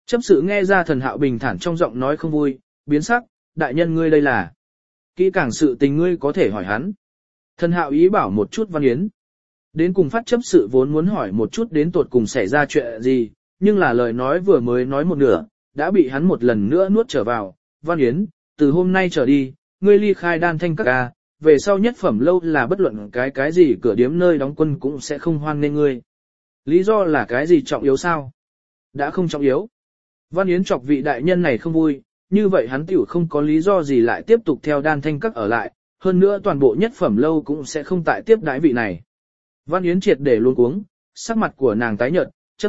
Chấp sự nghe ra Thần Hạo bình thản trong giọng nói không vui, biến sắc, đại nhân ngươi đây là. Kỹ càng sự tình ngươi có thể hỏi hắn. Thần Hạo ý bảo một chút Văn Yến. Đến cùng phát chấp sự vốn muốn hỏi một chút đến tột cùng xảy ra chuyện gì, nhưng là lời nói vừa mới nói một nửa, đã bị hắn một lần nữa nuốt trở vào. Văn Yến, từ hôm nay trở đi, ngươi ly khai Đan Thanh các ca, về sau nhất phẩm lâu là bất luận cái gì cửa điếm nơi đóng quân cũng sẽ không hoan nghênh ngươi. Lý do là cái gì trọng yếu sao? Đã không trọng yếu. Văn Yến chọc vị đại nhân này không vui, như vậy hắn tiểu không có lý do gì lại tiếp tục theo Đan Thanh các ở lại, hơn nữa toàn bộ nhất phẩm lâu cũng sẽ không tại tiếp đãi vị này. Văn Yến triệt để luôn cuống, sắc mặt của nàng tái nhợt, chấp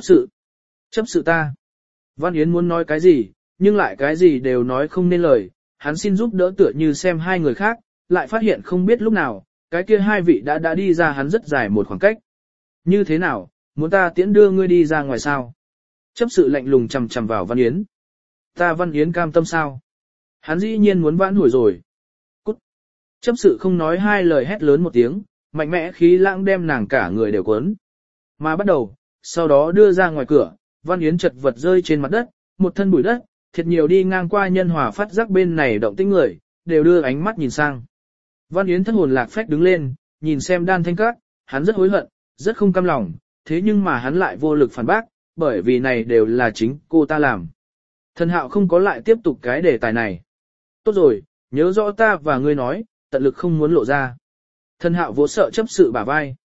sự ta. Văn Yến muốn nói cái gì, nhưng lại cái gì đều nói không nên lời, hắn xin giúp đỡ tựa như xem hai người khác, lại phát hiện không biết lúc nào, cái kia hai vị đã đi ra hắn rất dài một khoảng cách. Như thế nào, muốn ta tiễn đưa ngươi đi ra ngoài sao? Chấp sự lạnh lùng chằm chằm vào Văn Yến. Ta Văn Yến cam tâm sao? Hắn dĩ nhiên muốn vãn hồi rồi. Cút. Chấp sự không nói hai lời hét lớn một tiếng, mạnh mẽ khí lãng đem nàng cả người đều cuốn. Mà bắt đầu, sau đó đưa ra ngoài cửa, Văn Yến chật vật rơi trên mặt đất, một thân bụi đất, thiệt nhiều đi ngang qua nhân hòa phát giác bên này động tĩnh người, đều đưa ánh mắt nhìn sang. Văn Yến thất hồn lạc phách đứng lên, nhìn xem Đan Thanh các, hắn rất hối hận, rất không cam lòng, thế nhưng mà hắn lại vô lực phản bác, bởi vì này đều là chính cô ta làm. Thần Hạo không có lại tiếp tục cái đề tài này. Tốt rồi, nhớ rõ ta và ngươi nói, tận lực không muốn lộ ra. Thần Hạo vỗ sợ chấp sự bả vai.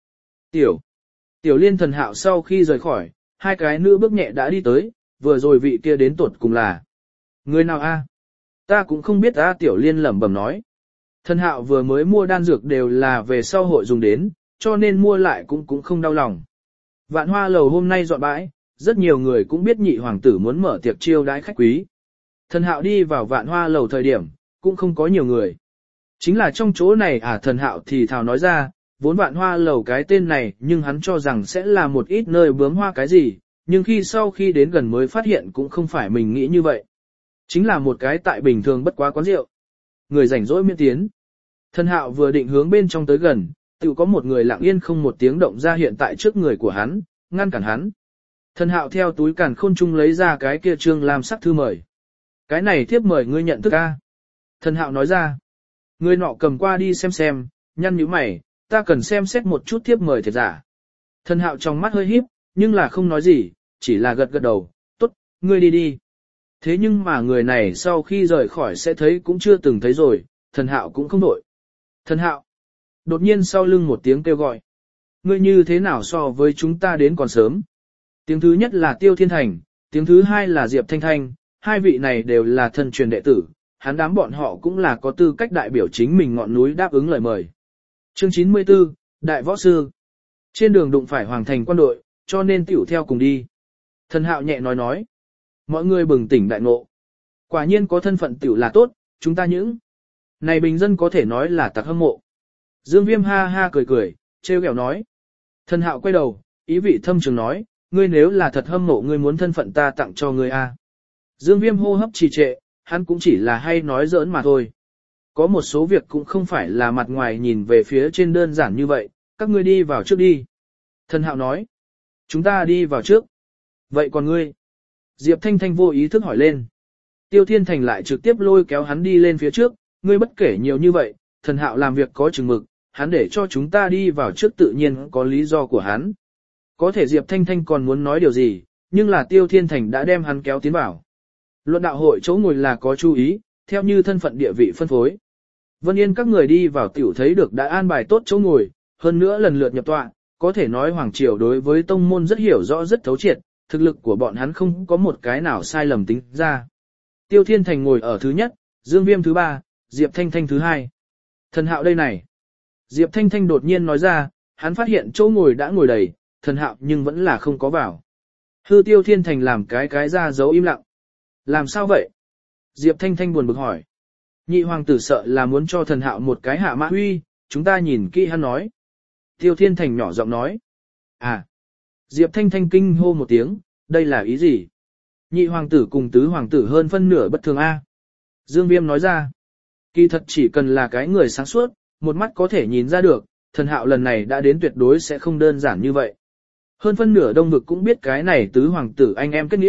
Tiểu Liên Thần Hạo sau khi rời khỏi, hai cái nữ bước nhẹ đã đi tới, vừa rồi vị kia đến tuột cùng là. Người nào a? Ta cũng không biết a. Tiểu Liên lẩm bẩm nói. Thần Hạo vừa mới mua đan dược đều là về sau hội dùng đến, cho nên mua lại cũng không đau lòng. Vạn Hoa lầu hôm nay dọn bãi, rất nhiều người cũng biết nhị hoàng tử muốn mở tiệc chiêu đãi khách quý. Thần Hạo đi vào Vạn Hoa lầu thời điểm, cũng không có nhiều người. Chính là trong chỗ này Thần Hạo thì thào nói ra, vốn Vạn Hoa lầu cái tên này nhưng hắn cho rằng sẽ là một ít nơi bướm hoa cái gì, nhưng sau khi đến gần mới phát hiện cũng không phải mình nghĩ như vậy. Chính là một cái tại bình thường bất quá quán rượu. Người rảnh rỗi miễn tiến. Thần Hạo vừa định hướng bên trong tới gần, tự có một người lặng yên không một tiếng động ra hiện tại trước người của hắn, ngăn cản hắn. Thần Hạo theo túi càn khôn chung lấy ra cái kia trương lam sắc thư mời. Cái này thiếp mời ngươi nhận thức a? Thần Hạo nói ra. Người nọ cầm qua đi xem, nhăn nhíu mày, ta cần xem xét một chút thiếp mời thiệt giả. Thần Hạo trong mắt hơi híp, nhưng là không nói gì, chỉ là gật gật đầu, tốt, ngươi đi. Thế nhưng mà người này sau khi rời khỏi sẽ thấy cũng chưa từng thấy rồi, Thần Hạo cũng không đổi. Thần Hạo. Đột nhiên sau lưng một tiếng kêu gọi. Ngươi như thế nào so với chúng ta đến còn sớm? Tiếng thứ nhất là Tiêu Thiên Thành, tiếng thứ hai là Diệp Thanh Thanh, hai vị này đều là thân truyền đệ tử, hắn đám bọn họ cũng là có tư cách đại biểu chính mình ngọn núi đáp ứng lời mời. Chương 94, Đại Võ Sư. Trên đường đụng phải Hoàng Thành quân đội, cho nên tiểu theo cùng đi. Thần Hạo nhẹ nói. Mọi người bừng tỉnh đại ngộ. Quả nhiên có thân phận tiểu là tốt, chúng ta những này bình dân có thể nói là tặc hâm mộ. Dương Viêm ha ha cười, trêu ghẹo nói. Thần Hạo quay đầu, ý vị thâm trường nói, ngươi nếu là thật hâm mộ ngươi muốn thân phận ta tặng cho ngươi a. Dương Viêm hô hấp trì trệ, hắn cũng chỉ là hay nói giỡn mà thôi. Có một số việc cũng không phải là mặt ngoài nhìn về phía trên đơn giản như vậy, các ngươi đi vào trước đi. Thần Hạo nói, chúng ta đi vào trước. Vậy còn ngươi? Diệp Thanh Thanh vô ý thức hỏi lên. Tiêu Thiên Thành lại trực tiếp lôi kéo hắn đi lên phía trước, ngươi bất kể nhiều như vậy, Thần Hạo làm việc có chừng mực, hắn để cho chúng ta đi vào trước tự nhiên có lý do của hắn. Có thể Diệp Thanh Thanh còn muốn nói điều gì, nhưng là Tiêu Thiên Thành đã đem hắn kéo tiến vào. Luận đạo hội chỗ ngồi là có chú ý, theo như thân phận địa vị phân phối. Vân Yên các người đi vào tiểu thấy được đã an bài tốt chỗ ngồi, hơn nữa lần lượt nhập tọa, có thể nói Hoàng Triều đối với tông môn rất hiểu rõ rất thấu triệt, thực lực của bọn hắn không có một cái nào sai lầm tính ra. Tiêu Thiên Thành ngồi ở thứ nhất, Dương Viêm thứ ba, Diệp Thanh Thanh thứ hai. Thần Hạo đây này. Diệp Thanh Thanh đột nhiên nói ra, hắn phát hiện chỗ ngồi đã ngồi đầy, Thần Hạo nhưng vẫn là không có vào. Hư Tiêu Thiên Thành làm cái ra dấu im lặng. Làm sao vậy? Diệp Thanh Thanh buồn bực hỏi. Nhị hoàng tử sợ là muốn cho Thần Hạo một cái hạ mã huy, chúng ta nhìn kỹ hắn nói. Tiêu Thiên Thành nhỏ giọng nói. À. Diệp Thanh Thanh kinh hô một tiếng, đây là ý gì? Nhị hoàng tử cùng tứ hoàng tử hơn phân nửa bất thường A. Dương Viêm nói ra. Kỳ thật chỉ cần là cái người sáng suốt, một mắt có thể nhìn ra được, Thần Hạo lần này đã đến tuyệt đối sẽ không đơn giản như vậy. Hơn phân nửa đông vực cũng biết cái này tứ hoàng tử anh em kết nghĩa,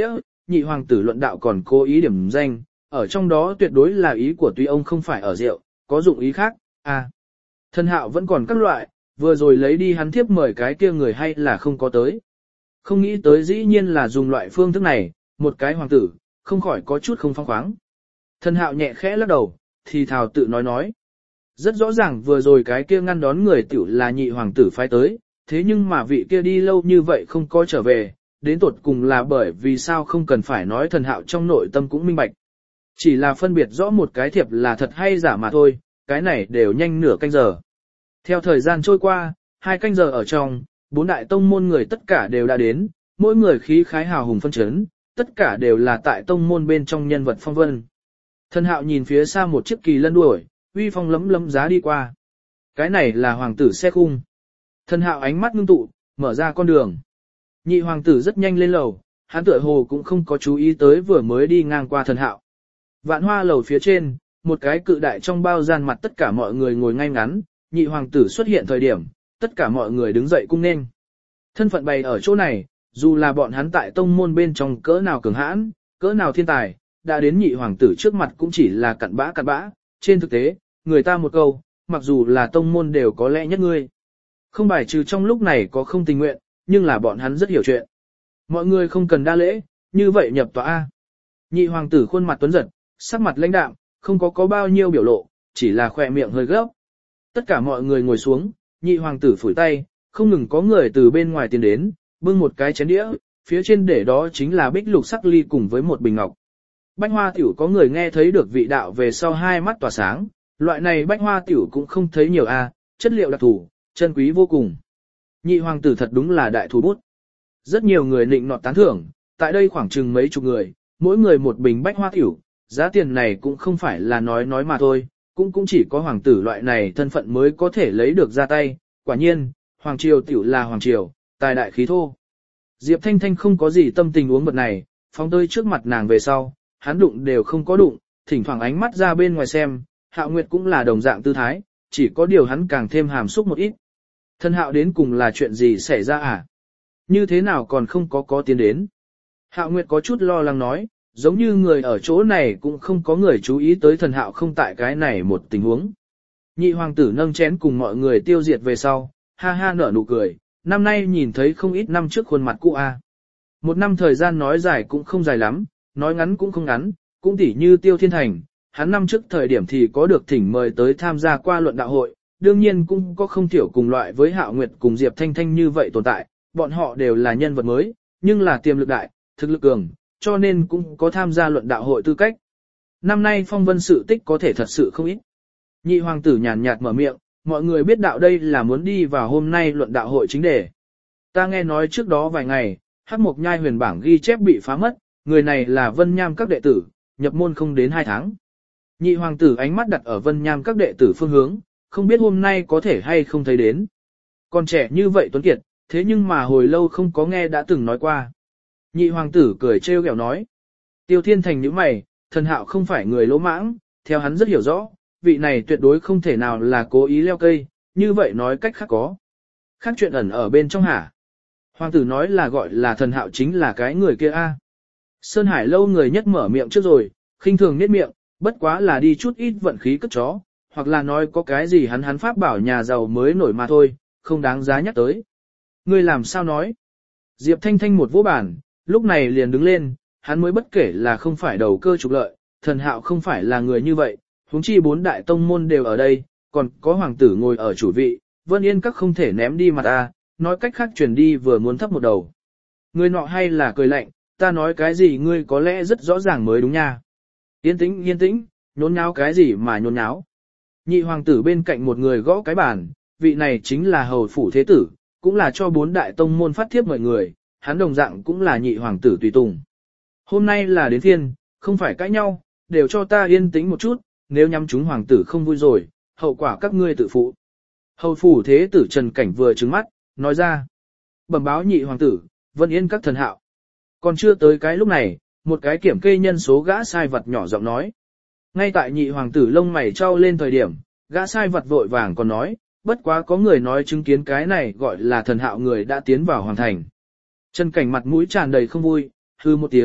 nhị hoàng tử luận đạo còn cố ý điểm danh, ở trong đó tuyệt đối là ý của tuy ông không phải ở rượu, có dụng ý khác, à. Thân hạo vẫn còn các loại, vừa rồi lấy đi hắn thiếp mời cái kia người hay là không có tới. Không nghĩ tới dĩ nhiên là dùng loại phương thức này, một cái hoàng tử, không khỏi có chút không phong khoáng. Thân hạo nhẹ khẽ lắc đầu, thì thào tự nói. Rất rõ ràng vừa rồi cái kia ngăn đón người tiểu là nhị hoàng tử phái tới, thế nhưng mà vị kia đi lâu như vậy không có trở về, đến tột cùng là bởi vì sao không cần phải nói thần hạo trong nội tâm cũng minh bạch. Chỉ là phân biệt rõ một cái thiệp là thật hay giả mà thôi, cái này đều nhanh nửa canh giờ. Theo thời gian trôi qua, 2 canh giờ ở trong, 4 đại tông môn người tất cả đều đã đến, mỗi người khí khái hào hùng phân chấn, tất cả đều là tại tông môn bên trong nhân vật phong vân. Thần hạo nhìn phía xa một chiếc kỳ lân đuổi, uy phong lấm lấm giá đi qua. Cái này là hoàng tử xe khung. Thần hạo ánh mắt ngưng tụ, mở ra con đường. Nhị hoàng tử rất nhanh lên lầu, hắn tựa hồ cũng không có chú ý tới vừa mới đi ngang qua thần hạo. Vạn hoa lầu phía trên, một cái cự đại trong bao gian mặt tất cả mọi người ngồi ngay ngắn, nhị hoàng tử xuất hiện thời điểm, tất cả mọi người đứng dậy cung nên. Thân phận bày ở chỗ này, dù là bọn hắn tại tông môn bên trong cỡ nào cường hãn, cỡ nào thiên tài, đã đến nhị hoàng tử trước mặt cũng chỉ là cặn bã. Trên thực tế, người ta một câu, mặc dù là tông môn đều có lẽ nhất ngươi. Không bài trừ trong lúc này có không tình nguyện, nhưng là bọn hắn rất hiểu chuyện. Mọi người không cần đa lễ, như vậy nhập tòa A. Nhị hoàng tử khuôn mặt tuấn giật, sắc mặt lãnh đạm, không có bao nhiêu biểu lộ, chỉ là khỏe miệng hơi gấp. Tất cả mọi người ngồi xuống, nhị hoàng tử phủi tay, không ngừng có người từ bên ngoài tiến đến, bưng một cái chén đĩa, phía trên để đó chính là bích lục sắc ly cùng với một bình ngọc. Bách hoa tiểu có người nghe thấy được vị đạo về sau hai mắt tỏa sáng, loại này bách hoa tiểu cũng không thấy nhiều a, chất liệu đặc thù, chân quý vô cùng. Nhị hoàng tử thật đúng là đại thủ bút. Rất nhiều người nịnh nọt tán thưởng, tại đây khoảng chừng mấy chục người, mỗi người một bình bách hoa tiểu, giá tiền này cũng không phải là nói mà thôi, cũng chỉ có hoàng tử loại này thân phận mới có thể lấy được ra tay, quả nhiên, hoàng triều tiểu là hoàng triều, tài đại khí thô. Diệp Thanh Thanh không có gì tâm tình uống bật này, phóng tới trước mặt nàng về sau, hắn đụng đều không có đụng, thỉnh thoảng ánh mắt ra bên ngoài xem, Hạo Nguyệt cũng là đồng dạng tư thái, chỉ có điều hắn càng thêm hàm xúc một ít. Thân Hạo đến cùng là chuyện gì xảy ra à? Như thế nào còn không có tiến đến? Hạo Nguyệt có chút lo lắng nói, giống như người ở chỗ này cũng không có người chú ý tới thần Hạo không tại cái này một tình huống. Nhị hoàng tử nâng chén cùng mọi người tiêu diệt về sau, ha ha nở nụ cười, năm nay nhìn thấy không ít năm trước khuôn mặt cũ a. Một năm thời gian nói dài cũng không dài lắm, nói ngắn cũng không ngắn, cũng tỉ như Tiêu Thiên Thành, hắn năm trước thời điểm thì có được thỉnh mời tới tham gia qua luận đạo hội, đương nhiên cũng có không thiểu cùng loại với Hạo Nguyệt cùng Diệp Thanh Thanh như vậy tồn tại, bọn họ đều là nhân vật mới, nhưng là tiềm lực đại, thực lực cường, cho nên cũng có tham gia luận đạo hội tư cách. Năm nay phong vân sự tích có thể thật sự không ít. Nhị hoàng tử nhàn nhạt mở miệng, mọi người biết đạo đây là muốn đi vào hôm nay luận đạo hội chính đề. Ta nghe nói trước đó vài ngày, Hắc Mộc Nhai huyền bảng ghi chép bị phá mất, người này là Vân Nham các đệ tử, nhập môn không đến 2 tháng. Nhị hoàng tử ánh mắt đặt ở Vân Nham các đệ tử phương hướng, không biết hôm nay có thể hay không thấy đến. Còn trẻ như vậy Tuấn Kiệt, thế nhưng mà hồi lâu không có nghe đã từng nói qua. Nhị hoàng tử cười trêu ghẹo nói. Tiêu Thiên Thành nhíu mày, thần Hạo không phải người lỗ mãng, theo hắn rất hiểu rõ, vị này tuyệt đối không thể nào là cố ý leo cây, như vậy nói cách khác có. Khác chuyện ẩn ở bên trong hả? Hoàng tử nói là gọi là thần Hạo chính là cái người kia a. Sơn Hải lâu người nhất mở miệng trước rồi, khinh thường niết miệng, bất quá là đi chút ít vận khí cất chó, hoặc là nói có cái gì hắn pháp bảo nhà giàu mới nổi mà thôi, không đáng giá nhắc tới. Ngươi làm sao nói? Diệp Thanh Thanh một vỗ bản, lúc này liền đứng lên, hắn mới bất kể là không phải đầu cơ trục lợi, thần Hạo không phải là người như vậy, huống chi 4 đại tông môn đều ở đây, còn có hoàng tử ngồi ở chủ vị, Vân Yên các không thể ném đi mặt ta, nói cách khác truyền đi vừa muốn thấp một đầu. Người nọ hay là cười lạnh, ta nói cái gì ngươi có lẽ rất rõ ràng mới đúng nha. Yên tĩnh, nhốn nháo cái gì mà nhốn nháo. Nhị hoàng tử bên cạnh một người gõ cái bàn, vị này chính là hầu phủ thế tử, cũng là cho 4 đại tông môn phát thiếp mọi người, hắn đồng dạng cũng là nhị hoàng tử tùy tùng. Hôm nay là đến thiên, không phải cãi nhau, đều cho ta yên tĩnh một chút, nếu nhắm chúng hoàng tử không vui rồi, hậu quả các ngươi tự phụ. Hầu phủ thế tử Trần Cảnh vừa trừng mắt, nói ra. Bẩm báo nhị hoàng tử, Vân Yên các thần Hạo. Còn chưa tới cái lúc này, một cái kiểm kê nhân số gã sai vật nhỏ giọng nói. Ngay tại nhị hoàng tử lông mày trao lên thời điểm, gã sai vật vội vàng còn nói, bất quá có người nói chứng kiến cái này gọi là thần Hạo người đã tiến vào hoàng thành. Trần Cảnh mặt mũi tràn đầy không vui, hư một tiếng,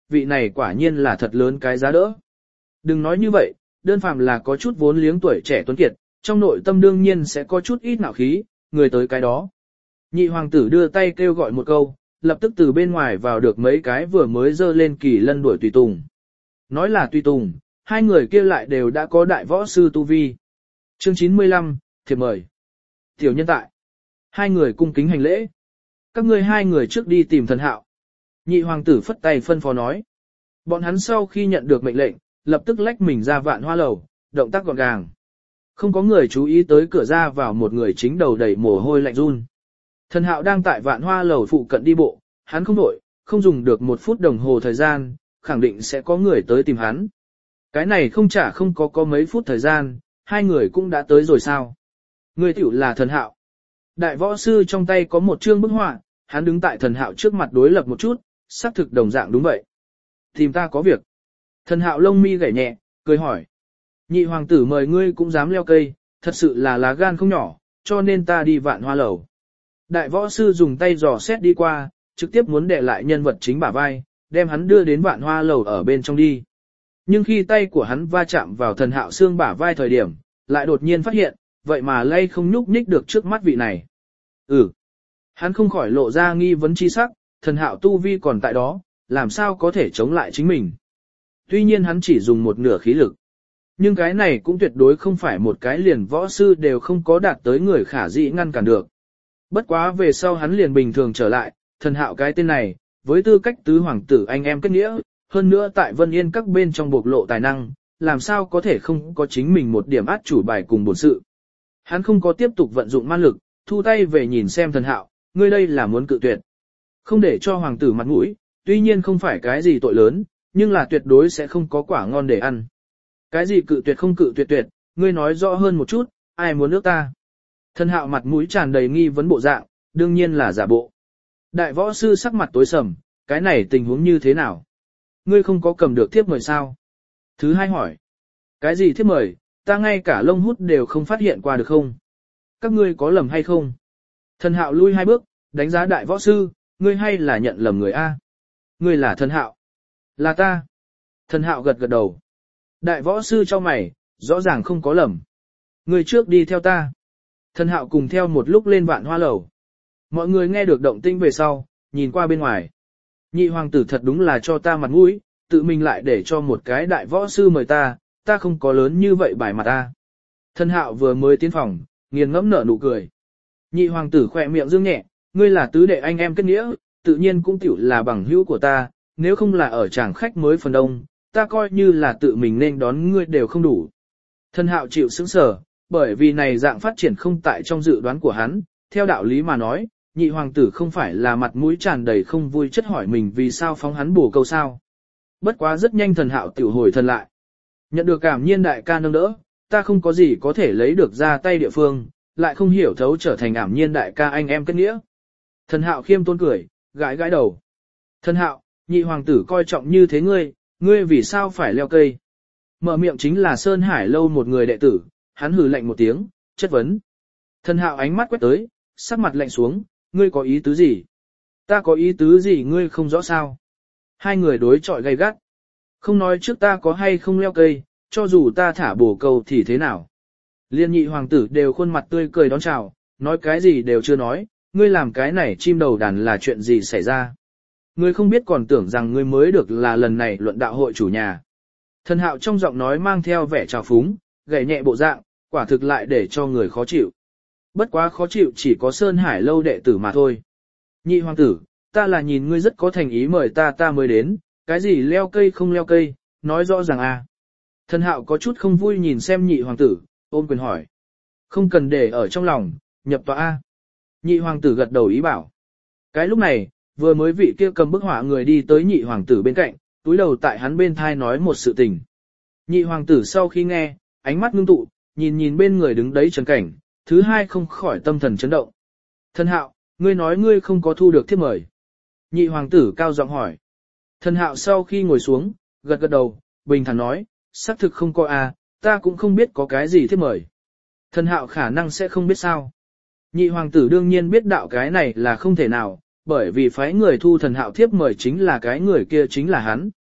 vị này quả nhiên là thật lớn cái giá đỡ. Đừng nói như vậy, đơn phàm là có chút vốn liếng tuổi trẻ tuấn kiệt, trong nội tâm đương nhiên sẽ có chút ít nạo khí, người tới cái đó. Nhị hoàng tử đưa tay kêu gọi một câu, lập tức từ bên ngoài vào được mấy cái vừa mới dơ lên kỳ lân đuổi tùy tùng. Nói là tùy tùng, hai người kia lại đều đã có đại võ sư tu vi. Chương 95, thiệp mời. Tiểu nhân tại. Hai người cung kính hành lễ. Các ngươi hai người trước đi tìm thần hạo. Nhị hoàng tử phất tay phân phó nói. Bọn hắn sau khi nhận được mệnh lệnh, lập tức lách mình ra Vạn Hoa lầu, động tác gọn gàng. Không có người chú ý tới cửa ra vào một người chính đầu đầy mồ hôi lạnh run. Thần hạo đang tại Vạn Hoa lầu phụ cận đi bộ, hắn không đổi, không dùng được 1 phút đồng hồ thời gian, khẳng định sẽ có người tới tìm hắn. Cái này không có mấy phút thời gian, hai người cũng đã tới rồi sao. Người tiểu là thần hạo. Đại võ sư trong tay có một chương bức họa, hắn đứng tại thần hạo trước mặt đối lập một chút, xác thực đồng dạng đúng vậy. Tìm ta có việc. Thần hạo lông mi gảy nhẹ, cười hỏi. Nhị hoàng tử mời ngươi cũng dám leo cây, thật sự là lá gan không nhỏ, cho nên ta đi Vạn Hoa lầu. Đại võ sư dùng tay dò xét đi qua, trực tiếp muốn đè lại nhân vật chính bả vai, đem hắn đưa đến Vạn Hoa lầu ở bên trong đi. Nhưng khi tay của hắn va chạm vào thần hạo xương bả vai thời điểm, lại đột nhiên phát hiện, vậy mà lay không nhúc nhích được trước mắt vị này. Hắn không khỏi lộ ra nghi vấn chi sắc, thần hạo tu vi còn tại đó, làm sao có thể chống lại chính mình. Tuy nhiên hắn chỉ dùng một nửa khí lực. Nhưng cái này cũng tuyệt đối không phải một cái liền võ sư đều không có đạt tới người khả dĩ ngăn cản được. Bất quá về sau hắn liền bình thường trở lại, thần hạo cái tên này, với tư cách tứ hoàng tử anh em kết nghĩa, hơn nữa tại Vân Yên các bên trong bộc lộ tài năng, làm sao có thể không có chính mình một điểm át chủ bài cùng bổn sự. Hắn không có tiếp tục vận dụng man lực, thu tay về nhìn xem thần hạo, ngươi đây là muốn cự tuyệt. Không để cho hoàng tử mặt mũi, tuy nhiên không phải cái gì tội lớn, nhưng là tuyệt đối sẽ không có quả ngon để ăn. Cái gì cự tuyệt không cự tuyệt tuyệt, ngươi nói rõ hơn một chút, ai muốn nước ta. Thần hạo mặt mũi tràn đầy nghi vấn bộ dạng, đương nhiên là giả bộ. Đại võ sư sắc mặt tối sầm, cái này tình huống như thế nào? Ngươi không có cầm được thiếp mời sao? Thứ hai hỏi. Cái gì thiếp mời, ta ngay cả lông hút đều không phát hiện qua được không? Các ngươi có lầm hay không? Thần hạo lui 2 bước, đánh giá đại võ sư, ngươi hay là nhận lầm người A? Ngươi là thần hạo. Là ta. Thần hạo gật gật đầu. Đại võ sư cho mày, rõ ràng không có lầm. Ngươi trước đi theo ta. Thần hạo cùng theo một lúc lên Vạn Hoa lầu. Mọi người nghe được động tĩnh về sau, nhìn qua bên ngoài. Nhị hoàng tử thật đúng là cho ta mặt mũi, tự mình lại để cho một cái đại võ sư mời ta, ta không có lớn như vậy bài mặt ta. Thần hạo vừa mới tiến phòng, nghiền ngẫm nở nụ cười. Nhị hoàng tử khỏe miệng dương nhẹ, ngươi là tứ đệ anh em kết nghĩa, tự nhiên cũng tiểu là bằng hữu của ta, nếu không là ở tràng khách mới phần đông, ta coi như là tự mình nên đón ngươi đều không đủ. Thần hạo chịu sững sờ, bởi vì này dạng phát triển không tại trong dự đoán của hắn, theo đạo lý mà nói, nhị hoàng tử không phải là mặt mũi tràn đầy không vui chất hỏi mình vì sao phóng hắn bổ câu sao. Bất quá rất nhanh thần hạo tiểu hồi thần lại. Nhận được cảm nhiên đại ca nâng đỡ, ta không có gì có thể lấy được ra tay địa phương, lại không hiểu thấu trở thành ảm nhiên đại ca anh em kết nghĩa. Thần hạo khiêm tôn cười, gãi gãi đầu. Thần hạo, nhị hoàng tử coi trọng như thế ngươi vì sao phải leo cây? Mở miệng chính là Sơn Hải lâu một người đệ tử, hắn hừ lạnh một tiếng, chất vấn. Thần hạo ánh mắt quét tới, sắc mặt lạnh xuống, ngươi có ý tứ gì? Ta có ý tứ gì ngươi không rõ sao? Hai người đối chọi gay gắt. Không nói trước ta có hay không leo cây, cho dù ta thả bổ câu thì thế nào? Liên nhị hoàng tử đều khuôn mặt tươi cười đón chào, nói cái gì đều chưa nói, ngươi làm cái này chim đầu đàn là chuyện gì xảy ra? Ngươi không biết còn tưởng rằng ngươi mới được là lần này luận đạo hội chủ nhà. Thần hạo trong giọng nói mang theo vẻ trào phúng, gảy nhẹ bộ dạng, quả thực lại để cho người khó chịu. Bất quá khó chịu chỉ có Sơn Hải lâu đệ tử mà thôi. Nhị hoàng tử, ta là nhìn ngươi rất có thành ý mời ta mới đến, cái gì leo cây không leo cây, nói rõ ràng à. Thần hạo có chút không vui nhìn xem nhị hoàng tử, ôm quyền hỏi. Không cần để ở trong lòng, nhập tòa A. Nhị hoàng tử gật đầu ý bảo. Cái lúc này, vừa mới vị kia cầm bức họa người đi tới nhị hoàng tử bên cạnh, túi đầu tại hắn bên thai nói một sự tình. Nhị hoàng tử sau khi nghe, ánh mắt ngưng tụ, nhìn bên người đứng đấy trần cảnh, thứ hai không khỏi tâm thần chấn động. Thần hạo, ngươi nói ngươi không có thu được thiếp mời. Nhị hoàng tử cao giọng hỏi. Thần hạo sau khi ngồi xuống, gật gật đầu, bình thản nói, xác thực không có a, ta cũng không biết có cái gì thiếp mời. Thần hạo khả năng sẽ không biết sao. Nhị hoàng tử đương nhiên biết đạo cái này là không thể nào, bởi vì phái người thu thần hạo thiếp mời chính là cái người kia chính là hắn.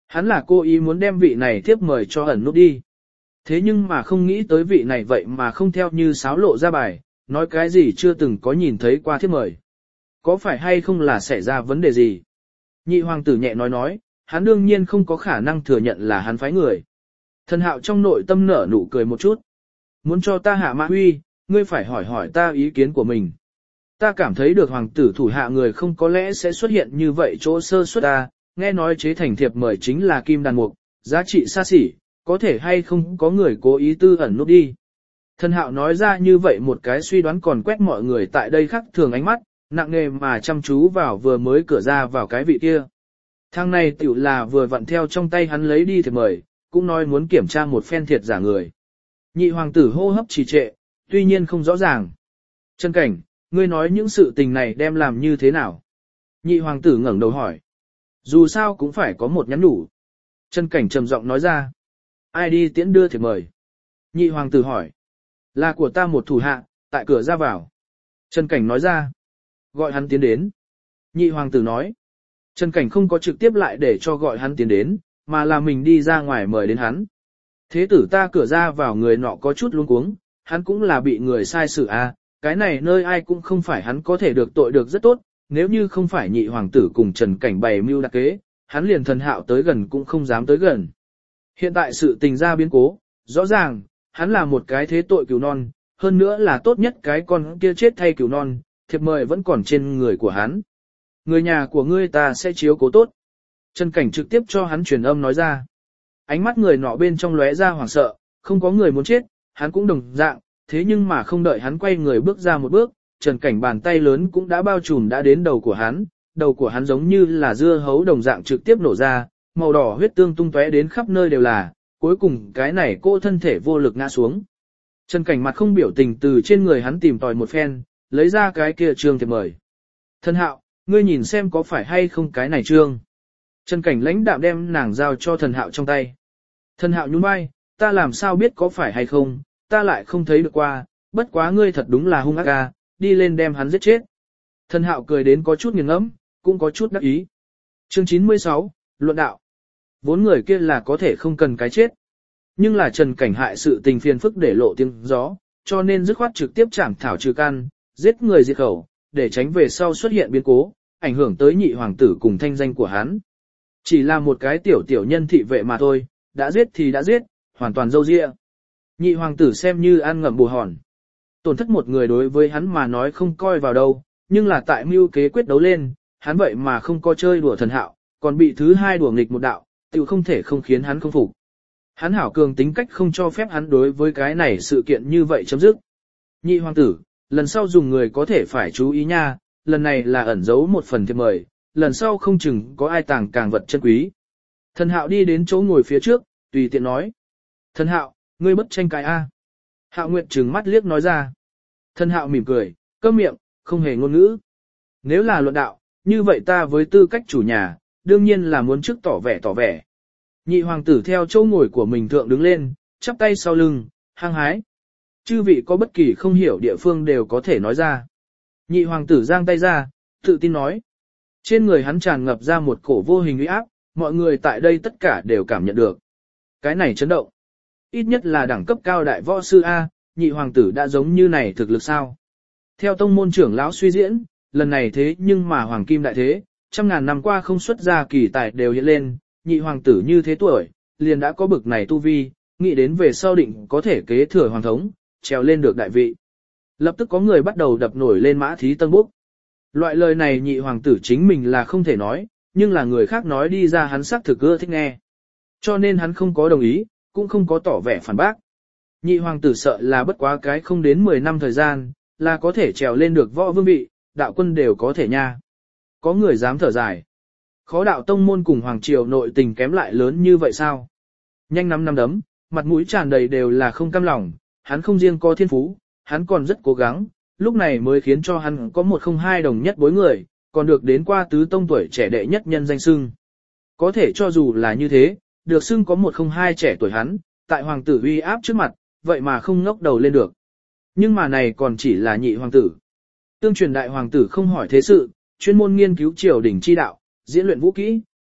Hắn là cố ý muốn đem vị này tiếp mời cho ẩn nút đi. Thế nhưng mà không nghĩ tới vị này vậy mà không theo như sáo lộ ra bài, nói cái gì chưa từng có nhìn thấy qua thiếp mời. Có phải hay không là xảy ra vấn đề gì? Nhị hoàng tử nhẹ nói, hắn đương nhiên không có khả năng thừa nhận là hắn phái người. Thần hạo trong nội tâm nở nụ cười một chút. Muốn cho ta hạ mã huy, ngươi phải hỏi hỏi ta ý kiến của mình. Ta cảm thấy được hoàng tử thủ hạ người không có lẽ sẽ xuất hiện như vậy chỗ sơ suất ta, nghe nói chế thành thiệp mời chính là kim đàn mục, giá trị xa xỉ, có thể hay không có người cố ý tư ẩn nút đi. Thần hạo nói ra như vậy một cái suy đoán còn quét mọi người tại đây khác thường ánh mắt, nặng nề mà chăm chú vào vừa mới cửa ra vào cái vị kia. Thằng này tiểu là vừa vặn theo trong tay hắn lấy đi thiệp mời, cũng nói muốn kiểm tra một phen thiệt giả người. Nhị hoàng tử hô hấp trì trệ, tuy nhiên không rõ ràng. Trần Cảnh, ngươi nói những sự tình này đem làm như thế nào? Nhị hoàng tử ngẩng đầu hỏi. Dù sao cũng phải có một nhắn đủ. Trần Cảnh trầm giọng nói ra. Ai đi tiễn đưa thiệp mời? Nhị hoàng tử hỏi. Là của ta một thủ hạ, tại cửa ra vào. Trần Cảnh nói ra. Gọi hắn tiến đến. Nhị hoàng tử nói. Trần Cảnh không có trực tiếp lại để cho gọi hắn tiến đến, mà là mình đi ra ngoài mời đến hắn. Thế tử ta cửa ra vào người nọ có chút luống cuống, hắn cũng là bị người sai xử cái này nơi ai cũng không phải hắn có thể được tội được rất tốt, nếu như không phải nhị hoàng tử cùng Trần Cảnh bày mưu đặc kế, hắn liền thần hạo tới gần cũng không dám tới gần. Hiện tại sự tình ra biến cố, rõ ràng, hắn là một cái thế tội cừu non, hơn nữa là tốt nhất cái con kia chết thay cừu non, thiệp mời vẫn còn trên người của hắn. Người nhà của ngươi ta sẽ chiếu cố tốt. Trần Cảnh trực tiếp cho hắn truyền âm nói ra. Ánh mắt người nọ bên trong lóe ra hoảng sợ, không có người muốn chết, hắn cũng đồng dạng, thế nhưng mà không đợi hắn quay người bước ra một bước, Trần Cảnh bàn tay lớn cũng đã bao trùm đã đến đầu của hắn giống như là dưa hấu đồng dạng trực tiếp nổ ra, màu đỏ huyết tương tung tóe đến khắp nơi đều là, cuối cùng cái này cô thân thể vô lực ngã xuống. Trần Cảnh mặt không biểu tình từ trên người hắn tìm tòi một phen, lấy ra cái kia trương thiệp mời. Thân hạo, ngươi nhìn xem có phải hay không cái này trương. Trần Cảnh lãnh đạm đem nàng giao cho thần hạo trong tay. Thần hạo nhún vai, ta làm sao biết có phải hay không, ta lại không thấy được qua, bất quá ngươi thật đúng là hung ác đi lên đem hắn giết chết. Thần hạo cười đến có chút nghiền ngẫm, cũng có chút đắc ý. Chương 96, Luận đạo. Vốn người kia là có thể không cần cái chết. Nhưng là Trần Cảnh hại sự tình phiền phức để lộ tiếng gió, cho nên dứt khoát trực tiếp chảm thảo trừ căn, giết người diệt khẩu, để tránh về sau xuất hiện biến cố, ảnh hưởng tới nhị hoàng tử cùng thanh danh của hắn. Chỉ là một cái tiểu nhân thị vệ mà thôi, đã giết thì đã giết, hoàn toàn dâu dịa. Nhị hoàng tử xem như ăn ngậm bù hòn. Tổn thất một người đối với hắn mà nói không coi vào đâu, nhưng là tại mưu kế quyết đấu lên, hắn vậy mà không có chơi đùa thần hạo, còn bị thứ hai đùa nghịch một đạo, tự không thể không khiến hắn không phục. Hắn hảo cường tính cách không cho phép hắn đối với cái này sự kiện như vậy chấm dứt. Nhị hoàng tử, lần sau dùng người có thể phải chú ý nha, lần này là ẩn giấu một phần thiệp mời, lần sau không chừng có ai tàng càng vật chân quý. Thần hạo đi đến chỗ ngồi phía trước, tùy tiện nói. Thần hạo, ngươi bất tranh cãi a. Hạo Nguyệt trừng mắt liếc nói ra. Thần hạo mỉm cười, câm miệng, không hề ngôn ngữ. Nếu là luận đạo, như vậy ta với tư cách chủ nhà, đương nhiên là muốn trước tỏ vẻ. Nhị hoàng tử theo chỗ ngồi của mình thượng đứng lên, chắp tay sau lưng, hăng hái. Chư vị có bất kỳ không hiểu địa phương đều có thể nói ra. Nhị hoàng tử giang tay ra, tự tin nói. Trên người hắn tràn ngập ra một cổ vô hình uy áp, mọi người tại đây tất cả đều cảm nhận được. Cái này chấn động. Ít nhất là đẳng cấp cao đại võ sư A, nhị hoàng tử đã giống như này thực lực sao. Theo tông môn trưởng lão suy diễn, lần này thế nhưng mà hoàng kim đại thế, trăm ngàn năm qua không xuất ra kỳ tài đều hiện lên, nhị hoàng tử như thế tuổi, liền đã có bực này tu vi, nghĩ đến về sau định có thể kế thừa hoàng thống, trèo lên được đại vị. Lập tức có người bắt đầu đập nổi lên mã thí tân búc. Loại lời này nhị hoàng tử chính mình là không thể nói, nhưng là người khác nói đi ra hắn xác thực ưa thích nghe. Cho nên hắn không có đồng ý, cũng không có tỏ vẻ phản bác. Nhị hoàng tử sợ là bất quá cái không đến 10 năm thời gian, là có thể trèo lên được võ vương vị, đạo quân đều có thể nha. Có người dám thở dài. Khó đạo tông môn cùng hoàng triều nội tình kém lại lớn như vậy sao? Nhanh năm đấm, mặt mũi tràn đầy đều là không cam lòng, hắn không riêng có thiên phú, hắn còn rất cố gắng, lúc này mới khiến cho hắn có 102 đồng nhất bối người, còn được đến qua tứ tông tuổi trẻ đệ nhất nhân danh xưng. Có thể cho dù là như thế, được xưng có 102 trẻ tuổi hắn, tại hoàng tử uy áp trước mặt, vậy mà không ngóc đầu lên được. Nhưng mà này còn chỉ là nhị hoàng tử. Tương truyền đại hoàng tử không hỏi thế sự, chuyên môn nghiên cứu triều đình chi đạo, diễn luyện vũ kỹ,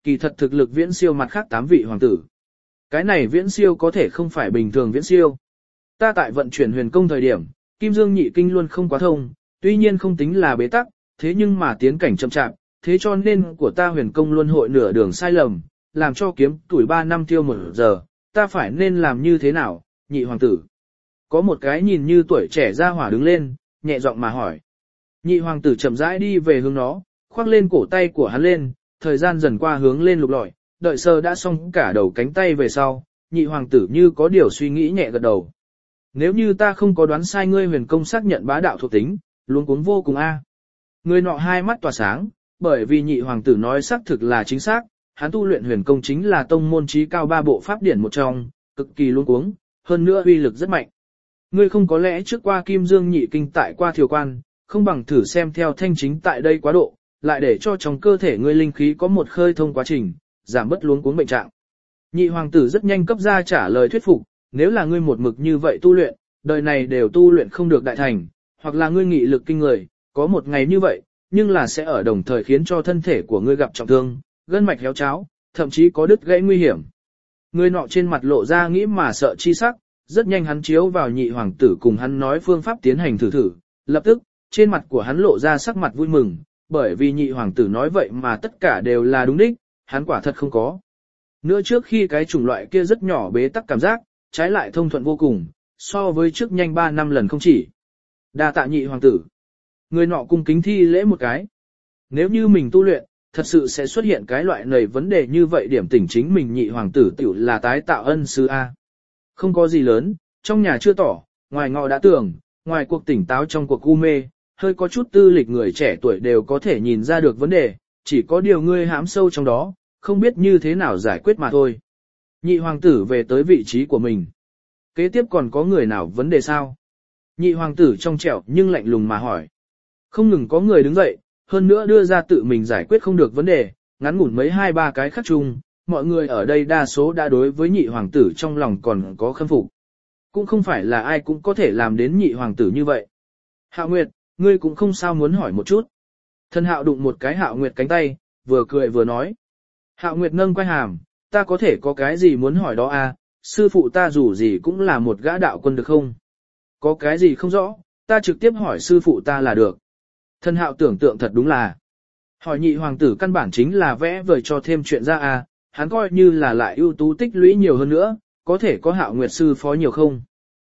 kỳ thật thực lực viễn siêu mặt khác 8 vị hoàng tử. Cái này viễn siêu có thể không phải bình thường viễn siêu. Ta tại vận chuyển huyền công thời điểm, Kim Dương nhị kinh luôn không quá thông, tuy nhiên không tính là bế tắc, thế nhưng mà tiến cảnh chậm chạp, thế cho nên của ta huyền công luôn hội nửa đường sai lầm, làm cho kiếm tuổi 3 năm tiêu 1 giờ, ta phải nên làm như thế nào, nhị hoàng tử. Có một cái nhìn như tuổi trẻ ra hỏa đứng lên, nhẹ giọng mà hỏi. Nhị hoàng tử chậm rãi đi về hướng nó, khoác lên cổ tay của hắn lên, thời gian dần qua hướng lên lục lọi, đợi sơ đã xong cả đầu cánh tay về sau, nhị hoàng tử như có điều suy nghĩ nhẹ gật đầu. Nếu như ta không có đoán sai ngươi huyền công xác nhận bá đạo thuộc tính, luống cuống vô cùng a. Người nọ hai mắt tỏa sáng, bởi vì nhị hoàng tử nói xác thực là chính xác, hắn tu luyện huyền công chính là tông môn trí cao 3 bộ pháp điển một trong, cực kỳ luống cuống, hơn nữa uy lực rất mạnh. Ngươi không có lẽ trước qua Kim Dương nhị kinh tại qua thiều quan, không bằng thử xem theo thanh chính tại đây quá độ, lại để cho trong cơ thể ngươi linh khí có một khơi thông quá trình, giảm bớt luống cuống bệnh trạng. Nhị hoàng tử rất nhanh cấp ra trả lời thuyết phục, nếu là ngươi một mực như vậy tu luyện, đời này đều tu luyện không được đại thành, hoặc là ngươi nghị lực kinh người, có một ngày như vậy, nhưng là sẽ ở đồng thời khiến cho thân thể của ngươi gặp trọng thương, gân mạch héo cháo, thậm chí có đứt gãy nguy hiểm. Người nọ trên mặt lộ ra nghĩ mà sợ chi sắc, rất nhanh hắn chiếu vào nhị hoàng tử cùng hắn nói phương pháp tiến hành thử, lập tức, trên mặt của hắn lộ ra sắc mặt vui mừng, bởi vì nhị hoàng tử nói vậy mà tất cả đều là đúng đích, hắn quả thật không có. Nữa trước khi cái chủng loại kia rất nhỏ bế tắc cảm giác, trái lại thông thuận vô cùng, so với trước nhanh 3 năm lần không chỉ. Đa tạ nhị hoàng tử. Người nọ cung kính thi lễ một cái. Nếu như mình tu luyện, thật sự sẽ xuất hiện cái loại này vấn đề như vậy, điểm tỉnh chính mình nhị hoàng tử tiểu là tái tạo ân sư A. Không có gì lớn, trong nhà chưa tỏ, ngoài ngọ đã tưởng, ngoài cuộc tỉnh táo trong cuộc u mê, hơi có chút tư lịch người trẻ tuổi đều có thể nhìn ra được vấn đề, chỉ có điều ngươi hãm sâu trong đó, không biết như thế nào giải quyết mà thôi. Nhị hoàng tử về tới vị trí của mình. Kế tiếp còn có người nào vấn đề sao? Nhị hoàng tử trong trẻo nhưng lạnh lùng mà hỏi. Không ngừng có người đứng dậy, hơn nữa đưa ra tự mình giải quyết không được vấn đề, ngắn ngủn mấy 2-3 cái khắc chung, mọi người ở đây đa số đã đối với nhị hoàng tử trong lòng còn có khâm phục. Cũng không phải là ai cũng có thể làm đến nhị hoàng tử như vậy. Hạo Nguyệt, ngươi cũng không sao muốn hỏi một chút. Thân Hạo đụng một cái Hạo Nguyệt cánh tay, vừa cười vừa nói. Hạo Nguyệt nâng quay hàm, ta có thể có cái gì muốn hỏi đó à, sư phụ ta dù gì cũng là một gã đạo quân được không? Có cái gì không rõ, ta trực tiếp hỏi sư phụ ta là được. Thân Hạo tưởng tượng thật đúng là. Hỏi nhị hoàng tử căn bản chính là vẽ vời cho thêm chuyện ra à, hắn coi như là lại ưu tú tích lũy nhiều hơn nữa, có thể có Hạo Nguyệt sư phó nhiều không?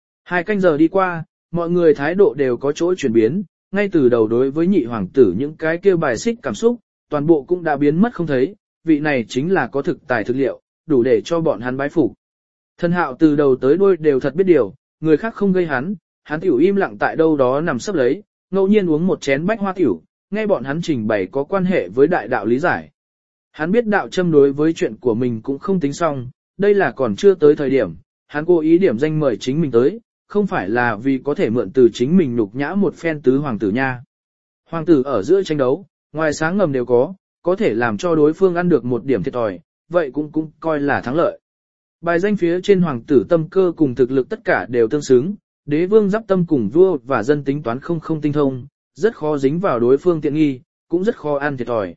2 canh giờ đi qua, mọi người thái độ đều có chỗ chuyển biến, ngay từ đầu đối với nhị hoàng tử những cái kêu bài xích cảm xúc, toàn bộ cũng đã biến mất không thấy, vị này chính là có thực tài thực liệu, đủ để cho bọn hắn bái phục. Thân Hạo từ đầu tới đuôi đều thật biết điều, người khác không gây hắn tiểu im lặng tại đâu đó nằm sấp lấy, ngẫu nhiên uống một chén bách hoa tiểu, nghe bọn hắn trình bày có quan hệ với đại đạo lý giải. Hắn biết đạo châm đối với chuyện của mình cũng không tính xong, đây là còn chưa tới thời điểm, hắn cố ý điểm danh mời chính mình tới, không phải là vì có thể mượn từ chính mình nhục nhã một phen tứ hoàng tử nha. Hoàng tử ở giữa tranh đấu, ngoài sáng ngầm đều có thể làm cho đối phương ăn được một điểm thiệt thòi, vậy cũng coi là thắng lợi. Bài danh phía trên hoàng tử tâm cơ cùng thực lực tất cả đều tương xứng, đế vương giáp tâm cùng vua và dân tính toán không tinh thông, rất khó dính vào đối phương tiện nghi, cũng rất khó ăn thiệt thòi.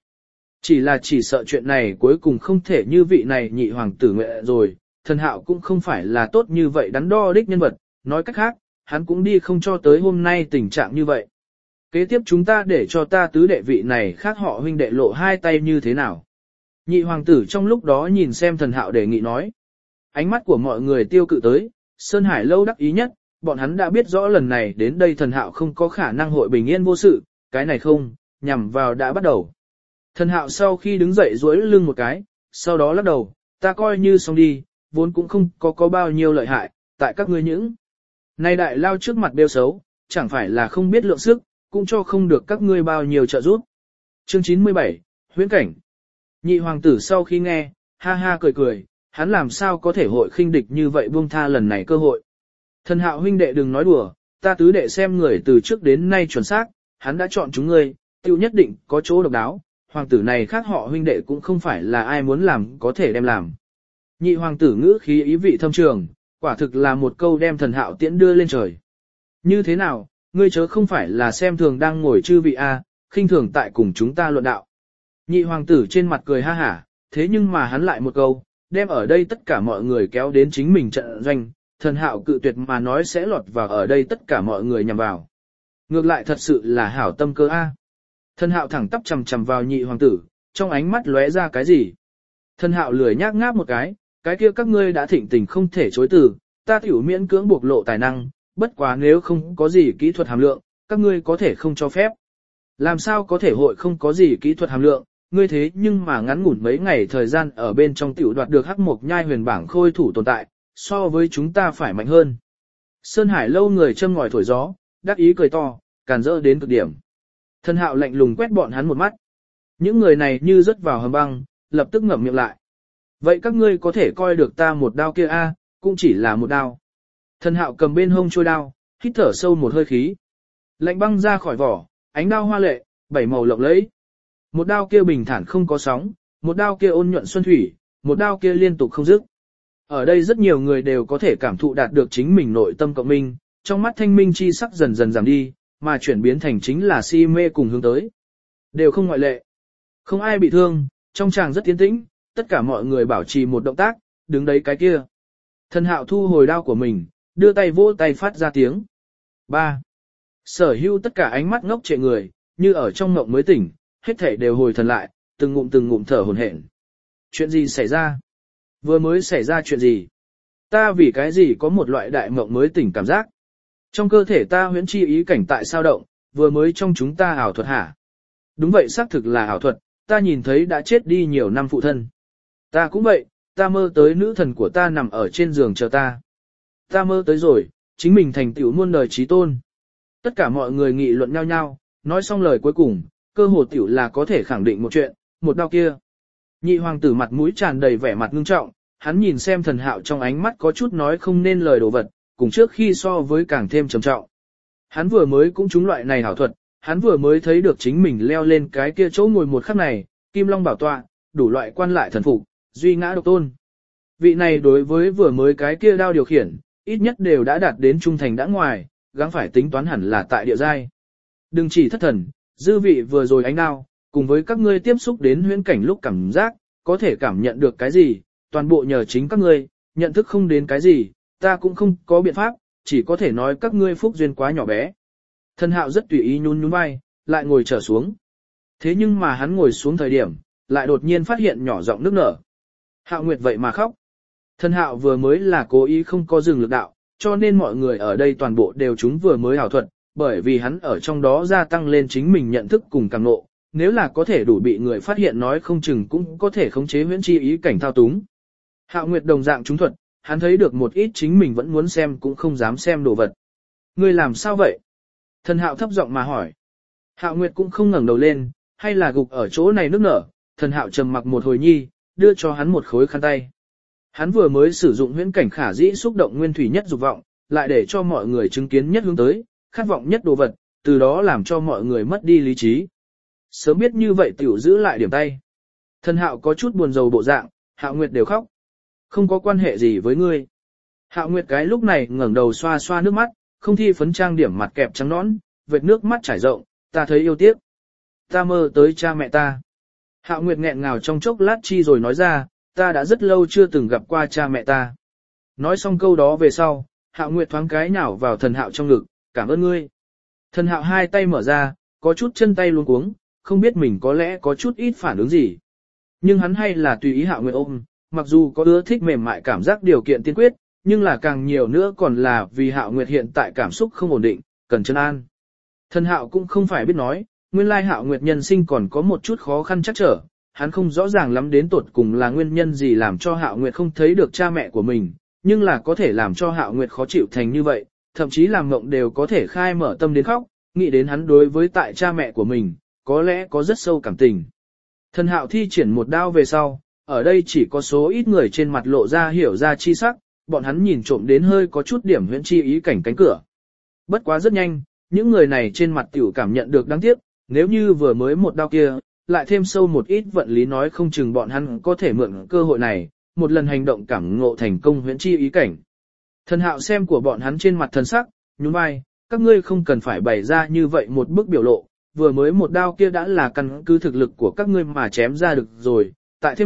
Chỉ sợ chuyện này cuối cùng không thể như vị này nhị hoàng tử nguyện rồi, Thần Hạo cũng không phải là tốt như vậy đắn đo đích nhân vật, nói cách khác, hắn cũng đi không cho tới hôm nay tình trạng như vậy. Kế tiếp chúng ta để cho ta tứ đệ vị này khác họ huynh đệ lộ 2 tay như thế nào. Nhị hoàng tử trong lúc đó nhìn xem Thần Hạo đề nghị nói. Ánh mắt của mọi người tiêu cự tới, Sơn Hải lâu đắc ý nhất, bọn hắn đã biết rõ lần này đến đây Thần Hạo không có khả năng hội bình yên vô sự, cái này không, nhằm vào đã bắt đầu. Thần Hạo sau khi đứng dậy duỗi lưng một cái, sau đó lắc đầu, ta coi như xong đi, vốn cũng không có bao nhiêu lợi hại, tại các ngươi những. Nay đại lao trước mặt bêu xấu, chẳng phải là không biết lượng sức, cũng cho không được các ngươi bao nhiêu trợ giúp. Chương 97, huyễn cảnh. Nhị hoàng tử sau khi nghe, ha ha cười, hắn làm sao có thể hội khinh địch như vậy buông tha lần này cơ hội. Thần Hạo huynh đệ đừng nói đùa, ta tứ đệ xem người từ trước đến nay chuẩn xác, hắn đã chọn chúng ngươi, tiêu nhất định có chỗ độc đáo, hoàng tử này khác họ huynh đệ cũng không phải là ai muốn làm có thể đem làm. Nhị hoàng tử ngữ khí ý vị thâm trường, quả thực là một câu đem Thần Hạo tiễn đưa lên trời. Như thế nào, ngươi chớ không phải là xem thường đang ngồi chư vị a, khinh thường tại cùng chúng ta luận đạo. Nhị hoàng tử trên mặt cười ha hả, thế nhưng mà hắn lại một câu, đem ở đây tất cả mọi người kéo đến chính mình trận doanh, thần hạo cự tuyệt mà nói sẽ lọt vào ở đây tất cả mọi người nhằm vào. Ngược lại thật sự là hảo tâm cơ a. Thần hạo thẳng tắp chằm chằm vào nhị hoàng tử, trong ánh mắt lóe ra cái gì. Thần hạo lười nhác ngáp một cái kia các ngươi đã thịnh tình không thể chối từ, ta tiểu miễn cưỡng buộc lộ tài năng, bất quá nếu không có gì kỹ thuật hàm lượng, các ngươi có thể không cho phép. Làm sao có thể hội không có gì kỹ thuật hàm lượng, ngươi thế nhưng mà ngắn ngủn mấy ngày thời gian ở bên trong tiểu đoạt được hắc mộc nhai huyền bảng khôi thủ tồn tại, so với chúng ta phải mạnh hơn. Sơn Hải lâu người châm ngòi thổi gió, đắc ý cười to, càn rỡ đến cực điểm. Thần hạo lạnh lùng quét bọn hắn một mắt. Những người này như rớt vào hầm băng, lập tức ngậm miệng lại. Vậy các ngươi có thể coi được ta một đao kia a, cũng chỉ là một đao. Thần hạo cầm bên hông trôi đao, hít thở sâu một hơi khí. Lạnh băng ra khỏi vỏ, ánh đao hoa lệ, bảy màu lộng lẫy. Một đao kia bình thản không có sóng, một đao kia ôn nhuận xuân thủy, một đao kia liên tục không dứt. Ở đây rất nhiều người đều có thể cảm thụ đạt được chính mình nội tâm cộng minh, trong mắt thanh minh chi sắc dần dần giảm đi, mà chuyển biến thành chính là si mê cùng hướng tới. Đều không ngoại lệ. Không ai bị thương, trong tràng rất tiến tĩnh, tất cả mọi người bảo trì một động tác, đứng đấy cái kia. Thần hạo thu hồi đao của mình, đưa tay vỗ tay phát ra tiếng. 3. Sở hữu tất cả ánh mắt ngốc trệ người, như ở trong mộng mới tỉnh, hết thảy đều hồi thần lại, từng ngụm thở hổn hển. Chuyện gì xảy ra? Vừa mới xảy ra chuyện gì? Ta vì cái gì có một loại đại mộng mới tỉnh cảm giác? Trong cơ thể ta huyễn chi ý cảnh tại sao động, vừa mới trong chúng ta ảo thuật hả? Đúng vậy, xác thực là ảo thuật, ta nhìn thấy đã chết đi nhiều năm phụ thân. Ta cũng vậy, ta mơ tới nữ thần của ta nằm ở trên giường chờ ta. Ta mơ tới rồi, chính mình thành tựu muôn đời trí tôn. Tất cả mọi người nghị luận nhau nhau, nói xong lời cuối cùng, cơ hồ tiểu là có thể khẳng định một chuyện, một đao kia. Nhị hoàng tử mặt mũi tràn đầy vẻ mặt ngưng trọng, hắn nhìn xem thần hạo trong ánh mắt có chút nói không nên lời đồ vật, cùng trước khi so với càng thêm trầm trọng. Hắn vừa mới cũng trúng loại này hảo thuật, hắn vừa mới thấy được chính mình leo lên cái kia chỗ ngồi một khắc này, kim long bảo tọa, đủ loại quan lại thần phục, duy ngã độc tôn. Vị này đối với vừa mới cái kia đao điều khiển, ít nhất đều đã đạt đến trung thành đã ngoài, gắng phải tính toán hẳn là tại địa giai. Đừng chỉ thất thần, dư vị vừa rồi ánh đao, cùng với các ngươi tiếp xúc đến huyễn cảnh lúc cảm giác, có thể cảm nhận được cái gì, toàn bộ nhờ chính các ngươi, nhận thức không đến cái gì, ta cũng không có biện pháp, chỉ có thể nói các ngươi phúc duyên quá nhỏ bé. Thần hạo rất tùy ý nhún nhún vai, lại ngồi trở xuống. Thế nhưng mà hắn ngồi xuống thời điểm, lại đột nhiên phát hiện nhỏ giọng nước nở. Hạo Nguyệt vậy mà khóc. Thần hạo vừa mới là cố ý không có dừng lực đạo, cho nên mọi người ở đây toàn bộ đều chúng vừa mới ảo thuật, bởi vì hắn ở trong đó gia tăng lên chính mình nhận thức cùng càng nộ, nếu là có thể đủ bị người phát hiện nói không chừng cũng có thể khống chế huyễn chi ý cảnh thao túng. Hạo Nguyệt đồng dạng trúng thuật, hắn thấy được một ít chính mình vẫn muốn xem cũng không dám xem đồ vật. Ngươi làm sao vậy? Thần hạo thấp giọng mà hỏi. Hạo Nguyệt cũng không ngẩng đầu lên, hay là gục ở chỗ này nước nở, thần hạo trầm mặc một hồi nhi, đưa cho hắn một khối khăn tay. Hắn vừa mới sử dụng huyễn cảnh khả dĩ xúc động nguyên thủy nhất dục vọng, lại để cho mọi người chứng kiến nhất hướng tới, khát vọng nhất đồ vật, từ đó làm cho mọi người mất đi lý trí. Sớm biết như vậy tiểu giữ lại điểm tay. Thần hạo có chút buồn rầu bộ dạng, Hạo Nguyệt đều khóc. Không có quan hệ gì với ngươi. Hạo Nguyệt cái lúc này ngẩng đầu xoa xoa nước mắt, không thi phấn trang điểm mặt kẹp trắng nõn, vệt nước mắt trải rộng, ta thấy yêu tiếc. Ta mơ tới cha mẹ ta. Hạo Nguyệt nghẹn ngào trong chốc lát chi rồi nói ra, ta đã rất lâu chưa từng gặp qua cha mẹ ta. Nói xong câu đó về sau, Hạo Nguyệt thoáng cái nhào vào thần hạo trong ngực, cảm ơn ngươi. Thần hạo hai tay mở ra, có chút chân tay luống cuống, không biết mình có lẽ có chút ít phản ứng gì. Nhưng hắn hay là tùy ý Hạo Nguyệt ôm, mặc dù có ưa thích mềm mại cảm giác điều kiện tiên quyết, nhưng là càng nhiều nữa còn là vì Hạo Nguyệt hiện tại cảm xúc không ổn định, cần chân an. Thần hạo cũng không phải biết nói, nguyên lai Hạo Nguyệt nhân sinh còn có một chút khó khăn chắc trở, hắn không rõ ràng lắm đến tột cùng là nguyên nhân gì làm cho Hạo Nguyệt không thấy được cha mẹ của mình, nhưng là có thể làm cho Hạo Nguyệt khó chịu thành như vậy, thậm chí làm mộng đều có thể khai mở tâm đến khóc, nghĩ đến hắn đối với tại cha mẹ của mình, có lẽ có rất sâu cảm tình. Thần hạo thi triển một đao về sau, ở đây chỉ có số ít người trên mặt lộ ra hiểu ra chi sắc, bọn hắn nhìn trộm đến hơi có chút điểm huyễn chi ý cảnh cánh cửa. Bất quá rất nhanh, những người này trên mặt tiểu cảm nhận được đáng tiếc, nếu như vừa mới một đao kia, lại thêm sâu một ít vận lý nói không chừng bọn hắn có thể mượn cơ hội này, một lần hành động cảm ngộ thành công huyễn chi ý cảnh. Thần hạo xem của bọn hắn trên mặt thần sắc, nhún vai, các ngươi không cần phải bày ra như vậy một bức biểu lộ, vừa mới một đao kia đã là căn cứ thực lực của các ngươi mà chém ra được rồi, tại thêm mạnh,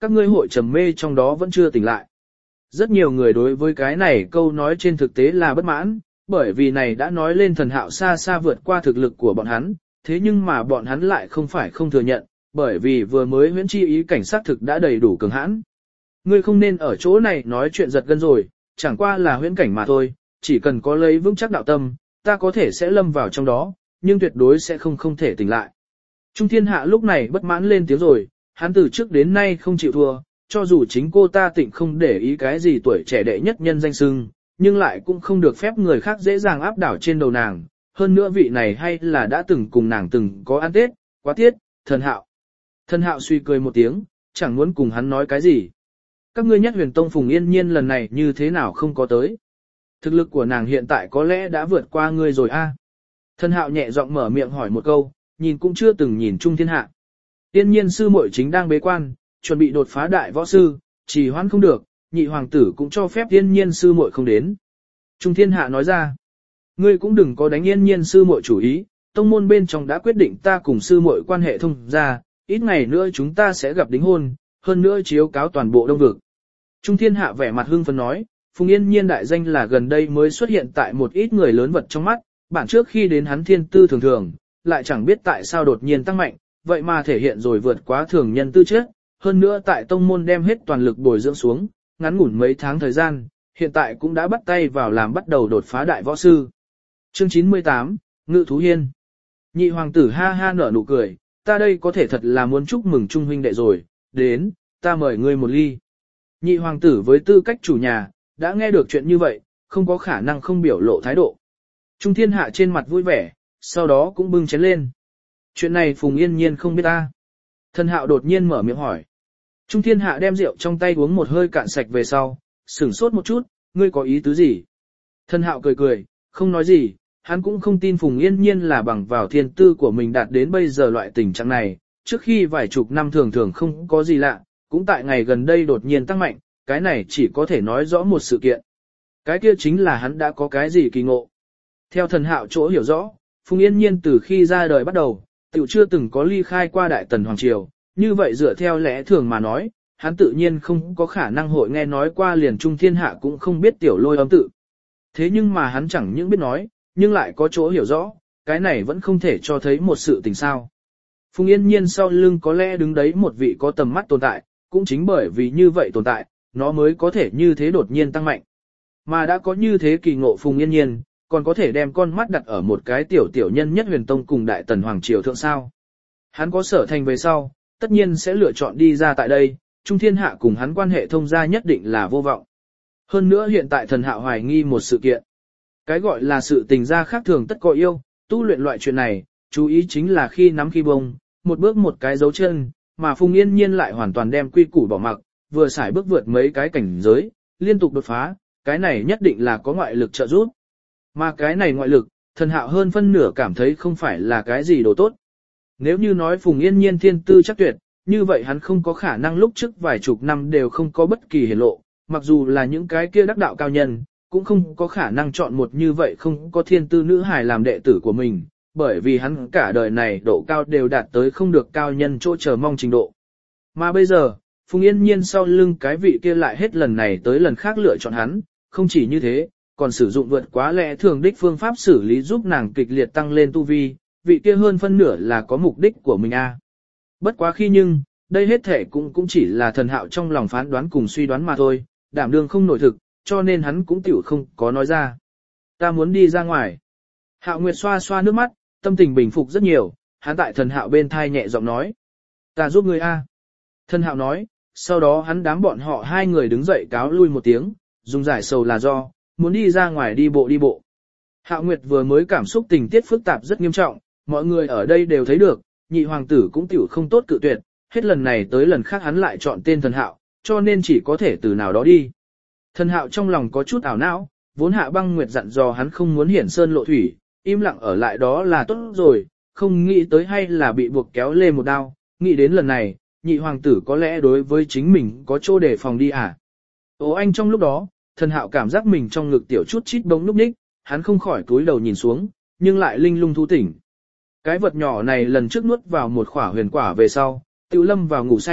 các ngươi hội trầm mê trong đó vẫn chưa tỉnh lại. Rất nhiều người đối với cái này câu nói trên thực tế là bất mãn, bởi vì này đã nói lên Thần Hạo xa xa vượt qua thực lực của bọn hắn, thế nhưng mà bọn hắn lại không phải không thừa nhận, bởi vì vừa mới huyễn chi ý cảnh sát thực đã đầy đủ cường hãn. Ngươi không nên ở chỗ này nói chuyện giật gân rồi, chẳng qua là huyễn cảnh mà thôi, chỉ cần có lấy vững chắc đạo tâm, ta có thể sẽ lâm vào trong đó, nhưng tuyệt đối sẽ không thể tỉnh lại. Trung Thiên Hạ lúc này bất mãn lên tiếng rồi, hắn từ trước đến nay không chịu thua, cho dù chính cô ta Tịnh không để ý cái gì tuổi trẻ đệ nhất nhân danh xưng, nhưng lại cũng không được phép người khác dễ dàng áp đảo trên đầu nàng, hơn nữa vị này hay là đã từng cùng nàng từng có ăn Tết, quá tiết, Thần Hạo. Thần Hạo suy cười một tiếng, chẳng muốn cùng hắn nói cái gì. Các ngươi Nhất Huyền Tông Phùng Yên Nhiên lần này như thế nào không có tới. Thực lực của nàng hiện tại có lẽ đã vượt qua ngươi rồi a. Thần Hạo nhẹ giọng mở miệng hỏi một câu, nhìn cũng chưa từng nhìn Trung Thiên Hạ. Yên Nhiên sư muội chính đang bế quan, chuẩn bị đột phá đại võ sư, chỉ hoãn không được, nhị hoàng tử cũng cho phép Yên Nhiên sư muội không đến. Trung Thiên Hạ nói ra, ngươi cũng đừng có đánh Yên Nhiên sư muội chủ ý, tông môn bên trong đã quyết định ta cùng sư muội quan hệ thông ra, ít ngày nữa chúng ta sẽ gặp đính hôn, hơn nữa chiếu cáo toàn bộ Đông vực. Trung Thiên Hạ vẻ mặt hưng phấn nói, Phùng Yên Nhiên đại danh là gần đây mới xuất hiện tại một ít người lớn vật trong mắt, bản trước khi đến hắn thiên tư thường thường, lại chẳng biết tại sao đột nhiên tăng mạnh, vậy mà thể hiện rồi vượt quá thường nhân tư chất, hơn nữa tại tông môn đem hết toàn lực bồi dưỡng xuống, ngắn ngủn mấy tháng thời gian, hiện tại cũng đã bắt tay vào làm bắt đầu đột phá đại võ sư. Chương 98, Ngự Thú Hiên. Nhị hoàng tử ha ha nở nụ cười, ta đây có thể thật là muốn chúc mừng Trung huynh đệ rồi, đến, ta mời ngươi một ly. Nhị hoàng tử với tư cách chủ nhà, đã nghe được chuyện như vậy, không có khả năng không biểu lộ thái độ. Trung Thiên Hạ trên mặt vui vẻ, sau đó cũng bưng chén lên. Chuyện này Phùng Yên Nhiên không biết ta. Thần Hạo đột nhiên mở miệng hỏi. Trung Thiên Hạ đem rượu trong tay uống một hơi cạn sạch về sau, sửng sốt một chút, ngươi có ý tứ gì? Thần Hạo cười cười, không nói gì, hắn cũng không tin Phùng Yên Nhiên là bằng vào thiên tư của mình đạt đến bây giờ loại tình trạng này, trước khi vài chục năm thường thường không có gì lạ, cũng tại ngày gần đây đột nhiên tăng mạnh, cái này chỉ có thể nói rõ một sự kiện. Cái kia chính là hắn đã có cái gì kỳ ngộ. Theo Thần Hạo chỗ hiểu rõ, Phùng Yên Nhiên từ khi ra đời bắt đầu, tiểu chưa từng có ly khai qua Đại Tần Hoàng Triều, như vậy dựa theo lẽ thường mà nói, hắn tự nhiên không có khả năng hội nghe nói qua liền Trung Thiên Hạ cũng không biết tiểu Lôi âm tự. Thế nhưng mà hắn chẳng những biết nói, nhưng lại có chỗ hiểu rõ, cái này vẫn không thể cho thấy một sự tình sao. Phùng Yên Nhiên sau lưng có lẽ đứng đấy một vị có tầm mắt tồn tại, cũng chính bởi vì như vậy tồn tại, nó mới có thể như thế đột nhiên tăng mạnh. Mà đã có như thế kỳ ngộ Phùng Yên Nhiên, còn có thể đem con mắt đặt ở một cái tiểu nhân Nhất Huyền Tông cùng Đại Tần Hoàng Triều thượng sao. Hắn có sở thành về sau, tất nhiên sẽ lựa chọn đi ra tại đây, Trung Thiên Hạ cùng hắn quan hệ thông gia nhất định là vô vọng. Hơn nữa hiện tại Thần Hạo hoài nghi một sự kiện. Cái gọi là sự tình gia khác thường tất có yêu, tu luyện loại chuyện này, chú ý chính là khi nắm khi bông, một bước một cái dấu chân, mà Phùng Yên Nhiên lại hoàn toàn đem quy củ bỏ mặc, vừa xài bước vượt mấy cái cảnh giới, liên tục đột phá, cái này nhất định là có ngoại lực trợ giúp. Mà cái này ngoại lực, Thần Hạo hơn phân nửa cảm thấy không phải là cái gì đồ tốt. Nếu như nói Phùng Yên Nhiên thiên tư chắc tuyệt, như vậy hắn không có khả năng lúc trước vài chục năm đều không có bất kỳ hiển lộ, mặc dù là những cái kia đắc đạo cao nhân, cũng không có khả năng chọn một như vậy không có thiên tư nữ hài làm đệ tử của mình, bởi vì hắn cả đời này độ cao đều đạt tới không được cao nhân chỗ chờ mong trình độ. Mà bây giờ, Phùng Yên Nhiên sau lưng cái vị kia lại hết lần này tới lần khác lựa chọn hắn, không chỉ như thế, còn sử dụng vượt quá lẽ thường đích phương pháp xử lý giúp nàng kịch liệt tăng lên tu vi, vị kia hơn phân nửa là có mục đích của mình a. Bất quá khi nhưng, đây hết thể cũng chỉ là Thần Hạo trong lòng phán đoán cùng suy đoán mà thôi, đảm đương không nổi thực, cho nên hắn cũng tiểu không có nói ra. Ta muốn đi ra ngoài. Hạo Nguyệt xoa xoa nước mắt, tâm tình bình phục rất nhiều, hắn tại Thần Hạo bên thai nhẹ giọng nói. Ta giúp ngươi a. Thần Hạo nói, sau đó hắn đám bọn họ hai người đứng dậy cáo lui một tiếng, dùng giải sầu là do, muốn đi ra ngoài đi bộ. Hạo Nguyệt vừa mới cảm xúc tình tiết phức tạp rất nghiêm trọng, mọi người ở đây đều thấy được, nhị hoàng tử cũng tiểu không tốt cự tuyệt, hết lần này tới lần khác hắn lại chọn tên Thần Hạo, cho nên chỉ có thể từ nào đó đi. Thần Hạo trong lòng có chút ảo não, vốn Hạ Băng Nguyệt dặn dò hắn không muốn hiển sơn lộ thủy, im lặng ở lại đó là tốt rồi, không nghĩ tới hay là bị buộc kéo lê một đao, nghĩ đến lần này, nhị hoàng tử có lẽ đối với chính mình có chỗ để phòng đi à. Ô anh trong lúc đó, Thần Hạo cảm giác mình trong ngực tiểu chút chít bỗng núp ních, hắn không khỏi cúi đầu nhìn xuống, nhưng lại linh lung thu tỉnh. Cái vật nhỏ này lần trước nuốt vào một khỏa huyền quả về sau, Tiểu Lâm vào ngủ say,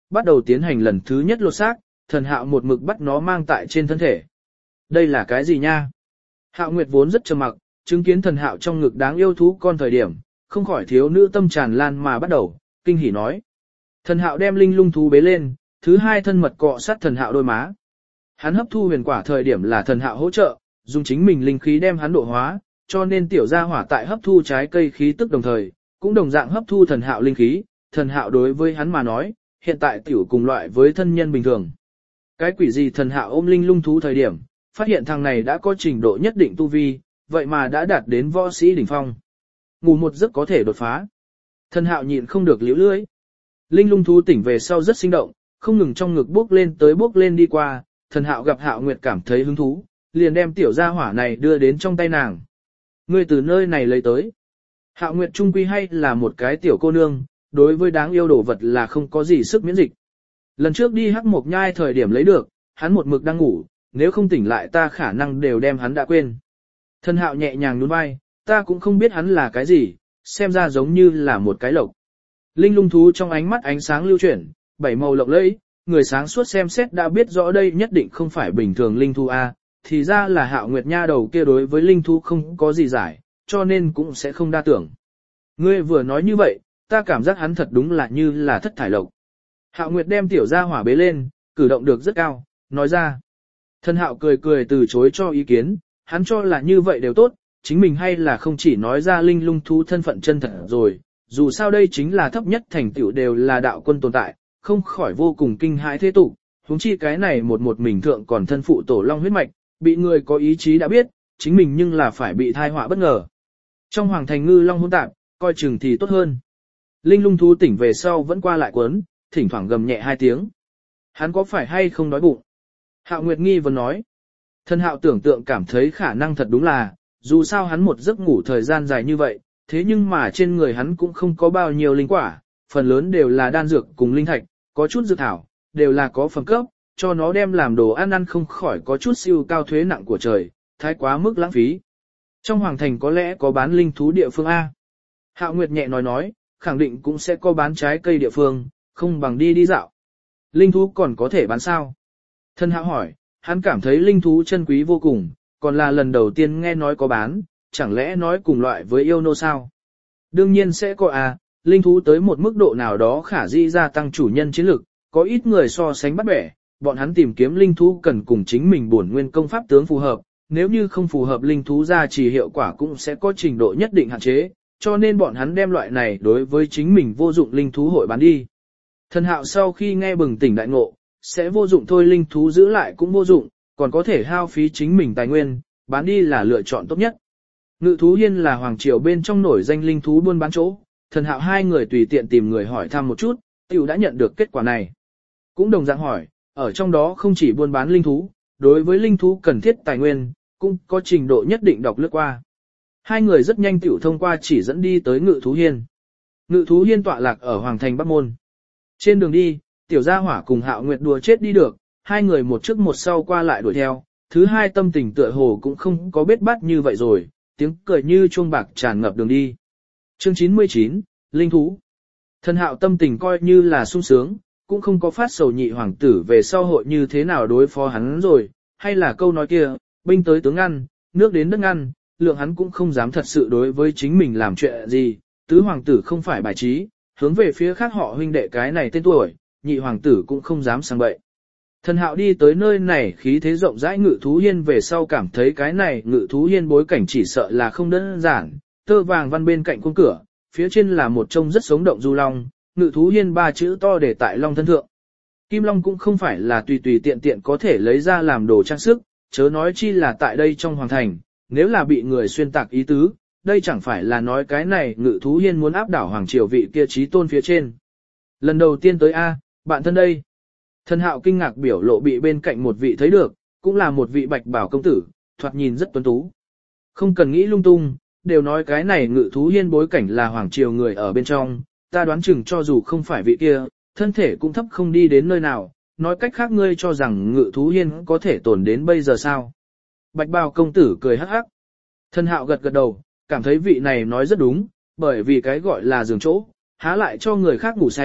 bắt đầu tiến hành lần thứ nhất lột xác, Thần Hạo một mực bắt nó mang tại trên thân thể. Đây là cái gì nha? Hạo Nguyệt vốn rất trầm mặc, chứng kiến Thần Hạo trong ngực đáng yêu thú con thời điểm, không khỏi thiếu nữ tâm tràn lan mà bắt đầu, kinh hỉ nói. Thần Hạo đem linh lung thú bế lên, thứ hai thân mật cọ sát Thần Hạo đôi má. Hắn hấp thu huyền quả thời điểm là Thần Hạo hỗ trợ, dùng chính mình linh khí đem hắn độ hóa, cho nên tiểu gia hỏa tại hấp thu trái cây khí tức đồng thời, cũng đồng dạng hấp thu Thần Hạo linh khí. Thần Hạo đối với hắn mà nói, hiện tại tiểu cùng loại với thân nhân bình thường. Cái quỷ gì? Thần Hạo ôm linh lung thú thời điểm, phát hiện thằng này đã có trình độ nhất định tu vi, vậy mà đã đạt đến võ sĩ đỉnh phong. Ngủ một giấc có thể đột phá. Thần Hạo nhịn không được liễu lưỡi. Linh lung thú tỉnh về sau rất sinh động, không ngừng trong ngực bước lên tới bước lên đi qua, Thần Hạo gặp Hạo Nguyệt cảm thấy hứng thú, liền đem tiểu gia hỏa này đưa đến trong tay nàng. Ngươi từ nơi này lấy tới. Hạo Nguyệt trung quy hay là một cái tiểu cô nương, đối với đáng yêu đồ vật là không có gì sức miễn dịch. Lần trước đi Hắc Mộc Nhai thời điểm lấy được, hắn một mực đang ngủ, nếu không tỉnh lại ta khả năng đều đem hắn đã quên. Thần Hạo nhẹ nhàng nhún vai, ta cũng không biết hắn là cái gì, xem ra giống như là một cái lộc. Linh lung thú trong ánh mắt ánh sáng lưu chuyển, bảy màu lộng lẫy, người sáng suốt xem xét đã biết rõ đây nhất định không phải bình thường linh thú a, thì ra là Hạo Nguyệt nha đầu kia đối với linh thú không có gì giải, cho nên cũng sẽ không đa tưởng. Ngươi vừa nói như vậy, ta cảm giác hắn thật đúng là như là thất thải lộc. Hạo Nguyệt đem tiểu gia hỏa bế lên, cử động được rất cao, nói ra. Thần Hạo cười cười từ chối cho ý kiến, hắn cho là như vậy đều tốt, chính mình hay là không chỉ nói ra linh lung thú thân phận chân thật rồi, dù sao đây chính là thấp nhất thành tựu đều là đạo quân tồn tại, không khỏi vô cùng kinh hãi thế tục, huống chi cái này một mình thượng còn thân phụ tổ long huyết mạch, bị người có ý chí đã biết, chính mình nhưng là phải bị thai họa bất ngờ. Trong hoàng thành ngư long hỗn tạp, coi chừng thì tốt hơn. Linh lung thú tỉnh về sau vẫn qua lại quấn, thỉnh thoảng gầm nhẹ hai tiếng. Hắn có phải hay không đói bụng? Hạo Nguyệt nghi vấn nói. Thần Hạo tưởng tượng cảm thấy khả năng thật đúng là, dù sao hắn một giấc ngủ thời gian dài như vậy, thế nhưng mà trên người hắn cũng không có bao nhiêu linh quả, phần lớn đều là đan dược cùng linh thạch, có chút dược thảo, đều là có phẩm cấp, cho nó đem làm đồ ăn ăn không khỏi có chút siêu cao thuế nặng của trời, thái quá mức lãng phí. Trong hoàng thành có lẽ có bán linh thú địa phương A. Hạo Nguyệt nhẹ nói, khẳng định cũng sẽ có bán trái cây địa phương, không bằng đi dạo. Linh thú còn có thể bán sao? Thần Hạo hỏi, hắn cảm thấy linh thú chân quý vô cùng, còn là lần đầu tiên nghe nói có bán, chẳng lẽ nói cùng loại với yêu nô sao? Đương nhiên sẽ có à, linh thú tới một mức độ nào đó khả dĩ gia tăng chủ nhân chiến lực, có ít người so sánh bắt bẻ, bọn hắn tìm kiếm linh thú cần cùng chính mình bổn nguyên công pháp tướng phù hợp, nếu như không phù hợp linh thú gia trì hiệu quả cũng sẽ có trình độ nhất định hạn chế, cho nên bọn hắn đem loại này đối với chính mình vô dụng linh thú hội bán đi. Thần Hạo sau khi nghe bừng tỉnh đại ngộ, sẽ vô dụng thôi, linh thú giữ lại cũng vô dụng, còn có thể hao phí chính mình tài nguyên, bán đi là lựa chọn tốt nhất. Ngự thú hiên là hoàng triều bên trong nổi danh linh thú buôn bán chỗ, Thần Hạo hai người tùy tiện tìm người hỏi thăm một chút, tiểu đã nhận được kết quả này. Cũng đồng dạng hỏi, ở trong đó không chỉ buôn bán linh thú, đối với linh thú cần thiết tài nguyên, cũng có trình độ nhất định đọc lướt qua. Hai người rất nhanh tiểu thông qua chỉ dẫn đi tới Ngự thú hiên. Ngự thú hiên tọa lạc ở hoàng thành Bắc Môn. Trên đường đi, tiểu gia hỏa cùng Hạo Nguyệt đùa chết đi được, hai người một trước một sau qua lại đuổi theo, thứ hai tâm tình tựa hồ cũng không có bết bát như vậy rồi, tiếng cười như chuông bạc tràn ngập đường đi. Chương 99, Linh thú. Thần Hạo tâm tình coi như là sung sướng, cũng không có phát sầu nhị hoàng tử về sau hội như thế nào đối phó hắn rồi, hay là câu nói kia, binh tới tướng ngăn, nước đến đất ngăn, lượng hắn cũng không dám thật sự đối với chính mình làm chuyện gì, tứ hoàng tử không phải bài trí, hướng về phía khác họ huynh đệ cái này tên tuổi, nhị hoàng tử cũng không dám sang bậy. Thần Hạo đi tới nơi này khí thế rộng rãi Ngự thú hiên về sau cảm thấy cái này Ngự thú hiên bối cảnh chỉ sợ là không đơn giản, tơ vàng văn bên cạnh khung cửa, phía trên là một trông rất sống động du long, Ngự thú hiên ba chữ to để tại long thân thượng. Kim long cũng không phải là tùy tùy tiện tiện có thể lấy ra làm đồ trang sức, chớ nói chi là tại đây trong hoàng thành, nếu là bị người xuyên tạc ý tứ, đây chẳng phải là nói cái này Ngự thú hiên muốn áp đảo hoàng triều vị kia chí tôn phía trên. Lần đầu tiên tới A, bạn thân đây. Thần Hạo kinh ngạc biểu lộ bị bên cạnh một vị thấy được, cũng là một vị bạch bảo công tử, thoạt nhìn rất tuấn tú. Không cần nghĩ lung tung, đều nói cái này Ngự thú hiên bối cảnh là hoàng triều người ở bên trong, ta đoán chừng cho dù không phải vị kia, thân thể cũng thấp không đi đến nơi nào, nói cách khác ngươi cho rằng Ngự thú hiên có thể tồn đến bây giờ sao. Bạch bào công tử cười hắc hắc. Thần Hạo gật gật đầu, cảm thấy vị này nói rất đúng, bởi vì cái gọi là giường chỗ, há lại cho người khác ngủ say,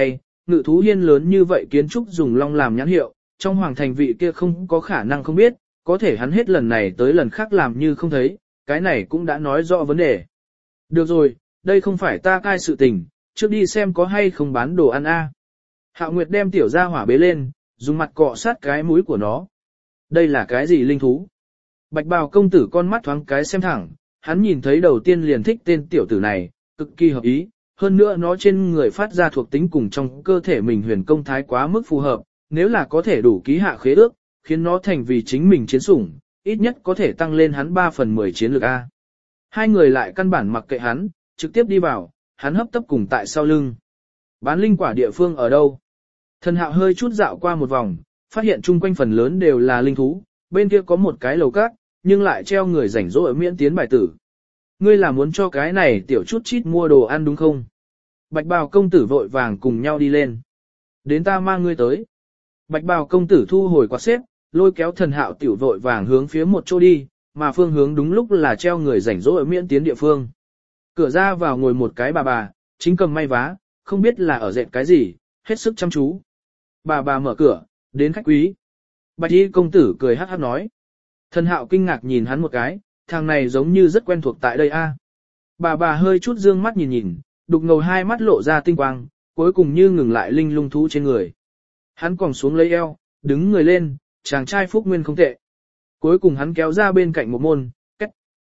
ngự thú hiên lớn như vậy kiến trúc dùng long làm nhãn hiệu, trong hoàng thành vị kia không có khả năng không biết, có thể hắn hết lần này tới lần khác làm như không thấy, cái này cũng đã nói rõ vấn đề. Được rồi, đây không phải ta cai sự tình, trước đi xem có hay không bán đồ ăn a. Hạo Nguyệt đem tiểu gia hỏa bế lên, dùng mặt cọ sát cái mũi của nó. Đây là cái gì linh thú? Bạch bào công tử con mắt thoáng cái xem thẳng, hắn nhìn thấy đầu tiên liền thích tên tiểu tử này, cực kỳ hợp ý, hơn nữa nó trên người phát ra thuộc tính cùng trong cơ thể mình huyền công thái quá mức phù hợp, nếu là có thể đủ ký hạ khế ước, khiến nó thành vì chính mình chiến sủng, ít nhất có thể tăng lên hắn 3/10 chiến lược A. Hai người lại căn bản mặc kệ hắn, trực tiếp đi vào, hắn hấp tấp cùng tại sau lưng. Bán linh quả địa phương ở đâu? Thần Hạo hơi chút dạo qua một vòng, phát hiện chung quanh phần lớn đều là linh thú, bên kia có một cái lầu cát, nhưng lại treo người rảnh rỗi miễn tiến bài tử. Ngươi là muốn cho cái này tiểu chút chít mua đồ ăn đúng không? Bạch bào công tử vội vàng cùng nhau đi lên. Đến ta mang ngươi tới. Bạch bào công tử thu hồi quạt xếp, lôi kéo Thần Hạo tiểu vội vàng hướng phía một chỗ đi, mà phương hướng đúng lúc là treo người rảnh rỗi miễn tiến địa phương. Cửa ra vào ngồi một cái bà, chính cầm may vá, không biết là ở dệt cái gì, hết sức chăm chú. Bà mở cửa, đến khách quý. Bạch y công tử cười hắc hắc nói. Thần Hạo kinh ngạc nhìn hắn một cái, thằng này giống như rất quen thuộc tại đây a. Bà hơi chút dương mắt nhìn nhìn, đục ngầu hai mắt lộ ra tinh quang, cuối cùng như ngừng lại linh lung thú trên người. Hắn còng xuống lấy eo, đứng người lên, chàng trai phúc nguyên không tệ. Cuối cùng hắn kéo ra bên cạnh một môn, cách.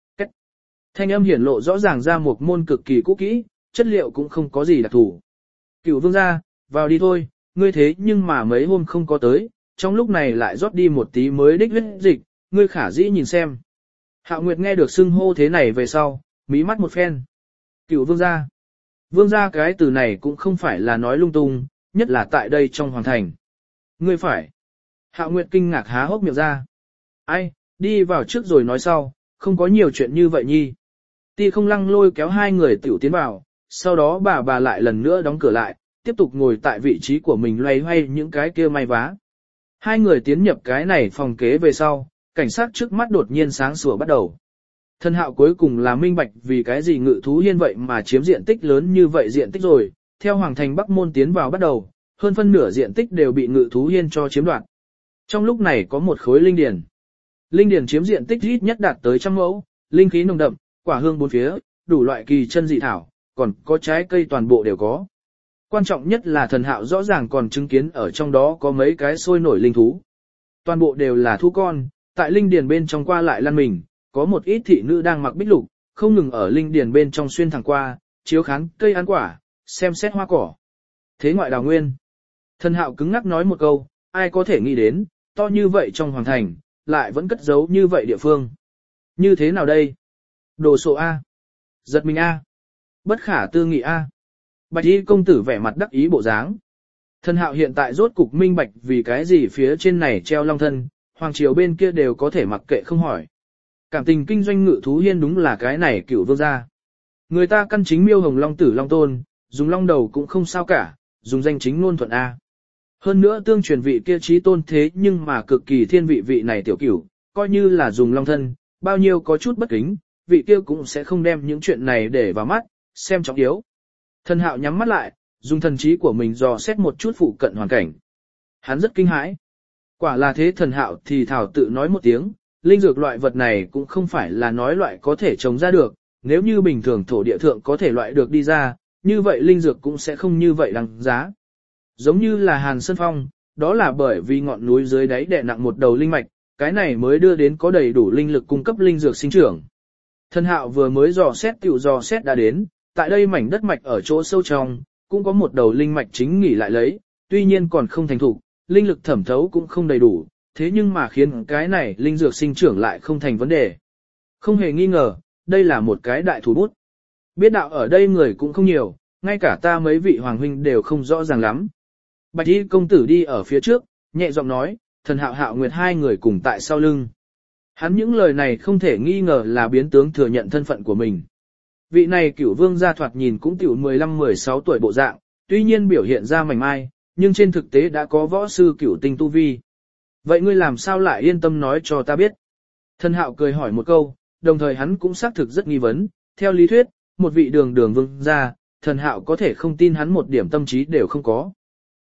Thanh âm hiển lộ rõ ràng ra một môn cực kỳ cũ kỹ, chất liệu cũng không có gì đặc thù. Cửu vương gia, vào đi thôi, ngươi thế nhưng mà mấy hôm không có tới, trong lúc này lại rót đi một tí mới đích huyết dịch, ngươi khả dĩ nhìn xem. Hạo Nguyệt nghe được xưng hô thế này về sau, mí mắt một phen. Cửu vương gia. Vương gia cái từ này cũng không phải là nói lung tung, nhất là tại đây trong hoàng thành. Ngươi phải. Hạo Nguyệt kinh ngạc há hốc miệng ra. Ai, đi vào trước rồi nói sau, không có nhiều chuyện như vậy nhi. Ti không lăng lôi kéo hai người tiểu tiến vào, sau đó bà lại lần nữa đóng cửa lại, tiếp tục ngồi tại vị trí của mình loay hoay những cái kia may vá. Hai người tiến nhập cái này phòng kế về sau, cảnh sát trước mắt đột nhiên sáng sủa bắt đầu. Thần Hạo cuối cùng là minh bạch vì cái gì ngự thú hiên vậy mà chiếm diện tích lớn như vậy diện tích rồi, theo hoàng thành Bắc Môn tiến vào bắt đầu, hơn phân nửa diện tích đều bị ngự thú hiên cho chiếm đoạt. Trong lúc này có một khối linh điền. Linh điền chiếm diện tích ít nhất đạt tới 100 mẫu, linh khí nồng đậm, quả hương bốn phía, đủ loại kỳ chân dị thảo, còn có trái cây toàn bộ đều có. Quan trọng nhất là Thần Hạo rõ ràng còn chứng kiến ở trong đó có mấy cái sôi nổi linh thú. Toàn bộ đều là thú con, tại linh điền bên trong qua lại lăn mình, có một ít thị nữ đang mặc bích lục, không ngừng ở linh điền bên trong xuyên thẳng qua, chiếu khán cây ăn quả, xem xét hoa cỏ. Thế ngoại đào nguyên. Thần Hạo cứng ngắc nói một câu, ai có thể nghĩ đến, to như vậy trong hoàng thành, lại vẫn cất giấu như vậy địa phương. Như thế nào đây? Đồ sộ A. Giật mình A. Bất khả tư nghị A. Bạch y công tử vẻ mặt đắc ý bộ dáng. Thần Hạo hiện tại rốt cục minh bạch vì cái gì phía trên này treo long thân, hoàng triều bên kia đều có thể mặc kệ không hỏi. Cảm tình kinh doanh ngự thú hiên đúng là cái này cửu vương gia. Người ta căn chính miêu hồng long tử long tôn, dùng long đầu cũng không sao cả, dùng danh chính ngôn thuận A. Hơn nữa tương truyền vị kia trí tôn thế nhưng mà cực kỳ thiên vị này tiểu cửu, coi như là dùng long thân, bao nhiêu có chút bất kính, vị kia cũng sẽ không đem những chuyện này để vào mắt, xem trọng yếu. Thần Hạo nhắm mắt lại, dùng thần trí của mình dò xét một chút phụ cận hoàn cảnh. Hắn rất kinh hãi. Quả là thế. Thần Hạo thì thảo tự nói một tiếng, linh dược loại vật này cũng không phải là nói loại có thể trồng ra được, nếu như bình thường thổ địa thượng có thể loại được đi ra, như vậy linh dược cũng sẽ không như vậy đăng giá. Giống như là Hàn Sơn Phong, đó là bởi vì ngọn núi dưới đáy đè nặng một đầu linh mạch, cái này mới đưa đến có đầy đủ linh lực cung cấp linh dược sinh trưởng. Thần Hạo vừa mới dò xét tiểu dò xét đã đến, tại đây mảnh đất mạch ở chỗ sâu trong, cũng có một đầu linh mạch chính nghỉ lại lấy, tuy nhiên còn không thành thục, linh lực thẩm thấu cũng không đầy đủ, thế nhưng mà khiến cái này linh dược sinh trưởng lại không thành vấn đề. Không hề nghi ngờ, đây là một cái đại thủ bút. Biết đạo ở đây người cũng không nhiều, ngay cả ta mấy vị hoàng huynh đều không rõ ràng lắm. Bạch y công tử đi ở phía trước, nhẹ giọng nói, Thần Hạo Hạo Nguyệt hai người cùng tại sau lưng. Hắn những lời này không thể nghi ngờ là biến tướng thừa nhận thân phận của mình. Vị này cửu vương gia thoạt nhìn cũng tiểu 15-16 tuổi bộ dạng, tuy nhiên biểu hiện ra mảnh mai, nhưng trên thực tế đã có võ sư cửu tinh tu vi. Vậy ngươi làm sao lại yên tâm nói cho ta biết? Thần Hạo cười hỏi một câu, đồng thời hắn cũng xác thực rất nghi vấn, theo lý thuyết, một vị đường vương gia, Thần Hạo có thể không tin hắn một điểm tâm trí đều không có.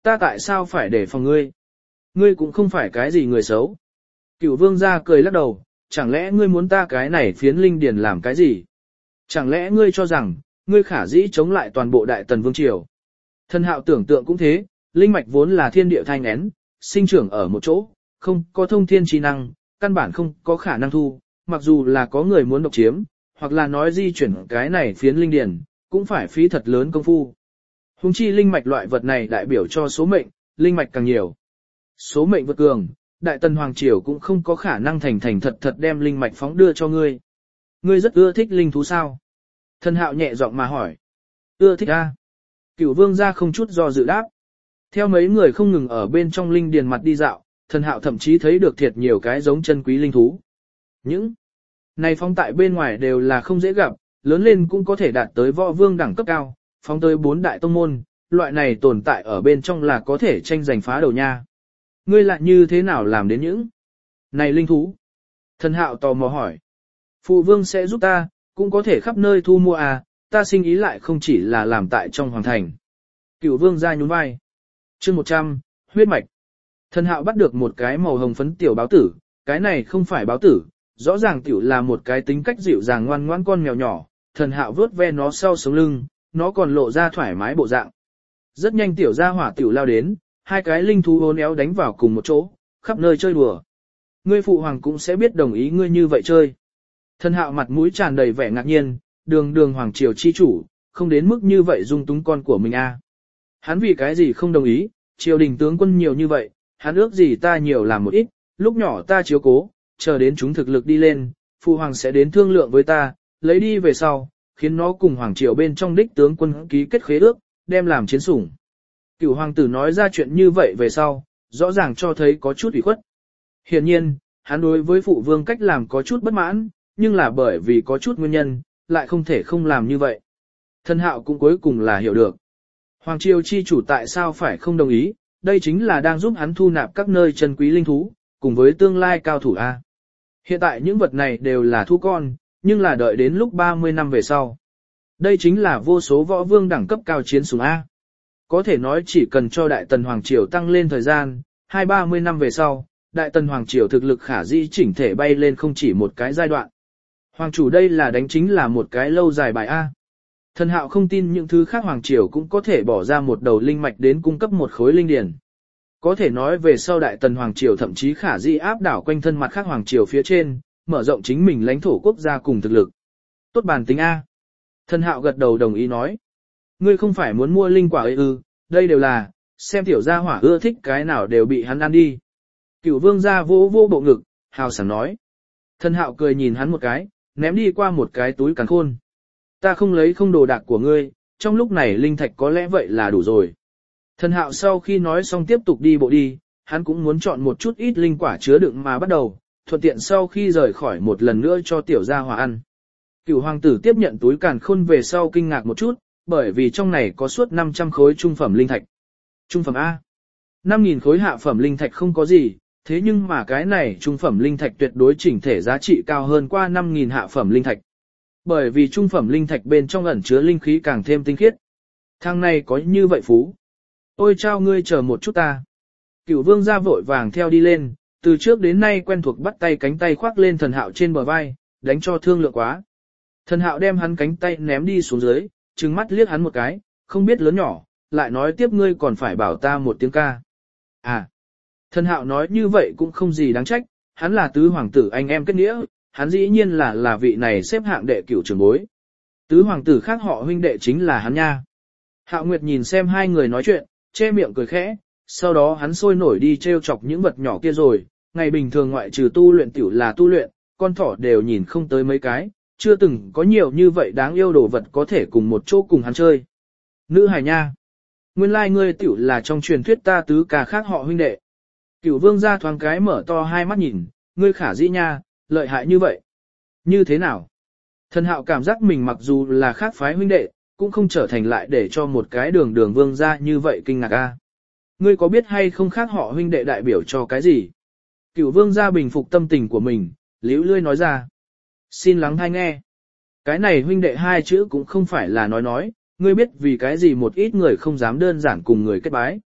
Ta tại sao phải để phòng ngươi? Ngươi cũng không phải cái gì người xấu. Cửu vương gia cười lắc đầu, chẳng lẽ ngươi muốn ta cái này phiến linh điền làm cái gì? Chẳng lẽ ngươi cho rằng, ngươi khả dĩ chống lại toàn bộ đại tần vương triều? Thần hạo tưởng tượng cũng thế, linh mạch vốn là thiên địa thanh én, sinh trưởng ở một chỗ, không có thông thiên trí năng, căn bản không có khả năng thu, mặc dù là có người muốn độc chiếm, hoặc là nói di chuyển cái này phiến linh điền, cũng phải phí thật lớn công phu. Hùng chi linh mạch loại vật này đại biểu cho số mệnh, linh mạch càng nhiều. Số mệnh vượt cường, đại tần hoàng triều cũng không có khả năng thành thật thật đem linh mạch phóng đưa cho ngươi. Ngươi rất ưa thích linh thú sao? Thần hạo nhẹ giọng mà hỏi. Ưa thích a. Cửu vương gia không chút do dự đáp. Theo mấy người không ngừng ở bên trong linh điền mặt đi dạo, thần hạo thậm chí thấy được thiệt nhiều cái giống chân quý linh thú. Những này phóng tại bên ngoài đều là không dễ gặp, lớn lên cũng có thể đạt tới võ vương đẳng cấp cao, phóng tới 4 đại tông môn, loại này tồn tại ở bên trong là có thể tranh giành phá đầu nha. Ngươi lại như thế nào làm đến những này linh thú? Thần hạo tò mò hỏi. Phụ vương sẽ giúp ta, cũng có thể khắp nơi thu mua à, ta sinh ý lại không chỉ là làm tại trong hoàng thành. Cửu vương ra nhún vai. Chương 100, huyết mạch. Thần hạo bắt được một cái màu hồng phấn tiểu báo tử, cái này không phải báo tử, rõ ràng tiểu là một cái tính cách dịu dàng ngoan ngoãn con mèo nhỏ, thần hạo vớt ve nó sau sống lưng, nó còn lộ ra thoải mái bộ dạng. Rất nhanh tiểu gia hỏa tiểu lao đến, hai cái linh thú hôn éo đánh vào cùng một chỗ, khắp nơi chơi đùa. Ngươi phụ hoàng cũng sẽ biết đồng ý ngươi như vậy chơi. Thần hạo mặt mũi tràn đầy vẻ ngạc nhiên, đường hoàng triều chi chủ, không đến mức như vậy dung túng con của mình a. Hắn vì cái gì không đồng ý, triều đình tướng quân nhiều như vậy, hắn ước gì ta nhiều làm một ít, lúc nhỏ ta chiếu cố, chờ đến chúng thực lực đi lên, phụ hoàng sẽ đến thương lượng với ta, lấy đi về sau, khiến nó cùng hoàng triều bên trong đích tướng quân ký kết khế ước, đem làm chiến sủng. Cửu hoàng tử nói ra chuyện như vậy về sau, rõ ràng cho thấy có chút ủy khuất. Hiển nhiên, hắn đối với phụ vương cách làm có chút bất mãn, nhưng là bởi vì có chút nguyên nhân, lại không thể không làm như vậy. Thần hạo cũng cuối cùng là hiểu được. Hoàng triều chi chủ tại sao phải không đồng ý, đây chính là đang giúp hắn thu nạp các nơi chân quý linh thú, cùng với tương lai cao thủ A. Hiện tại những vật này đều là thu con, nhưng là đợi đến lúc 30 năm về sau. Đây chính là vô số võ vương đẳng cấp cao chiến sủng A. Có thể nói chỉ cần cho Đại Tần Hoàng Triều tăng lên thời gian, 20-30 năm về sau, Đại Tần Hoàng Triều thực lực khả dĩ chỉnh thể bay lên không chỉ một cái giai đoạn. Hoàng chủ đây là đánh chính là một cái lâu dài bài A. Thần hạo không tin những thứ khác Hoàng Triều cũng có thể bỏ ra một đầu linh mạch đến cung cấp một khối linh điển. Có thể nói về sau Đại Tần Hoàng Triều thậm chí khả dĩ áp đảo quanh thân mặt khác Hoàng Triều phía trên, mở rộng chính mình lãnh thổ quốc gia cùng thực lực. Tốt bản tính A. Thần hạo gật đầu đồng ý nói. Ngươi không phải muốn mua linh quả ấy ư, đây đều là, xem tiểu gia hỏa ưa thích cái nào đều bị hắn ăn đi. Cửu vương gia vô bộ ngực, hào sảng nói. Thần hạo cười nhìn hắn một cái, ném đi qua một cái túi càn khôn. Ta không lấy không đồ đạc của ngươi, trong lúc này linh thạch có lẽ vậy là đủ rồi. Thần hạo sau khi nói xong tiếp tục đi bộ đi, hắn cũng muốn chọn một chút ít linh quả chứa đựng mà bắt đầu, thuận tiện sau khi rời khỏi một lần nữa cho tiểu gia hỏa ăn. Cửu hoàng tử tiếp nhận túi càn khôn về sau kinh ngạc một chút, bởi vì trong này có suốt 500 khối trung phẩm linh thạch. Trung phẩm A. 5.000 khối hạ phẩm linh thạch không có gì, thế nhưng mà cái này trung phẩm linh thạch tuyệt đối chỉnh thể giá trị cao hơn qua 5.000 hạ phẩm linh thạch. Bởi vì trung phẩm linh thạch bên trong ẩn chứa linh khí càng thêm tinh khiết. Thằng này có như vậy phú. Ôi chao ngươi chờ một chút ta. Cửu vương ra vội vàng theo đi lên, từ trước đến nay quen thuộc bắt tay cánh tay khoác lên thần hạo trên bờ vai, đánh cho thương lượng quá. Thần hạo đem hắn cánh tay ném đi xuống dưới, trừng mắt liếc hắn một cái, không biết lớn nhỏ, lại nói tiếp ngươi còn phải bảo ta một tiếng ca. À, thần hạo nói như vậy cũng không gì đáng trách, hắn là tứ hoàng tử anh em kết nghĩa, hắn dĩ nhiên là vị này xếp hạng đệ cửu trưởng bối. Tứ hoàng tử khác họ huynh đệ chính là hắn nha. Hạo Nguyệt nhìn xem hai người nói chuyện, che miệng cười khẽ, sau đó hắn sôi nổi đi trêu chọc những vật nhỏ kia rồi, ngày bình thường ngoại trừ tu luyện tiểu là tu luyện, con thỏ đều nhìn không tới mấy cái, chưa từng có nhiều như vậy đáng yêu đồ vật có thể cùng một chỗ cùng hắn chơi. Nữ hài nha. Nguyên lai ngươi tiểu là trong truyền thuyết ta tứ ca khác họ huynh đệ. Cửu vương ra thoáng cái mở to hai mắt nhìn, ngươi khả dĩ nha, lợi hại như vậy. Như thế nào? Thần hạo cảm giác mình mặc dù là khác phái huynh đệ, cũng không trở thành lại để cho một cái đường vương ra như vậy kinh ngạc a. Ngươi có biết hay không khác họ huynh đệ đại biểu cho cái gì? Cửu vương ra bình phục tâm tình của mình, liễu lươi nói ra. Xin lắng hay nghe. Cái này huynh đệ hai chữ cũng không phải là nói, ngươi biết vì cái gì một ít người không dám đơn giản cùng người kết bái.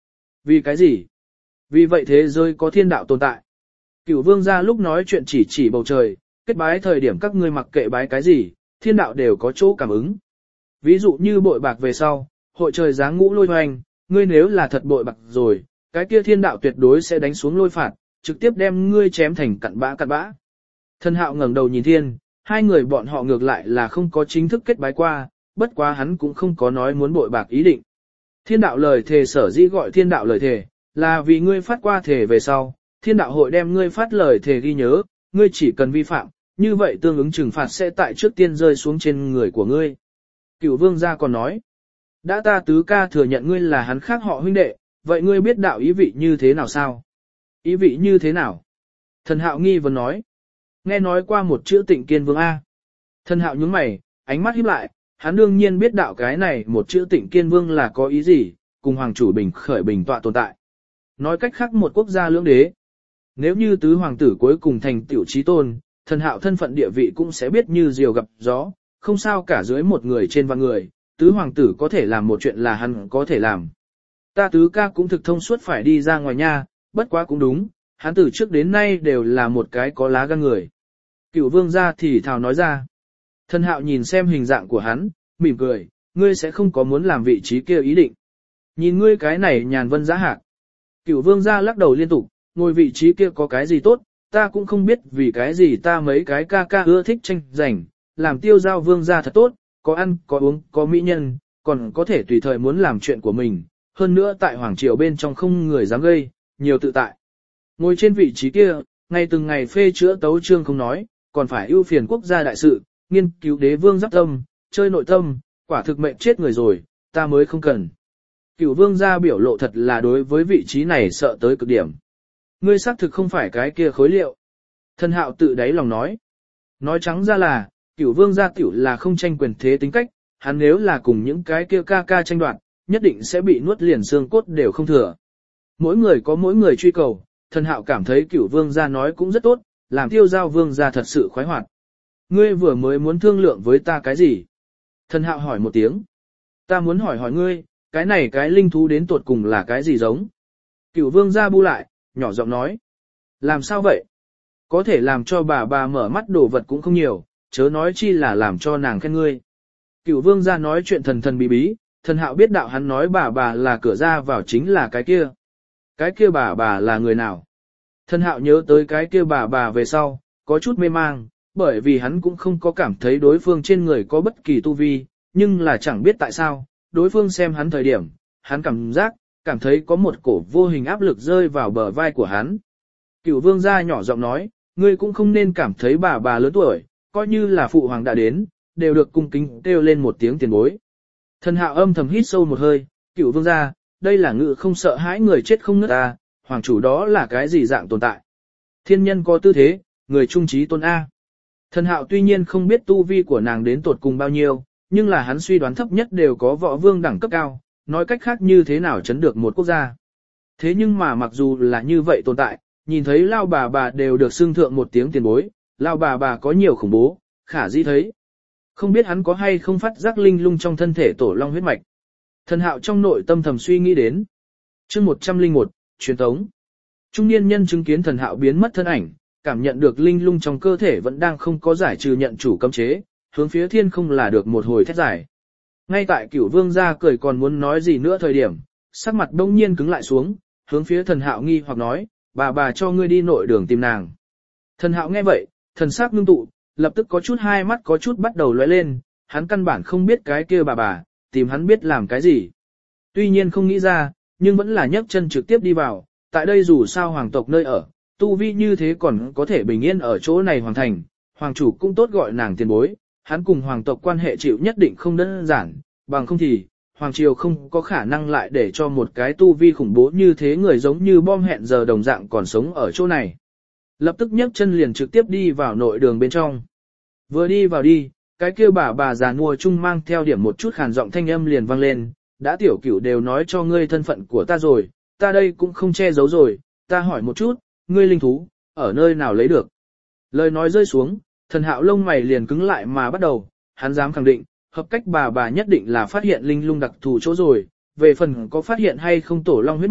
Vì cái gì? Vì vậy thế giới có thiên đạo tồn tại. Cửu vương gia lúc nói chuyện chỉ bầu trời, kết bái thời điểm các ngươi mặc kệ bái cái gì, thiên đạo đều có chỗ cảm ứng. Ví dụ như bội bạc về sau, hội trời giáng ngũ lôi hoành, ngươi nếu là thật bội bạc rồi, cái kia thiên đạo tuyệt đối sẽ đánh xuống lôi phạt, trực tiếp đem ngươi chém thành cặn bã. Thần hạo ngẩng đầu nhìn thiên, hai người bọn họ ngược lại là không có chính thức kết bái qua, bất quá hắn cũng không có nói muốn bội bạc ý định. Thiên đạo lời thề sở dĩ gọi thiên đạo lời thề, là vì ngươi phát qua thề về sau, thiên đạo hội đem ngươi phát lời thề ghi nhớ, ngươi chỉ cần vi phạm, như vậy tương ứng trừng phạt sẽ tại trước tiên rơi xuống trên người của ngươi. Cửu vương gia còn nói, đã ta tứ ca thừa nhận ngươi là hắn khác họ huynh đệ, vậy ngươi biết đạo ý vị như thế nào sao? Ý vị như thế nào? Thần hạo nghi vấn nói, nghe nói qua một chữ Tịnh Kiên Vương A. Thần hạo nhướng mày, ánh mắt híp lại, hắn đương nhiên biết đạo cái này một chữ Tịnh Kiên Vương là có ý gì, cùng hoàng chủ bình khởi bình tọa tồn tại. Nói cách khác một quốc gia lưỡng đế. Nếu như tứ hoàng tử cuối cùng thành tiểu chí tôn, thần hạo thân phận địa vị cũng sẽ biết như diều gặp gió, không sao cả dưới một người trên vạn người, tứ hoàng tử có thể làm một chuyện là hắn có thể làm. Ta tứ ca cũng thực thông suốt phải đi ra ngoài nha, bất quá cũng đúng, hắn từ trước đến nay đều là một cái có lá gan người. Cửu vương gia thì thào nói ra. Thần hạo nhìn xem hình dạng của hắn, mỉm cười, ngươi sẽ không có muốn làm vị trí kia ý định. Nhìn ngươi cái này nhàn vân giá hạc. Cửu vương gia lắc đầu liên tục, ngồi vị trí kia có cái gì tốt, ta cũng không biết vì cái gì ta mấy cái ca ca ưa thích tranh giành, làm tiêu giao vương gia thật tốt, có ăn, có uống, có mỹ nhân, còn có thể tùy thời muốn làm chuyện của mình, hơn nữa tại hoàng triều bên trong không người dám gây, nhiều tự tại. Ngồi trên vị trí kia, ngày từng ngày phê chữa tấu chương không nói, còn phải ưu phiền quốc gia đại sự, nghiên cứu đế vương giáp tâm, chơi nội tâm, quả thực mệnh chết người rồi, ta mới không cần. Cửu vương gia biểu lộ thật là đối với vị trí này sợ tới cực điểm. Ngươi xác thực không phải cái kia khối liệu. Thần hạo tự đáy lòng nói. Nói trắng ra là, cửu vương gia tiểu là không tranh quyền thế tính cách, hắn nếu là cùng những cái kia ca ca tranh đoạt, nhất định sẽ bị nuốt liền xương cốt đều không thừa. Mỗi người có mỗi người truy cầu, thần hạo cảm thấy cửu vương gia nói cũng rất tốt, làm tiêu giao vương gia thật sự khoái hoạt. Ngươi vừa mới muốn thương lượng với ta cái gì? Thần hạo hỏi một tiếng. Ta muốn hỏi ngươi, cái này cái linh thú đến tuột cùng là cái gì giống? Cửu vương gia bu lại, nhỏ giọng nói. Làm sao vậy? Có thể làm cho bà mở mắt đồ vật cũng không nhiều, chớ nói chi là làm cho nàng khen ngươi. Cửu vương gia nói chuyện thần bí bí, thần hạo biết đạo hắn nói bà là cửa ra vào chính là cái kia. Cái kia bà là người nào? Thần hạo nhớ tới cái kia bà về sau, có chút mê mang, bởi vì hắn cũng không có cảm thấy đối phương trên người có bất kỳ tu vi, nhưng là chẳng biết tại sao, đối phương xem hắn thời điểm, hắn cảm thấy có một cổ vô hình áp lực rơi vào bờ vai của hắn. Cửu vương gia nhỏ giọng nói, ngươi cũng không nên cảm thấy bà lớn tuổi, coi như là phụ hoàng đã đến, đều được cung kính kêu lên một tiếng tiền bối. Thần hạo âm thầm hít sâu một hơi, Cửu vương gia, đây là ngự không sợ hãi người chết không ngất ta, hoàng chủ đó là cái gì dạng tồn tại. Thiên nhân có tư thế, người trung trí tôn A. Thần hạo tuy nhiên không biết tu vi của nàng đến tột cùng bao nhiêu, nhưng là hắn suy đoán thấp nhất đều có võ vương đẳng cấp cao, nói cách khác như thế nào chấn được một quốc gia. Thế nhưng mà mặc dù là như vậy tồn tại, nhìn thấy lao bà đều được xưng thượng một tiếng tiền bối, lao bà có nhiều khủng bố, khả dĩ thấy. Không biết hắn có hay không phát giác linh lung trong thân thể tổ long huyết mạch. Thần hạo trong nội tâm thầm suy nghĩ đến. Chương 101, truyền tống. Trung niên nhân chứng kiến thần hạo biến mất thân ảnh, cảm nhận được linh lung trong cơ thể vẫn đang không có giải trừ nhận chủ cấm chế, hướng phía thiên không là được một hồi thét giải. Ngay tại Cửu vương gia cười còn muốn nói gì nữa thời điểm, sắc mặt đông nhiên cứng lại xuống, hướng phía thần hạo nghi hoặc nói, bà cho ngươi đi nội đường tìm nàng. Thần hạo nghe vậy, thần sắc ngưng tụ, lập tức có chút hai mắt có chút bắt đầu lóe lên, hắn căn bản không biết cái kia bà, tìm hắn biết làm cái gì. Tuy nhiên không nghĩ ra, nhưng vẫn là nhấc chân trực tiếp đi vào, tại đây dù sao hoàng tộc nơi ở, tu vi như thế còn có thể bình yên ở chỗ này hoàng thành, hoàng chủ cũng tốt gọi nàng tiền bối, hắn cùng hoàng tộc quan hệ chịu nhất định không đơn giản, bằng không thì, hoàng triều không có khả năng lại để cho một cái tu vi khủng bố như thế người giống như bom hẹn giờ đồng dạng còn sống ở chỗ này. Lập tức nhấc chân liền trực tiếp đi vào nội đường bên trong. Vừa đi vào đi, cái kia bà già nua chung mang theo điểm một chút khàn giọng thanh âm liền vang lên, đã tiểu cửu đều nói cho ngươi thân phận của ta rồi, ta đây cũng không che giấu rồi, ta hỏi một chút, ngươi linh thú, ở nơi nào lấy được. Lời nói rơi xuống, thần hạo lông mày liền cứng lại mà bắt đầu, hắn dám khẳng định, hợp cách bà nhất định là phát hiện linh lung đặc thù chỗ rồi, về phần có phát hiện hay không tổ long huyết mạch,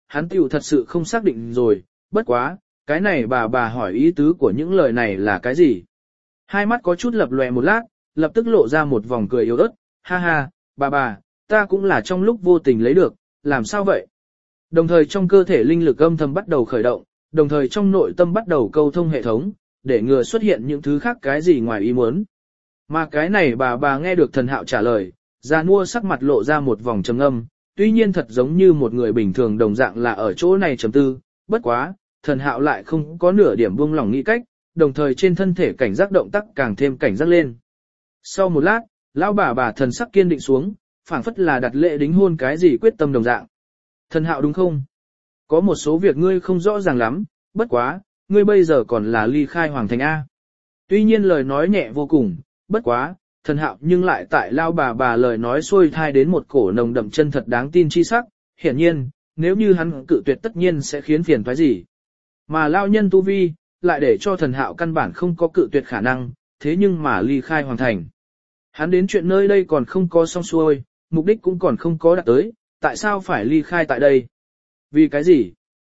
hắn tiểu thật sự không xác định rồi, bất quá, cái này bà hỏi ý tứ của những lời này là cái gì? Hai mắt có chút lập lòe một lát, lập tức lộ ra một vòng cười yếu ớt, ha ha, bà, ta cũng là trong lúc vô tình lấy được, làm sao vậy? Đồng thời trong cơ thể linh lực âm thầm bắt đầu khởi động, đồng thời trong nội tâm bắt đầu câu thông hệ thống, để ngừa xuất hiện những thứ khác cái gì ngoài ý muốn. Mà cái này bà nghe được Thần Hạo trả lời, già nua sắc mặt lộ ra một vòng trầm âm, tuy nhiên thật giống như một người bình thường đồng dạng là ở chỗ này trầm tư, bất quá, Thần Hạo lại không có nửa điểm buông lỏng nghĩ cách, đồng thời trên thân thể cảnh giác động tác càng thêm cảnh giác lên. Sau một lát, lão bà thần sắc kiên định xuống, phảng phất là đặt lễ đính hôn cái gì quyết tâm đồng dạng. Thần Hạo đúng không? Có một số việc ngươi không rõ ràng lắm, bất quá, ngươi bây giờ còn là ly khai hoàng thành A. Tuy nhiên lời nói nhẹ vô cùng, bất quá, Thần Hạo nhưng lại tại lao bà lời nói xuôi thai đến một cổ nồng đậm chân thật đáng tin chi sắc, hiển nhiên, nếu như hắn cự tuyệt tất nhiên sẽ khiến phiền toái gì. Mà lao nhân tu vi, lại để cho Thần Hạo căn bản không có cự tuyệt khả năng, thế nhưng mà ly khai hoàng thành. Hắn đến chuyện nơi đây còn không có xong xuôi, mục đích cũng còn không có đạt tới, tại sao phải ly khai tại đây? Vì cái gì?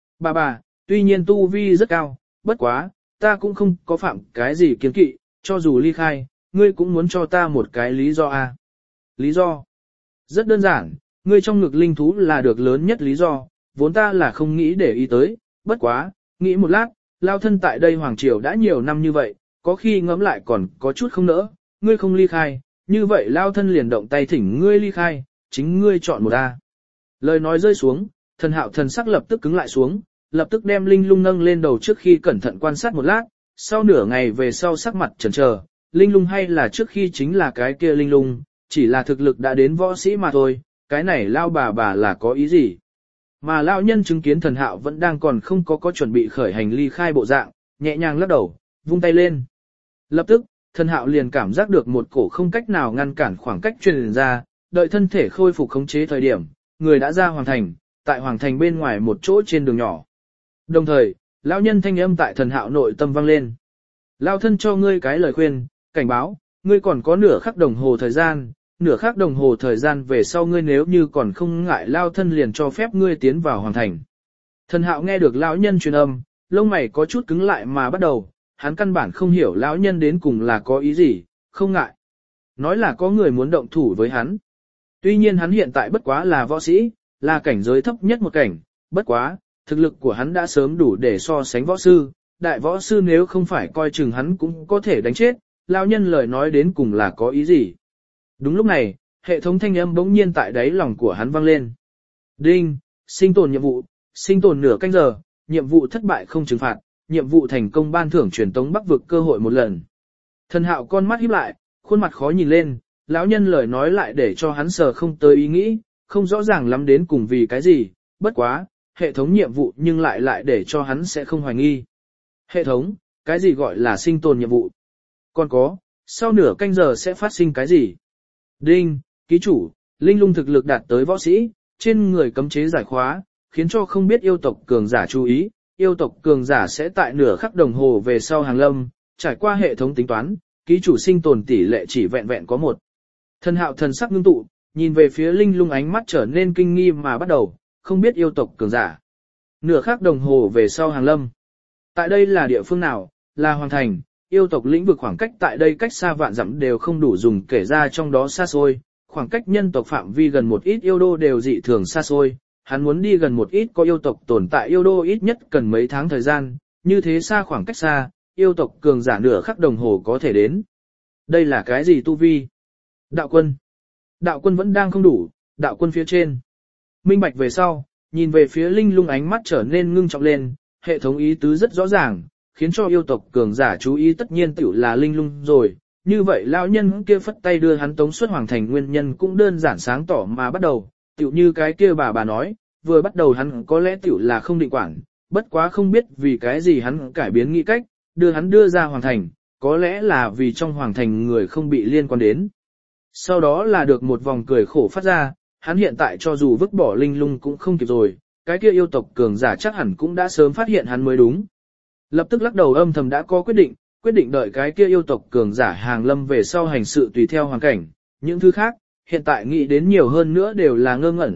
Bà, tuy nhiên tu vi rất cao, bất quá, ta cũng không có phạm cái gì kiến kỵ, cho dù ly khai, ngươi cũng muốn cho ta một cái lý do à? Lý do? Rất đơn giản, ngươi trong ngực linh thú là được lớn nhất lý do, vốn ta là không nghĩ để ý tới, bất quá, nghĩ một lát, lao thân tại đây hoàng triều đã nhiều năm như vậy, có khi ngẫm lại còn có chút không nỡ, ngươi không ly khai, như vậy lao thân liền động tay thỉnh ngươi ly khai, chính ngươi chọn một A. Lời nói rơi xuống, Thần Hạo thần sắc lập tức cứng lại xuống, lập tức đem linh lung nâng lên đầu trước khi cẩn thận quan sát một lát, sau nửa ngày về sau sắc mặt chần chờ, linh lung hay là trước khi chính là cái kia linh lung, chỉ là thực lực đã đến võ sĩ mà thôi, cái này lao bà là có ý gì. Mà lao nhân chứng kiến Thần Hạo vẫn đang còn không có chuẩn bị khởi hành ly khai bộ dạng, nhẹ nhàng lắc đầu, vung tay lên. Lập tức, Thần Hạo liền cảm giác được một cổ không cách nào ngăn cản khoảng cách truyền ra, đợi thân thể khôi phục khống chế thời điểm, người đã ra hoàng thành, tại hoàng thành bên ngoài một chỗ trên đường nhỏ. Đồng thời, lão nhân thanh âm tại Thần Hạo nội tâm vang lên. Lão thân cho ngươi cái lời khuyên, cảnh báo, ngươi còn có nửa khắc đồng hồ thời gian, nửa khắc đồng hồ thời gian về sau ngươi nếu như còn không ngại lão thân liền cho phép ngươi tiến vào hoàng thành. Thần Hạo nghe được lão nhân truyền âm, lông mày có chút cứng lại mà bắt đầu, hắn căn bản không hiểu lão nhân đến cùng là có ý gì, không ngại. Nói là có người muốn động thủ với hắn. Tuy nhiên hắn hiện tại bất quá là võ sĩ, là cảnh giới thấp nhất một cảnh, bất quá, thực lực của hắn đã sớm đủ để so sánh võ sư, đại võ sư nếu không phải coi chừng hắn cũng có thể đánh chết, lão nhân lời nói đến cùng là có ý gì. Đúng lúc này, hệ thống thanh âm bỗng nhiên tại đáy lòng của hắn vang lên. Đinh, sinh tồn nhiệm vụ, sinh tồn nửa canh giờ, nhiệm vụ thất bại không trừng phạt, nhiệm vụ thành công ban thưởng truyền tống Bắc vực cơ hội một lần. Thần Hạo con mắt híp lại, khuôn mặt khó nhìn lên, lão nhân lời nói lại để cho hắn sờ không tới ý nghĩ, không rõ ràng lắm đến cùng vì cái gì, bất quá, hệ thống nhiệm vụ nhưng lại để cho hắn sẽ không hoài nghi. Hệ thống, cái gì gọi là sinh tồn nhiệm vụ? Còn có, sau nửa canh giờ sẽ phát sinh cái gì? Đinh, ký chủ, linh lung thực lực đạt tới võ sĩ, trên người cấm chế giải khóa, khiến cho không biết yêu tộc cường giả chú ý, yêu tộc cường giả sẽ tại nửa khắc đồng hồ về sau hàng lâm, trải qua hệ thống tính toán, ký chủ sinh tồn tỷ lệ chỉ vẹn vẹn có 1. Thần Hạo thần sắc ngưng tụ, nhìn về phía linh lung ánh mắt trở nên kinh nghi mà bắt đầu, không biết yêu tộc cường giả. Nửa khắc đồng hồ về sau hàng lâm. Tại đây là địa phương nào? Là hoàng thành, yêu tộc lĩnh vực khoảng cách tại đây cách xa vạn dặm đều không đủ dùng kể ra trong đó xa xôi, khoảng cách nhân tộc phạm vi gần một ít yêu đô đều dị thường xa xôi, hắn muốn đi gần một ít có yêu tộc tồn tại yêu đô ít nhất cần mấy tháng thời gian, như thế xa khoảng cách xa, yêu tộc cường giả nửa khắc đồng hồ có thể đến. Đây là cái gì tu vi? Đạo quân. Đạo quân vẫn đang không đủ, đạo quân phía trên. Minh bạch về sau, nhìn về phía linh lung ánh mắt trở nên ngưng trọng lên, hệ thống ý tứ rất rõ ràng, khiến cho yêu tộc cường giả chú ý tất nhiên tiểu là linh lung rồi. Như vậy lão nhân kia phất tay đưa hắn tống xuất hoàng thành nguyên nhân cũng đơn giản sáng tỏ mà bắt đầu, tiểu như cái kia bà nói, vừa bắt đầu hắn có lẽ tiểu là không định quản, bất quá không biết vì cái gì hắn cải biến nghĩ cách, đưa ra hoàng thành, có lẽ là vì trong hoàng thành người không bị liên quan đến. Sau đó là được một vòng cười khổ phát ra, hắn hiện tại cho dù vứt bỏ linh lung cũng không kịp rồi, cái kia yêu tộc cường giả chắc hẳn cũng đã sớm phát hiện hắn mới đúng. Lập tức lắc đầu âm thầm đã có quyết định đợi cái kia yêu tộc cường giả hàng lâm về sau hành sự tùy theo hoàn cảnh, những thứ khác, hiện tại nghĩ đến nhiều hơn nữa đều là ngơ ngẩn,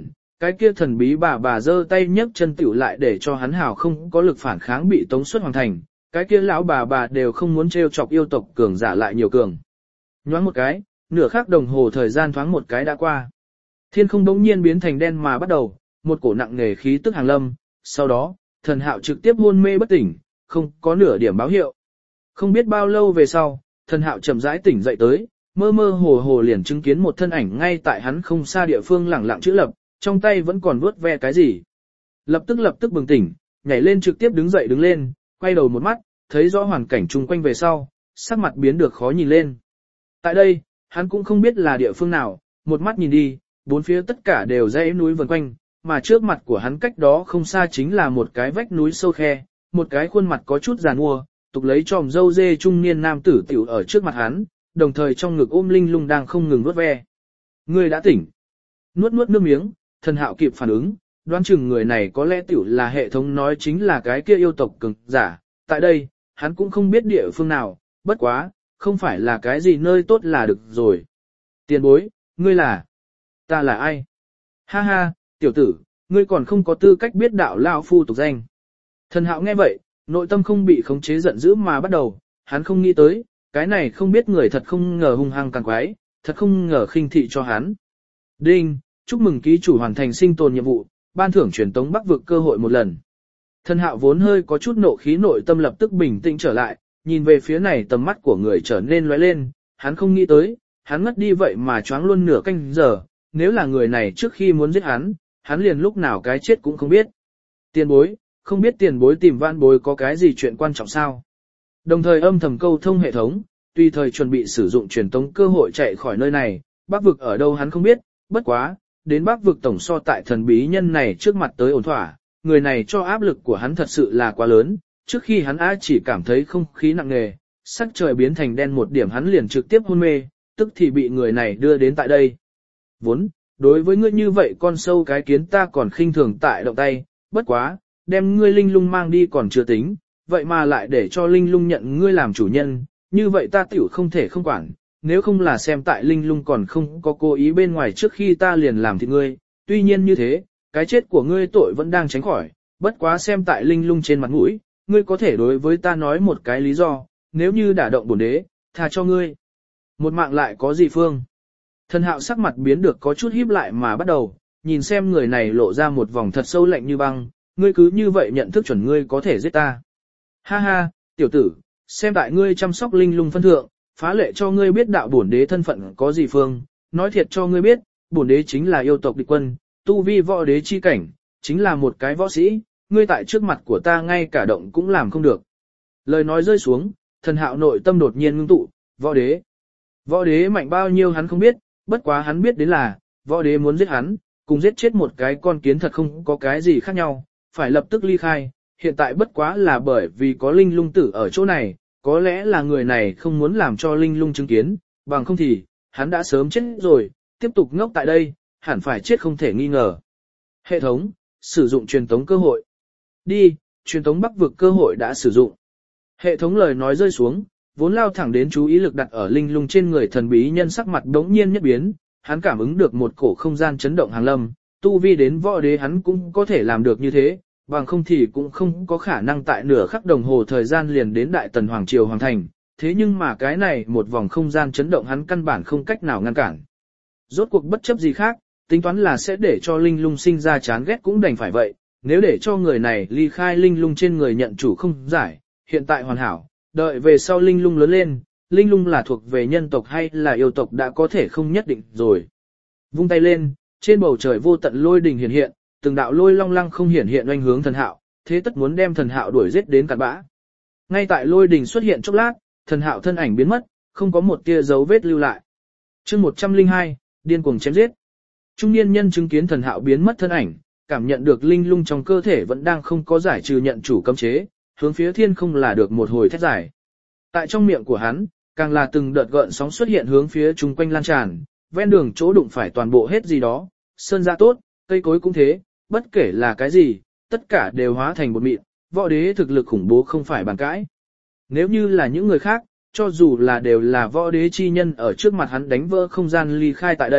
cái kia thần bí bà giơ tay nhấc chân tiểu lại để cho hắn hào không có lực phản kháng bị tống xuất hoàng thành, cái kia lão bà đều không muốn trêu chọc yêu tộc cường giả lại nhiều cường. Nhoáng một cái, nửa khắc đồng hồ thời gian thoáng một cái đã qua. Thiên không bỗng nhiên biến thành đen mà bắt đầu, một cổ nặng nề khí tức hàng lâm, sau đó, thần hạo trực tiếp hôn mê bất tỉnh, không có nửa điểm báo hiệu. Không biết bao lâu về sau, thần hạo chậm rãi tỉnh dậy tới, mơ mơ hồ hồ liền chứng kiến một thân ảnh ngay tại hắn không xa địa phương lẳng lặng chữ lập, trong tay vẫn còn vuốt ve cái gì. Lập tức bừng tỉnh, nhảy lên trực tiếp đứng dậy đứng lên, quay đầu một mắt, thấy rõ hoàn cảnh chung quanh về sau, sắc mặt biến được khó nhìn lên. Tại đây, hắn cũng không biết là địa phương nào, một mắt nhìn đi, bốn phía tất cả đều dãy núi vần quanh, mà trước mặt của hắn cách đó không xa chính là một cái vách núi sâu khe, một cái khuôn mặt có chút giàn mua, tục lấy tròm dâu dê trung niên nam tử tiểu ở trước mặt hắn, đồng thời trong ngực ôm Linh Lung đang không ngừng nuốt ve. Người đã tỉnh. Nuốt nước miếng, thần hạo kịp phản ứng, đoán chừng người này có lẽ tiểu là hệ thống nói chính là cái kia yêu tộc cường giả. Tại đây, hắn cũng không biết địa phương nào, bất quá, không phải là cái gì nơi tốt là được rồi. Tiền bối, ngươi là... Ta là ai? Ha ha, tiểu tử, ngươi còn không có tư cách biết đạo lão phu tục danh. Thần hạo nghe vậy, nội tâm không bị khống chế giận dữ mà bắt đầu, hắn không nghĩ tới, cái này không biết người thật không ngờ hung hăng càng quái, thật không ngờ khinh thị cho hắn. Đinh, chúc mừng ký chủ hoàn thành sinh tồn nhiệm vụ, ban thưởng truyền tống Bắc vực cơ hội một lần. Thần hạo vốn hơi có chút nộ khí nội tâm lập tức bình tĩnh trở lại, nhìn về phía này tầm mắt của người trở nên lóe lên, hắn không nghĩ tới, hắn ngất đi vậy mà choáng luôn nửa canh giờ, nếu là người này trước khi muốn giết hắn liền lúc nào cái chết cũng không biết. Tiền bối, không biết tiền bối tìm vãn bối có cái gì chuyện quan trọng sao? Đồng thời âm thầm câu thông hệ thống, tùy thời chuẩn bị sử dụng truyền tống cơ hội chạy khỏi nơi này, Bắc vực ở đâu hắn không biết, bất quá, đến Bắc vực tổng so tại thần bí nhân này trước mặt tới ổn thỏa, người này cho áp lực của hắn thật sự là quá lớn, trước khi hắn chỉ cảm thấy không khí nặng nề, sắc trời biến thành đen một điểm hắn liền trực tiếp hôn mê, tức thì bị người này đưa đến tại đây. Vốn, đối với ngươi như vậy con sâu cái kiến ta còn khinh thường tại động tay, bất quá, đem ngươi Linh Lung mang đi còn chưa tính, vậy mà lại để cho Linh Lung nhận ngươi làm chủ nhân, như vậy ta tiểu không thể không quản, nếu không là xem tại Linh Lung còn không có cố ý bên ngoài trước khi ta liền làm thịt ngươi, tuy nhiên như thế, cái chết của ngươi tội vẫn đang tránh khỏi, bất quá xem tại Linh Lung trên mặt mũi, ngươi có thể đối với ta nói một cái lý do, nếu như đả động bổn đế, tha cho ngươi. Một mạng lại có gì phương? Thần hạo sắc mặt biến được có chút híp lại mà bắt đầu, nhìn xem người này lộ ra một vòng thật sâu lạnh như băng, ngươi cứ như vậy nhận thức chuẩn ngươi có thể giết ta. Ha ha, tiểu tử, xem tại ngươi chăm sóc Linh Lung phân thượng, phá lệ cho ngươi biết đạo bổn đế thân phận có gì phương, nói thiệt cho ngươi biết, bổn đế chính là yêu tộc địch quân, tu vi võ đế chi cảnh, chính là một cái võ sĩ, ngươi tại trước mặt của ta ngay cả động cũng làm không được. Lời nói rơi xuống, thần hạo nội tâm đột nhiên ngưng tụ, võ đế. Võ đế mạnh bao nhiêu hắn không biết, bất quá hắn biết đến là, võ đế muốn giết hắn, cùng giết chết một cái con kiến thật không có cái gì khác nhau, phải lập tức ly khai, hiện tại bất quá là bởi vì có Linh Lung tử ở chỗ này, có lẽ là người này không muốn làm cho Linh Lung chứng kiến, bằng không thì, hắn đã sớm chết rồi, tiếp tục ngốc tại đây, hẳn phải chết không thể nghi ngờ. Hệ thống, sử dụng truyền tống cơ hội. Đi, truyền tống Bắc vực cơ hội đã sử dụng. Hệ thống lời nói rơi xuống, vốn lao thẳng đến chú ý lực đặt ở Linh Lung trên người thần bí nhân sắc mặt đống nhiên nhất biến, hắn cảm ứng được một cổ không gian chấn động hàng lâm, tu vi đến võ đế hắn cũng có thể làm được như thế, bằng không thì cũng không có khả năng tại nửa khắc đồng hồ thời gian liền đến Đại Tần Hoàng Triều Hoàng Thành, thế nhưng mà cái này một vòng không gian chấn động hắn căn bản không cách nào ngăn cản. Rốt cuộc bất chấp gì khác, tính toán là sẽ để cho Linh Lung sinh ra chán ghét cũng đành phải vậy, nếu để cho người này ly khai Linh Lung trên người nhận chủ không giải, hiện tại hoàn hảo, đợi về sau Linh Lung lớn lên, Linh Lung là thuộc về nhân tộc hay là yêu tộc đã có thể không nhất định rồi. Vung tay lên, trên bầu trời vô tận lôi đình hiện hiện, từng đạo lôi long lăng không hiển hiện oanh hướng thần hạo, thế tất muốn đem thần hạo đuổi giết đến cạn bã. Ngay tại lôi đình xuất hiện chốc lát, thần hạo thân ảnh biến mất, không có một tia dấu vết lưu lại. Chương 102, điên cuồng chém giết. Trung niên nhân chứng kiến thần hạo biến mất thân ảnh, cảm nhận được Linh Lung trong cơ thể vẫn đang không có giải trừ nhận chủ cấm chế, hướng phía thiên không là được một hồi thét giải. Tại trong miệng của hắn, càng là từng đợt gợn sóng xuất hiện hướng phía chung quanh lan tràn, ven đường chỗ đụng phải toàn bộ hết gì đó, sơn ra tốt, cây cối cũng thế, bất kể là cái gì, tất cả đều hóa thành bột mịn, võ đế thực lực khủng bố không phải bàn cãi. Nếu như là những người khác, cho dù là đều là võ đế chi nhân ở trước mặt hắn đánh vỡ không gian ly khai tại đây,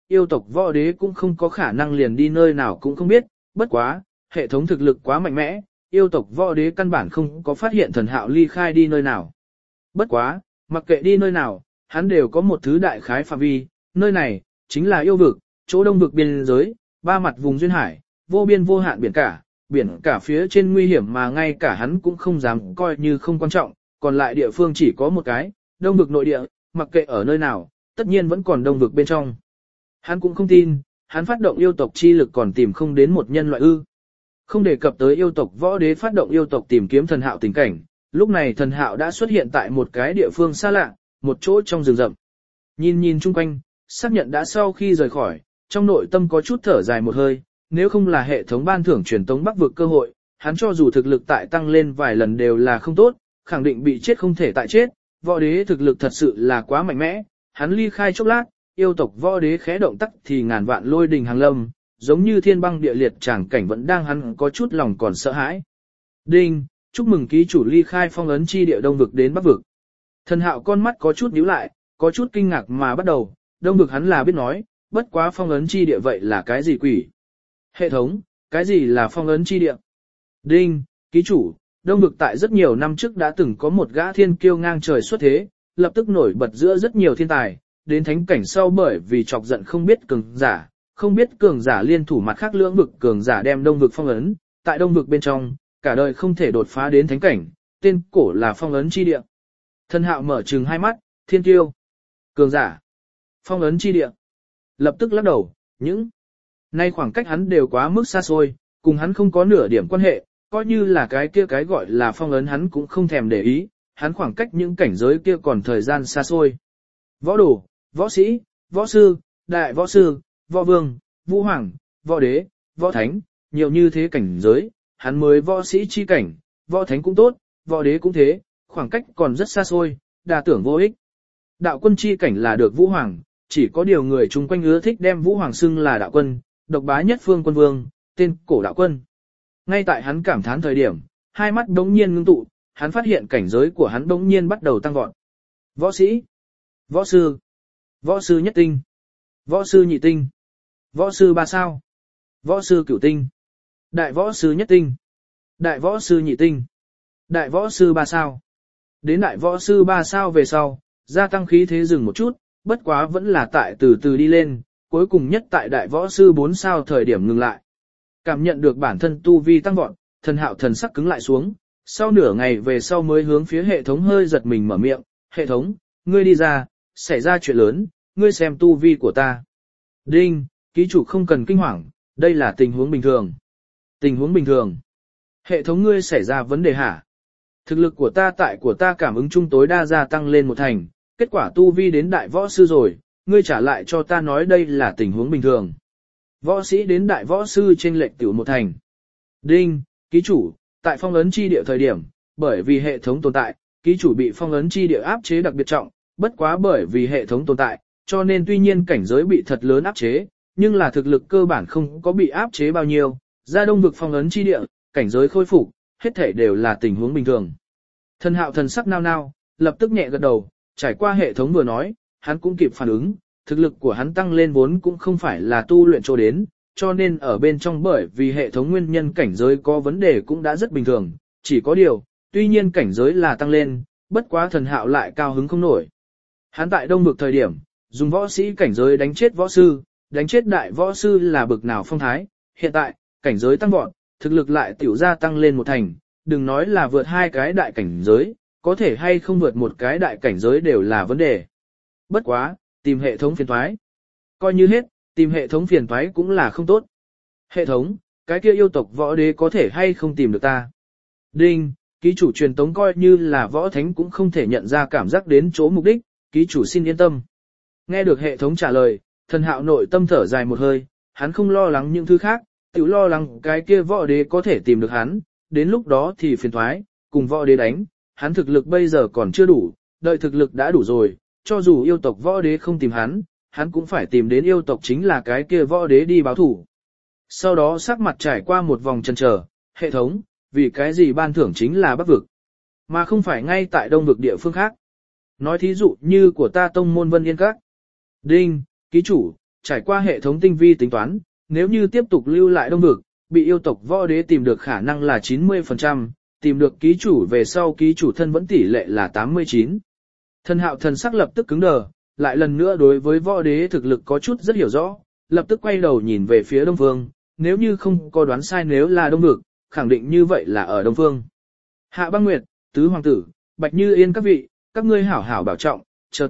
yêu tộc võ đế cũng không có khả năng liền đi nơi nào cũng không biết, bất quá, hệ thống thực lực quá mạnh mẽ, yêu tộc võ đế căn bản không có phát hiện thần hạo ly khai đi nơi nào. Bất quá, mặc kệ đi nơi nào, hắn đều có một thứ đại khái phạm vi, nơi này, chính là yêu vực, chỗ đông vực biên giới, ba mặt vùng duyên hải, vô biên vô hạn biển cả phía trên nguy hiểm mà ngay cả hắn cũng không dám coi như không quan trọng, còn lại địa phương chỉ có một cái, đông vực nội địa, mặc kệ ở nơi nào, tất nhiên vẫn còn đông vực bên trong. Hắn cũng không tin, hắn phát động yêu tộc chi lực còn tìm không đến một nhân loại ư. Không đề cập tới yêu tộc võ đế phát động yêu tộc tìm kiếm thần hạo tình cảnh, lúc này thần hạo đã xuất hiện tại một cái địa phương xa lạ, một chỗ trong rừng rậm. Nhìn chung quanh, xác nhận đã sau khi rời khỏi, trong nội tâm có chút thở dài một hơi, nếu không là hệ thống ban thưởng truyền tống bắc vực cơ hội, hắn cho dù thực lực tại tăng lên vài lần đều là không tốt, khẳng định bị chết không thể tại chết, võ đế thực lực thật sự là quá mạnh mẽ, hắn ly khai chốc lát, yêu tộc võ đế khẽ động tắc thì ngàn vạn lôi đình hàng lâm, giống như thiên băng địa liệt tràng cảnh vẫn đang hắn có chút lòng còn sợ hãi. Đinh, chúc mừng ký chủ ly khai phong ấn chi địa đông vực đến bắc vực. Thần hạo con mắt có chút nhíu lại, có chút kinh ngạc mà bắt đầu, đông vực hắn là biết nói, bất quá phong ấn chi địa vậy là cái gì quỷ? Hệ thống, cái gì là phong ấn chi địa? Đinh, ký chủ, đông vực tại rất nhiều năm trước đã từng có một gã thiên kiêu ngang trời xuất thế, lập tức nổi bật giữa rất nhiều thiên tài, đến thánh cảnh sau bởi vì chọc giận không biết cường giả liên thủ mặt khác lưỡng vực cường giả đem đông vực phong ấn, tại đông vực bên trong, cả đời không thể đột phá đến thánh cảnh, tên cổ là phong ấn chi địa. Thần hạo mở trừng hai mắt, thiên kiêu, cường giả, phong ấn chi địa. Lập tức lắc đầu, những nay khoảng cách hắn đều quá mức xa xôi, cùng hắn không có nửa điểm quan hệ, coi như là cái kia cái gọi là phong ấn hắn cũng không thèm để ý, hắn khoảng cách những cảnh giới kia còn thời gian xa xôi. Võ đồ, võ sĩ, võ sư, đại võ sư, võ vương, vũ hoàng, võ đế, võ thánh, nhiều như thế cảnh giới, hắn mới võ sĩ chi cảnh, võ thánh cũng tốt, võ đế cũng thế, khoảng cách còn rất xa xôi, đa tưởng vô ích. Đạo quân chi cảnh là được vũ hoàng, chỉ có điều người chung quanh ưa thích đem vũ hoàng xưng là đạo quân, độc bá nhất phương quân vương, tên cổ đạo quân. Ngay tại hắn cảm thán thời điểm, hai mắt đống nhiên ngưng tụ, hắn phát hiện cảnh giới của hắn đống nhiên bắt đầu tăng vọt. Võ sĩ, võ sư, võ sư nhất tinh, võ sư nhị tinh, võ sư ba sao, võ sư cửu tinh, đại võ sư nhất tinh, đại võ sư nhị tinh, đại võ sư ba sao. Đến đại võ sư ba sao về sau, gia tăng khí thế dừng một chút, bất quá vẫn là tại từ từ đi lên, cuối cùng nhất tại đại võ sư 4 sao thời điểm ngừng lại. Cảm nhận được bản thân tu vi tăng vọt, thần hạo thần sắc cứng lại xuống, sau nửa ngày về sau mới hướng phía hệ thống hơi giật mình mở miệng, hệ thống, ngươi đi ra, xảy ra chuyện lớn, ngươi xem tu vi của ta. Đinh, ký chủ không cần kinh hoàng, đây là tình huống bình thường. Tình huống bình thường. Hệ thống ngươi xảy ra vấn đề hả? Thực lực của ta cảm ứng chung tối đa gia tăng lên một thành, kết quả tu vi đến đại võ sư rồi, ngươi trả lại cho ta nói đây là tình huống bình thường. Võ sĩ đến đại võ sư trên lệch tiểu một thành. Đinh, ký chủ, tại phong ấn chi địa thời điểm, bởi vì hệ thống tồn tại, ký chủ bị phong ấn chi địa áp chế đặc biệt trọng, bất quá bởi vì hệ thống tồn tại, cho nên tuy nhiên cảnh giới bị thật lớn áp chế, nhưng là thực lực cơ bản không có bị áp chế bao nhiêu, ra đông vực phong ấn chi địa, cảnh giới khôi phục, hết thể đều là tình huống bình thường. Thần hạo thần sắc nao nao, lập tức nhẹ gật đầu, trải qua hệ thống vừa nói, hắn cũng kịp phản ứng, thực lực của hắn tăng lên vốn cũng không phải là tu luyện cho đến, cho nên ở bên trong bởi vì hệ thống nguyên nhân cảnh giới có vấn đề cũng đã rất bình thường, chỉ có điều, tuy nhiên cảnh giới là tăng lên, bất quá thần hạo lại cao hứng không nổi. Hắn tại đông vực thời điểm, dùng võ sĩ cảnh giới đánh chết võ sư, đánh chết đại võ sư là bực nào phong thái, hiện tại, cảnh giới tăng vọt, thực lực lại tiểu gia tăng lên một thành, đừng nói là vượt hai cái đại cảnh giới, có thể hay không vượt một cái đại cảnh giới đều là vấn đề. Bất quá, tìm hệ thống phiền toái. Coi như hết, tìm hệ thống phiền toái cũng là không tốt. Hệ thống, cái kia yêu tộc võ đế có thể hay không tìm được ta. Đinh, ký chủ truyền tống coi như là võ thánh cũng không thể nhận ra cảm giác đến chỗ mục đích, ký chủ xin yên tâm. Nghe được hệ thống trả lời, thần hạo nội tâm thở dài một hơi, hắn không lo lắng những thứ khác, tự lo lắng cái kia võ đế có thể tìm được hắn, đến lúc đó thì phiền toái, cùng võ đế đánh, hắn thực lực bây giờ còn chưa đủ, đợi thực lực đã đủ rồi, cho dù yêu tộc võ đế không tìm hắn cũng phải tìm đến yêu tộc chính là cái kia võ đế đi báo thủ. Sau đó sắc mặt trải qua một vòng chần chờ, hệ thống, vì cái gì ban thưởng chính là bắc vực, mà không phải ngay tại đông vực địa phương khác. Nói thí dụ như của ta tông môn Vân Yên Các. Đinh, ký chủ, trải qua hệ thống tinh vi tính toán, nếu như tiếp tục lưu lại đông vực, bị yêu tộc võ đế tìm được khả năng là 90%, tìm được ký chủ về sau ký chủ thân vẫn tỷ lệ là 89. Thần Hạo thần sắc lập tức cứng đờ, lại lần nữa đối với võ đế thực lực có chút rất hiểu rõ, lập tức quay đầu nhìn về phía đông phương, nếu như không có đoán sai nếu là đông vực, khẳng định như vậy là ở đông phương. Hạ Băng Nguyệt, Tứ Hoàng tử, Bạch Như Yên các vị, các ngươi hảo hảo bảo trọng,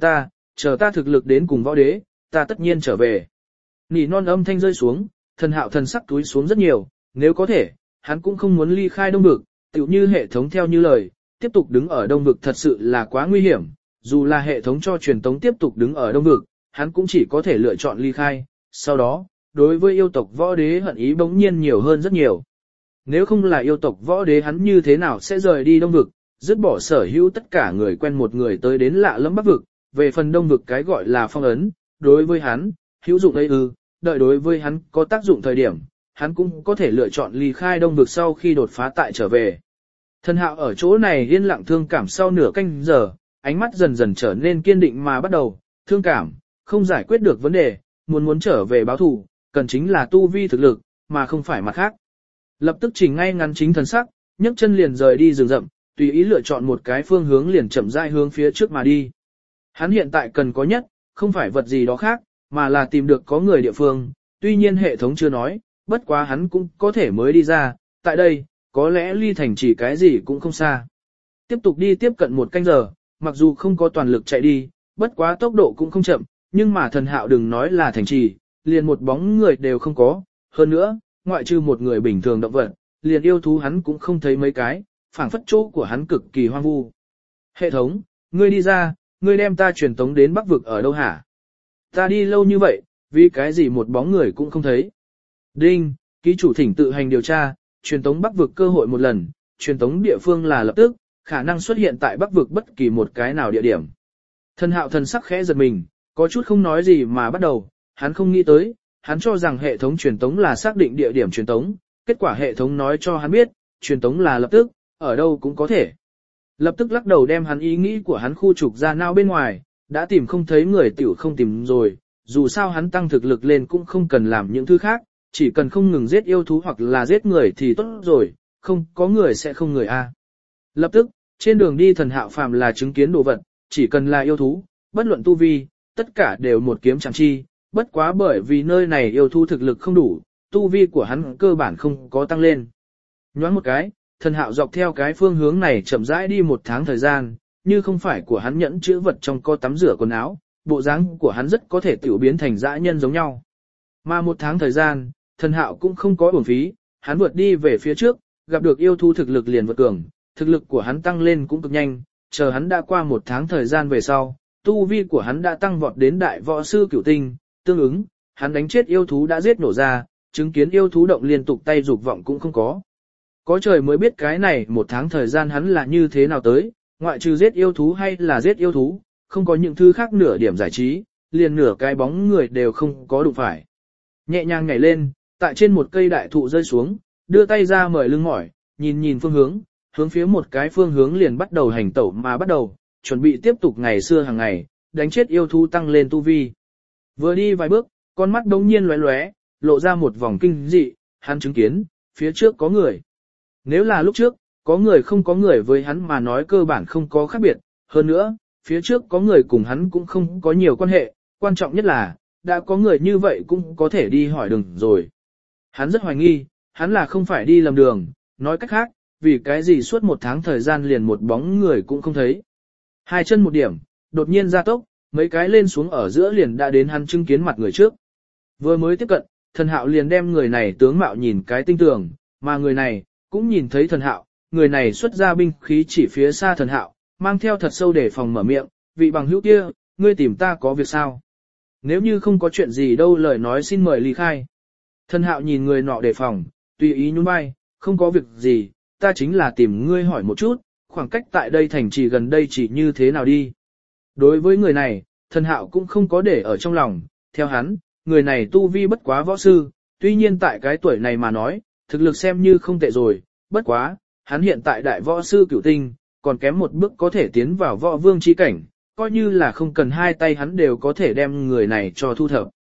chờ ta thực lực đến cùng võ đế, ta tất nhiên trở về. Nỉ non âm thanh rơi xuống, Thần Hạo thần sắc túi xuống rất nhiều, nếu có thể, hắn cũng không muốn ly khai đông vực, tựu như hệ thống theo như lời, tiếp tục đứng ở đông vực thật sự là quá nguy hiểm, dù là hệ thống cho truyền tống tiếp tục đứng ở đông vực, hắn cũng chỉ có thể lựa chọn ly khai, sau đó, đối với yêu tộc võ đế hận ý bỗng nhiên nhiều hơn rất nhiều. Nếu không là yêu tộc võ đế hắn như thế nào sẽ rời đi đông vực, dứt bỏ sở hữu tất cả người quen một người tới đến lạ lẫm bắc vực, về phần đông vực cái gọi là phong ấn, đối với hắn, hữu dụng ấy đợi đối với hắn có tác dụng thời điểm, hắn cũng có thể lựa chọn ly khai đông vực sau khi đột phá tại trở về. Thần Hạo ở chỗ này yên lặng thương cảm sau nửa canh giờ, ánh mắt dần dần trở nên kiên định mà bắt đầu, thương cảm, không giải quyết được vấn đề, muốn trở về báo thù, cần chính là tu vi thực lực, mà không phải mặt khác. Lập tức chỉnh ngay ngắn chính thần sắc, nhấc chân liền rời đi rừng rậm, tùy ý lựa chọn một cái phương hướng liền chậm rãi hướng phía trước mà đi. Hắn hiện tại cần có nhất, không phải vật gì đó khác, mà là tìm được có người địa phương, tuy nhiên hệ thống chưa nói, bất quá hắn cũng có thể mới đi ra, tại đây, có lẽ ly thành chỉ cái gì cũng không xa. Tiếp tục đi tiếp cận một canh giờ, mặc dù không có toàn lực chạy đi, bất quá tốc độ cũng không chậm, nhưng mà Thần Hạo đừng nói là thành trì, liền một bóng người đều không có, hơn nữa, ngoại trừ một người bình thường động vật, liền yêu thú hắn cũng không thấy mấy cái, phảng phất chỗ của hắn cực kỳ hoang vu. Hệ thống, ngươi đi ra, ngươi đem ta truyền tống đến Bắc vực ở đâu hả? Ta đi lâu như vậy, vì cái gì một bóng người cũng không thấy. Đinh, ký chủ thỉnh tự hành điều tra, truyền tống Bắc vực cơ hội một lần, truyền tống địa phương là lập tức, khả năng xuất hiện tại Bắc vực bất kỳ một cái nào địa điểm. Thần Hạo thần sắc khẽ giật mình, có chút không nói gì mà bắt đầu, hắn không nghĩ tới, hắn cho rằng hệ thống truyền tống là xác định địa điểm truyền tống, kết quả hệ thống nói cho hắn biết, truyền tống là lập tức, ở đâu cũng có thể. Lập tức lắc đầu đem hắn ý nghĩ của hắn khu trục ra não bên ngoài, đã tìm không thấy người tiểu không tìm rồi, dù sao hắn tăng thực lực lên cũng không cần làm những thứ khác, chỉ cần không ngừng giết yêu thú hoặc là giết người thì tốt rồi, không có người sẽ không người a. Lập tức, trên đường đi Thần Hạo phàm là chứng kiến đồ vật, chỉ cần là yêu thú, bất luận tu vi, tất cả đều một kiếm chẳng chi, bất quá bởi vì nơi này yêu thú thực lực không đủ, tu vi của hắn cơ bản không có tăng lên. Nhoáng một cái, Thần Hạo dọc theo cái phương hướng này chậm rãi đi một tháng thời gian, như không phải của hắn nhẫn chữ vật trong có tắm rửa quần áo, bộ dáng của hắn rất có thể tiểu biến thành dã nhân giống nhau. Mà một tháng thời gian, Thần Hạo cũng không có uổng phí, hắn vượt đi về phía trước, gặp được yêu thú thực lực liền vượt cường, thực lực của hắn tăng lên cũng cực nhanh, chờ hắn đã qua một tháng thời gian về sau, tu vi của hắn đã tăng vọt đến đại võ sư cửu tinh, tương ứng, hắn đánh chết yêu thú đã giết nổ ra, chứng kiến yêu thú động liên tục tay dục vọng cũng không có. Có trời mới biết cái này một tháng thời gian hắn là như thế nào tới, ngoại trừ giết yêu thú hay là giết yêu thú, không có những thứ khác nửa điểm giải trí, liền nửa cái bóng người đều không có đụng phải. Nhẹ nhàng nhảy lên, tại trên một cây đại thụ rơi xuống, đưa tay ra mời lưng mỏi, nhìn phương hướng, hướng phía một cái phương hướng liền bắt đầu hành tẩu mà bắt đầu, chuẩn bị tiếp tục ngày xưa hàng ngày, đánh chết yêu thú tăng lên tu vi. Vừa đi vài bước, con mắt đống nhiên lóe lóe, lộ ra một vòng kinh dị, hắn chứng kiến, phía trước có người. Nếu là lúc trước, có người không có người với hắn mà nói cơ bản không có khác biệt, hơn nữa, phía trước có người cùng hắn cũng không có nhiều quan hệ, quan trọng nhất là, đã có người như vậy cũng có thể đi hỏi đường rồi. Hắn rất hoài nghi, hắn là không phải đi lầm đường, nói cách khác, vì cái gì suốt một tháng thời gian liền một bóng người cũng không thấy. Hai chân một điểm, đột nhiên ra tốc, mấy cái lên xuống ở giữa liền đã đến hắn chứng kiến mặt người trước. Vừa mới tiếp cận, Thần Hạo liền đem người này tướng mạo nhìn cái tinh tường, mà người này, cũng nhìn thấy Thần Hạo, người này xuất ra binh khí chỉ phía xa Thần Hạo, mang theo thật sâu để phòng mở miệng, vị bằng hữu kia, ngươi tìm ta có việc sao? Nếu như không có chuyện gì đâu lời nói xin mời ly khai. Thần Hạo nhìn người nọ đề phòng, tùy ý nhún vai, không có việc gì, ta chính là tìm ngươi hỏi một chút, khoảng cách tại đây thành trì gần đây chỉ như thế nào đi. Đối với người này, Thần Hạo cũng không có để ở trong lòng, theo hắn, người này tu vi bất quá võ sư, tuy nhiên tại cái tuổi này mà nói, thực lực xem như không tệ rồi, bất quá, hắn hiện tại đại võ sư cửu tinh, còn kém một bước có thể tiến vào võ vương chi cảnh, coi như là không cần hai tay hắn đều có thể đem người này cho thu thập.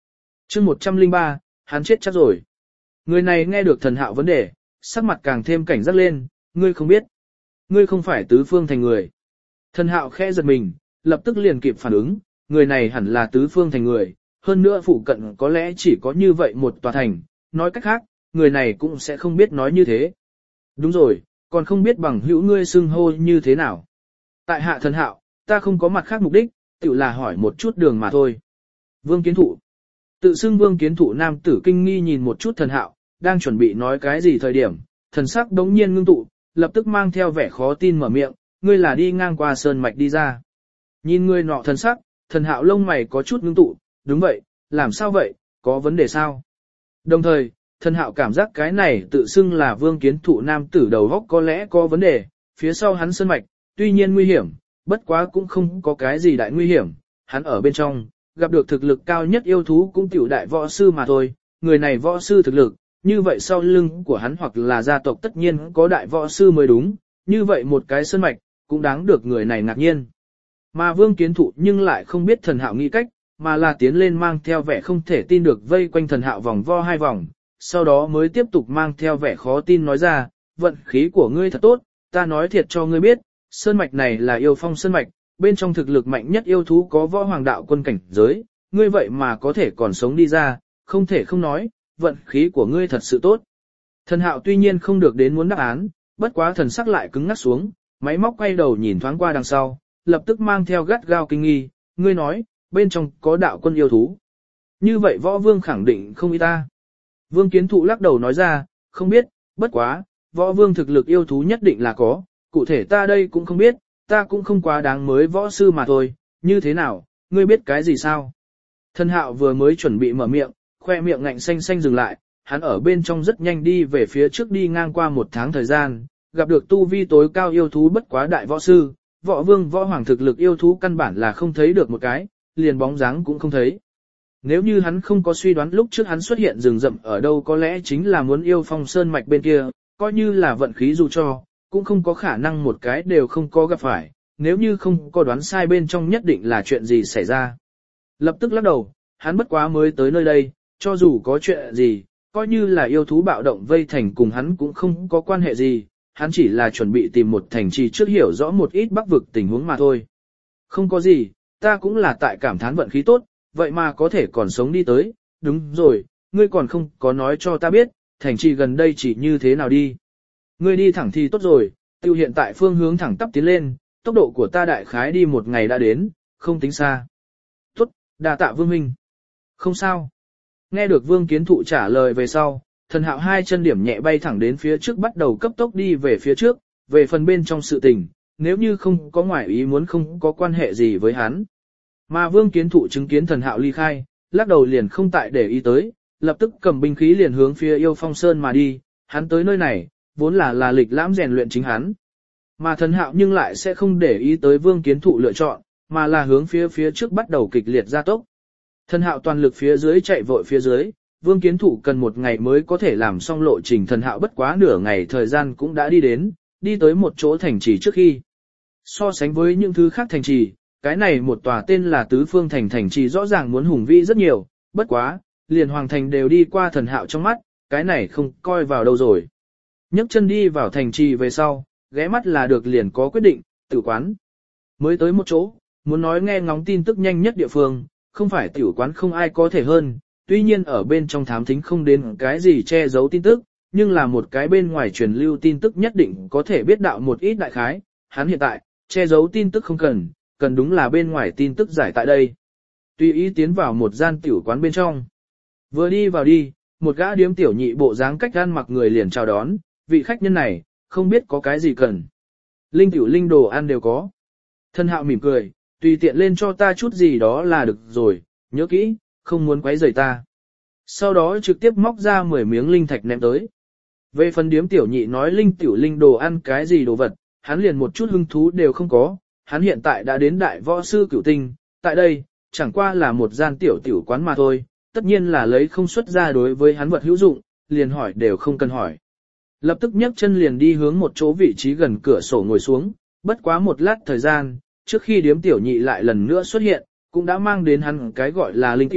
chương 103, hắn chết chắc rồi. Người này nghe được thần hạo vấn đề, sắc mặt càng thêm cảnh giác lên, ngươi không biết. Ngươi không phải tứ phương thành người. Thần hạo khẽ giật mình, lập tức liền kịp phản ứng, người này hẳn là tứ phương thành người, hơn nữa phụ cận có lẽ chỉ có như vậy một tòa thành, nói cách khác, người này cũng sẽ không biết nói như thế. Đúng rồi, còn không biết bằng hữu ngươi xưng hô như thế nào. Tại hạ thần hạo, ta không có mặt khác mục đích, tự là hỏi một chút đường mà thôi. Vương Kiến Thụ. Tự xưng Vương Kiến Thụ nam tử kinh nghi nhìn một chút thần hạo, đang chuẩn bị nói cái gì thời điểm, thần sắc đống nhiên ngưng tụ, lập tức mang theo vẻ khó tin mở miệng, ngươi là đi ngang qua sơn mạch đi ra. Nhìn người nọ thần sắc, thần hạo lông mày có chút ngưng tụ, đúng vậy, làm sao vậy, có vấn đề sao? Đồng thời, thần hạo cảm giác cái này tự xưng là Vương Kiến Thụ nam tử đầu góc có lẽ có vấn đề, phía sau hắn sơn mạch, tuy nhiên nguy hiểm, bất quá cũng không có cái gì đại nguy hiểm, hắn ở bên trong, gặp được thực lực cao nhất yêu thú cũng tiểu đại võ sư mà thôi, người này võ sư thực lực, như vậy sau lưng của hắn hoặc là gia tộc tất nhiên có đại võ sư mới đúng, như vậy một cái sơn mạch, cũng đáng được người này ngạc nhiên. Mà Vương Kiến Thụ nhưng lại không biết thần hạo nghĩ cách, mà là tiến lên mang theo vẻ không thể tin được vây quanh thần hạo vòng vo hai vòng, sau đó mới tiếp tục mang theo vẻ khó tin nói ra, vận khí của ngươi thật tốt, ta nói thiệt cho ngươi biết, sơn mạch này là yêu phong sơn mạch, bên trong thực lực mạnh nhất yêu thú có võ hoàng đạo quân cảnh giới, ngươi vậy mà có thể còn sống đi ra, không thể không nói, vận khí của ngươi thật sự tốt. Thần hạo tuy nhiên không được đến muốn đáp án, bất quá thần sắc lại cứng ngắc xuống, máy móc quay đầu nhìn thoáng qua đằng sau, lập tức mang theo gắt gao kinh nghi, ngươi nói, bên trong có đạo quân yêu thú. Như vậy võ vương khẳng định không ý ta. Vương Kiến Thụ lắc đầu nói ra, không biết, bất quá, võ vương thực lực yêu thú nhất định là có, cụ thể ta đây cũng không biết, ta cũng không quá đáng mới võ sư mà thôi, như thế nào, ngươi biết cái gì sao? Thần hạo vừa mới chuẩn bị mở miệng, khoe miệng ngạnh xanh xanh dừng lại, hắn ở bên trong rất nhanh đi về phía trước đi ngang qua một tháng thời gian, gặp được tu vi tối cao yêu thú bất quá đại võ sư, võ vương võ hoàng thực lực yêu thú căn bản là không thấy được một cái, liền bóng dáng cũng không thấy. Nếu như hắn không có suy đoán lúc trước hắn xuất hiện rừng rậm ở đâu có lẽ chính là muốn yêu phong sơn mạch bên kia, coi như là vận khí dù cho, cũng không có khả năng một cái đều không có gặp phải, nếu như không có đoán sai bên trong nhất định là chuyện gì xảy ra. Lập tức lắc đầu, hắn bất quá mới tới nơi đây, cho dù có chuyện gì, coi như là yêu thú bạo động vây thành cùng hắn cũng không có quan hệ gì, hắn chỉ là chuẩn bị tìm một thành trì trước hiểu rõ một ít bắc vực tình huống mà thôi. Không có gì, ta cũng là tại cảm thán vận khí tốt, vậy mà có thể còn sống đi tới, đúng rồi, ngươi còn không có nói cho ta biết, thành trì gần đây chỉ như thế nào đi. Ngươi đi thẳng thì tốt rồi, tiêu hiện tại phương hướng thẳng tắp tiến lên, tốc độ của ta đại khái đi một ngày đã đến, không tính xa. Tốt, đà tạ Vương Minh. Không sao. Nghe được Vương Kiến Thụ trả lời về sau, thần hạo hai chân điểm nhẹ bay thẳng đến phía trước bắt đầu cấp tốc đi về phía trước, về phần bên trong sự tình, nếu như không có ngoại ý muốn không có quan hệ gì với hắn. Mà Vương Kiến Thụ chứng kiến thần hạo ly khai, lắc đầu liền không tại để ý tới, lập tức cầm binh khí liền hướng phía yêu phong sơn mà đi, hắn tới nơi này, vốn là lịch lãm rèn luyện chính hắn. Mà thần hạo nhưng lại sẽ không để ý tới Vương Kiến Thụ lựa chọn, mà là hướng phía trước bắt đầu kịch liệt gia tốc. Thần hạo toàn lực phía dưới chạy vội phía dưới, Vương Kiến Thụ cần một ngày mới có thể làm xong lộ trình, thần hạo bất quá nửa ngày thời gian cũng đã đi đến, đi tới một chỗ thành trì trước khi. So sánh với những thứ khác thành trì, cái này một tòa tên là Tứ Phương Thành thành trì rõ ràng muốn hùng vĩ rất nhiều, bất quá, liền hoàng thành đều đi qua thần hạo trong mắt, cái này không coi vào đâu rồi. Nhấc chân đi vào thành trì về sau, ghé mắt là được liền có quyết định, tử quán. Mới tới một chỗ, muốn nói nghe ngóng tin tức nhanh nhất địa phương, không phải tiểu quán không ai có thể hơn, tuy nhiên ở bên trong thám thính không đến cái gì che giấu tin tức, nhưng là một cái bên ngoài truyền lưu tin tức nhất định có thể biết đạo một ít đại khái, hắn hiện tại, che giấu tin tức không cần đúng là bên ngoài tin tức giải tại đây. Tùy ý tiến vào một gian tiểu quán bên trong. Vừa đi vào đi, một gã điếm tiểu nhị bộ dáng cách ăn mặc người liền chào đón, vị khách nhân này, không biết có cái gì cần. Linh tiểu linh đồ ăn đều có. Thân hạo mỉm cười, tùy tiện lên cho ta chút gì đó là được rồi, nhớ kỹ, không muốn quấy rầy ta. Sau đó trực tiếp móc ra 10 miếng linh thạch ném tới. Về phần điếm tiểu nhị nói linh tiểu linh đồ ăn cái gì đồ vật, hắn liền một chút hứng thú đều không có, hắn hiện tại đã đến đại võ sư cửu tinh, tại đây, chẳng qua là một gian tiểu quán mà thôi, tất nhiên là lấy không xuất ra đối với hắn vật hữu dụng, liền hỏi đều không cần hỏi. Lập tức nhấc chân liền đi hướng một chỗ vị trí gần cửa sổ ngồi xuống, bất quá một lát thời gian, trước khi điếm tiểu nhị lại lần nữa xuất hiện, cũng đã mang đến hắn cái gọi là linh tiểu,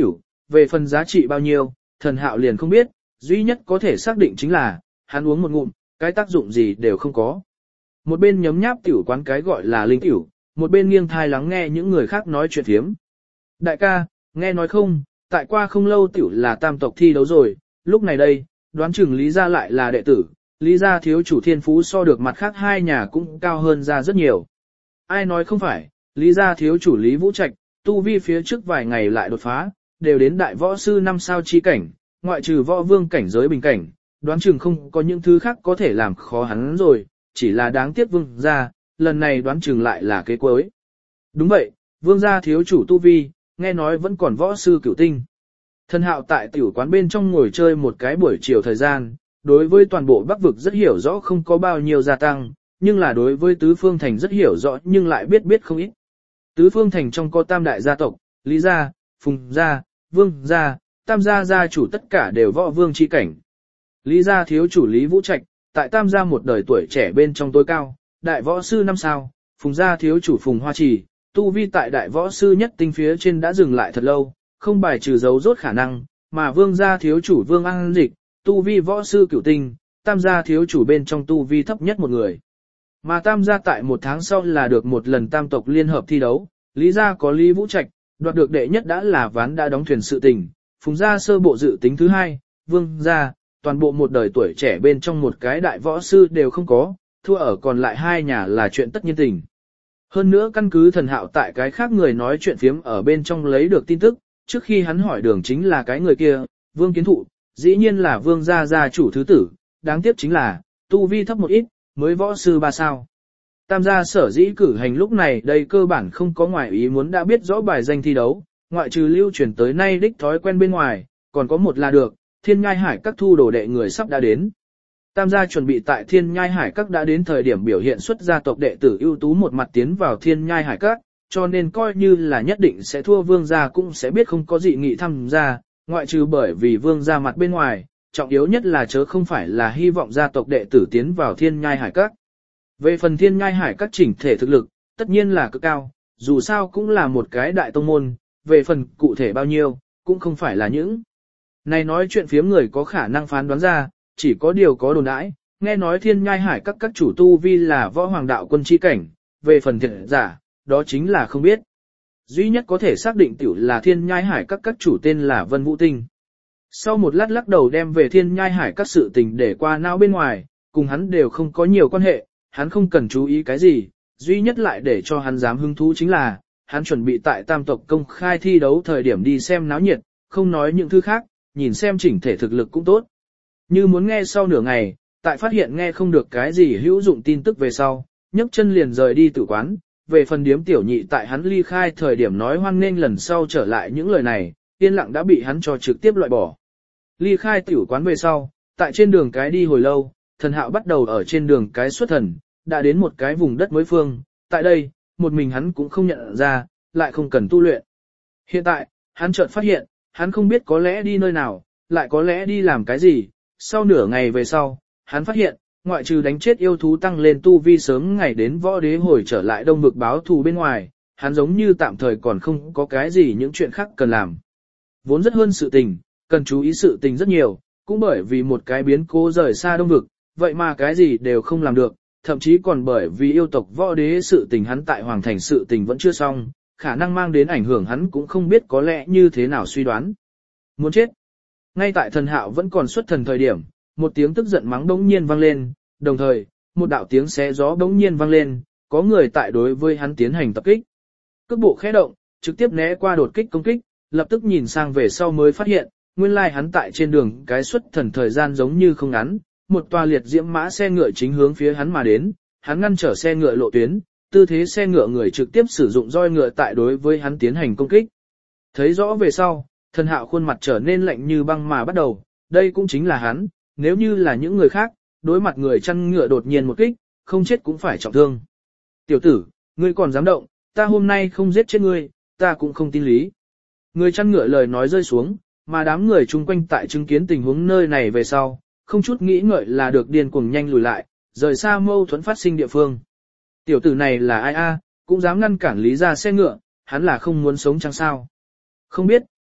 về phần giá trị bao nhiêu, thần hạo liền không biết, duy nhất có thể xác định chính là, hắn uống một ngụm, cái tác dụng gì đều không có. Một bên nhấm nháp tiểu quán cái gọi là linh tiểu, một bên nghiêng thai lắng nghe những người khác nói chuyện thiếm. Đại ca, nghe nói không, tại qua không lâu tiểu là tam tộc thi đấu rồi, lúc này đây, đoán chừng Lý gia lại là đệ tử, Lý gia thiếu chủ thiên phú so được mặt khác hai nhà cũng cao hơn ra rất nhiều. Ai nói không phải, Lý gia thiếu chủ Lý Vũ Trạch, tu vi phía trước vài ngày lại đột phá, đều đến đại võ sư 5 sao chi cảnh, ngoại trừ võ vương cảnh giới bình cảnh, đoán chừng không có những thứ khác có thể làm khó hắn rồi, chỉ là đáng tiếc vương gia, lần này đoán chừng lại là kế cuối. Đúng vậy, vương gia thiếu chủ tu vi, nghe nói vẫn còn võ sư cửu tinh. Thần hạo tại tiểu quán bên trong ngồi chơi một cái buổi chiều thời gian, đối với toàn bộ Bắc vực rất hiểu rõ không có bao nhiêu gia tăng, nhưng là đối với Tứ Phương Thành rất hiểu rõ nhưng lại biết không ít. Tứ Phương Thành trong có tam đại gia tộc, Lý gia, Phùng gia, Vương gia, tam gia gia chủ tất cả đều võ vương chi cảnh. Lý gia thiếu chủ Lý Vũ Trạch, tại tam gia một đời tuổi trẻ bên trong tối cao, đại võ sư 5 sao, Phùng gia thiếu chủ Phùng Hoa Trì, tu vi tại đại võ sư nhất tinh phía trên đã dừng lại thật lâu, không bài trừ dấu rốt khả năng, mà Vương gia thiếu chủ Vương An Dịch, tu vi võ sư cửu tinh, tam gia thiếu chủ bên trong tu vi thấp nhất một người. Mà tam gia tại một tháng sau là được một lần tam tộc liên hợp thi đấu, Lý gia có Lý Vũ Trạch, đoạt được đệ nhất đã là ván đã đóng thuyền sự tình, Phùng gia sơ bộ dự tính thứ hai, Vương gia, toàn bộ một đời tuổi trẻ bên trong một cái đại võ sư đều không có, thua ở còn lại hai nhà là chuyện tất nhiên tình. Hơn nữa căn cứ thần hạo tại cái khác người nói chuyện phiếm ở bên trong lấy được tin tức, trước khi hắn hỏi đường chính là cái người kia, Vương Kiến Thụ, dĩ nhiên là Vương gia gia chủ thứ tử, đáng tiếc chính là, tu vi thấp một ít, mới võ sư 3 sao. Tam gia sở dĩ cử hành lúc này đây cơ bản không có ngoại ý muốn đã biết rõ bài danh thi đấu, ngoại trừ lưu truyền tới nay đích thói quen bên ngoài, còn có một là được, Thiên Nhai Hải các thu đồ đệ người sắp đã đến. Tam gia chuẩn bị tại Thiên Nhai Hải các đã đến thời điểm biểu hiện xuất gia tộc đệ tử ưu tú một mặt tiến vào Thiên Nhai Hải các, cho nên coi như là nhất định sẽ thua Vương gia cũng sẽ biết không có dị nghị tham gia, ngoại trừ bởi vì Vương gia mặt bên ngoài, trọng yếu nhất là chớ không phải là hy vọng gia tộc đệ tử tiến vào Thiên Nhai Hải các. Về phần Thiên Nhai Hải các chỉnh thể thực lực, tất nhiên là cực cao, dù sao cũng là một cái đại tông môn, về phần cụ thể bao nhiêu, cũng không phải là những. Này nói chuyện phiếm người có khả năng phán đoán ra, chỉ có điều có đồn đãi, nghe nói Thiên Nhai Hải các chủ tu vi là võ hoàng đạo quân chi cảnh, về phần thiệt giả, đó chính là không biết. Duy nhất có thể xác định tiểu là Thiên Nhai Hải các chủ tên là Vân Vũ Tinh. Sau một lát lắc đầu đem về Thiên Nhai Hải các sự tình để qua não bên ngoài, cùng hắn đều không có nhiều quan hệ, hắn không cần chú ý cái gì, duy nhất lại để cho hắn dám hứng thú chính là, hắn chuẩn bị tại tam tộc công khai thi đấu thời điểm đi xem náo nhiệt, không nói những thứ khác, nhìn xem chỉnh thể thực lực cũng tốt. Như muốn nghe sau nửa ngày, tại phát hiện nghe không được cái gì hữu dụng tin tức về sau, nhấc chân liền rời đi tử quán, về phần điếm tiểu nhị tại hắn ly khai thời điểm nói hoan nghênh lần sau trở lại những lời này, yên lặng đã bị hắn cho trực tiếp loại bỏ. Ly khai tiểu quán về sau, tại trên đường cái đi hồi lâu, thần hạo bắt đầu ở trên đường cái xuất thần, đã đến một cái vùng đất mới phương, tại đây, một mình hắn cũng không nhận ra, lại không cần tu luyện. Hiện tại, hắn chợt phát hiện, hắn không biết có lẽ đi nơi nào, lại có lẽ đi làm cái gì, sau nửa ngày về sau, hắn phát hiện, ngoại trừ đánh chết yêu thú tăng lên tu vi sớm ngày đến võ đế hồi trở lại đông vực báo thù bên ngoài, hắn giống như tạm thời còn không có cái gì những chuyện khác cần làm. Vốn rất hơn sự tình, cần chú ý sự tình rất nhiều, cũng bởi vì một cái biến cố rời xa đông vực, vậy mà cái gì đều không làm được, thậm chí còn bởi vì yêu tộc võ đế sự tình hắn tại hoàng thành sự tình vẫn chưa xong, khả năng mang đến ảnh hưởng hắn cũng không biết có lẽ như thế nào suy đoán. Muốn chết. Ngay tại thần hạo vẫn còn xuất thần thời điểm, một tiếng tức giận mắng bỗng nhiên vang lên, đồng thời, một đạo tiếng xé gió bỗng nhiên vang lên, có người tại đối với hắn tiến hành tập kích. Cước bộ khẽ động, trực tiếp né qua đột kích công kích, lập tức nhìn sang về sau mới phát hiện, nguyên lai hắn tại trên đường cái xuất thần thời gian giống như không ngắn, một tòa liệt diễm mã xe ngựa chính hướng phía hắn mà đến, hắn ngăn trở xe ngựa lộ tuyến, tư thế xe ngựa người trực tiếp sử dụng roi ngựa tại đối với hắn tiến hành công kích. Thấy rõ về sau, thần hạo khuôn mặt trở nên lạnh như băng mà bắt đầu, đây cũng chính là hắn, nếu như là những người khác, đối mặt người chăn ngựa đột nhiên một kích, không chết cũng phải trọng thương. Tiểu tử, ngươi còn dám động, ta hôm nay không giết chết ngươi, ta cũng không tin lý. Người chăn ngựa lời nói rơi xuống, mà đám người chung quanh tại chứng kiến tình huống nơi này về sau, không chút nghĩ ngợi là được điên cuồng nhanh lùi lại, rời xa mâu thuẫn phát sinh địa phương. Tiểu tử này là ai a, cũng dám ngăn cản lý ra xe ngựa, hắn là không muốn sống chăng sao? Không biết,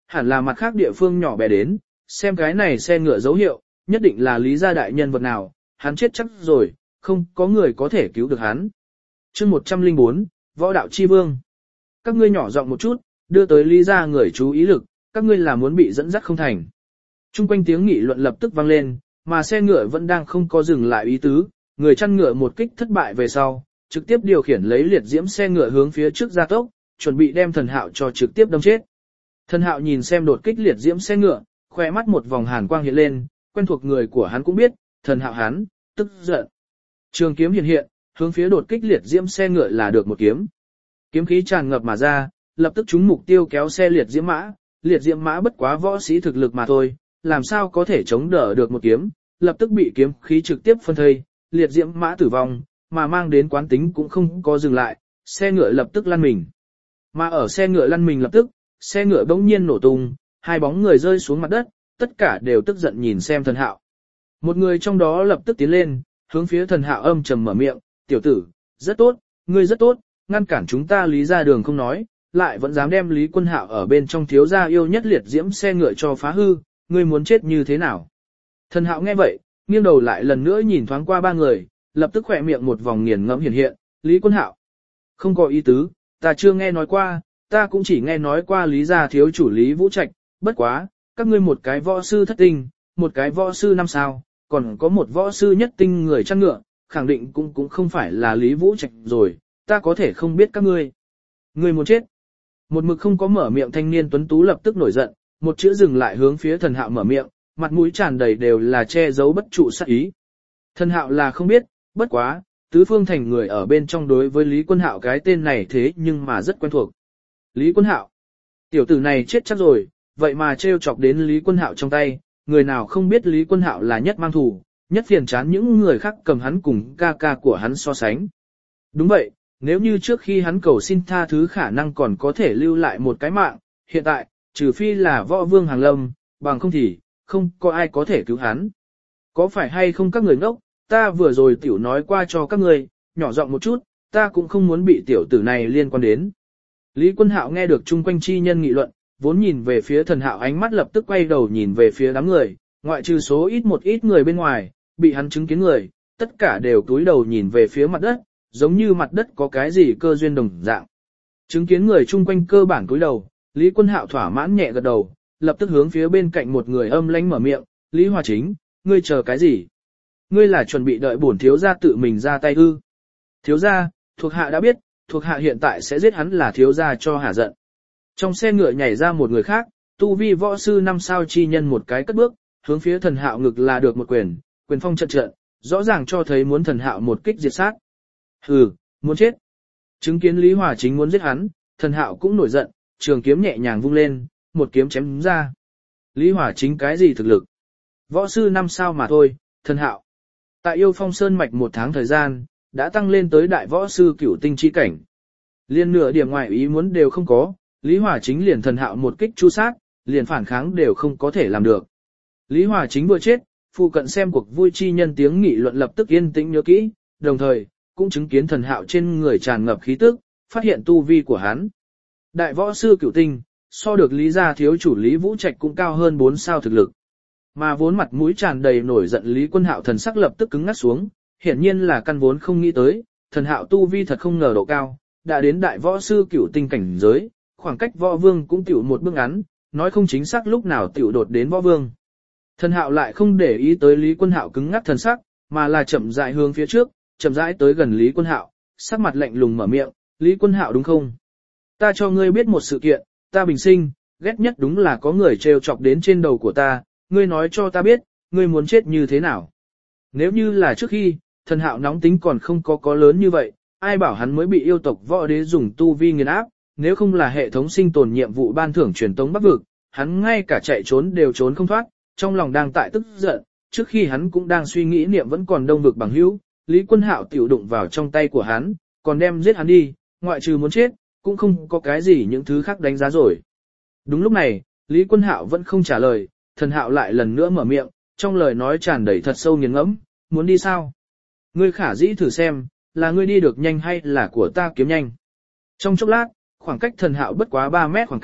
hẳn là mặt khác địa phương nhỏ bé đến, xem cái này xe ngựa dấu hiệu, nhất định là Lý gia đại nhân vật nào, hắn chết chắc rồi, không có người có thể cứu được hắn. Chương 104, Võ đạo chi vương. Các ngươi nhỏ giọng một chút, đưa tới Lý gia người chú ý lực, các ngươi là muốn bị dẫn dắt không thành. Trung quanh tiếng nghị luận lập tức vang lên, mà xe ngựa vẫn đang không có dừng lại ý tứ, người chăn ngựa một kích thất bại về sau, trực tiếp điều khiển lấy liệt diễm xe ngựa hướng phía trước gia tốc, chuẩn bị đem Thần Hạo cho trực tiếp đâm chết. Thần Hạo nhìn xem đột kích liệt diễm xe ngựa, khoe mắt một vòng hàn quang hiện lên, quen thuộc người của hắn cũng biết, Thần Hạo hắn, tức giận. Trường kiếm hiện hiện, hướng phía đột kích liệt diễm xe ngựa là được một kiếm. Kiếm khí tràn ngập mà ra, lập tức trúng mục tiêu kéo xe liệt diễm mã bất quá võ sĩ thực lực mà thôi, làm sao có thể chống đỡ được một kiếm, lập tức bị kiếm khí trực tiếp phân thây, liệt diễm mã tử vong, mà mang đến quán tính cũng không có dừng lại, xe ngựa lập tức lăn mình. Mà ở xe ngựa lăn mình lập tức, xe ngựa bỗng nhiên nổ tung, hai bóng người rơi xuống mặt đất, tất cả đều tức giận nhìn xem Thần Hạo. Một người trong đó lập tức tiến lên, hướng phía Thần Hạo âm trầm mở miệng, tiểu tử, rất tốt, ngươi rất tốt, ngăn cản chúng ta Lý ra đường không nói, lại vẫn dám đem Lý Quân Hạo ở bên trong thiếu gia yêu nhất liệt diễm xe ngựa cho phá hư, ngươi muốn chết như thế nào? Thần Hạo nghe vậy, nghiêng đầu lại lần nữa nhìn thoáng qua ba người, lập tức khỏe miệng một vòng nghiền ngẫm hiện, Lý Quân Hạo. Không có ý tứ, ta chưa nghe nói qua, ta cũng chỉ nghe nói qua Lý gia thiếu chủ Lý Vũ Trạch, bất quá, các ngươi một cái võ sư thất tinh, một cái võ sư năm sao, còn có một võ sư nhất tinh người chăn ngựa, khẳng định cũng không phải là Lý Vũ Trạch rồi, ta có thể không biết các ngươi. Ngươi muốn chết. Một mực không có mở miệng thanh niên tuấn tú lập tức nổi giận, một chữ dừng lại hướng phía Thần Hạo mở miệng, mặt mũi tràn đầy đều là che giấu bất trụ sát ý. Thần Hạo là không biết, bất quá, tứ phương thành người ở bên trong đối với Lý Quân Hạo cái tên này thế nhưng mà rất quen thuộc. Lý Quân Hạo, tiểu tử này chết chắc rồi, vậy mà trêu chọc đến Lý Quân Hạo trong tay, người nào không biết Lý Quân Hạo là nhất mang thù, nhất phiền chán những người khác cầm hắn cùng ca ca của hắn so sánh. Đúng vậy, nếu như trước khi hắn cầu xin tha thứ khả năng còn có thể lưu lại một cái mạng, hiện tại, trừ phi là võ vương hàng lâm, bằng không thì, không có ai có thể cứu hắn. Có phải hay không các người ngốc, ta vừa rồi tiểu nói qua cho các người, nhỏ giọng một chút, ta cũng không muốn bị tiểu tử này liên quan đến. Lý Quân Hạo nghe được chung quanh chi nhân nghị luận, vốn nhìn về phía Thần Hạo ánh mắt lập tức quay đầu nhìn về phía đám người, ngoại trừ số một ít người bên ngoài, bị hắn chứng kiến người, tất cả đều cúi đầu nhìn về phía mặt đất, giống như mặt đất có cái gì cơ duyên đồng dạng. Chứng kiến người chung quanh cơ bản cúi đầu, Lý Quân Hạo thỏa mãn nhẹ gật đầu, lập tức hướng phía bên cạnh một người âm lãnh mở miệng, Lý Hòa Chính, ngươi chờ cái gì? Ngươi là chuẩn bị đợi bổn thiếu gia tự mình ra tay ư? Thiếu gia, thuộc hạ đã biết, thuộc hạ hiện tại sẽ giết hắn là thiếu gia cho hả giận. Trong xe ngựa nhảy ra một người khác, tu vi võ sư 5 sao chi nhân một cái cất bước, hướng phía Thần Hạo ngực là được một quyền phong trận trận, rõ ràng cho thấy muốn Thần Hạo một kích diệt sát. Hừ, muốn chết. Chứng kiến Lý Hòa Chính muốn giết hắn, Thần Hạo cũng nổi giận, trường kiếm nhẹ nhàng vung lên, một kiếm chém ra. Lý Hòa Chính cái gì thực lực? Võ sư 5 sao mà thôi, Thần Hạo. Tại Yêu Phong Sơn mạch 1 tháng thời gian, đã tăng lên tới đại võ sư cửu tinh chi cảnh. Liên nửa điểm ngoại ý muốn đều không có, Lý Hòa Chính liền Thần Hạo một kích chu sát, liền phản kháng đều không có thể làm được. Lý Hòa Chính vừa chết, phụ cận xem cuộc vui chi nhân tiếng nghị luận lập tức yên tĩnh nhớ kỹ, đồng thời, cũng chứng kiến Thần Hạo trên người tràn ngập khí tức, phát hiện tu vi của hắn. Đại võ sư cửu tinh, so được Lý gia thiếu chủ Lý Vũ Trạch cũng cao hơn 4 sao thực lực. Mà vốn mặt mũi tràn đầy nổi giận Lý Quân Hạo thần sắc lập tức cứng ngắc xuống, hiển nhiên là căn vốn không nghĩ tới, Thần Hạo tu vi thật không ngờ độ cao, đã đến đại võ sư cửu tinh cảnh giới, khoảng cách võ vương cũng tiểu một bước ngắn, nói không chính xác lúc nào tiểu đột đến võ vương. Thần Hạo lại không để ý tới Lý Quân Hạo cứng ngắc thần sắc, mà là chậm rãi hướng phía trước, chậm rãi tới gần Lý Quân Hạo, sắc mặt lạnh lùng mở miệng, Lý Quân Hạo đúng không? Ta cho ngươi biết một sự kiện, ta bình sinh, ghét nhất đúng là có người trêu chọc đến trên đầu của ta, ngươi nói cho ta biết, ngươi muốn chết như thế nào? Nếu như là trước khi, Thần Hạo nóng tính còn không có lớn như vậy, ai bảo hắn mới bị yêu tộc võ đế dùng tu vi nghiền áp, nếu không là hệ thống sinh tồn nhiệm vụ ban thưởng truyền tống bắc vực, hắn ngay cả chạy trốn đều trốn không thoát, trong lòng đang tại tức giận, trước khi hắn cũng đang suy nghĩ niệm vẫn còn đông vực bằng hữu, Lý Quân Hạo tiểu đụng vào trong tay của hắn, còn đem giết hắn đi, ngoại trừ muốn chết, cũng không có cái gì những thứ khác đánh giá rồi. Đúng lúc này, Lý Quân Hạo vẫn không trả lời, Thần Hạo lại lần nữa mở miệng, trong lời nói tràn đầy thật sâu nghiền ngẫm, muốn đi sao? Ngươi khả dĩ thử xem, là ngươi đi được nhanh hay là của ta kiếm nhanh. Trong chốc lát, khoảng cách Thần Hạo bất quá 3 mét khoảng cách,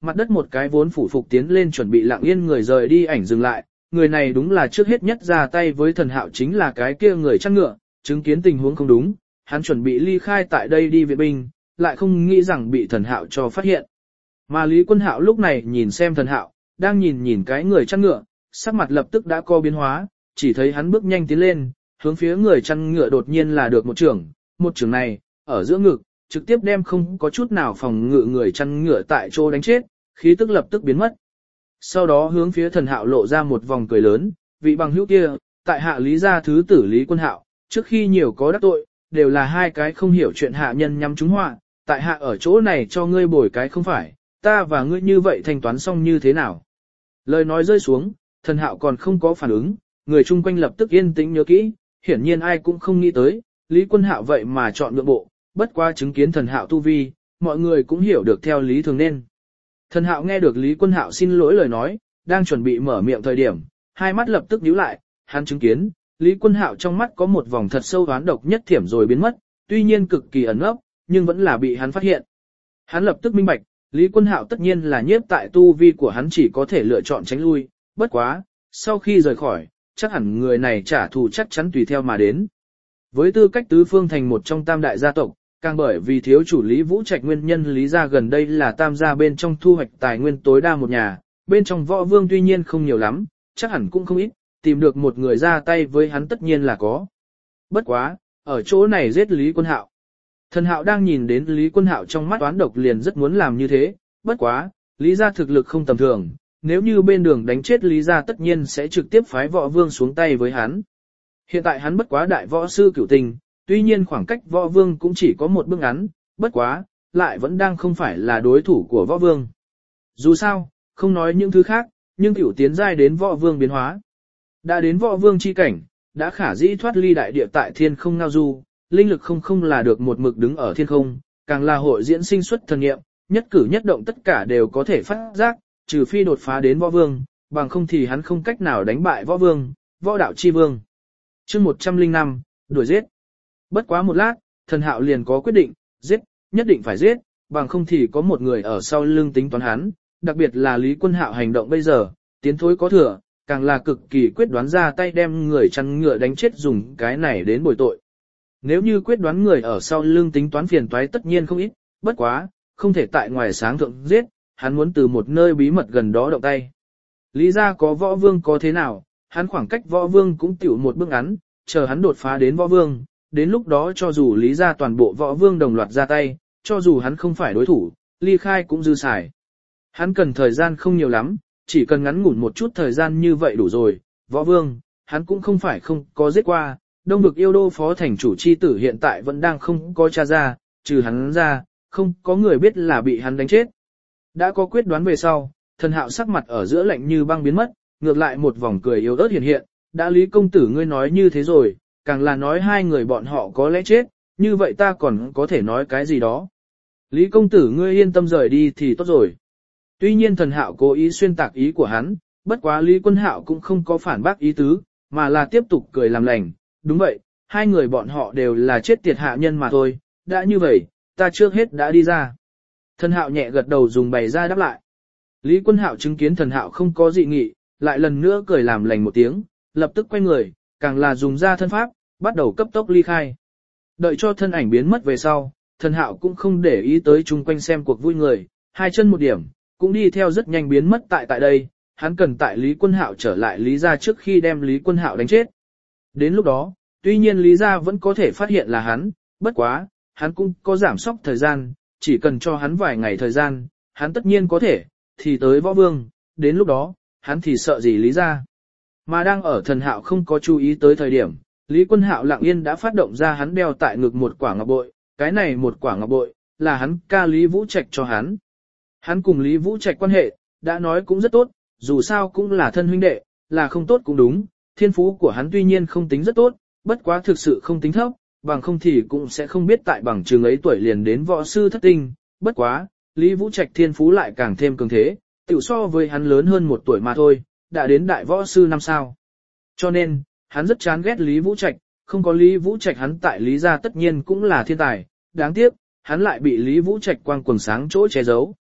mặt đất một cái vốn phủ phục tiến lên chuẩn bị lặng yên người rời đi ảnh dừng lại, người này đúng là trước hết nhất ra tay với Thần Hạo chính là cái kia người chăn ngựa, chứng kiến tình huống không đúng, hắn chuẩn bị ly khai tại đây đi viện binh, lại không nghĩ rằng bị Thần Hạo cho phát hiện. Mà Lý Quân Hạo lúc này nhìn xem Thần Hạo, đang nhìn cái người chăn ngựa, sắc mặt lập tức đã có biến hóa, chỉ thấy hắn bước nhanh tiến lên, hướng phía người chăn ngựa đột nhiên là được một trường này, ở giữa ngực, trực tiếp đem không có chút nào phòng ngự người chăn ngựa tại chỗ đánh chết, khí tức lập tức biến mất. Sau đó hướng phía Thần Hạo lộ ra một vòng cười lớn, vị bằng hữu kia, tại hạ Lý gia thứ tử Lý Quân Hạo, trước khi nhiều có đắc tội, đều là hai cái không hiểu chuyện hạ nhân nhắm trúng họa, tại hạ ở chỗ này cho ngươi bồi cái không phải, ta và ngươi như vậy thanh toán xong như thế nào. Lời nói rơi xuống, Thần Hạo còn không có phản ứng, người chung quanh lập tức yên tĩnh nhớ kỹ, hiển nhiên ai cũng không nghĩ tới, Lý Quân Hạo vậy mà chọn nhượng bộ, bất qua chứng kiến Thần Hạo tu vi, mọi người cũng hiểu được theo lý thường nên. Thần Hạo nghe được Lý Quân Hạo xin lỗi lời nói, đang chuẩn bị mở miệng thời điểm, hai mắt lập tức nhíu lại, hắn chứng kiến, Lý Quân Hạo trong mắt có một vòng thật sâu oán độc nhất thiểm rồi biến mất, tuy nhiên cực kỳ ẩn ấp, nhưng vẫn là bị hắn phát hiện. Hắn lập tức minh bạch, Lý Quân Hạo tất nhiên là nhiếp tại tu vi của hắn chỉ có thể lựa chọn tránh lui, bất quá, sau khi rời khỏi, chắc hẳn người này trả thù chắc chắn tùy theo mà đến. Với tư cách tứ phương thành một trong tam đại gia tộc, càng bởi vì thiếu chủ Lý Vũ Trạch nguyên nhân Lý gia gần đây là tam gia bên trong thu hoạch tài nguyên tối đa một nhà, bên trong võ vương tuy nhiên không nhiều lắm, chắc hẳn cũng không ít, tìm được một người ra tay với hắn tất nhiên là có. Bất quá, ở chỗ này giết Lý Quân Hạo. Thần Hạo đang nhìn đến Lý Quân Hạo trong mắt toán độc liền rất muốn làm như thế, bất quá, Lý gia thực lực không tầm thường, nếu như bên đường đánh chết Lý gia tất nhiên sẽ trực tiếp phái võ vương xuống tay với hắn. Hiện tại hắn bất quá đại võ sư cửu tình, tuy nhiên khoảng cách võ vương cũng chỉ có một bước ngắn, bất quá, lại vẫn đang không phải là đối thủ của võ vương. Dù sao, không nói những thứ khác, nhưng tiểu tiến giai đến võ vương biến hóa. Đã đến võ vương chi cảnh, đã khả dĩ thoát ly đại địa tại thiên không ngao du, linh lực không là được một mực đứng ở thiên không, càng là hội diễn sinh xuất thần nghiệm, nhất cử nhất động tất cả đều có thể phát giác, trừ phi đột phá đến võ vương, bằng không thì hắn không cách nào đánh bại võ vương, võ đạo chi vương. Chương 105, đuổi giết. Bất quá một lát, Thần Hạo liền có quyết định, giết, nhất định phải giết, bằng không thì có một người ở sau lưng tính toán hắn, đặc biệt là Lý Quân Hạo hành động bây giờ, tiến thối có thừa, càng là cực kỳ quyết đoán ra tay đem người chăn ngựa đánh chết dùng cái này đến bồi tội. Nếu như quyết đoán người ở sau lưng tính toán phiền toái tất nhiên không ít, bất quá, không thể tại ngoài sáng thượng giết, hắn muốn từ một nơi bí mật gần đó động tay. Lý gia có võ vương có thế nào, hắn khoảng cách võ vương cũng tiểu một bước ngắn, chờ hắn đột phá đến võ vương, đến lúc đó cho dù Lý gia toàn bộ võ vương đồng loạt ra tay, cho dù hắn không phải đối thủ, ly khai cũng dư xài. Hắn cần thời gian không nhiều lắm, chỉ cần ngắn ngủn một chút thời gian như vậy đủ rồi, võ vương, hắn cũng không phải không có giết qua, Đông Vực Yêu Đô phó thành chủ chi tử hiện tại vẫn đang không có tra ra, trừ hắn ra, không có người biết là bị hắn đánh chết. Đã có quyết đoán về sau, Thần Hạo sắc mặt ở giữa lạnh như băng biến mất, ngược lại một vòng cười yếu ớt hiện hiện, đã Lý công tử ngươi nói như thế rồi, càng là nói hai người bọn họ có lẽ chết, như vậy ta còn có thể nói cái gì đó. Lý công tử ngươi yên tâm rời đi thì tốt rồi. Tuy nhiên Thần Hạo cố ý xuyên tạc ý của hắn, bất quá Lý Quân Hạo cũng không có phản bác ý tứ, mà là tiếp tục cười làm lành. Đúng vậy, hai người bọn họ đều là chết tiệt hạ nhân mà thôi, đã như vậy, ta trước hết đã đi ra. Thần Hạo nhẹ gật đầu dùng bày ra đáp lại. Lý Quân Hạo chứng kiến Thần Hạo không có dị nghị, lại lần nữa cười làm lành một tiếng, lập tức quay người, càng là dùng ra thân pháp, bắt đầu cấp tốc ly khai. Đợi cho thân ảnh biến mất về sau, Thần Hạo cũng không để ý tới chung quanh xem cuộc vui người, hai chân một điểm, cũng đi theo rất nhanh biến mất tại đây, hắn cần tại Lý Quân Hạo trở lại Lý gia trước khi đem Lý Quân Hạo đánh chết. Đến lúc đó, tuy nhiên Lý gia vẫn có thể phát hiện là hắn, bất quá, hắn cũng có giảm sóc thời gian, chỉ cần cho hắn vài ngày thời gian, hắn tất nhiên có thể, thì tới võ vương, đến lúc đó, hắn thì sợ gì Lý gia. Mà đang ở Thần Hạo không có chú ý tới thời điểm, Lý Quân Hạo lặng yên đã phát động ra hắn đeo tại ngực một quả ngọc bội, cái này một quả ngọc bội, là hắn ca Lý Vũ Trạch cho hắn. Hắn cùng Lý Vũ Trạch quan hệ, đã nói cũng rất tốt, dù sao cũng là thân huynh đệ, là không tốt cũng đúng, thiên phú của hắn tuy nhiên không tính rất tốt, bất quá thực sự không tính thấp, bằng không thì cũng sẽ không biết tại bằng trường ấy tuổi liền đến võ sư thất tinh, bất quá, Lý Vũ Trạch thiên phú lại càng thêm cường thế, tiểu so với hắn lớn hơn một tuổi mà thôi, đã đến đại võ sư năm sao. Cho nên, hắn rất chán ghét Lý Vũ Trạch, không có Lý Vũ Trạch hắn tại Lý gia tất nhiên cũng là thiên tài, đáng tiếc, hắn lại bị Lý Vũ Trạch quang quần sáng chỗ che giấu.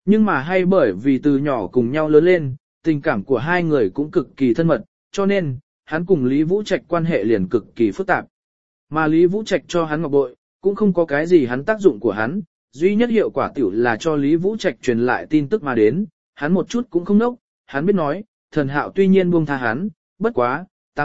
nhưng mà hay bởi vì từ nhỏ cùng nhau lớn lên, tình cảm của hai người cũng cực kỳ thân mật, cho nên, hắn cùng Lý Vũ Trạch quan hệ liền cực kỳ phức tạp. Mà Lý Vũ Trạch cho hắn ngọc bội, cũng không có cái gì hắn tác dụng của hắn, duy nhất hiệu quả tiểu là cho Lý Vũ Trạch truyền lại tin tức mà đến, hắn một chút cũng không nốc, hắn biết nói, Thần Hạo tuy nhiên buông tha hắn, bất quá,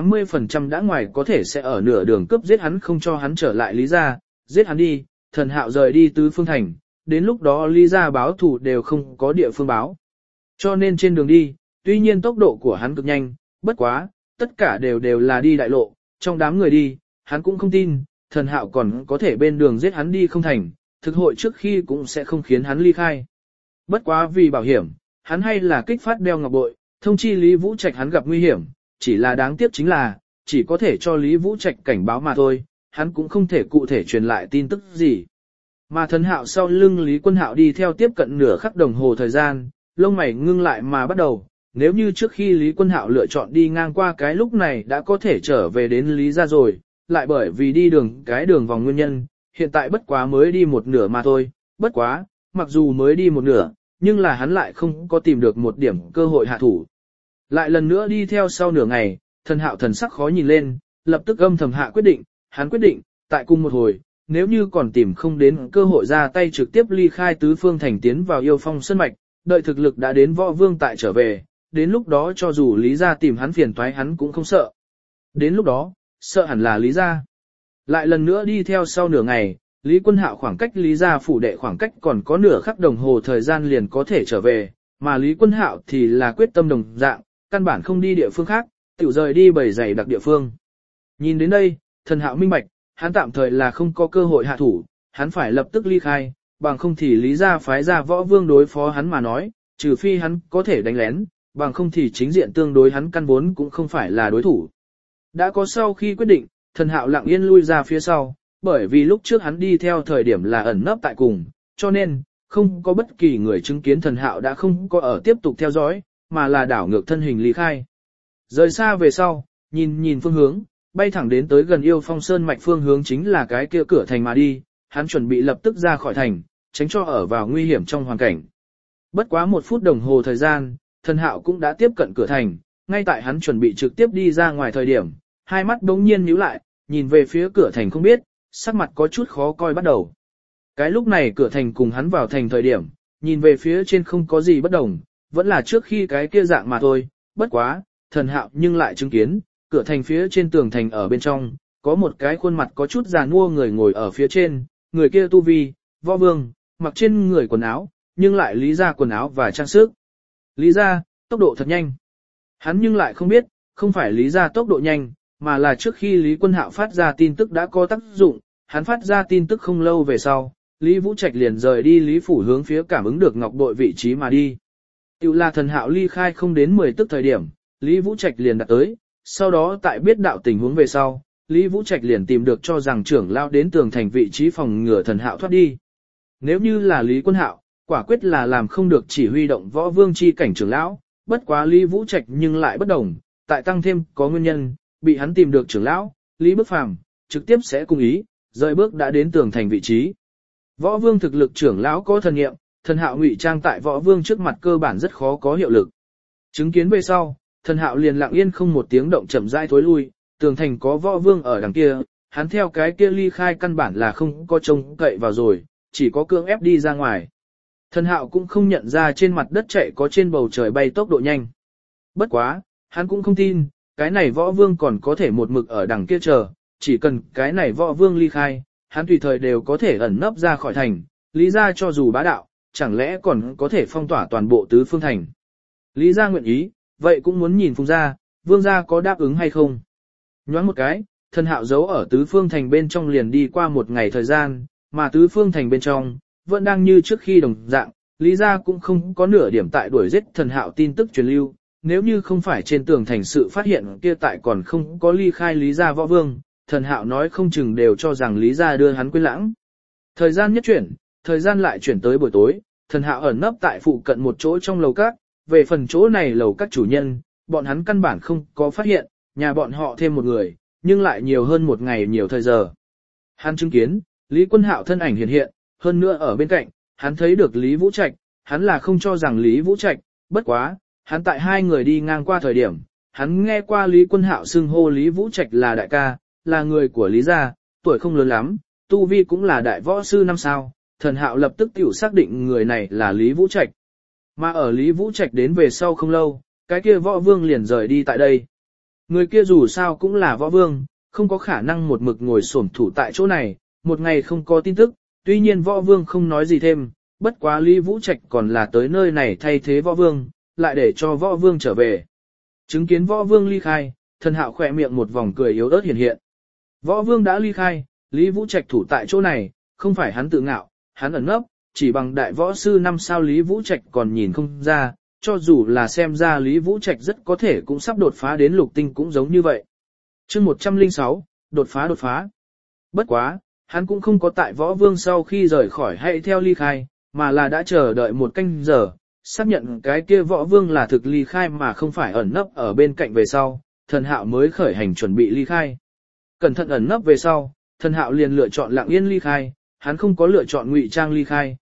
80% đã ngoài có thể sẽ ở nửa đường cướp giết hắn không cho hắn trở lại Lý gia, giết hắn đi, Thần Hạo rời đi tứ phương thành, đến lúc đó Lý gia báo thù đều không có địa phương báo. Cho nên trên đường đi, tuy nhiên tốc độ của hắn cực nhanh, bất quá, tất cả đều là đi đại lộ, trong đám người đi, hắn cũng không tin, Thần Hạo còn có thể bên đường giết hắn đi không thành, thực hội trước khi cũng sẽ không khiến hắn ly khai. Bất quá vì bảo hiểm, hắn hay là kích phát đeo ngọc bội, thông chi Lý Vũ Trạch hắn gặp nguy hiểm, chỉ là đáng tiếc chính là, chỉ có thể cho Lý Vũ Trạch cảnh báo mà thôi, hắn cũng không thể cụ thể truyền lại tin tức gì. Mà Thần Hạo sau lưng Lý Quân Hạo đi theo tiếp cận nửa khắc đồng hồ thời gian, lông mày ngưng lại mà bắt đầu, nếu như trước khi Lý Quân Hạo lựa chọn đi ngang qua cái lúc này đã có thể trở về đến Lý gia rồi, lại bởi vì đi đường vòng nguyên nhân, hiện tại bất quá mới đi một nửa mà thôi, bất quá, mặc dù mới đi một nửa, nhưng là hắn lại không có tìm được một điểm cơ hội hạ thủ. Lại lần nữa đi theo sau nửa ngày, Thần Hạo thần sắc khó nhìn lên, lập tức âm thầm hạ quyết định, hắn quyết định, tại cùng một hồi, nếu như còn tìm không đến cơ hội ra tay trực tiếp ly khai tứ phương thành tiến vào Yêu Phong Sơn Mạch, đợi thực lực đã đến Võ Vương tại trở về, đến lúc đó cho dù Lý gia tìm hắn phiền toái hắn cũng không sợ. Đến lúc đó, sợ hẳn là Lý gia. Lại lần nữa đi theo sau nửa ngày, Lý Quân Hạo khoảng cách Lý gia phủ đệ khoảng cách còn có nửa khắc đồng hồ thời gian liền có thể trở về, mà Lý Quân Hạo thì là quyết tâm đồng dạng, căn bản không đi địa phương khác, tiểu rời đi bầy dày đặc địa phương. Nhìn đến đây, Thần Hạo minh bạch, hắn tạm thời là không có cơ hội hạ thủ, hắn phải lập tức ly khai, bằng không thì Lý gia phái ra Võ Vương đối phó hắn mà nói, trừ phi hắn có thể đánh lén, bằng không thì chính diện tương đối hắn căn vốn cũng không phải là đối thủ. Đã có sau khi quyết định, Thần Hạo lặng yên lui ra phía sau, bởi vì lúc trước hắn đi theo thời điểm là ẩn nấp tại cùng, cho nên, không có bất kỳ người chứng kiến Thần Hạo đã không có ở tiếp tục theo dõi, mà là đảo ngược thân hình ly khai. Rời xa về sau, nhìn phương hướng, bay thẳng đến tới gần Yêu Phong Sơn mạch phương hướng chính là cái kia cửa thành mà đi, hắn chuẩn bị lập tức ra khỏi thành, tránh cho ở vào nguy hiểm trong hoàn cảnh. Bất quá 1 phút đồng hồ thời gian, Thần Hạo cũng đã tiếp cận cửa thành, ngay tại hắn chuẩn bị trực tiếp đi ra ngoài thời điểm, hai mắt đống nhiên nhíu lại, nhìn về phía cửa thành không biết, sắc mặt có chút khó coi bắt đầu. Cái lúc này cửa thành cùng hắn vào thành thời điểm, nhìn về phía trên không có gì bất đồng, vẫn là trước khi cái kia dạng mà thôi, bất quá, Thần Hạo nhưng lại chứng kiến, cửa thành phía trên tường thành ở bên trong, có một cái khuôn mặt có chút già nua người ngồi ở phía trên, người kia tu vi, Võ Vương, mặc trên người quần áo, nhưng lại Lý gia quần áo và trang sức. Lý gia, tốc độ thật nhanh. Hắn nhưng lại không biết, không phải Lý gia tốc độ nhanh, mà là trước khi Lý Quân Hạo phát ra tin tức đã có tác dụng, hắn phát ra tin tức không lâu về sau, Lý Vũ Trạch liền rời đi Lý phủ hướng phía cảm ứng được ngọc bội vị trí mà đi. Tiểu là Thần Hạo ly khai không đến 10 tức thời điểm, Lý Vũ Trạch liền đặt tới, sau đó tại biết đạo tình huống về sau, Lý Vũ Trạch liền tìm được cho rằng trưởng lão đến tường thành vị trí phòng ngừa Thần Hạo thoát đi. Nếu như là Lý Quân Hạo, quả quyết là làm không được chỉ huy động Võ Vương chi cảnh trưởng lão, bất quá Lý Vũ Trạch nhưng lại bất đồng, tại tăng thêm có nguyên nhân, bị hắn tìm được trưởng lão, Lý Bức Phàm trực tiếp sẽ cùng ý, rời bước đã đến tường thành vị trí. Võ Vương thực lực trưởng lão có thần nghiệm, Thần Hạo ngụy trang tại Võ Vương trước mặt cơ bản rất khó có hiệu lực. Chứng kiến về sau, Thần Hạo liền lặng yên không một tiếng động chậm rãi thối lui, tường thành có Võ Vương ở đằng kia, hắn theo cái kia ly khai căn bản là không có trông cậy vào rồi, chỉ có cưỡng ép đi ra ngoài. Thần Hạo cũng không nhận ra trên mặt đất chạy có trên bầu trời bay tốc độ nhanh. Bất quá, hắn cũng không tin, cái này Võ Vương còn có thể một mực ở đằng kia chờ, chỉ cần cái này Võ Vương ly khai, hắn tùy thời đều có thể ẩn nấp ra khỏi thành, Lý gia cho dù bá đạo, chẳng lẽ còn có thể phong tỏa toàn bộ tứ phương thành. Lý gia nguyện ý, vậy cũng muốn nhìn Phùng gia, Vương gia có đáp ứng hay không. Nhoáng một cái, Thần Hạo giấu ở tứ phương thành bên trong liền đi qua một ngày thời gian, mà tứ phương thành bên trong, vẫn đang như trước khi đồng dạng, Lý gia cũng không có nửa điểm tại đuổi giết Thần Hạo tin tức truyền lưu, nếu như không phải trên tường thành sự phát hiện kia tại còn không có ly khai Lý gia Võ Vương, Thần Hạo nói không chừng đều cho rằng Lý gia đưa hắn quên lãng. Thời gian nhất chuyển, thời gian lại chuyển tới buổi tối, Thần Hạo ẩn nấp tại phụ cận một chỗ trong lầu các, về phần chỗ này lầu các chủ nhân, bọn hắn căn bản không có phát hiện, nhà bọn họ thêm một người, nhưng lại nhiều hơn một ngày nhiều thời giờ. Hắn chứng kiến, Lý Quân Hạo thân ảnh hiện hiện, hơn nữa ở bên cạnh, hắn thấy được Lý Vũ Trạch, hắn là không cho rằng Lý Vũ Trạch, bất quá, hắn tại hai người đi ngang qua thời điểm, hắn nghe qua Lý Quân Hạo xưng hô Lý Vũ Trạch là đại ca, là người của Lý gia, tuổi không lớn lắm, tu vi cũng là đại võ sư năm sao, thần hạo lập tức tiểu xác định người này là Lý Vũ Trạch. Mà ở Lý Vũ Trạch đến về sau không lâu, cái kia võ vương liền rời đi tại đây. Người kia dù sao cũng là võ vương, không có khả năng một mực ngồi xổm thủ tại chỗ này, một ngày không có tin tức, tuy nhiên võ vương không nói gì thêm, bất quá Lý Vũ Trạch còn là tới nơi này thay thế võ vương, lại để cho võ vương trở về. Chứng kiến võ vương ly khai, thần hạo khỏe miệng một vòng cười yếu ớt hiện hiện. Võ vương đã ly khai, Lý Vũ Trạch thủ tại chỗ này, không phải hắn tự ngạo, hắn ẩn nấp, chỉ bằng đại võ sư năm sao Lý Vũ Trạch còn nhìn không ra, cho dù là xem ra Lý Vũ Trạch rất có thể cũng sắp đột phá đến lục tinh cũng giống như vậy. Chương 106, đột phá. Bất quá, hắn cũng không có tại võ vương sau khi rời khỏi hay theo ly khai, mà là đã chờ đợi một canh giờ, xác nhận cái kia võ vương là thực ly khai mà không phải ẩn nấp ở bên cạnh về sau, thần hạo mới khởi hành chuẩn bị ly khai. Cẩn thận ẩn nấp về sau, thần hạo liền lựa chọn lặng yên ly khai, hắn không có lựa chọn ngụy trang ly khai,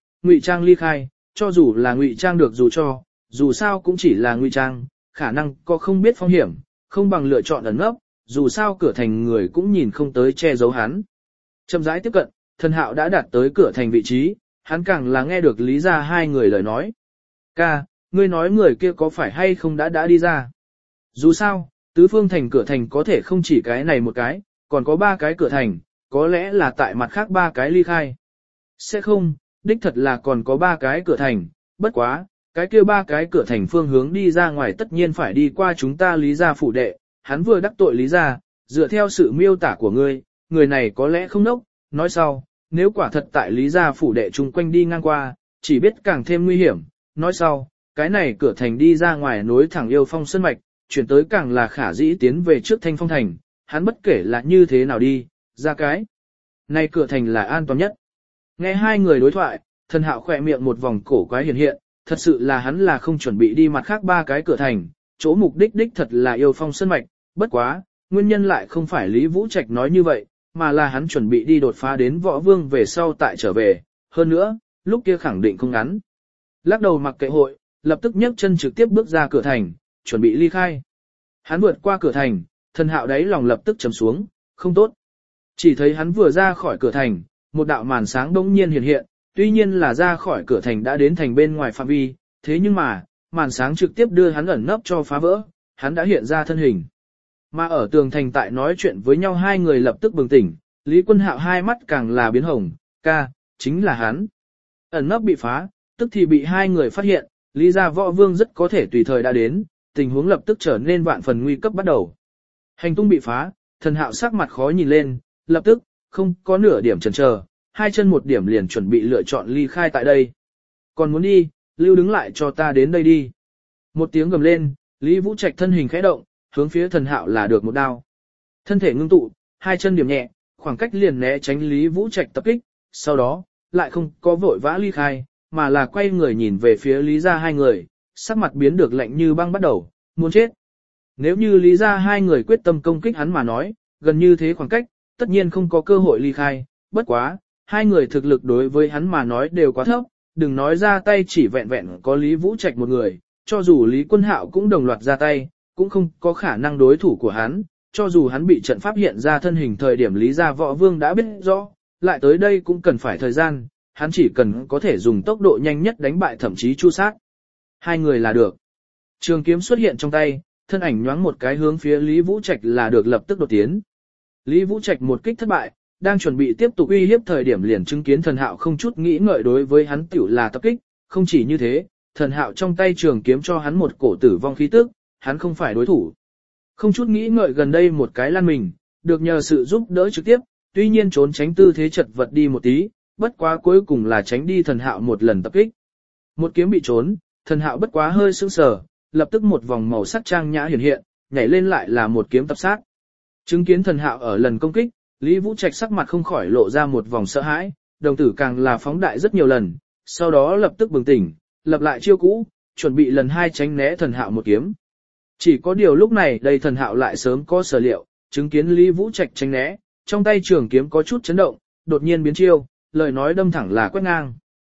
cho dù là ngụy trang được dù sao cũng chỉ là ngụy trang, khả năng có không biết phong hiểm, không bằng lựa chọn ẩn nấp, dù sao cửa thành người cũng nhìn không tới che giấu hắn. Chậm rãi tiếp cận, thần hạo đã đạt tới cửa thành vị trí, hắn càng là nghe được Lý gia hai người lời nói. Ca, ngươi nói người kia có phải hay không đã đi ra? Dù sao, tứ phương thành cửa thành có thể không chỉ cái này một cái, còn có 3 cái cửa thành, có lẽ là tại mặt khác 3 cái ly khai. Sẽ không, đích thật là còn có 3 cái cửa thành, bất quá, cái kia 3 cái cửa thành phương hướng đi ra ngoài tất nhiên phải đi qua chúng ta Lý gia phủ đệ, hắn vừa đắc tội Lý gia, dựa theo sự miêu tả của ngươi, người này có lẽ không nốc, nói sau, nếu quả thật tại Lý gia phủ đệ chung quanh đi ngang qua, chỉ biết càng thêm nguy hiểm, nói sau, cái này cửa thành đi ra ngoài nối thẳng Yêu Phong Sơn Mạch, chuyển tới càng là khả dĩ tiến về trước Thanh Phong Thành, hắn bất kể là như thế nào đi, ra cái này cửa thành là an toàn nhất. Nghe hai người đối thoại, thần hạo khỏe miệng một vòng cổ quái hiện, thật sự là hắn là không chuẩn bị đi mặt khác 3 cái cửa thành, chỗ mục đích đích thật là Yêu Phong Sơn Mạch, bất quá, nguyên nhân lại không phải Lý Vũ Trạch nói như vậy, mà là hắn chuẩn bị đi đột phá đến võ vương về sau tại trở về, hơn nữa, lúc kia khẳng định không ngắn. Lắc đầu mặc kệ hội, lập tức nhấc chân trực tiếp bước ra cửa thành, chuẩn bị ly khai. Hắn vượt qua cửa thành, thần hạo đáy lòng lập tức trầm xuống, không tốt. Chỉ thấy hắn vừa ra khỏi cửa thành, một đạo màn sáng đống nhiên hiện, tuy nhiên là ra khỏi cửa thành đã đến thành bên ngoài phạm vi, thế nhưng mà, màn sáng trực tiếp đưa hắn ẩn nấp cho phá vỡ, hắn đã hiện ra thân hình. Mà ở tường thành tại nói chuyện với nhau hai người lập tức bừng tỉnh, Lý Quân Hạo hai mắt càng là biến hồng, ca, chính là hắn. Ẩn nấp bị phá, tức thì bị hai người phát hiện, Lý gia võ vương rất có thể tùy thời đã đến, tình huống lập tức trở nên vạn phần nguy cấp bắt đầu. Hành tung bị phá, thần hạo sắc mặt khó nhìn lên, lập tức, không có nửa điểm chần chờ, hai chân một điểm liền chuẩn bị lựa chọn ly khai tại đây. Còn muốn đi, lưu đứng lại cho ta đến đây đi. Một tiếng gầm lên, Lý Vũ Trạch thân hình khẽ động, hướng phía thần hạo là được một đao. Thân thể ngưng tụ, hai chân điểm nhẹ, khoảng cách liền né tránh Lý Vũ Trạch tập kích, sau đó, lại không có vội vã ly khai, mà là quay người nhìn về phía Lý gia hai người, sắc mặt biến được lạnh như băng bắt đầu, muốn chết. Nếu như Lý gia hai người quyết tâm công kích hắn mà nói, gần như thế khoảng cách, tất nhiên không có cơ hội ly khai, bất quá, hai người thực lực đối với hắn mà nói đều quá thấp, đừng nói ra tay chỉ vẹn vẹn có Lý Vũ Trạch một người, cho dù Lý Quân Hạo cũng đồng loạt ra tay, cũng không có khả năng đối thủ của hắn, cho dù hắn bị trận pháp hiện ra thân hình thời điểm Lý gia võ vương đã biết rõ, lại tới đây cũng cần phải thời gian, hắn chỉ cần có thể dùng tốc độ nhanh nhất đánh bại thậm chí chu sát. Hai người là được. Trường kiếm xuất hiện trong tay, thân ảnh nhoáng một cái hướng phía Lý Vũ Trạch là được lập tức đột tiến. Lý Vũ Trạch một kích thất bại, đang chuẩn bị tiếp tục uy hiếp thời điểm liền chứng kiến thần hạo không chút nghĩ ngợi đối với hắn tiểu là tập kích, không chỉ như thế, thần hạo trong tay trường kiếm cho hắn một cổ tử vong khí tức, hắn không phải đối thủ. Không chút nghĩ ngợi gần đây một cái lăn mình, được nhờ sự giúp đỡ trực tiếp, tuy nhiên trốn tránh tư thế chật vật đi một tí, bất quá cuối cùng là tránh đi thần hạo một lần tập kích. Một kiếm bị trốn, thần hạo bất quá hơi sững sờ, lập tức một vòng màu sắc trang nhã hiện, nhảy lên lại là một kiếm tập sát. Chứng kiến thần hạo ở lần công kích, Lý Vũ Trạch sắc mặt không khỏi lộ ra một vòng sợ hãi, đồng tử càng là phóng đại rất nhiều lần, sau đó lập tức bừng tỉnh, lập lại chiêu cũ, chuẩn bị lần hai tránh né thần hạo một kiếm. Chỉ có điều lúc này đây thần hạo lại sớm có sở liệu, chứng kiến Lý Vũ Trạch tránh né, trong tay trường kiếm có chút chấn động, đột nhiên biến chiêu, lời nói đâm thẳng là quét ngang.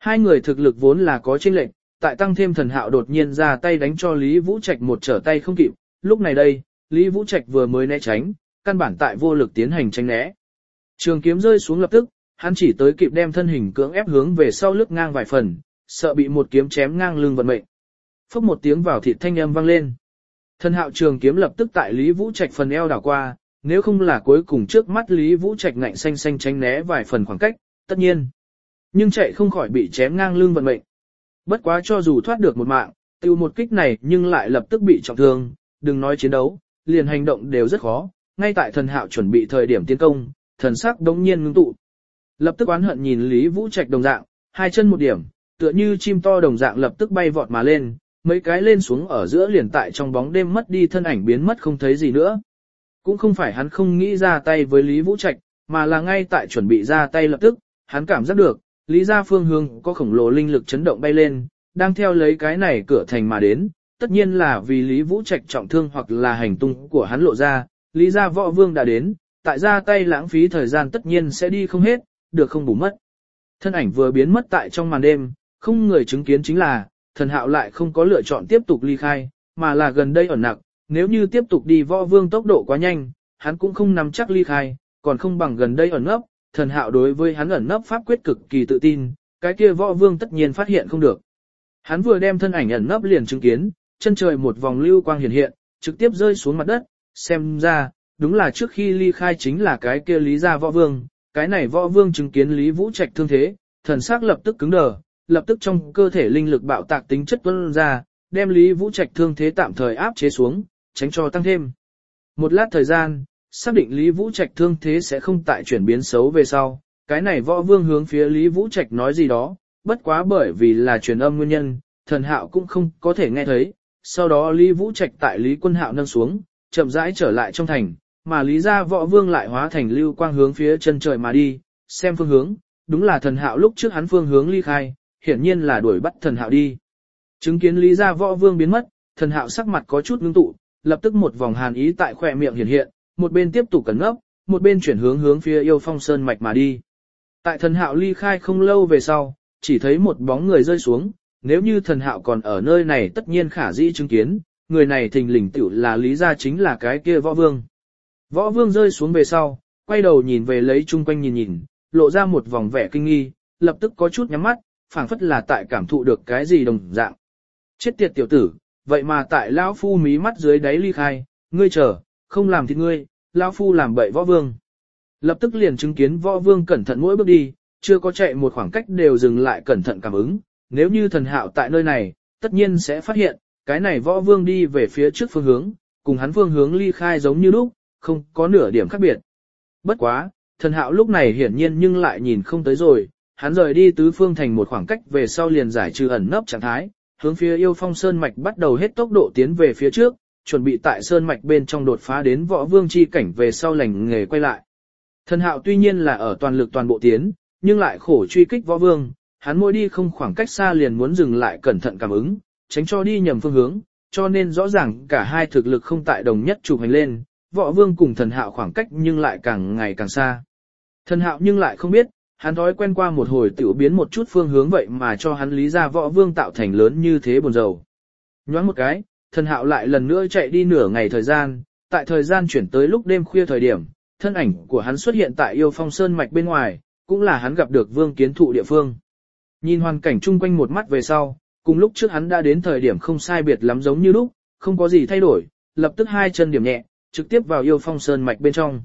Hai người thực lực vốn là có chênh lệch, tại tăng thêm Thần Hạo đột nhiên ra tay đánh cho Lý Vũ Trạch một trở tay không kịp, lúc này đây, Lý Vũ Trạch vừa mới né tránh, căn bản tại vô lực tiến hành tránh né. Trường kiếm rơi xuống lập tức, hắn chỉ tới kịp đem thân hình cưỡng ép hướng về sau lướt ngang vài phần, sợ bị một kiếm chém ngang lưng vận mệnh. Phốc một tiếng vào thịt thanh âm vang lên. Thần Hạo trường kiếm lập tức tại Lý Vũ Trạch phần eo đảo qua, nếu không là cuối cùng trước mắt Lý Vũ Trạch ngạnh xanh xanh tránh né vài phần khoảng cách, tất nhiên. Nhưng chạy không khỏi bị chém ngang lưng vận mệnh. Bất quá cho dù thoát được một mạng, tiêu một kích này nhưng lại lập tức bị trọng thương, đừng nói chiến đấu, liền hành động đều rất khó. Ngay tại Thần Hạo chuẩn bị thời điểm tiến công, thần sắc đống nhiên ngưng tụ. Lập tức oán hận nhìn Lý Vũ Trạch đồng dạng, hai chân một điểm, tựa như chim to đồng dạng lập tức bay vọt mà lên, mấy cái lên xuống ở giữa liền tại trong bóng đêm mất đi thân ảnh biến mất không thấy gì nữa. Cũng không phải hắn không nghĩ ra tay với Lý Vũ Trạch, mà là ngay tại chuẩn bị ra tay lập tức, hắn cảm giác được, Lý gia phương hướng có khổng lồ linh lực chấn động bay lên, đang theo lấy cái này cửa thành mà đến, tất nhiên là vì Lý Vũ Trạch trọng thương hoặc là hành tung của hắn lộ ra, Lý gia võ vương đã đến, tại ra tay lãng phí thời gian tất nhiên sẽ đi không hết, được không bù mất. Thân ảnh vừa biến mất tại trong màn đêm, không người chứng kiến chính là, Thần Hạo lại không có lựa chọn tiếp tục ly khai, mà là gần đây ẩn nặc, nếu như tiếp tục đi võ vương tốc độ quá nhanh, hắn cũng không nắm chắc ly khai, còn không bằng gần đây ẩn nấp, Thần Hạo đối với hắn ẩn nấp pháp quyết cực kỳ tự tin, cái kia võ vương tất nhiên phát hiện không được. Hắn vừa đem thân ảnh ẩn nấp liền chứng kiến, chân trời một vòng lưu quang hiện hiện, trực tiếp rơi xuống mặt đất, xem ra, đúng là trước khi ly khai chính là cái kia Lý gia võ vương, cái này võ vương chứng kiến Lý Vũ Trạch thương thế, thần sắc lập tức cứng đờ, lập tức trong cơ thể linh lực bạo tạc tính chất tuôn ra, đem Lý Vũ Trạch thương thế tạm thời áp chế xuống, tránh cho tăng thêm. Một lát thời gian, xác định Lý Vũ Trạch thương thế sẽ không tại chuyển biến xấu về sau, cái này võ vương hướng phía Lý Vũ Trạch nói gì đó, bất quá bởi vì là truyền âm nguyên nhân, Thần Hạo cũng không có thể nghe thấy. Sau đó Lý Vũ Trạch tại Lý Quân Hạo nâng xuống, chậm rãi trở lại trong thành, mà Lý gia võ vương lại hóa thành lưu quang hướng phía chân trời mà đi, xem phương hướng, đúng là Thần Hạo lúc trước hắn phương hướng ly khai, hiển nhiên là đuổi bắt Thần Hạo đi. Chứng kiến Lý gia võ vương biến mất, Thần Hạo sắc mặt có chút ngưng tụ, lập tức một vòng hàn ý tại khóe miệng hiện hiện, một bên tiếp tục cẩn nấp, một bên chuyển hướng phía Yêu Phong Sơn mạch mà đi. Tại Thần Hạo ly khai không lâu về sau, chỉ thấy một bóng người rơi xuống, nếu như Thần Hạo còn ở nơi này tất nhiên khả dĩ chứng kiến, người này thình lình tựu là Lý gia chính là cái kia võ vương. Võ vương rơi xuống về sau, quay đầu nhìn về lấy chung quanh nhìn, lộ ra một vòng vẻ kinh nghi, lập tức có chút nhắm mắt, phảng phất là tại cảm thụ được cái gì đồng dạng. Chết tiệt tiểu tử, vậy mà tại lão phu mí mắt dưới đáy ly khai, ngươi chờ, không làm thì ngươi, lão phu làm bậy võ vương. Lập tức liền chứng kiến võ vương cẩn thận mỗi bước đi, chưa có chạy một khoảng cách đều dừng lại cẩn thận cảm ứng, nếu như Thần Hạo tại nơi này, tất nhiên sẽ phát hiện, cái này võ vương đi về phía trước phương hướng, cùng hắn phương hướng ly khai giống như lúc, không có nửa điểm khác biệt. Bất quá, Thần Hạo lúc này hiển nhiên nhưng lại nhìn không tới rồi, hắn rời đi tứ phương thành một khoảng cách về sau liền giải trừ ẩn nấp trạng thái, hướng phía Yêu Phong Sơn mạch bắt đầu hết tốc độ tiến về phía trước, chuẩn bị tại sơn mạch bên trong đột phá đến võ vương chi cảnh về sau lành nghề quay lại. Thần Hạo tuy nhiên là ở toàn lực toàn bộ tiến, nhưng lại khổ truy kích võ vương, hắn mỗi đi không khoảng cách xa liền muốn dừng lại cẩn thận cảm ứng, tránh cho đi nhầm phương hướng, cho nên rõ ràng cả hai thực lực không tại đồng nhất trục hành lên, võ vương cùng Thần Hạo khoảng cách nhưng lại càng ngày càng xa. Thần Hạo nhưng lại không biết, hắn thói quen qua một hồi tiểu biến một chút phương hướng vậy mà cho hắn Lý gia võ vương tạo thành lớn như thế buồn rầu. Nhoáng một cái, Thần Hạo lại lần nữa chạy đi nửa ngày thời gian, tại thời gian chuyển tới lúc đêm khuya thời điểm, thân ảnh của hắn xuất hiện tại Yêu Phong Sơn mạch bên ngoài, cũng là hắn gặp được Vương Kiến Thụ địa phương. Nhìn hoàn cảnh chung quanh một mắt về sau, cùng lúc trước hắn đã đến thời điểm không sai biệt lắm giống như lúc, không có gì thay đổi, lập tức hai chân điểm nhẹ, trực tiếp vào Yêu Phong Sơn mạch bên trong.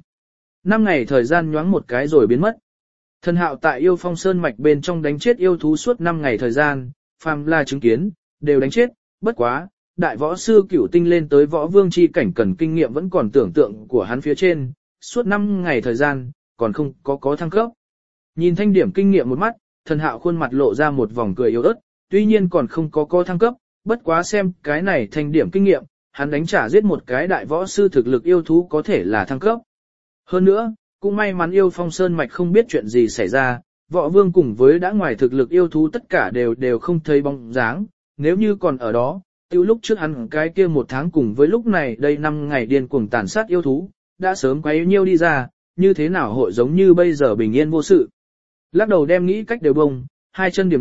5 ngày thời gian nhoáng một cái rồi biến mất. Thần Hạo tại Yêu Phong Sơn mạch bên trong đánh chết yêu thú suốt 5 ngày thời gian, phàm là chứng kiến, đều đánh chết, bất quá, đại võ sư cửu tinh lên tới võ vương chi cảnh cần kinh nghiệm vẫn còn tưởng tượng của hắn phía trên, suốt 5 ngày thời gian, còn không có thăng cấp. Nhìn thanh điểm kinh nghiệm một mắt, Thần Hạo khuôn mặt lộ ra một vòng cười yếu ớt, tuy nhiên còn không có thăng cấp, bất quá xem cái này thanh điểm kinh nghiệm, hắn đánh trả giết một cái đại võ sư thực lực yêu thú có thể là thăng cấp. Hơn nữa, cũng may mắn Yêu Phong Sơn mạch không biết chuyện gì xảy ra, võ vương cùng với đã ngoài thực lực yêu thú tất cả đều không thấy bóng dáng, nếu như còn ở đó, tiêu lúc trước hắn cái kia 1 tháng cùng với lúc này đây 5 ngày điên cuồng tàn sát yêu thú, đã sớm quấy nhiêu đi ra, như thế nào hội giống như bây giờ bình yên vô sự. Lắc đầu đem nghĩ cách đều bông, hai chân điểm nhẹ,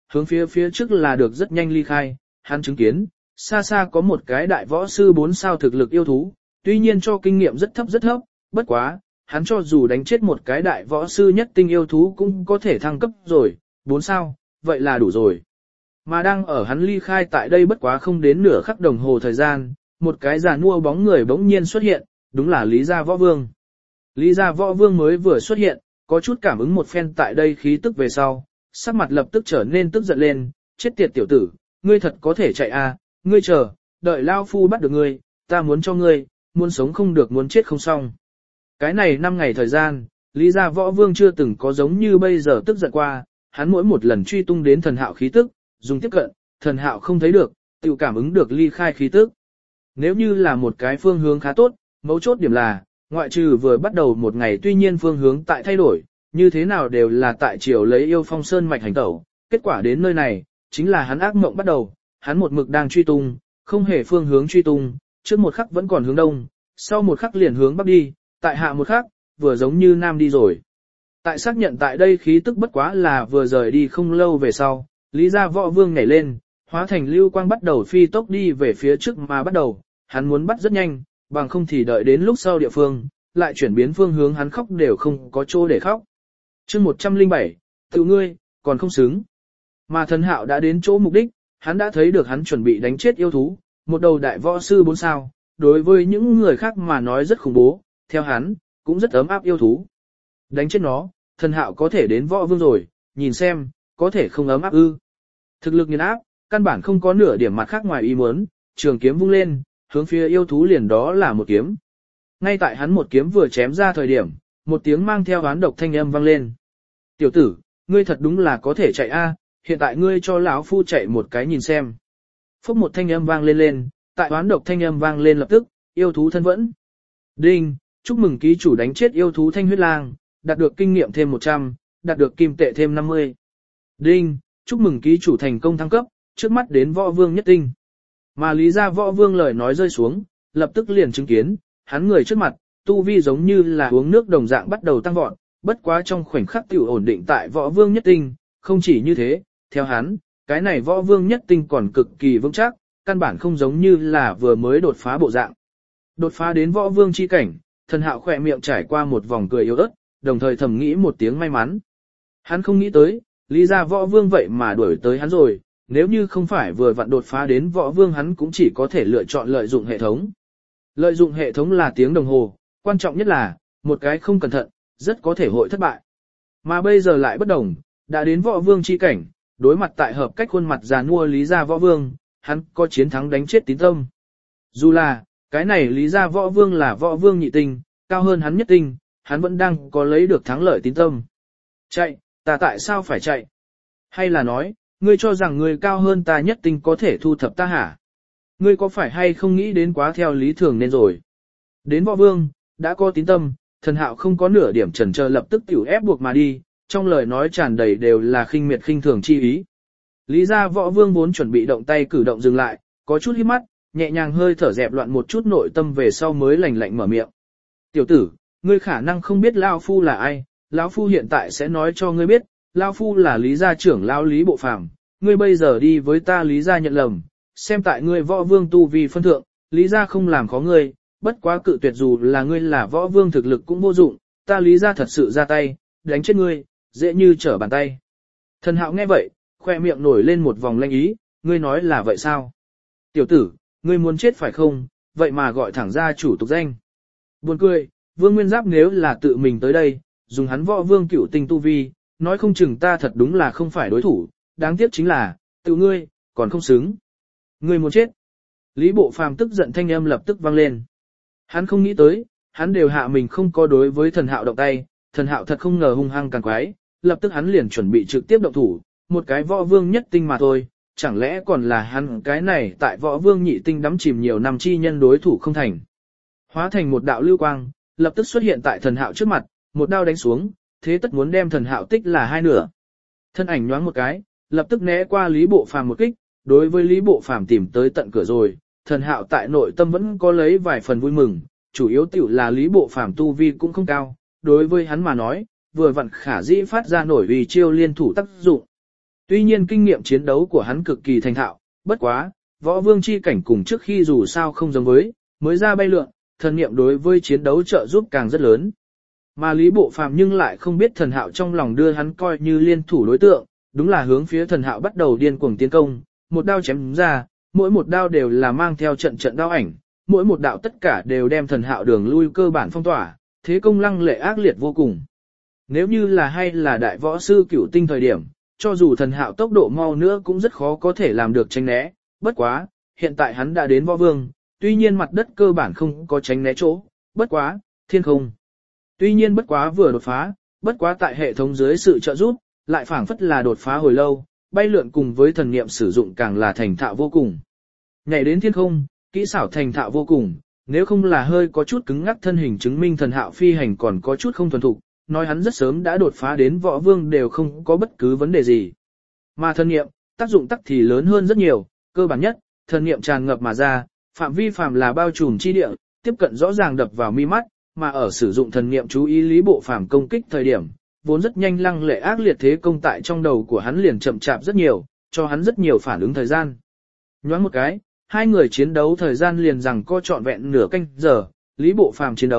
hướng phía trước là được rất nhanh ly khai, hắn chứng kiến, xa xa có một cái đại võ sư 4 sao thực lực yêu thú, tuy nhiên cho kinh nghiệm rất thấp, bất quá, hắn cho dù đánh chết một cái đại võ sư nhất tinh yêu thú cũng có thể thăng cấp rồi, 4 sao, vậy là đủ rồi. Mà đang ở hắn ly khai tại đây bất quá không đến nửa khắc đồng hồ thời gian, một cái già nua bóng người bỗng nhiên xuất hiện, đúng là Lý Gia Võ Vương. Lý Gia Võ Vương mới vừa xuất hiện, có chút cảm ứng một phen tại đây khí tức về sau, sắc mặt lập tức trở nên tức giận lên, chết tiệt tiểu tử, ngươi thật có thể chạy à, ngươi chờ, đợi Lao Phu bắt được ngươi, ta muốn cho ngươi, muốn sống không được muốn chết không xong. Cái này 5 ngày thời gian, Lý Gia Võ Vương chưa từng có giống như bây giờ tức giận qua, hắn mỗi một lần truy tung đến thần hạo khí tức, dùng tiếp cận, thần hạo không thấy được, tự cảm ứng được ly khai khí tức. Nếu như là một cái phương hướng khá tốt, mấu chốt điểm là, ngoại trừ vừa bắt đầu một ngày tuy nhiên phương hướng tại thay đổi, như thế nào đều là tại chiều lấy yêu phong sơn mạch hành tẩu, kết quả đến nơi này, chính là hắn ác mộng bắt đầu, hắn một mực đang truy tung, không hề phương hướng truy tung, trước một khắc vẫn còn hướng đông, sau một khắc liền hướng bắc đi, tại hạ một khắc, vừa giống như nam đi rồi. Tại xác nhận tại đây khí tức bất quá là vừa rời đi không lâu về sau, Lý Gia Võ Vương nhảy lên, hóa thành lưu quang bắt đầu phi tốc đi về phía trước mà bắt đầu, hắn muốn bắt rất nhanh, bằng không thì đợi đến lúc sau địa phương, lại chuyển biến phương hướng hắn khóc đều không có chỗ để khóc. Chương 107, tự ngươi, còn không xứng. Mà thần hạo đã đến chỗ mục đích, hắn đã thấy được hắn chuẩn bị đánh chết yêu thú, một đầu đại võ sư 4 sao, đối với những người khác mà nói rất khủng bố, theo hắn, cũng rất ấm áp yêu thú. Đánh chết nó, thần hạo có thể đến võ vương rồi, nhìn xem, có thể không ấm áp ư. Thực lực nghiền áp, căn bản không có nửa điểm mặt khác ngoài ý muốn, trường kiếm vung lên, hướng phía yêu thú liền đó là một kiếm. Ngay tại hắn một kiếm vừa chém ra thời điểm, một tiếng mang theo oán độc thanh âm vang lên. Tiểu tử, ngươi thật đúng là có thể chạy a, hiện tại ngươi cho lão phu chạy một cái nhìn xem. Phúc một thanh âm vang lên, tại oán độc thanh âm vang lên lập tức, yêu thú thân vẫn. Đinh, chúc mừng ký chủ đánh chết yêu thú thanh huyết lang, đạt được kinh nghiệm thêm 100, đạt được kim tệ thêm 50. Đinh, chúc mừng ký chủ thành công thăng cấp, trước mắt đến võ vương nhất tinh. Mà Lý Gia Võ Vương lời nói rơi xuống, lập tức liền chứng kiến, hắn người trước mặt, tu vi giống như là uống nước đồng dạng bắt đầu tăng vọt, bất quá trong khoảnh khắc tiểu ổn định tại võ vương nhất tinh, không chỉ như thế, theo hắn, cái này võ vương nhất tinh còn cực kỳ vững chắc, căn bản không giống như là vừa mới đột phá bộ dạng. Đột phá đến võ vương chi cảnh, thần hạo khỏe miệng trải qua một vòng cười yếu ớt, đồng thời thầm nghĩ một tiếng may mắn. Hắn không nghĩ tới, Lý Gia Võ Vương vậy mà đuổi tới hắn rồi, nếu như không phải vừa vặn đột phá đến võ vương hắn cũng chỉ có thể lựa chọn lợi dụng hệ thống. Lợi dụng hệ thống là tiếng đồng hồ, quan trọng nhất là, một cái không cẩn thận, rất có thể hội thất bại. Mà bây giờ lại bất đồng, đã đến võ vương chi cảnh, đối mặt tại hợp cách khuôn mặt già nua Lý Gia Võ Vương, hắn có chiến thắng đánh chết tín tâm. Dù là, cái này Lý Gia Võ Vương là võ vương nhị tinh, cao hơn hắn nhất tinh, hắn vẫn đang có lấy được thắng lợi tín tâm. Chạy, ta tại sao phải chạy? Hay là nói, ngươi cho rằng ngươi cao hơn ta nhất tinh có thể thu thập ta hả? Ngươi có phải hay không nghĩ đến quá theo lý thường nên rồi? Đến võ vương, đã có tín tâm, thần hạo không có nửa điểm chần chờ lập tức tiểu ép buộc mà đi, trong lời nói tràn đầy đều là khinh miệt khinh thường chi ý. Lý Gia Võ Vương vốn chuẩn bị động tay cử động dừng lại, có chút hít mắt, nhẹ nhàng hơi thở dẹp loạn một chút nội tâm về sau mới lạnh lạnh mở miệng. Tiểu tử, ngươi khả năng không biết Lao Phu là ai, Lão Phu hiện tại sẽ nói cho ngươi biết, Lao Phu là Lý Gia trưởng Lão Lý Bộ Phàm, ngươi bây giờ đi với ta Lý Gia nhận lầm, xem tại ngươi võ vương tu vi phân thượng, Lý Gia không làm khó ngươi, bất quá cự tuyệt dù là ngươi là võ vương thực lực cũng vô dụng, ta Lý Gia thật sự ra tay, đánh chết ngươi, dễ như trở bàn tay. Thần hạo nghe vậy, khoe miệng nổi lên một vòng lanh ý, ngươi nói là vậy sao? Tiểu tử, ngươi muốn chết phải không, vậy mà gọi thẳng ra chủ tục danh. Buồn cười, Vương Nguyên Giáp nếu là tự mình tới đây, dùng hắn võ vương cửu tinh tu vi, nói không chừng ta thật đúng là không phải đối thủ, đáng tiếc chính là, tự ngươi, còn không xứng. Ngươi muốn chết. Lý Bộ Phàm tức giận thanh âm lập tức vang lên. Hắn không nghĩ tới, hắn đều hạ mình không có đối với thần hạo động tay, thần hạo thật không ngờ hung hăng càng quái, lập tức hắn liền chuẩn bị trực tiếp động thủ, một cái võ vương nhất tinh mà thôi, chẳng lẽ còn là hắn cái này tại võ vương nhị tinh đắm chìm nhiều năm chi nhân đối thủ không thành. Hóa thành một đạo lưu quang, lập tức xuất hiện tại thần hạo trước mặt, một đao đánh xuống, thế tất muốn đem thần hạo tích là hai nửa. Thân ảnh nhoáng một cái, lập tức né qua Lý Bộ Phàm một kích, đối với Lý Bộ Phàm tìm tới tận cửa rồi, thần hạo tại nội tâm vẫn có lấy vài phần vui mừng, chủ yếu tiểu là Lý Bộ Phàm tu vi cũng không cao, đối với hắn mà nói, vừa vặn khả dĩ phát ra nổi vì chiêu liên thủ tác dụng. Tuy nhiên kinh nghiệm chiến đấu của hắn cực kỳ thành thạo, bất quá, võ vương chi cảnh cùng trước khi dù sao không giống với, mới ra bay lượn, thần niệm đối với chiến đấu trợ giúp càng rất lớn. Mà Lý Bộ Phàm nhưng lại không biết thần hạo trong lòng đưa hắn coi như liên thủ đối tượng, đúng là hướng phía thần hạo bắt đầu điên cuồng tiến công, một đao chém ra, mỗi một đao đều là mang theo trận trận đao ảnh, mỗi một đạo tất cả đều đem thần hạo đường lui cơ bản phong tỏa, thế công lăng lệ ác liệt vô cùng. Nếu như là hay là đại võ sư cửu tinh thời điểm, cho dù thần hạo tốc độ mau nữa cũng rất khó có thể làm được tránh né, bất quá, hiện tại hắn đã đến võ vương, tuy nhiên mặt đất cơ bản không có tránh né chỗ, bất quá, thiên không. Tuy nhiên bất quá vừa đột phá, bất quá tại hệ thống dưới sự trợ giúp, lại phảng phất là đột phá hồi lâu, bay lượn cùng với thần niệm sử dụng càng là thành thạo vô cùng. Nhảy đến thiên không, kỹ xảo thành thạo vô cùng, nếu không là hơi có chút cứng ngắc thân hình chứng minh thần hạo phi hành còn có chút không thuần thục, nói hắn rất sớm đã đột phá đến võ vương đều không có bất cứ vấn đề gì. Mà thần niệm, tác dụng tắc thì lớn hơn rất nhiều, cơ bản nhất, thần niệm tràn ngập mà ra, phạm vi phàm là bao trùm chi địa, tiếp cận rõ ràng đập vào mi mắt, mà ở sử dụng thần niệm chú ý Lý Bộ Phàm công kích thời điểm, vốn rất nhanh lăng lệ ác liệt thế công tại trong đầu của hắn liền chậm chạp rất nhiều, cho hắn rất nhiều phản ứng thời gian. Nhoáng một cái, hai người chiến đấu thời gian liền rằng co trọn vẹn nửa canh giờ, Lý Bộ Phàm chiến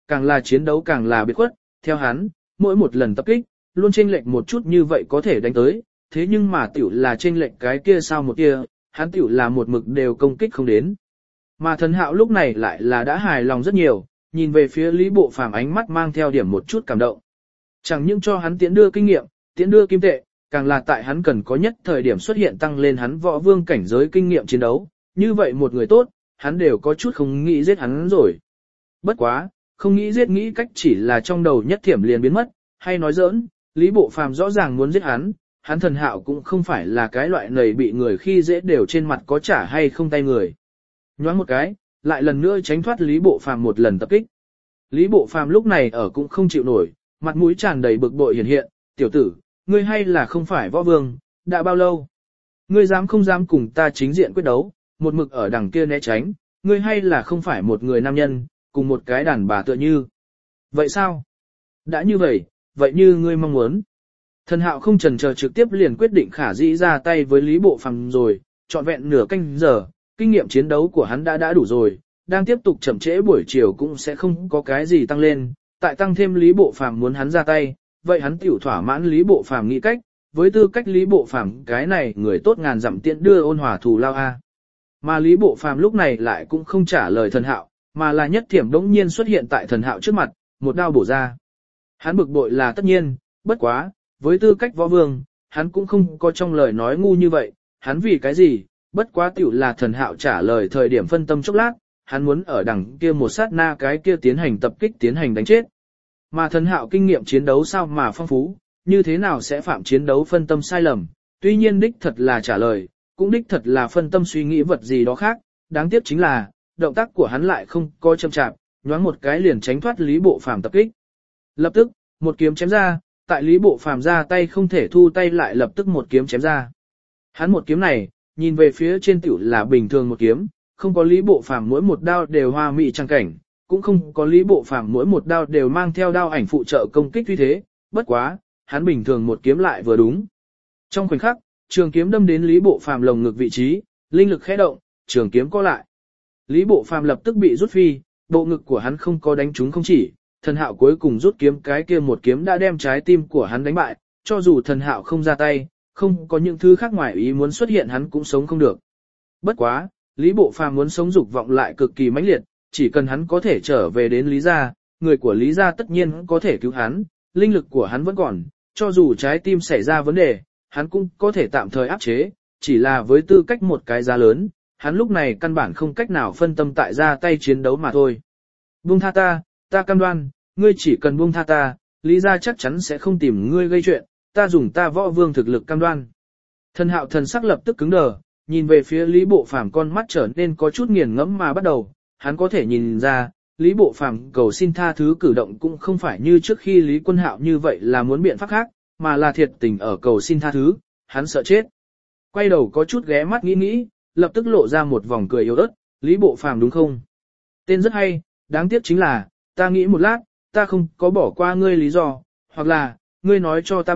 đấu càng là biệt khuất, theo hắn, mỗi một lần tập kích, luôn chênh lệch một chút như vậy có thể đánh tới, thế nhưng mà tiểu là chênh lệch cái kia sao một kia, hắn tiểu là một mực đều công kích không đến. Mà thần hạo lúc này lại là đã hài lòng rất nhiều, nhìn về phía Lý Bộ Phàm ánh mắt mang theo điểm một chút cảm động. Chẳng những cho hắn tiễn đưa kinh nghiệm, tiễn đưa kim tệ, càng là tại hắn cần có nhất thời điểm xuất hiện tăng lên hắn võ vương cảnh giới kinh nghiệm chiến đấu, như vậy một người tốt, hắn đều có chút không nghĩ giết hắn rồi. Bất quá, không nghĩ giết nghĩ cách chỉ là trong đầu nhất thiểm liền biến mất, hay nói giỡn, Lý Bộ Phàm rõ ràng muốn giết hắn, hắn thần hạo cũng không phải là cái loại nầy bị người khi dễ đều trên mặt có trả hay không tay người. Nhoáng một cái, lại lần nữa tránh thoát Lý Bộ Phàm một lần tập kích. Lý Bộ Phàm lúc này ở cũng không chịu nổi, mặt mũi tràn đầy bực bội hiện hiện, tiểu tử, ngươi hay là không phải võ vương, đã bao lâu? Ngươi dám không dám cùng ta chính diện quyết đấu, một mực ở đằng kia né tránh, ngươi hay là không phải một người nam nhân, cùng một cái đàn bà tựa như. Vậy sao? Đã như vậy, vậy như ngươi mong muốn. Thần hạo không chần chờ trực tiếp liền quyết định khả dĩ ra tay với Lý Bộ Phàm rồi, trọn vẹn nửa canh giờ, kinh nghiệm chiến đấu của hắn đã đủ rồi, đang tiếp tục chậm trễ buổi chiều cũng sẽ không có cái gì tăng lên, tại tăng thêm Lý Bộ Phàm muốn hắn ra tay, vậy hắn tiểu thỏa mãn Lý Bộ Phàm nghĩ cách, với tư cách Lý Bộ Phàm cái này người tốt ngàn dặm tiện đưa ôn hòa thù lao a. Mà Lý Bộ Phàm lúc này lại cũng không trả lời thần hạo, mà là nhất thiểm đống nhiên xuất hiện tại thần hạo trước mặt, một đao bổ ra. Hắn bực bội là tất nhiên, bất quá, với tư cách võ vương, hắn cũng không có trong lời nói ngu như vậy, hắn vì cái gì, bất quá tiểu là thần hạo trả lời thời điểm phân tâm chốc lát, hắn muốn ở đằng kia một sát na cái kia tiến hành tập kích tiến hành đánh chết. Mà thần hạo kinh nghiệm chiến đấu sao mà phong phú, như thế nào sẽ phạm chiến đấu phân tâm sai lầm, tuy nhiên đích thật là trả lời, cũng đích thật là phân tâm suy nghĩ vật gì đó khác, đáng tiếc chính là, động tác của hắn lại không có chậm chạp, nhoáng một cái liền tránh thoát Lý Bộ Phàm tập kích. Lập tức, một kiếm chém ra, tại Lý Bộ Phàm ra tay không thể thu tay lại lập tức một kiếm chém ra. Hắn một kiếm này, nhìn về phía trên tiểu là bình thường một kiếm, không có Lý Bộ Phàm mỗi một đao đều hoa mỹ trang cảnh, cũng không có Lý Bộ Phàm mỗi một đao đều mang theo đao ảnh phụ trợ công kích như thế, bất quá, hắn bình thường một kiếm lại vừa đúng. Trong khoảnh khắc, trường kiếm đâm đến Lý Bộ Phàm lồng ngực vị trí, linh lực khẽ động, trường kiếm co lại. Lý Bộ Phàm lập tức bị rút phi, bộ ngực của hắn không có đánh trúng không chỉ, thần hạo cuối cùng rút kiếm cái kia một kiếm đã đem trái tim của hắn đánh bại, cho dù thần hạo không ra tay, không có những thứ khác ngoài ý muốn xuất hiện hắn cũng sống không được. Bất quá, Lý Bộ Phàm muốn sống dục vọng lại cực kỳ mãnh liệt, chỉ cần hắn có thể trở về đến Lý gia, người của Lý gia tất nhiên có thể cứu hắn, linh lực của hắn vẫn còn, cho dù trái tim xảy ra vấn đề, hắn cũng có thể tạm thời áp chế, chỉ là với tư cách một cái giá lớn, hắn lúc này căn bản không cách nào phân tâm tại ra tay chiến đấu mà thôi. Buông tha ta, ta cam đoan, ngươi chỉ cần buông tha ta, Lý gia chắc chắn sẽ không tìm ngươi gây chuyện, ta dùng ta võ vương thực lực cam đoan. Thần hạo thần sắc lập tức cứng đờ, nhìn về phía Lý Bộ Phàm con mắt trở nên có chút nghiền ngẫm mà bắt đầu, hắn có thể nhìn ra, Lý Bộ Phàm cầu xin tha thứ cử động cũng không phải như trước khi Lý Quân Hạo như vậy là muốn biện pháp khác, mà là thiệt tình ở cầu xin tha thứ, hắn sợ chết. Quay đầu có chút ghé mắt nghĩ, lập tức lộ ra một vòng cười yếu ớt, Lý Bộ Phàm đúng không? Tên rất hay, đáng tiếc chính là, ta nghĩ một lát, ta không có bỏ qua ngươi lý do, hoặc là, ngươi nói cho ta biết,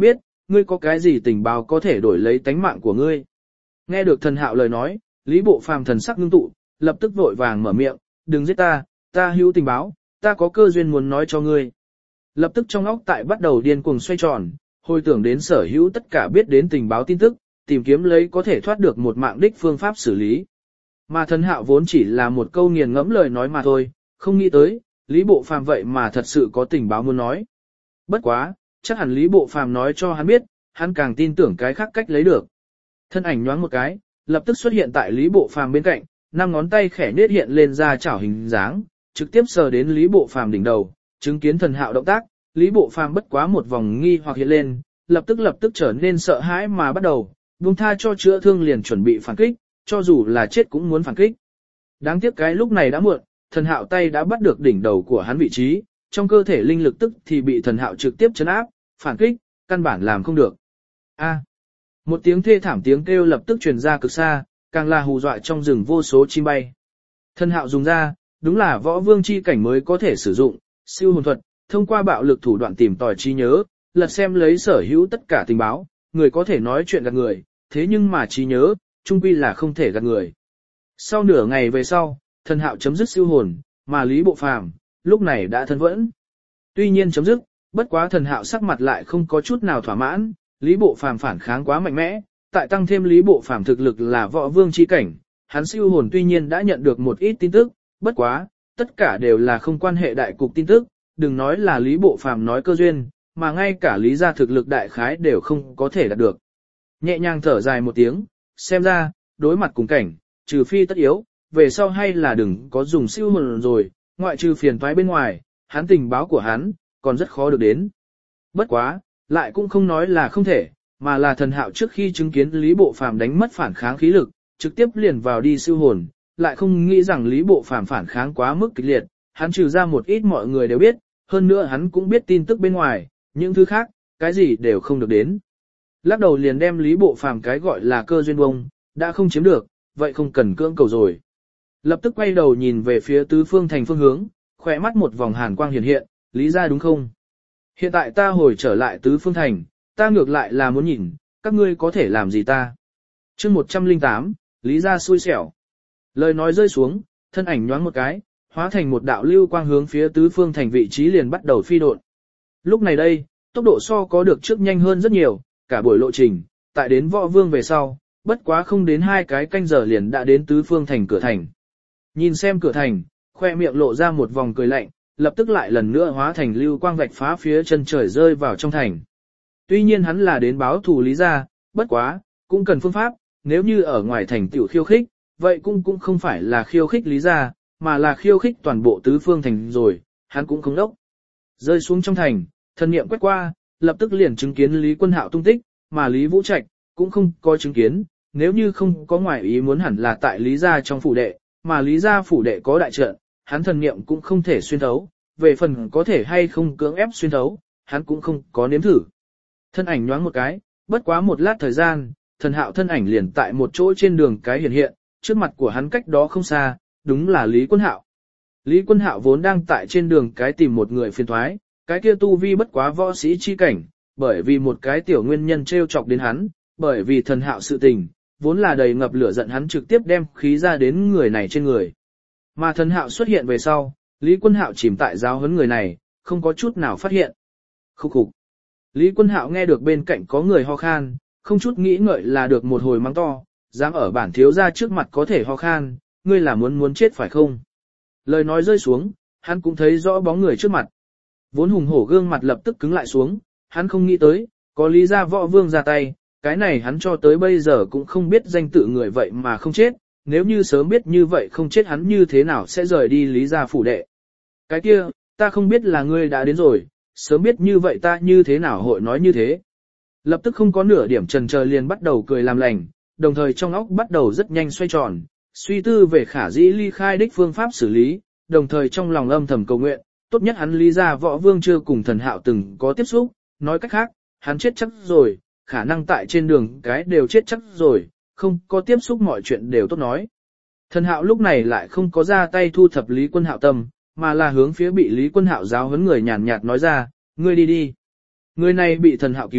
ngươi có cái gì tình báo có thể đổi lấy tánh mạng của ngươi. Nghe được thần hạo lời nói, Lý Bộ Phàm thần sắc ngưng tụ, lập tức vội vàng mở miệng, đừng giết ta hữu tình báo, ta có cơ duyên muốn nói cho ngươi. Lập tức trong óc tại bắt đầu điên cuồng xoay tròn, hồi tưởng đến sở hữu tất cả biết đến tình báo tin tức, tìm kiếm lấy có thể thoát được một mạng đích phương pháp xử lý. Mà thần hạo vốn chỉ là một câu nghiền ngẫm lời nói mà thôi, không nghĩ tới, Lý Bộ Phàm vậy mà thật sự có tình báo muốn nói. Bất quá, chắc hẳn Lý Bộ Phàm nói cho hắn biết, hắn càng tin tưởng cái khác cách lấy được. Thân ảnh nhoáng một cái, lập tức xuất hiện tại Lý Bộ Phàm bên cạnh, năm ngón tay khẽ nết hiện lên ra chảo hình dáng, trực tiếp sờ đến Lý Bộ Phàm đỉnh đầu, chứng kiến thần hạo động tác, Lý Bộ Phàm bất quá một vòng nghi hoặc hiện lên, lập tức trở nên sợ hãi mà bắt đầu, buông tha cho chữa thương liền chuẩn bị phản kích, cho dù là chết cũng muốn phản kích. Đáng tiếc cái lúc này đã muộn, thần hạo tay đã bắt được đỉnh đầu của hắn vị trí, trong cơ thể linh lực tức thì bị thần hạo trực tiếp chấn áp, phản kích, căn bản làm không được. A. Một tiếng thê thảm tiếng kêu lập tức truyền ra cực xa, càng là hù dọa trong rừng vô số chim bay. Thần hạo dùng ra, đúng là võ vương chi cảnh mới có thể sử dụng, siêu hồn thuật, thông qua bạo lực thủ đoạn tìm tòi trí nhớ, lật xem lấy sở hữu tất cả tình báo, người có thể nói chuyện gạt người, thế nhưng mà trí nhớ, chung quy là không thể gạt người. Sau nửa ngày về sau, thần hạo chấm dứt siêu hồn, mà Lý Bộ Phàm lúc này đã thân vẫn. Tuy nhiên chấm dứt, bất quá thần hạo sắc mặt lại không có chút nào thỏa mãn, Lý Bộ Phàm phản kháng quá mạnh mẽ, tại tăng thêm Lý Bộ Phàm thực lực là võ vương chi cảnh, hắn siêu hồn tuy nhiên đã nhận được một ít tin tức, bất quá, tất cả đều là không quan hệ đại cục tin tức, đừng nói là Lý Bộ Phàm nói cơ duyên, mà ngay cả Lý gia thực lực đại khái đều không có thể đạt được. Nhẹ nhàng thở dài một tiếng, xem ra, đối mặt cùng cảnh, trừ phi tất yếu, về sau hay là đừng có dùng siêu hồn rồi, ngoại trừ phiền toái bên ngoài, hắn tình báo của hắn, còn rất khó được đến. Bất quá, lại cũng không nói là không thể, mà là thần hạo trước khi chứng kiến Lý Bộ Phàm đánh mất phản kháng khí lực, trực tiếp liền vào đi siêu hồn, lại không nghĩ rằng Lý Bộ Phàm phản kháng quá mức kịch liệt, hắn trừ ra một ít mọi người đều biết, hơn nữa hắn cũng biết tin tức bên ngoài, những thứ khác, cái gì đều không được đến. Lắc đầu liền đem Lý Bộ Phàm cái gọi là cơ duyên bông, đã không chiếm được, vậy không cần cưỡng cầu rồi. Lập tức quay đầu nhìn về phía tứ phương thành phương hướng, khỏe mắt một vòng hàn quang hiện hiện, Lý gia đúng không? Hiện tại ta hồi trở lại tứ phương thành, ta ngược lại là muốn nhìn, các ngươi có thể làm gì ta? Chương 108, Lý gia xui xẻo. Lời nói rơi xuống, thân ảnh nhoáng một cái, hóa thành một đạo lưu quang hướng phía tứ phương thành vị trí liền bắt đầu phi độn. Lúc này đây, tốc độ so có được trước nhanh hơn rất nhiều, cả buổi lộ trình, tại đến võ vương về sau, bất quá không đến 2 cái canh giờ liền đã đến tứ phương thành cửa thành. Nhìn xem cửa thành, khoe miệng lộ ra một vòng cười lạnh, lập tức lại lần nữa hóa thành lưu quang vạch phá phía chân trời rơi vào trong thành. Tuy nhiên hắn là đến báo thù Lý gia, bất quá, cũng cần phương pháp, nếu như ở ngoài thành tiểu khiêu khích, vậy cũng không phải là khiêu khích Lý gia, mà là khiêu khích toàn bộ tứ phương thành rồi, hắn cũng không đốc. Rơi xuống trong thành, thần niệm quét qua, lập tức liền chứng kiến Lý Quân Hạo tung tích, mà Lý Vũ Trạch cũng không có chứng kiến, nếu như không có ngoại ý muốn hẳn là tại Lý gia trong phủ đệ, mà Lý gia phủ đệ có đại trận, hắn thần niệm cũng không thể xuyên thấu, về phần có thể hay không cưỡng ép xuyên thấu, hắn cũng không có nếm thử. Thân ảnh nhoáng một cái, bất quá một lát thời gian, thần hạo thân ảnh liền tại một chỗ trên đường cái hiện hiện, trước mặt của hắn cách đó không xa, đúng là Lý Quân Hạo. Lý Quân Hạo vốn đang tại trên đường cái tìm một người phiền toái, cái kia tu vi bất quá võ sĩ chi cảnh, bởi vì một cái tiểu nguyên nhân trêu chọc đến hắn, bởi vì thần hạo sự tình, vốn là đầy ngập lửa giận hắn trực tiếp đem khí ra đến người này trên người. Mà thần hạo xuất hiện về sau, Lý Quân Hạo chìm tại giáo huấn người này, không có chút nào phát hiện. Khúc khục. Lý Quân Hạo nghe được bên cạnh có người ho khan, không chút nghĩ ngợi là được một hồi mắng to, dám ở bản thiếu gia trước mặt có thể ho khan, ngươi là muốn chết phải không? Lời nói rơi xuống, hắn cũng thấy rõ bóng người trước mặt. Vốn hùng hổ gương mặt lập tức cứng lại xuống, hắn không nghĩ tới, có Lý gia võ vương ra tay, cái này hắn cho tới bây giờ cũng không biết danh tự người vậy mà không chết, nếu như sớm biết như vậy không chết hắn như thế nào sẽ rời đi Lý gia phủ đệ. Cái kia, ta không biết là ngươi đã đến rồi, sớm biết như vậy ta như thế nào hội nói như thế. Lập tức không có nửa điểm chần chờ liền bắt đầu cười làm lành, đồng thời trong óc bắt đầu rất nhanh xoay tròn, suy tư về khả dĩ ly khai đích phương pháp xử lý, đồng thời trong lòng âm thầm cầu nguyện, tốt nhất hắn Lý gia võ vương chưa cùng thần hạo từng có tiếp xúc, nói cách khác, hắn chết chắc rồi, khả năng tại trên đường cái đều chết chắc rồi, không có tiếp xúc mọi chuyện đều tốt nói. Thần hạo lúc này lại không có ra tay thu thập Lý Quân Hạo tâm, mà là hướng phía bị Lý Quân Hạo giáo huấn người nhàn nhạt nói ra, ngươi đi đi. Người này bị thần hạo cứu,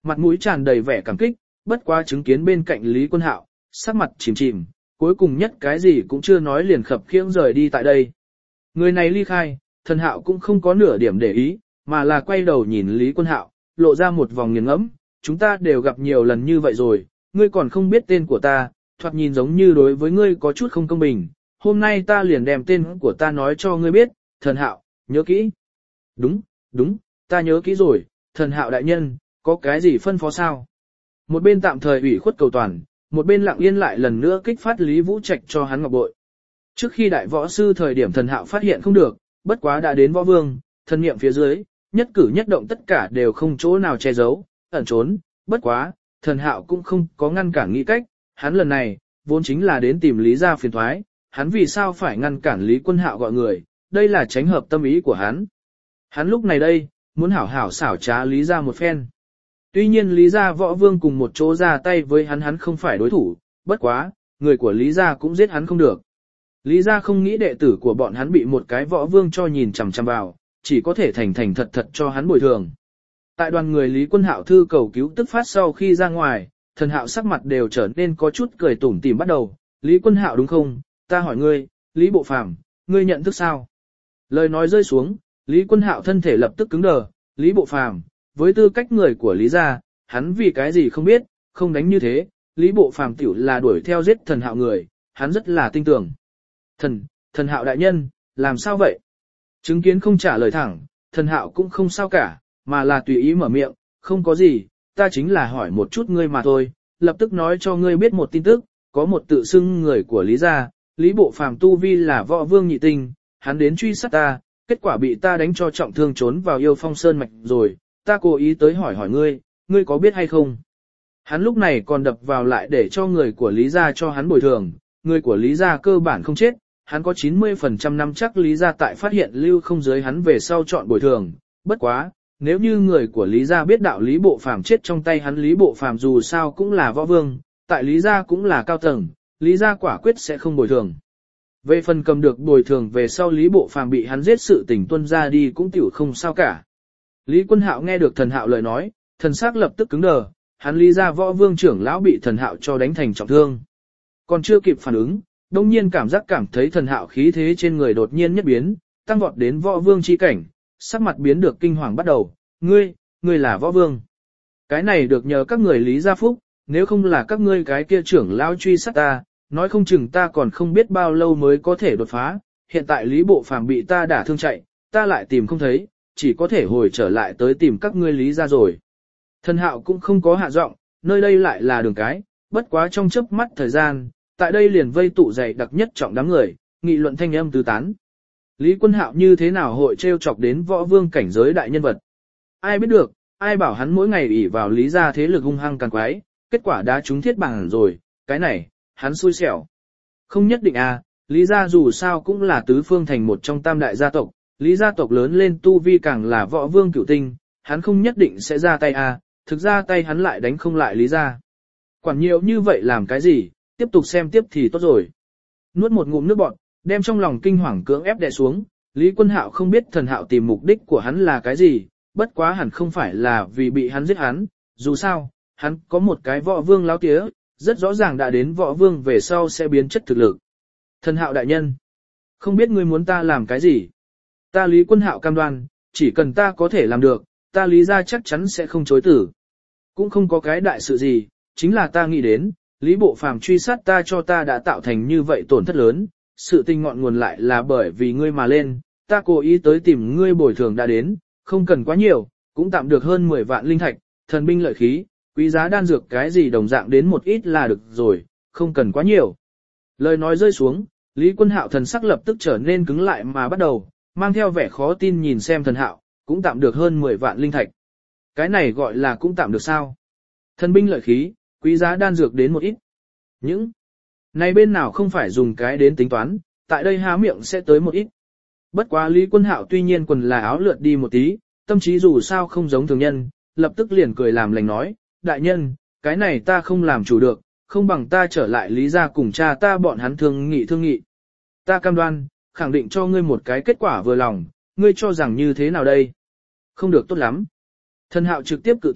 mặt mũi tràn đầy vẻ cảm kích, bất quá chứng kiến bên cạnh Lý Quân Hạo, sắc mặt chìm chìm, cuối cùng nhất cái gì cũng chưa nói liền khập khiễng rời đi tại đây. Người này ly khai, Thần Hạo cũng không có nửa điểm để ý, mà là quay đầu nhìn Lý Quân Hạo, lộ ra một vòng nghiền ngẫm, chúng ta đều gặp nhiều lần như vậy rồi, ngươi còn không biết tên của ta, thoạt nhìn giống như đối với ngươi có chút không công bình, hôm nay ta liền đem tên của ta nói cho ngươi biết, Thần Hạo, nhớ kỹ. Đúng, ta nhớ kỹ rồi, Thần Hạo đại nhân, có cái gì phân phó sao? Một bên tạm thời ủy khuất cầu toàn, một bên lặng yên lại lần nữa kích phát Lý Vũ Trạch cho hắn ngọc bội. Trước khi đại võ sư thời điểm Thần Hạo phát hiện không được, bất quá đã đến võ vương, thân niệm phía dưới, nhất cử nhất động tất cả đều không chỗ nào che giấu, ẩn trốn, bất quá, Thần Hạo cũng không có ngăn cản nghĩ cách, hắn lần này, vốn chính là đến tìm Lý gia phiền thoái, hắn vì sao phải ngăn cản Lý Quân Hạo gọi người, đây là tránh hợp tâm ý của hắn. Hắn lúc này đây, muốn hảo hảo xảo trá Lý gia một phen. Tuy nhiên Lý gia võ vương cùng một chỗ ra tay với hắn không phải đối thủ, bất quá, người của Lý gia cũng giết hắn không được. Lý gia không nghĩ đệ tử của bọn hắn bị một cái võ vương cho nhìn chằm chằm vào, chỉ có thể thành thành thật thật cho hắn bồi thường. Tại đoàn người Lý Quân Hạo thư cầu cứu tức phát sau khi ra ngoài, Thần Hạo sắc mặt đều trở nên có chút cười tủm tỉm bắt đầu. Lý Quân Hạo đúng không? Ta hỏi ngươi, Lý Bộ Phàm, ngươi nhận thức sao? Lời nói rơi xuống, Lý Quân Hạo thân thể lập tức cứng đờ. Lý Bộ Phàm, với tư cách người của Lý gia, hắn vì cái gì không biết, không đánh như thế. Lý Bộ Phàm tiểu là đuổi theo giết Thần Hạo người, hắn rất là tin tưởng. Thần Hạo đại nhân, làm sao vậy? Chứng kiến không trả lời thẳng, Thần Hạo cũng không sao cả, mà là tùy ý mở miệng, không có gì, ta chính là hỏi một chút ngươi mà thôi, lập tức nói cho ngươi biết một tin tức, có một tự xưng người của Lý gia, Lý Bộ Phàm tu vi là võ vương nhị tinh, hắn đến truy sát ta, kết quả bị ta đánh cho trọng thương trốn vào Yêu Phong Sơn mạch rồi, ta cố ý tới hỏi ngươi có biết hay không? Hắn lúc này còn đập vào lại để cho người của Lý gia cho hắn bồi thường, người của Lý gia cơ bản không chết, hắn có 90% năm chắc Lý gia tại phát hiện lưu không giới hắn về sau chọn bồi thường, bất quá, nếu như người của Lý gia biết đạo Lý Bộ Phàm chết trong tay hắn, Lý Bộ Phàm dù sao cũng là võ vương, tại Lý gia cũng là cao tầng, Lý gia quả quyết sẽ không bồi thường. Về phần cầm được bồi thường về sau Lý Bộ Phàm bị hắn giết sự tình tuân ra đi cũng tiểu không sao cả. Lý Quân Hạo nghe được Thần Hạo lời nói, thần sắc lập tức cứng đờ, hắn Lý gia võ vương trưởng lão bị Thần Hạo cho đánh thành trọng thương. Còn chưa kịp phản ứng, đông nhiên cảm thấy Thần Hạo khí thế trên người đột nhiên nhất biến, tăng vọt đến võ vương chi cảnh, sắc mặt biến được kinh hoàng bắt đầu, ngươi là võ vương. Cái này được nhờ các người Lý gia phúc, nếu không là các ngươi cái kia trưởng lão truy sát ta, nói không chừng ta còn không biết bao lâu mới có thể đột phá, hiện tại Lý Bộ Phàm bị ta đả thương chạy, ta lại tìm không thấy, chỉ có thể hồi trở lại tới tìm các ngươi Lý gia rồi. Thần Hạo cũng không có hạ giọng, nơi đây lại là đường cái, bất quá trong chớp mắt thời gian, tại đây liền vây tụ dày đặc nhất trọng đám người, nghị luận thanh âm tứ tán. Lý Quân Hạo như thế nào hội trêu chọc đến võ vương cảnh giới đại nhân vật? Ai biết được, ai bảo hắn mỗi ngày ỷ vào Lý gia thế lực hung hăng càng quái, kết quả đã trúng thiết bảng rồi, cái này, hắn xui xẻo. Không nhất định à, Lý gia dù sao cũng là tứ phương thành một trong tam đại gia tộc, Lý gia tộc lớn lên tu vi càng là võ vương cửu tinh, hắn không nhất định sẽ ra tay à, thực ra tay hắn lại đánh không lại Lý gia. Quản nhiều như vậy làm cái gì, tiếp tục xem tiếp thì tốt rồi. Nuốt một ngụm nước bọt, đem trong lòng kinh hoàng cưỡng ép đè xuống, Lý Quân Hạo không biết Thần Hạo tìm mục đích của hắn là cái gì, bất quá hẳn không phải là vì bị hắn giết hắn, dù sao, hắn có một cái võ vương láo tía, rất rõ ràng đã đến võ vương về sau sẽ biến chất thực lực. Thần Hạo đại nhân, không biết ngươi muốn ta làm cái gì? Ta Lý Quân Hạo cam đoan, chỉ cần ta có thể làm được, ta Lý gia chắc chắn sẽ không chối tử. Cũng không có cái đại sự gì, chính là ta nghĩ đến, Lý Bộ Phàm truy sát ta cho ta đã tạo thành như vậy tổn thất lớn, sự tình ngọn nguồn lại là bởi vì ngươi mà lên, ta cố ý tới tìm ngươi bồi thường đã đến, không cần quá nhiều, cũng tạm được hơn 10 vạn linh thạch, thần binh lợi khí, quý giá đan dược cái gì đồng dạng đến một ít là được rồi, không cần quá nhiều. Lời nói rơi xuống, Lý Quân Hạo thần sắc lập tức trở nên cứng lại mà bắt đầu, mang theo vẻ khó tin nhìn xem Thần Hạo, cũng tạm được hơn 10 vạn linh thạch. Cái này gọi là cũng tạm được sao? Thần binh lợi khí, quý giá đan dược đến một ít. Những này bên nào không phải dùng cái đến tính toán, tại đây há miệng sẽ tới một ít. Bất quá Lý Quân Hạo tuy nhiên quần là áo lượt đi một tí, tâm trí dù sao không giống thường nhân, lập tức liền cười làm lành nói, đại nhân, cái này ta không làm chủ được, không bằng ta trở lại Lý gia cùng cha ta bọn hắn thương nghị. Ta cam đoan, khẳng định cho ngươi một cái kết quả vừa lòng, ngươi cho rằng như thế nào đây? Không được tốt lắm. Thần Hạo trực tiếp cự tuyệt,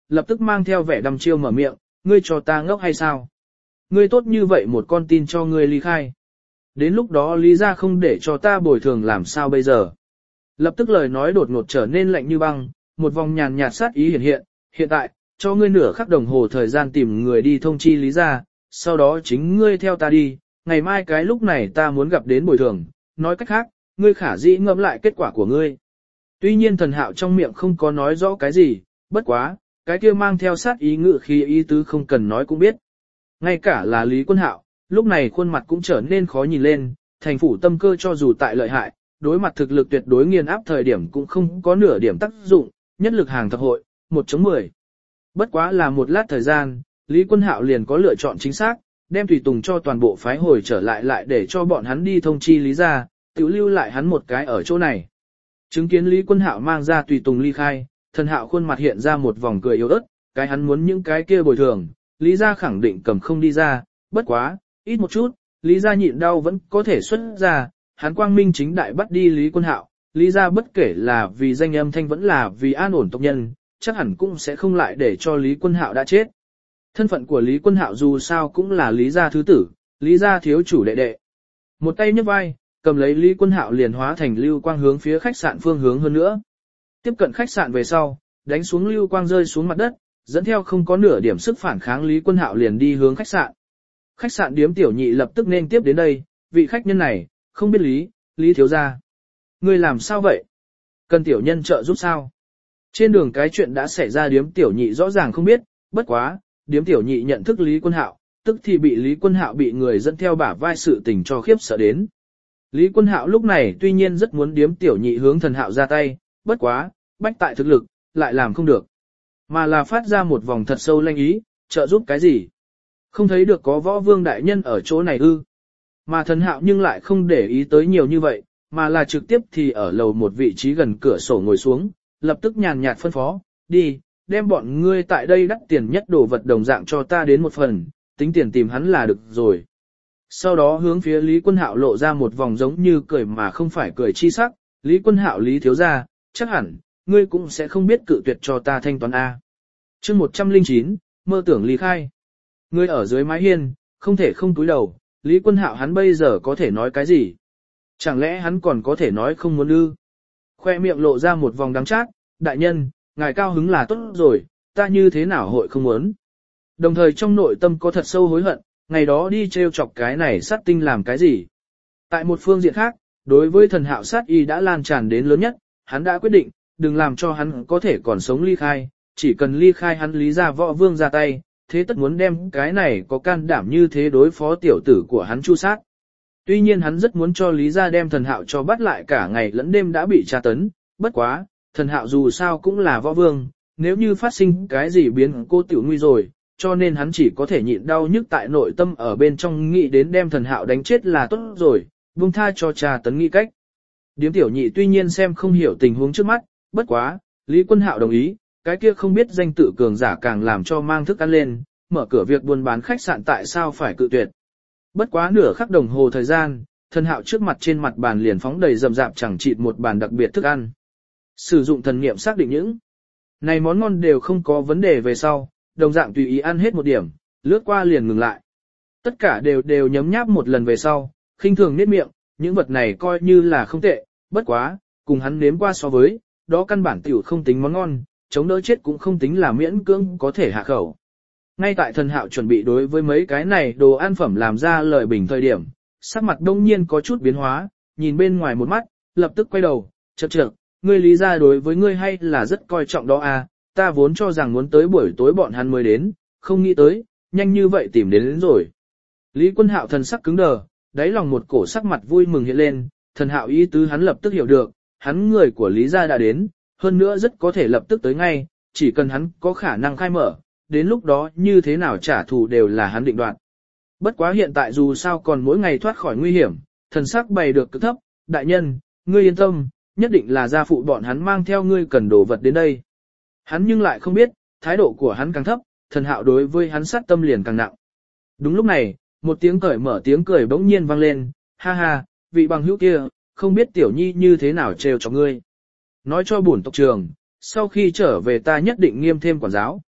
lập tức mang theo vẻ đăm chiêu mở miệng, ngươi cho ta ngốc hay sao? Ngươi tốt như vậy một con tin cho ngươi ly khai. Đến lúc đó lý ra không để cho ta bồi thường làm sao bây giờ? Lập tức lời nói đột ngột trở nên lạnh như băng, một vòng nhàn nhạt sát ý hiện tại, cho ngươi nửa khắc đồng hồ thời gian tìm người đi thông chi lý ra, sau đó chính ngươi theo ta đi, ngày mai cái lúc này ta muốn gặp đến bồi thường, nói cách khác, ngươi khả dĩ ngẫm lại kết quả của ngươi. Tuy nhiên Thần Hạo trong miệng không có nói rõ cái gì, bất quá, cái kia mang theo sát ý ngự khi ý tứ không cần nói cũng biết. Ngay cả là Lý Quân Hạo, lúc này khuôn mặt cũng trở nên khó nhìn lên, thành phủ tâm cơ cho dù tại lợi hại, đối mặt thực lực tuyệt đối nghiền áp thời điểm cũng không có nửa điểm tác dụng, nhất lực hàng thập hội, 1.10. Bất quá là một lát thời gian, Lý Quân Hạo liền có lựa chọn chính xác, đem tùy tùng cho toàn bộ phái hồi trở lại để cho bọn hắn đi thông chi Lý ra, tự lưu lại hắn một cái ở chỗ này. Chứng kiến Lý Quân Hạo mang ra tùy tùng ly khai, Thần Hạo khuôn mặt hiện ra một vòng cười yếu ớt, cái hắn muốn những cái kia bồi thường, Lý gia khẳng định cầm không đi ra, bất quá, ít một chút, Lý gia nhịn đau vẫn có thể xuất ra, hắn quang minh chính đại bắt đi Lý Quân Hạo, Lý gia bất kể là vì danh âm thanh vẫn là vì an ổn tộc nhân, chắc hẳn cũng sẽ không lại để cho Lý Quân Hạo đã chết. Thân phận của Lý Quân Hạo dù sao cũng là Lý gia thứ tử, Lý gia thiếu chủ đệ đệ. Một tay nhấc vai, cầm lấy Lý Quân Hạo liền hóa thành lưu quang hướng phía khách sạn phương hướng hơn nữa. Tiếp cận khách sạn về sau, đánh xuống lưu quang rơi xuống mặt đất, dẫn theo không có nửa điểm sức phản kháng Lý Quân Hạo liền đi hướng khách sạn. Khách sạn Điếm Tiểu Nhị lập tức nên tiếp đến đây, vị khách nhân này, không biết Lý thiếu gia. Ngươi làm sao vậy? Cần tiểu nhân trợ giúp sao? Trên đường cái chuyện đã xảy ra Điếm Tiểu Nhị rõ ràng không biết, bất quá, Điếm Tiểu Nhị nhận thức Lý Quân Hạo, tức thì bị Lý Quân Hạo bị người dẫn theo bả vai sự tình cho khiếp sợ đến. Lý Quân Hạo lúc này tuy nhiên rất muốn Điếm Tiểu Nhị hướng Thần Hạo ra tay, bất quá, bách tại thực lực, lại làm không được. Mà là phát ra một vòng thật sâu lanh ý, trợ giúp cái gì? Không thấy được có võ vương đại nhân ở chỗ này ư? Mà Thần Hạo nhưng lại không để ý tới nhiều như vậy, mà là trực tiếp thì ở lầu một vị trí gần cửa sổ ngồi xuống, lập tức nhàn nhạt phân phó, đi, đem bọn ngươi tại đây đắt tiền nhất đồ vật đồng dạng cho ta đến một phần, tính tiền tìm hắn là được rồi. Sau đó hướng phía Lý Quân Hạo lộ ra một vòng giống như cười mà không phải cười chi sắc, Lý Quân Hạo Lý thiếu gia, chắc hẳn, ngươi cũng sẽ không biết cự tuyệt cho ta thanh toán A. Chương 109, mơ tưởng ly khai. Ngươi ở dưới mái hiên, không thể không túi đầu, Lý Quân Hạo hắn bây giờ có thể nói cái gì? Chẳng lẽ hắn còn có thể nói không muốn ư? Khoe miệng lộ ra một vòng đắng chát, đại nhân, ngài cao hứng là tốt rồi, ta như thế nào hội không muốn. Đồng thời trong nội tâm có thật sâu hối hận, ngày đó đi treo chọc cái này sát tinh làm cái gì. Tại một phương diện khác, đối với Thần Hạo sát y đã lan tràn đến lớn nhất, hắn đã quyết định, đừng làm cho hắn có thể còn sống ly khai, chỉ cần ly khai hắn Lý gia võ vương ra tay, thế tất muốn đem cái này có can đảm như thế đối phó tiểu tử của hắn chu sát. Tuy nhiên hắn rất muốn cho Lý gia đem Thần Hạo cho bắt lại cả ngày lẫn đêm đã bị tra tấn, bất quá, Thần Hạo dù sao cũng là võ vương, nếu như phát sinh cái gì biến cô tiểu nguy rồi, cho nên hắn chỉ có thể nhịn đau nhức tại nội tâm ở bên trong nghĩ đến đem Thần Hạo đánh chết là tốt rồi, buông tha cho tra tấn nghĩ cách. Điếm Tiểu Nhị tuy nhiên xem không hiểu tình huống trước mắt, bất quá, Lý Quân Hạo đồng ý, cái kia không biết danh tự cường giả càng làm cho mang thức ăn lên, mở cửa việc buôn bán khách sạn tại sao phải cự tuyệt. Bất quá nửa khắc đồng hồ thời gian, Thần Hạo trước mặt trên mặt bàn liền phóng đầy rậm rạp chẳng chịt một bàn đặc biệt thức ăn. Sử dụng thần niệm xác định những này món ngon đều không có vấn đề về sau, đồng dạng tùy ý ăn hết một điểm, lướt qua liền ngừng lại. Tất cả đều nhấm nháp một lần về sau, khinh thường niết miệng, những vật này coi như là không tệ, bất quá, cùng hắn nếm qua so với, đó căn bản tiểu không tính món ngon, chống đỡ chết cũng không tính là miễn cưỡng có thể hạ khẩu. Ngay tại Thần Hạo chuẩn bị đối với mấy cái này đồ ăn phẩm làm ra lời bình thời điểm, sắc mặt đông nhiên có chút biến hóa, nhìn bên ngoài một mắt, lập tức quay đầu, chậc, ngươi Lý gia đối với ngươi hay là rất coi trọng đó à, ta vốn cho rằng muốn tới buổi tối bọn hắn mới đến, không nghĩ tới, nhanh như vậy tìm đến rồi. Lý Quân Hạo thần sắc cứng đờ, đáy lòng một cổ sắc mặt vui mừng hiện lên, Thần Hạo ý tứ hắn lập tức hiểu được, hắn người của Lý gia đã đến, hơn nữa rất có thể lập tức tới ngay, chỉ cần hắn có khả năng khai mở, đến lúc đó như thế nào trả thù đều là hắn định đoạt. Bất quá hiện tại dù sao còn mỗi ngày thoát khỏi nguy hiểm, thần sắc bày được cực thấp, đại nhân, ngươi yên tâm, nhất định là gia phụ bọn hắn mang theo ngươi cần đồ vật đến đây. Hắn nhưng lại không biết, thái độ của hắn càng thấp, Thần Hạo đối với hắn sát tâm liền càng nặng. Đúng lúc này, một tiếng cởi mở tiếng cười bỗng nhiên vang lên, ha ha, vị bằng hữu kia, không biết tiểu nhi như thế nào trêu cho ngươi. Nói cho bổn tộc trường, sau khi trở về ta nhất định nghiêm thêm quản giáo,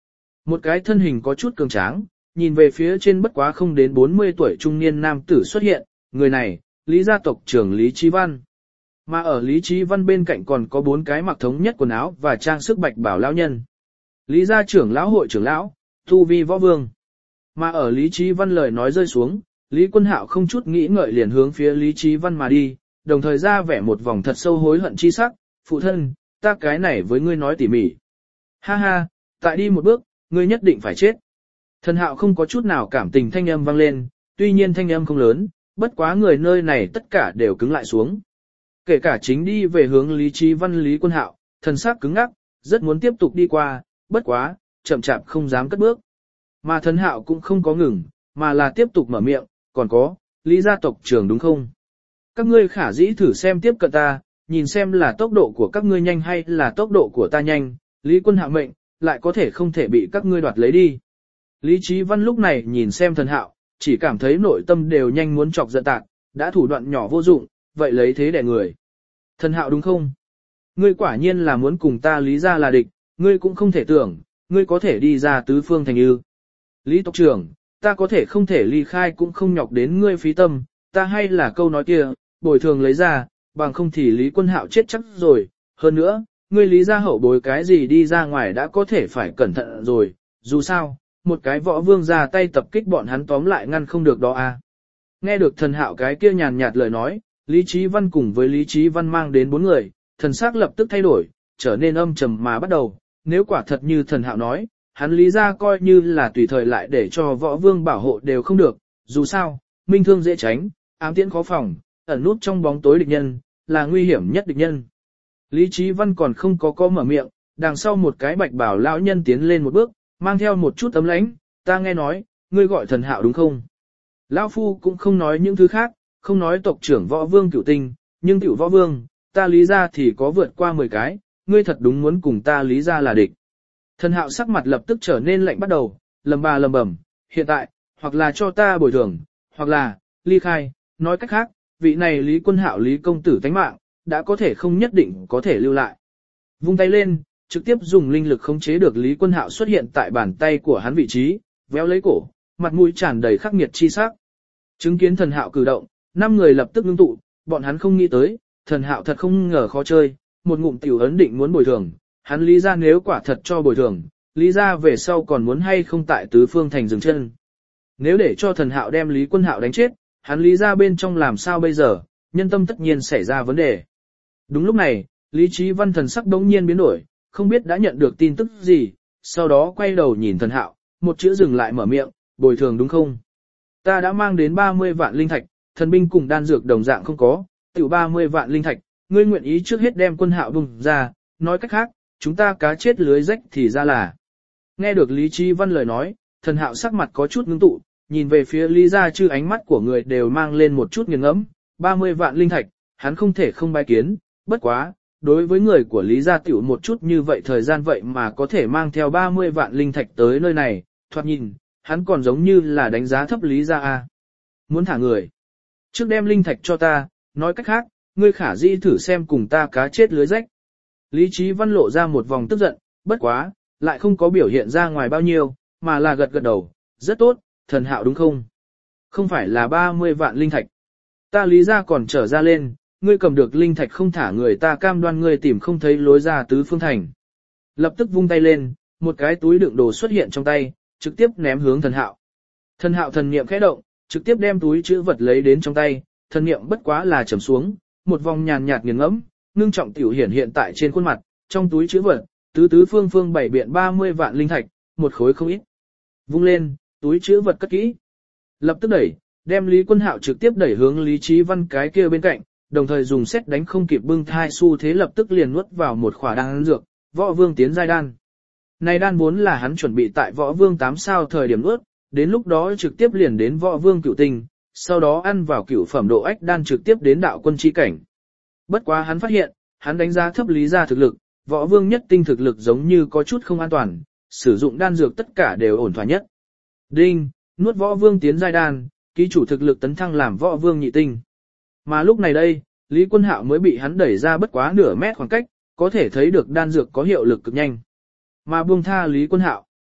Một cái thân hình có chút cường tráng, nhìn về phía trên bất quá không đến 40 tuổi trung niên nam tử xuất hiện, người này, Lý gia tộc trưởng Lý Chí Văn. Mà ở Lý Chí Văn bên cạnh còn có 4 cái mặc thống nhất quần áo và trang sức bạch bảo lão nhân. Lý gia trưởng lão hội trưởng lão, tu vi võ vương. Mà ở Lý Chí Văn lời nói rơi xuống, Lý Quân Hạo không chút nghĩ ngợi liền hướng phía Lý Chí Văn mà đi, đồng thời ra vẻ một vòng thật sâu hối hận chi sắc, phụ thân, ta cái này với ngươi nói tỉ mỉ. Ha ha, tại đi một bước, ngươi nhất định phải chết. Thần Hạo không có chút nào cảm tình thanh âm vang lên, tuy nhiên thanh âm không lớn, bất quá người nơi này tất cả đều cứng lại xuống. Kể cả chính đi về hướng Lý Chí Văn Lý Quân Hạo, thần sắc cứng ngắc, rất muốn tiếp tục đi qua, bất quá, chậm chạp không dám cất bước. Mà Thần Hạo cũng không có ngừng, mà là tiếp tục mở miệng, còn có, Lý gia tộc trưởng đúng không? Các ngươi khả dĩ thử xem tiếp cận ta, nhìn xem là tốc độ của các ngươi nhanh hay là tốc độ của ta nhanh, Lý Quân Hạo mệnh, lại có thể không thể bị các ngươi đoạt lấy đi. Lý Chí Văn lúc này nhìn xem Thần Hạo, chỉ cảm thấy nội tâm đều nhanh muốn chọc giận tạc, đã thủ đoạn nhỏ vô dụng, vậy lấy thế đẻ người. Thần Hạo đúng không? Ngươi quả nhiên là muốn cùng ta Lý gia là địch, ngươi cũng không thể tưởng, ngươi có thể đi ra tứ phương thành ư. Lý tộc trưởng, ta có thể không thể ly khai cũng không nhọc đến ngươi phí tâm, ta hay là câu nói kia, bồi thường lấy ra, bằng không thì Lý Quân Hạo chết chắc rồi, hơn nữa, ngươi Lý gia hậu bối cái gì đi ra ngoài đã có thể phải cẩn thận rồi, dù sao, một cái võ vương ra tay tập kích bọn hắn tóm lại ngăn không được đó à. Nghe được Thần Hạo cái kia nhàn nhạt lời nói, Lý Chí Văn cùng với Lý Chí Văn mang đến 4 người, thần sắc lập tức thay đổi, trở nên âm trầm mà bắt đầu, nếu quả thật như Thần Hạo nói, hắn Lý gia coi như là tùy thời lại để cho võ vương bảo hộ đều không được, dù sao, minh thương dễ tránh, ám tiễn khó phòng, ẩn nút trong bóng tối địch nhân, là nguy hiểm nhất địch nhân. Lý Chí Văn còn không có mở miệng, đằng sau một cái bạch bảo lão nhân tiến lên một bước, mang theo một chút ấm lãnh, ta nghe nói, ngươi gọi Thần Hạo đúng không? Lão phu cũng không nói những thứ khác, không nói tộc trưởng võ vương cửu tinh, nhưng cửu võ vương, ta Lý gia thì có vượt qua 10 cái, ngươi thật đúng muốn cùng ta Lý gia là địch. Thần Hạo sắc mặt lập tức trở nên lạnh bắt đầu, lầm bầm, hiện tại, hoặc là cho ta bồi thường, hoặc là, ly khai, nói cách khác, vị này Lý Quân Hạo Lý công tử tánh mạng, đã có thể không nhất định có thể lưu lại. Vung tay lên, trực tiếp dùng linh lực khống chế được Lý Quân Hạo xuất hiện tại bàn tay của hắn vị trí, véo lấy cổ, mặt mũi tràn đầy khắc nghiệt chi sắc. Chứng kiến Thần Hạo cử động, 5 người lập tức ngưng tụ, bọn hắn không nghĩ tới, Thần Hạo thật không ngờ khó chơi, một ngụm tiểu ấn định muốn bồi thường, hắn Lý gia nếu quả thật cho bồi thường, Lý gia về sau còn muốn hay không tại tứ phương thành dừng chân. Nếu để cho Thần Hạo đem Lý Quân Hạo đánh chết, hắn Lý gia bên trong làm sao bây giờ, nhân tâm tất nhiên xảy ra vấn đề. Đúng lúc này, Lý Chí Văn thần sắc đống nhiên biến đổi, không biết đã nhận được tin tức gì, sau đó quay đầu nhìn Thần Hạo, một chữ dừng lại mở miệng, bồi thường đúng không? Ta đã mang đến 30 vạn linh thạch, thần binh cùng đan dược đồng dạng không có, tiểu 30 vạn linh thạch, ngươi nguyện ý trước hết đem Quân Hạo bùng ra, nói cách khác, chúng ta cá chết lưới rách thì ra là. Nghe được Lý Chí Văn lời nói, Thần Hạo sắc mặt có chút ngưng tụ, nhìn về phía Lý gia chư ánh mắt của người đều mang lên một chút nghiền ngẫm, 30 vạn linh thạch, hắn không thể không bái kiến, bất quá, đối với người của Lý gia tiểu một chút như vậy thời gian vậy mà có thể mang theo 30 vạn linh thạch tới nơi này, thoạt nhìn, hắn còn giống như là đánh giá thấp Lý gia a. Muốn thả người. Trước đem linh thạch cho ta, nói cách khác, ngươi khả dĩ thử xem cùng ta cá chết lưới rách. Lý Chí Văn lộ ra một vòng tức giận, bất quá, lại không có biểu hiện ra ngoài bao nhiêu, mà là gật gật đầu, rất tốt, Thần Hạo đúng không? Không phải là 30 vạn linh thạch. Ta Lý gia còn trở ra lên, ngươi cầm được linh thạch không thả người ta cam đoan ngươi tìm không thấy lối ra tứ phương thành. Lập tức vung tay lên, một cái túi đựng đồ xuất hiện trong tay, trực tiếp ném hướng Thần Hạo. Thần Hạo thần niệm khẽ động, trực tiếp đem túi chữ vật lấy đến trong tay, thần niệm bất quá là trầm xuống, một vòng nhàn nhạt nghiền ngẫm, ngưng trọng tiểu hiển hiện tại trên khuôn mặt, trong túi chữ vật, tứ phương bảy biện 30 vạn linh thạch, một khối không ít. Vung lên, túi chữ vật cất kỹ. Lập tức đẩy, đem Lý Quân Hạo trực tiếp đẩy hướng Lý Chí Văn cái kia bên cạnh, đồng thời dùng xét đánh không kịp bưng thai xu thế lập tức liền nuốt vào một khỏa đan dược, võ vương tiến giai đan. Này đan vốn là hắn chuẩn bị tại võ vương 8 sao thời điểm nuốt, đến lúc đó trực tiếp liền đến võ vương cửu tinh, sau đó ăn vào cửu phẩm độ ách đan trực tiếp đến đạo quân chi cảnh. Bất quá hắn phát hiện, hắn đánh giá thấp Lý gia thực lực, võ vương nhất tinh thực lực giống như có chút không an toàn, sử dụng đan dược tất cả đều ổn thỏa nhất. Đinh, nuốt võ vương tiến giai đan, ký chủ thực lực tấn thăng làm võ vương nhị tinh. Mà lúc này đây, Lý Quân Hạo mới bị hắn đẩy ra bất quá nửa mét khoảng cách, có thể thấy được đan dược có hiệu lực cực nhanh. Mà buông tha Lý Quân Hạo.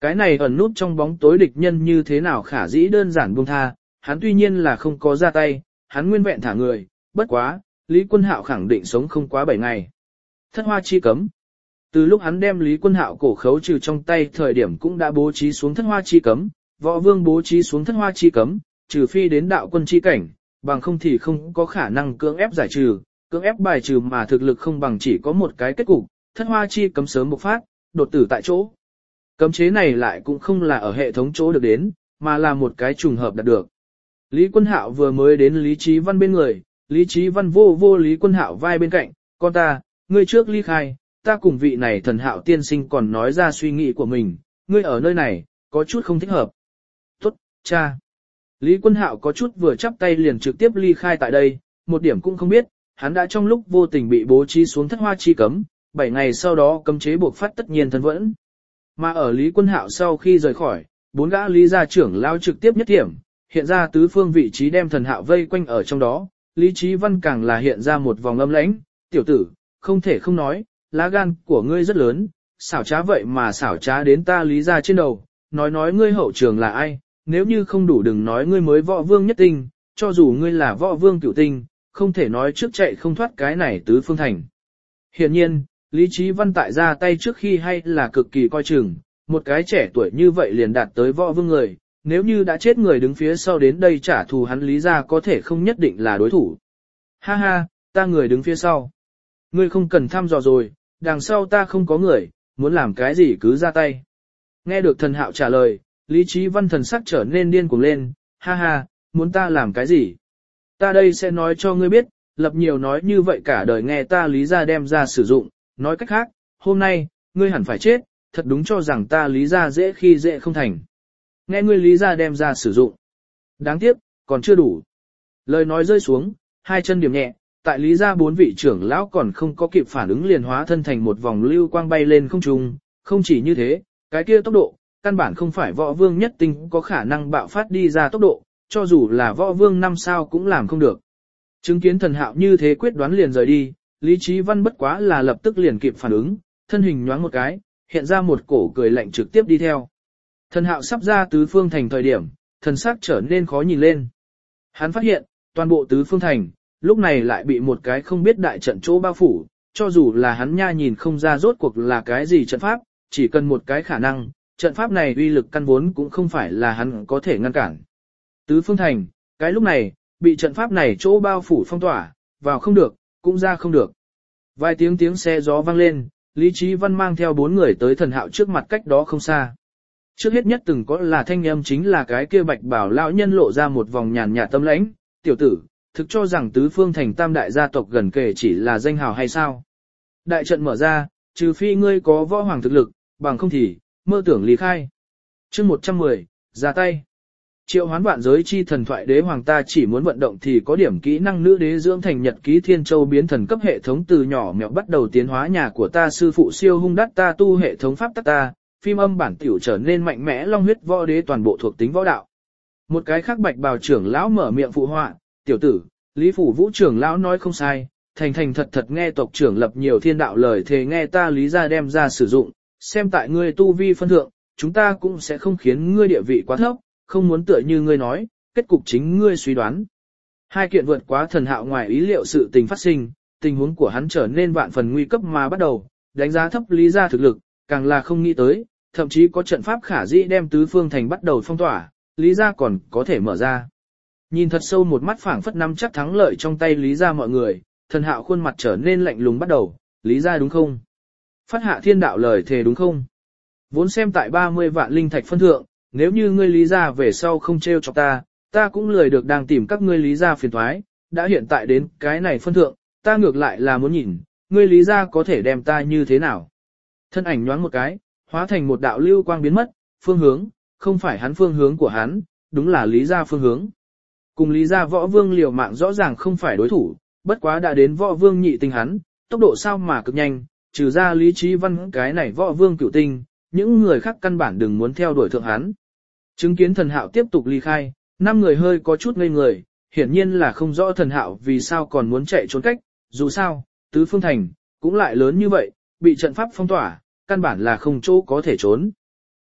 Cái này ẩn nút trong bóng tối địch nhân như thế nào khả dĩ đơn giản buông tha, hắn tuy nhiên là không có ra tay, hắn nguyên vẹn thả người, bất quá, Lý Quân Hạo khẳng định sống không quá 7 ngày. Thất hoa chi cấm. Từ lúc hắn đem Lý Quân Hạo cổ khấu trừ trong tay thời điểm cũng đã bố trí xuống thất hoa chi cấm, võ vương bố trí xuống thất hoa chi cấm, trừ phi đến đạo quân chi cảnh, bằng không thì không có khả năng cưỡng ép giải trừ, cưỡng ép bài trừ mà thực lực không bằng chỉ có một cái kết cục, thất hoa chi cấm sớm bộc phát, đột tử tại chỗ. Cấm chế này lại cũng không là ở hệ thống chỗ được đến, mà là một cái trùng hợp đạt được. Lý Quân Hạo vừa mới đến Lý Chí Văn bên người, Lý Chí Văn vô Lý Quân Hạo vai bên cạnh, con ta, ngươi trước ly khai, ta cùng vị này thần Hạo tiên sinh còn nói ra suy nghĩ của mình, ngươi ở nơi này, có chút không thích hợp. Tốt, cha. Lý Quân Hạo có chút vừa chắp tay liền trực tiếp ly khai tại đây, một điểm cũng không biết, hắn đã trong lúc vô tình bị bố trí xuống thất hoa chi cấm, 7 ngày sau đó cấm chế buộc phát tất nhiên thân vẫn. Mà ở Lý Quân Hạo sau khi rời khỏi, 4 gã Lý gia trưởng lao trực tiếp nhất điểm, hiện ra tứ phương vị trí đem thần Hạo vây quanh ở trong đó, Lý Chí Văn càng là hiện ra một vòng âm lãnh, tiểu tử, không thể không nói, lá gan của ngươi rất lớn, xảo trá vậy mà xảo trá đến ta Lý gia trên đầu, nói ngươi hậu trường là ai, nếu như không đủ đừng nói ngươi mới võ vương nhất tinh, cho dù ngươi là võ vương cửu tinh, không thể nói trước chạy không thoát cái này tứ phương thành. Hiển nhiên, Lý Chí Văn tại ra tay trước khi hay là cực kỳ coi chừng, một cái trẻ tuổi như vậy liền đạt tới võ vương người, nếu như đã chết người đứng phía sau đến đây trả thù hắn Lý gia có thể không nhất định là đối thủ. Ha ha, ta người đứng phía sau. Ngươi không cần thăm dò rồi, đằng sau ta không có người, muốn làm cái gì cứ ra tay. Nghe được thần Hạo trả lời, Lý Chí Văn thần sắc trở nên điên cuồng lên, ha ha, muốn ta làm cái gì? Ta đây sẽ nói cho ngươi biết, lập nhiều nói như vậy cả đời nghe ta Lý gia đem ra sử dụng, nói cách khác, hôm nay, ngươi hẳn phải chết, thật đúng cho rằng ta Lý gia dễ khi dễ không thành. Nghe ngươi Lý gia đem ra sử dụng. Đáng tiếc, còn chưa đủ. Lời nói rơi xuống, hai chân điểm nhẹ, tại Lý gia 4 vị trưởng lão còn không có kịp phản ứng liền hóa thân thành một vòng lưu quang bay lên không trung, không chỉ như thế, cái kia tốc độ, căn bản không phải võ vương nhất tinh có khả năng bạo phát đi ra tốc độ, cho dù là võ vương 5 sao cũng làm không được. Chứng kiến thần Hạo như thế quyết đoán liền rời đi, Lý Chí Văn bất quá là lập tức liền kịp phản ứng, thân hình nhoáng một cái, hiện ra một cổ cười lạnh trực tiếp đi theo. Thần Hạo sắp ra tứ phương thành thời điểm, thần sắc trở nên khó nhìn lên. Hắn phát hiện, toàn bộ tứ phương thành, lúc này lại bị một cái không biết đại trận chỗ bao phủ, cho dù là hắn nha nhìn không ra rốt cuộc là cái gì trận pháp, chỉ cần một cái khả năng, trận pháp này uy lực căn vốn cũng không phải là hắn có thể ngăn cản. Tứ phương thành, cái lúc này, bị trận pháp này chỗ bao phủ phong tỏa, vào không được, cũng ra không được. Vài tiếng xe gió vang lên, Lý Chí Văn mang theo 4 người tới thần Hạo trước mặt cách đó không xa. Trước hết nhất từng có là thanh âm chính là cái kia bạch bảo lão nhân lộ ra một vòng nhàn nhạt tâm lãnh, tiểu tử, thực cho rằng tứ phương thành tam đại gia tộc gần kề chỉ là danh hào hay sao. Đại trận mở ra, trừ phi ngươi có võ hoàng thực lực, bằng không thì, mơ tưởng lý khai. Chương 110, ra tay. Triệu hoán vạn giới chi thần thoại đế hoàng ta chỉ muốn vận động thì có điểm kỹ năng nữ đế dưỡng thành nhật ký thiên châu biến thần cấp hệ thống từ nhỏ mẹo bắt đầu tiến hóa nhà của ta sư phụ siêu hung đắt ta tu hệ thống pháp tắc ta, phim âm bản tiểu trở nên mạnh mẽ long huyết võ đế toàn bộ thuộc tính võ đạo. Một cái khác bạch bào trưởng lão mở miệng phụ họa, tiểu tử, Lý Phủ Vũ trưởng lão nói không sai, thành thật nghe tộc trưởng lập nhiều thiên đạo lời thề nghe ta Lý gia đem ra sử dụng, xem tại ngươi tu vi phân thượng, chúng ta cũng sẽ không khiến ngươi địa vị quá thấp, không muốn tựa như ngươi nói, kết cục chính ngươi suy đoán. Hai kiện vượt quá thần Hạo ngoài ý liệu sự tình phát sinh, tình huống của hắn trở nên vạn phần nguy cấp mà bắt đầu, đánh giá thấp Lý gia thực lực, càng là không nghĩ tới, thậm chí có trận pháp khả dĩ đem tứ phương thành bắt đầu phong tỏa, Lý gia còn có thể mở ra. Nhìn thật sâu một mắt phảng phất nắm chắc thắng lợi trong tay Lý gia mọi người, thần Hạo khuôn mặt trở nên lạnh lùng bắt đầu, Lý gia đúng không? Phát hạ thiên đạo lời thề đúng không? Vốn xem tại 30 vạn linh thạch phân thượng, nếu như ngươi Lý gia về sau không trêu chọc ta cũng lười được đang tìm các ngươi Lý gia phiền toái, đã hiện tại đến cái này phân thượng, ta ngược lại là muốn nhìn, ngươi Lý gia có thể đem ta như thế nào. Thân ảnh nhoáng một cái, hóa thành một đạo lưu quang biến mất, phương hướng, không phải hắn phương hướng của hắn, đúng là Lý gia phương hướng. Cùng Lý gia võ vương liều mạng rõ ràng không phải đối thủ, bất quá đã đến võ vương nhị tinh hắn, tốc độ sao mà cực nhanh, trừ ra Lý Chí Văn cái này võ vương cửu tinh, những người khác căn bản đừng muốn theo đuổi thượng hắn. Chứng kiến thần Hạo tiếp tục ly khai, 5 người hơi có chút ngây người, hiển nhiên là không rõ thần Hạo vì sao còn muốn chạy trốn cách, dù sao, tứ phương thành, cũng lại lớn như vậy, bị trận pháp phong tỏa, căn bản là không chỗ có thể trốn.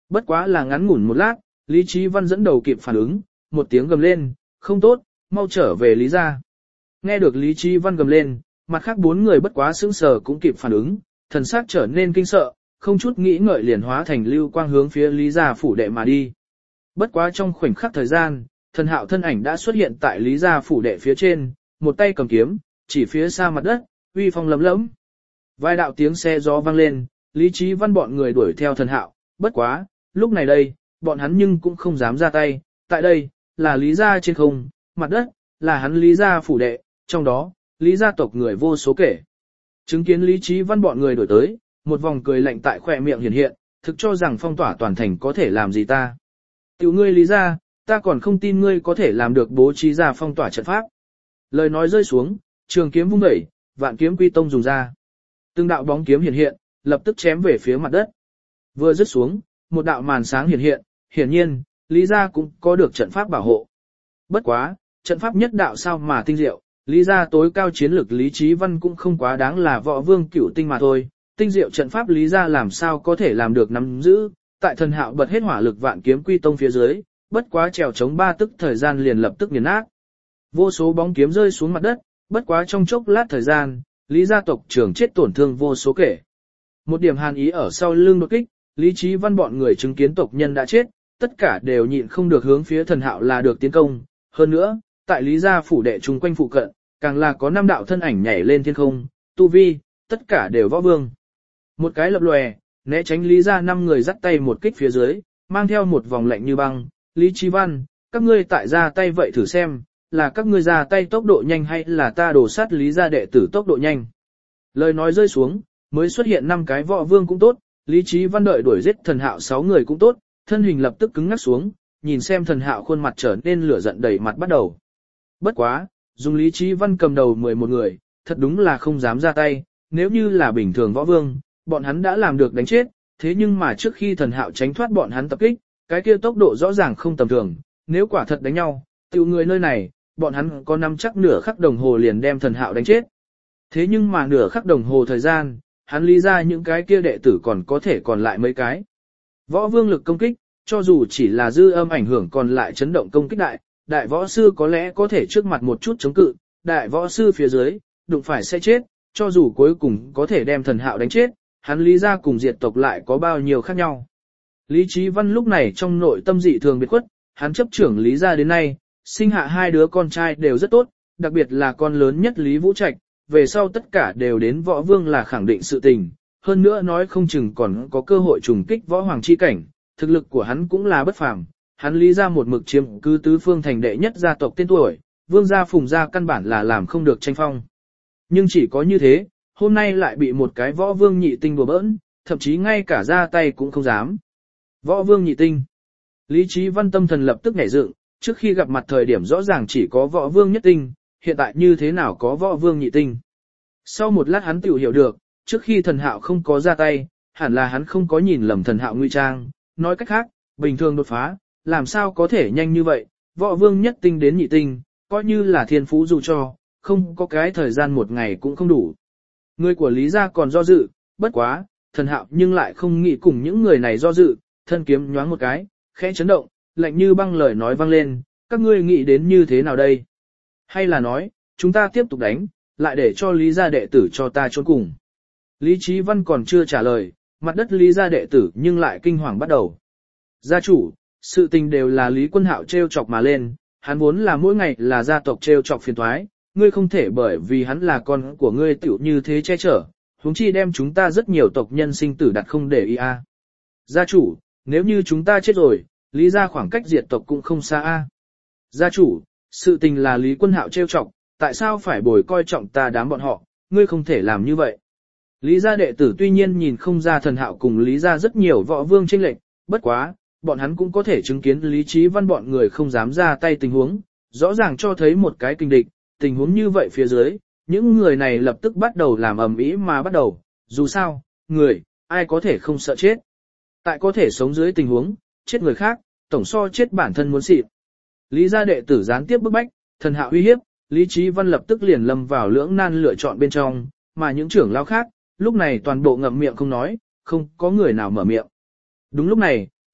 Bất quá là ngắn ngủn một lát, Lý Chí Văn dẫn đầu kịp phản ứng, một tiếng gầm lên, không tốt, mau trở về Lý gia. Nghe được Lý Chí Văn gầm lên, mặt khác 4 người bất quá sững sờ cũng kịp phản ứng, thần sắc trở nên kinh sợ, không chút nghĩ ngợi liền hóa thành lưu quang hướng phía Lý gia phủ đệ mà đi. Bất quá trong khoảnh khắc thời gian, Thần Hạo thân ảnh đã xuất hiện tại Lý gia phủ đệ phía trên, một tay cầm kiếm, chỉ phía xa mặt đất, uy phong lấm lẫm. Vài đạo tiếng xe gió vang lên, Lý Chí Văn bọn người đuổi theo Thần Hạo, bất quá, lúc này đây, bọn hắn nhưng cũng không dám ra tay, tại đây, là Lý gia trên không, mặt đất, là hắn Lý gia phủ đệ, trong đó, Lý gia tộc người vô số kể. Chứng kiến Lý Chí Văn bọn người đuổi tới, một vòng cười lạnh tại khóe miệng hiện hiện, thực cho rằng phong tỏa toàn thành có thể làm gì ta. Tiểu ngươi Lý gia, ta còn không tin ngươi có thể làm được bố trí ra phong tỏa trận pháp. Lời nói rơi xuống, trường kiếm vung đẩy, vạn kiếm quy tông dùng ra. Từng đạo bóng kiếm hiện hiện, lập tức chém về phía mặt đất. Vừa dứt xuống, một đạo màn sáng hiện hiện, hiển nhiên, Lý gia cũng có được trận pháp bảo hộ. Bất quá, trận pháp nhất đạo sao mà tinh diệu, Lý gia tối cao chiến lực Lý Chí Văn cũng không quá đáng là võ vương cửu tinh mà thôi, tinh diệu trận pháp Lý gia làm sao có thể làm được nắm giữ, tại Thần Hạo bật hết hỏa lực vạn kiếm quy tông phía dưới, bất quá trèo chống 3 tức thời gian liền lập tức nghiền nát. Vô số bóng kiếm rơi xuống mặt đất, bất quá trong chốc lát thời gian, Lý gia tộc trưởng chết tổn thương vô số kể. Một điểm hàn ý ở sau lưng đột kích, Lý Chí Văn bọn người chứng kiến tộc nhân đã chết, tất cả đều nhịn không được hướng phía Thần Hạo là được tiến công. Hơn nữa, tại Lý gia phủ đệ chung quanh phụ cận, càng là có 5 đạo thân ảnh nhảy lên thiên không, tu vi, tất cả đều võ vương. Một cái lập lòe, né tránh Lý gia 5 người dắt tay một kích phía dưới, mang theo một vòng lạnh như băng. Lý Chí Văn, các ngươi tại ra tay vậy thử xem, là các ngươi ra tay tốc độ nhanh hay là ta đổ sát Lý gia đệ tử tốc độ nhanh. Lời nói rơi xuống, mới xuất hiện 5 cái võ vương cũng tốt, Lý Chí Văn đợi đuổi giết Thần Hạo 6 người cũng tốt, thân hình lập tức cứng ngắc xuống, nhìn xem Thần Hạo khuôn mặt trở nên lửa giận đầy mặt bắt đầu. Bất quá, dùng Lý Chí Văn cầm đầu 11 người, thật đúng là không dám ra tay, nếu như là bình thường võ vương, bọn hắn đã làm được đánh chết, thế nhưng mà trước khi Thần Hạo tránh thoát bọn hắn tập kích, cái kia tốc độ rõ ràng không tầm thường, nếu quả thật đánh nhau, tiểu người nơi này, bọn hắn có nắm chắc nửa khắc đồng hồ liền đem Thần Hạo đánh chết. Thế nhưng mà nửa khắc đồng hồ thời gian, hắn Lý ra những cái kia đệ tử còn có thể còn lại mấy cái. Võ vương lực công kích, cho dù chỉ là dư âm ảnh hưởng còn lại chấn động công kích đại võ sư có lẽ có thể trước mặt một chút chống cự, đại võ sư phía dưới, đụng phải sẽ chết, cho dù cuối cùng có thể đem Thần Hạo đánh chết, hắn Lý ra cùng diệt tộc lại có bao nhiêu khác nhau. Lý Chí Văn lúc này trong nội tâm dị thường biệt khuất, hắn chấp trưởng Lý gia đến nay, sinh hạ 2 đứa con trai đều rất tốt, đặc biệt là con lớn nhất Lý Vũ Trạch, về sau tất cả đều đến võ vương là khẳng định sự tình, hơn nữa nói không chừng còn có cơ hội trùng kích võ hoàng chi cảnh, thực lực của hắn cũng là bất phàm, hắn Lý gia một mực chiếm cứ tứ phương thành đệ nhất gia tộc tên tuổi, vương gia Phùng gia căn bản là làm không được tranh phong. Nhưng chỉ có như thế, hôm nay lại bị một cái võ vương nhị tinh đùa bỡn, thậm chí ngay cả ra tay cũng không dám. Võ vương nhị tinh. Lý Chí Văn tâm thần lập tức nhảy dựng, trước khi gặp mặt thời điểm rõ ràng chỉ có võ vương nhất tinh, hiện tại như thế nào có võ vương nhị tinh. Sau một lát hắn tự hiểu được, trước khi Thần Hạo không có ra tay, hẳn là hắn không có nhìn lầm Thần Hạo nguy trang, nói cách khác, bình thường đột phá, làm sao có thể nhanh như vậy, võ vương nhất tinh đến nhị tinh, coi như là thiên phú dù cho, không có cái thời gian một ngày cũng không đủ. Người của Lý gia còn do dự, bất quá, Thần Hạo nhưng lại không nghĩ cùng những người này do dự, thân kiếm nhoáng một cái, khẽ chấn động, lạnh như băng lời nói vang lên, các ngươi nghĩ đến như thế nào đây? Hay là nói, chúng ta tiếp tục đánh, lại để cho Lý gia đệ tử cho ta trốn cùng. Lý Chí Văn còn chưa trả lời, mặt đất Lý gia đệ tử nhưng lại kinh hoàng bắt đầu. Gia chủ, sự tình đều là Lý Quân Hạo treo chọc mà lên, hắn vốn là mỗi ngày là gia tộc treo chọc phiền toái, ngươi không thể bởi vì hắn là con của ngươi tiểu như thế che chở, huống chi đem chúng ta rất nhiều tộc nhân sinh tử đặt không để ý a. Gia chủ, nếu như chúng ta chết rồi, Lý gia khoảng cách diệt tộc cũng không xa a. Gia chủ, sự tình là Lý Quân Hạo treo chọc, tại sao phải bồi coi trọng ta đám bọn họ, ngươi không thể làm như vậy. Lý gia đệ tử tuy nhiên nhìn không ra Thần Hạo cùng Lý gia rất nhiều võ vương chênh lệch, bất quá, bọn hắn cũng có thể chứng kiến Lý Chí Văn bọn người không dám ra tay tình huống, rõ ràng cho thấy một cái kinh địch, tình huống như vậy phía dưới, những người này lập tức bắt đầu làm ầm ĩ mà bắt đầu, dù sao, người, ai có thể không sợ chết. Tại có thể sống dưới tình huống, chết người khác, tổng so chết bản thân muốn xịn. Lý gia đệ tử gián tiếp bức bách, Thần Hạo uy hiếp, Lý Chí Văn lập tức liền lâm vào lưỡng nan lựa chọn bên trong, mà những trưởng lão khác, lúc này toàn bộ ngậm miệng không nói, không có người nào mở miệng. Đúng lúc này,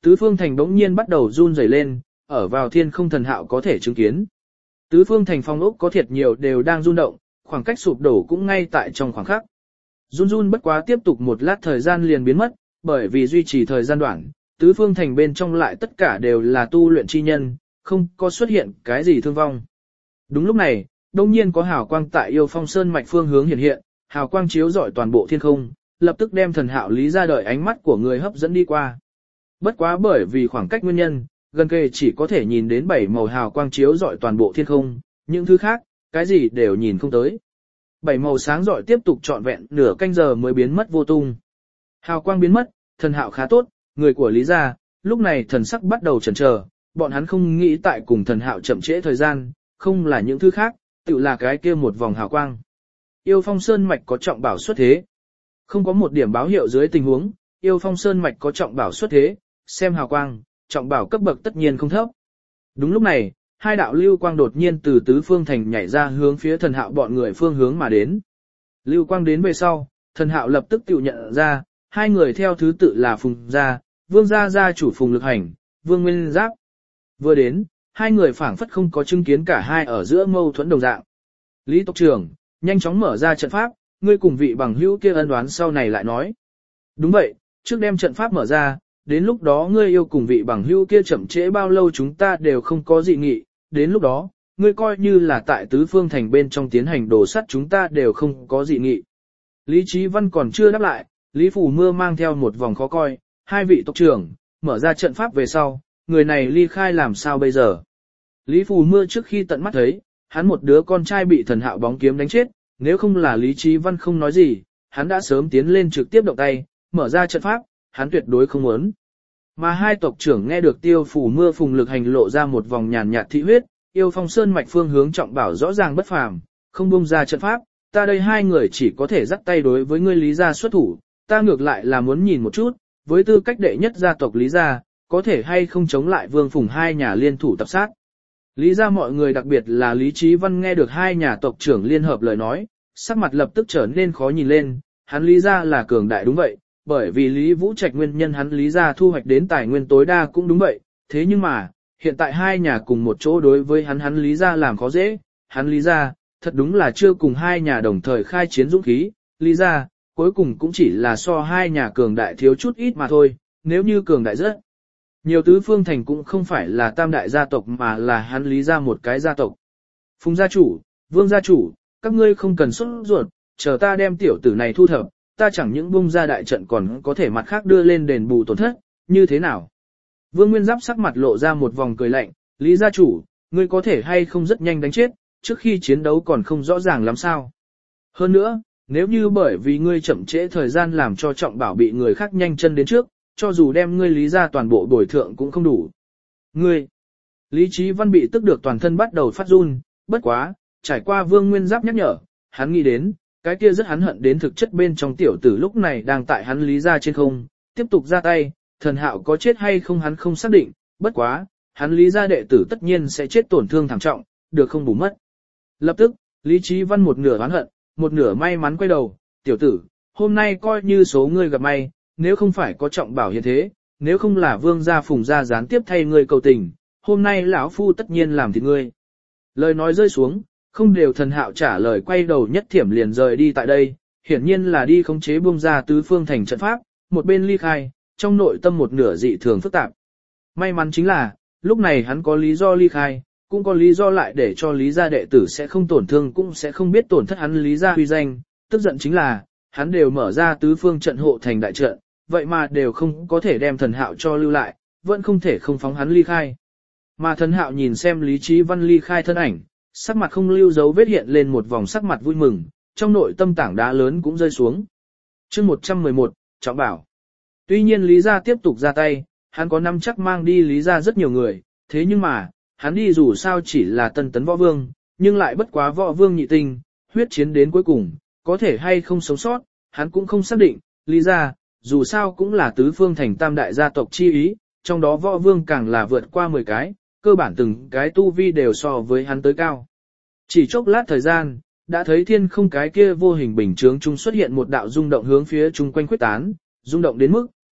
tứ phương thành bỗng nhiên bắt đầu run rẩy lên, ở vào thiên không thần hạo có thể chứng kiến. Tứ phương thành phong ốc có thiệt nhiều đều đang rung động, khoảng cách sụp đổ cũng ngay tại trong khoảng khắc. Run run bất quá tiếp tục một lát thời gian liền biến mất, bởi vì duy trì thời gian đoạn, tứ phương thành bên trong lại tất cả đều là tu luyện chi nhân, không có xuất hiện cái gì thương vong. Đúng lúc này, đông nhiên có hào quang tại Yêu Phong Sơn mạch phương hướng hiện hiện, hào quang chiếu rọi toàn bộ thiên không, lập tức đem thần hạo lý ra đợi ánh mắt của người hấp dẫn đi qua. Bất quá bởi vì khoảng cách nguyên nhân, gần kề chỉ có thể nhìn đến 7 màu hào quang chiếu rọi toàn bộ thiên không, những thứ khác, cái gì đều nhìn không tới. 7 màu sáng rọi tiếp tục trọn vẹn nửa canh giờ mới biến mất vô tung. Hào quang biến mất, thần hạo khá tốt, người của Lý gia, lúc này thần sắc bắt đầu chần chờ, bọn hắn không nghĩ tại cùng thần hạo chậm trễ thời gian, không là những thứ khác, tự là cái kia một vòng hào quang. Yêu Phong Sơn mạch có trọng bảo xuất thế. Không có một điểm báo hiệu dưới tình huống, Yêu Phong Sơn mạch có trọng bảo xuất thế, xem hào quang, trọng bảo cấp bậc tất nhiên không thấp. Đúng lúc này, hai đạo lưu quang đột nhiên từ tứ phương thành nhảy ra hướng phía thần hạo bọn người phương hướng mà đến. Lưu quang đến về sau, thần hạo lập tức tự nhận ra, hai người theo thứ tự là Phùng gia, Vương gia gia chủ Phùng Lực Hành, Vương Nguyên Giáp. Vừa đến, hai người phảng phất không có chứng kiến cả hai ở giữa mâu thuẫn đồng dạng. Lý tộc trưởng, nhanh chóng mở ra trận pháp, ngươi cùng vị bằng hữu kia ân đoán sau này lại nói. Đúng vậy, trước đem trận pháp mở ra, đến lúc đó ngươi yêu cùng vị bằng hữu kia chậm trễ bao lâu chúng ta đều không có dị nghị, đến lúc đó, ngươi coi như là tại tứ phương thành bên trong tiến hành đổ sắt chúng ta đều không có dị nghị. Lý Chí Văn còn chưa đáp lại, Lý Phủ Mưa mang theo một vòng khó coi, hai vị tộc trưởng, mở ra trận pháp về sau, người này ly khai làm sao bây giờ. Lý Phủ Mưa trước khi tận mắt thấy, hắn một đứa con trai bị thần hạo bóng kiếm đánh chết, nếu không là Lý Chí Văn không nói gì, hắn đã sớm tiến lên trực tiếp động tay, mở ra trận pháp, hắn tuyệt đối không muốn. Mà hai tộc trưởng nghe được Tiêu Phủ Mưa Phùng Lực Hành lộ ra một vòng nhàn nhạt thị huyết, Yêu Phong Sơn mạch phương hướng trọng bảo rõ ràng bất phàm, không buông ra trận pháp, ta đây hai người chỉ có thể dắt tay đối với ngươi Lý gia xuất thủ, ta ngược lại là muốn nhìn một chút, với tư cách đệ nhất gia tộc Lý gia, có thể hay không chống lại Vương Phùng hai nhà liên thủ tập sát. Lý gia mọi người đặc biệt là Lý Chí Văn nghe được hai nhà tộc trưởng liên hợp lời nói, sắc mặt lập tức trở nên khó nhìn lên, hắn Lý gia là cường đại đúng vậy, bởi vì Lý Vũ Trạch nguyên nhân hắn Lý gia thu hoạch đến tài nguyên tối đa cũng đúng vậy, thế nhưng mà, hiện tại hai nhà cùng một chỗ đối với hắn Lý gia làm khó dễ, hắn Lý gia, thật đúng là chưa cùng hai nhà đồng thời khai chiến dũng khí, Lý gia, cuối cùng cũng chỉ là so hai nhà cường đại thiếu chút ít mà thôi, nếu như cường đại rất nhiều tứ phương thành cũng không phải là tam đại gia tộc mà là hắn Lý gia một cái gia tộc. Phùng gia chủ, Vương gia chủ, các ngươi không cần sốt ruột, chờ ta đem tiểu tử này thu thập, ta chẳng những bung ra đại trận còn có thể mặt khác đưa lên đền bù tổn thất, như thế nào? Vương Nguyên Giáp sắc mặt lộ ra một vòng cười lạnh, Lý gia chủ, ngươi có thể hay không rất nhanh đánh chết, trước khi chiến đấu còn không rõ ràng lắm sao. Hơn nữa, nếu như bởi vì ngươi chậm trễ thời gian làm cho trọng bảo bị người khác nhanh chân đến trước, cho dù đem ngươi Lý gia toàn bộ bồi thượng cũng không đủ. Ngươi, Lý Chí Văn bị tức được toàn thân bắt đầu phát run, bất quá, trải qua Vương Nguyên Giáp nhắc nhở, hắn nghĩ đến, cái kia rất hắn hận đến thực chất bên trong tiểu tử lúc này đang tại hắn Lý gia trên không, tiếp tục ra tay, thần hạo có chết hay không hắn không xác định, bất quá, hắn Lý gia đệ tử tất nhiên sẽ chết tổn thương thảm trọng, được không bù mất. Lập tức, Lý Chí Văn một nửa oán hận, một nửa may mắn quay đầu, tiểu tử, hôm nay coi như số ngươi gặp may, nếu không phải có trọng bảo hiện thế, nếu không là Vương gia Phùng gia gián tiếp thay ngươi cầu tình, hôm nay lão phu tất nhiên làm thịt ngươi. Lời nói rơi xuống, không đều thần hạo trả lời quay đầu nhất thiểm liền rời đi tại đây, hiển nhiên là đi khống chế buông ra tứ phương thành trận pháp, một bên ly khai, trong nội tâm một nửa dị thường phức tạp. May mắn chính là, lúc này hắn có lý do ly khai, cũng có lý do lại để cho Lý gia đệ tử sẽ không tổn thương cũng sẽ không biết tổn thất hắn Lý gia uy danh, tức giận chính là, hắn đều mở ra tứ phương trận hộ thành đại trận, vậy mà đều không có thể đem thần hạo cho lưu lại, vẫn không thể không phóng hắn ly khai. Mà thần hạo nhìn xem Lý Chí Văn ly khai thân ảnh, sắc mặt không lưu dấu vết hiện lên một vòng sắc mặt vui mừng, trong nội tâm tảng đá lớn cũng rơi xuống. Chương 111, trọng bảo. Tuy nhiên Lý gia tiếp tục ra tay, hắn có nắm chắc mang đi Lý gia rất nhiều người, thế nhưng mà, hắn đi dù sao chỉ là tân tấn võ vương, nhưng lại bất quá võ vương nhị tinh, huyết chiến đến cuối cùng, có thể hay không sống sót, hắn cũng không xác định, Lý gia, dù sao cũng là tứ phương thành tam đại gia tộc chi ý, trong đó võ vương càng là vượt qua 10 cái, cơ bản từng cái tu vi đều so với hắn tới cao. Chỉ chốc lát thời gian, đã thấy thiên không cái kia vô hình bình chướng trung xuất hiện một đạo rung động hướng phía chung quanh quyết tán, rung động đến mức,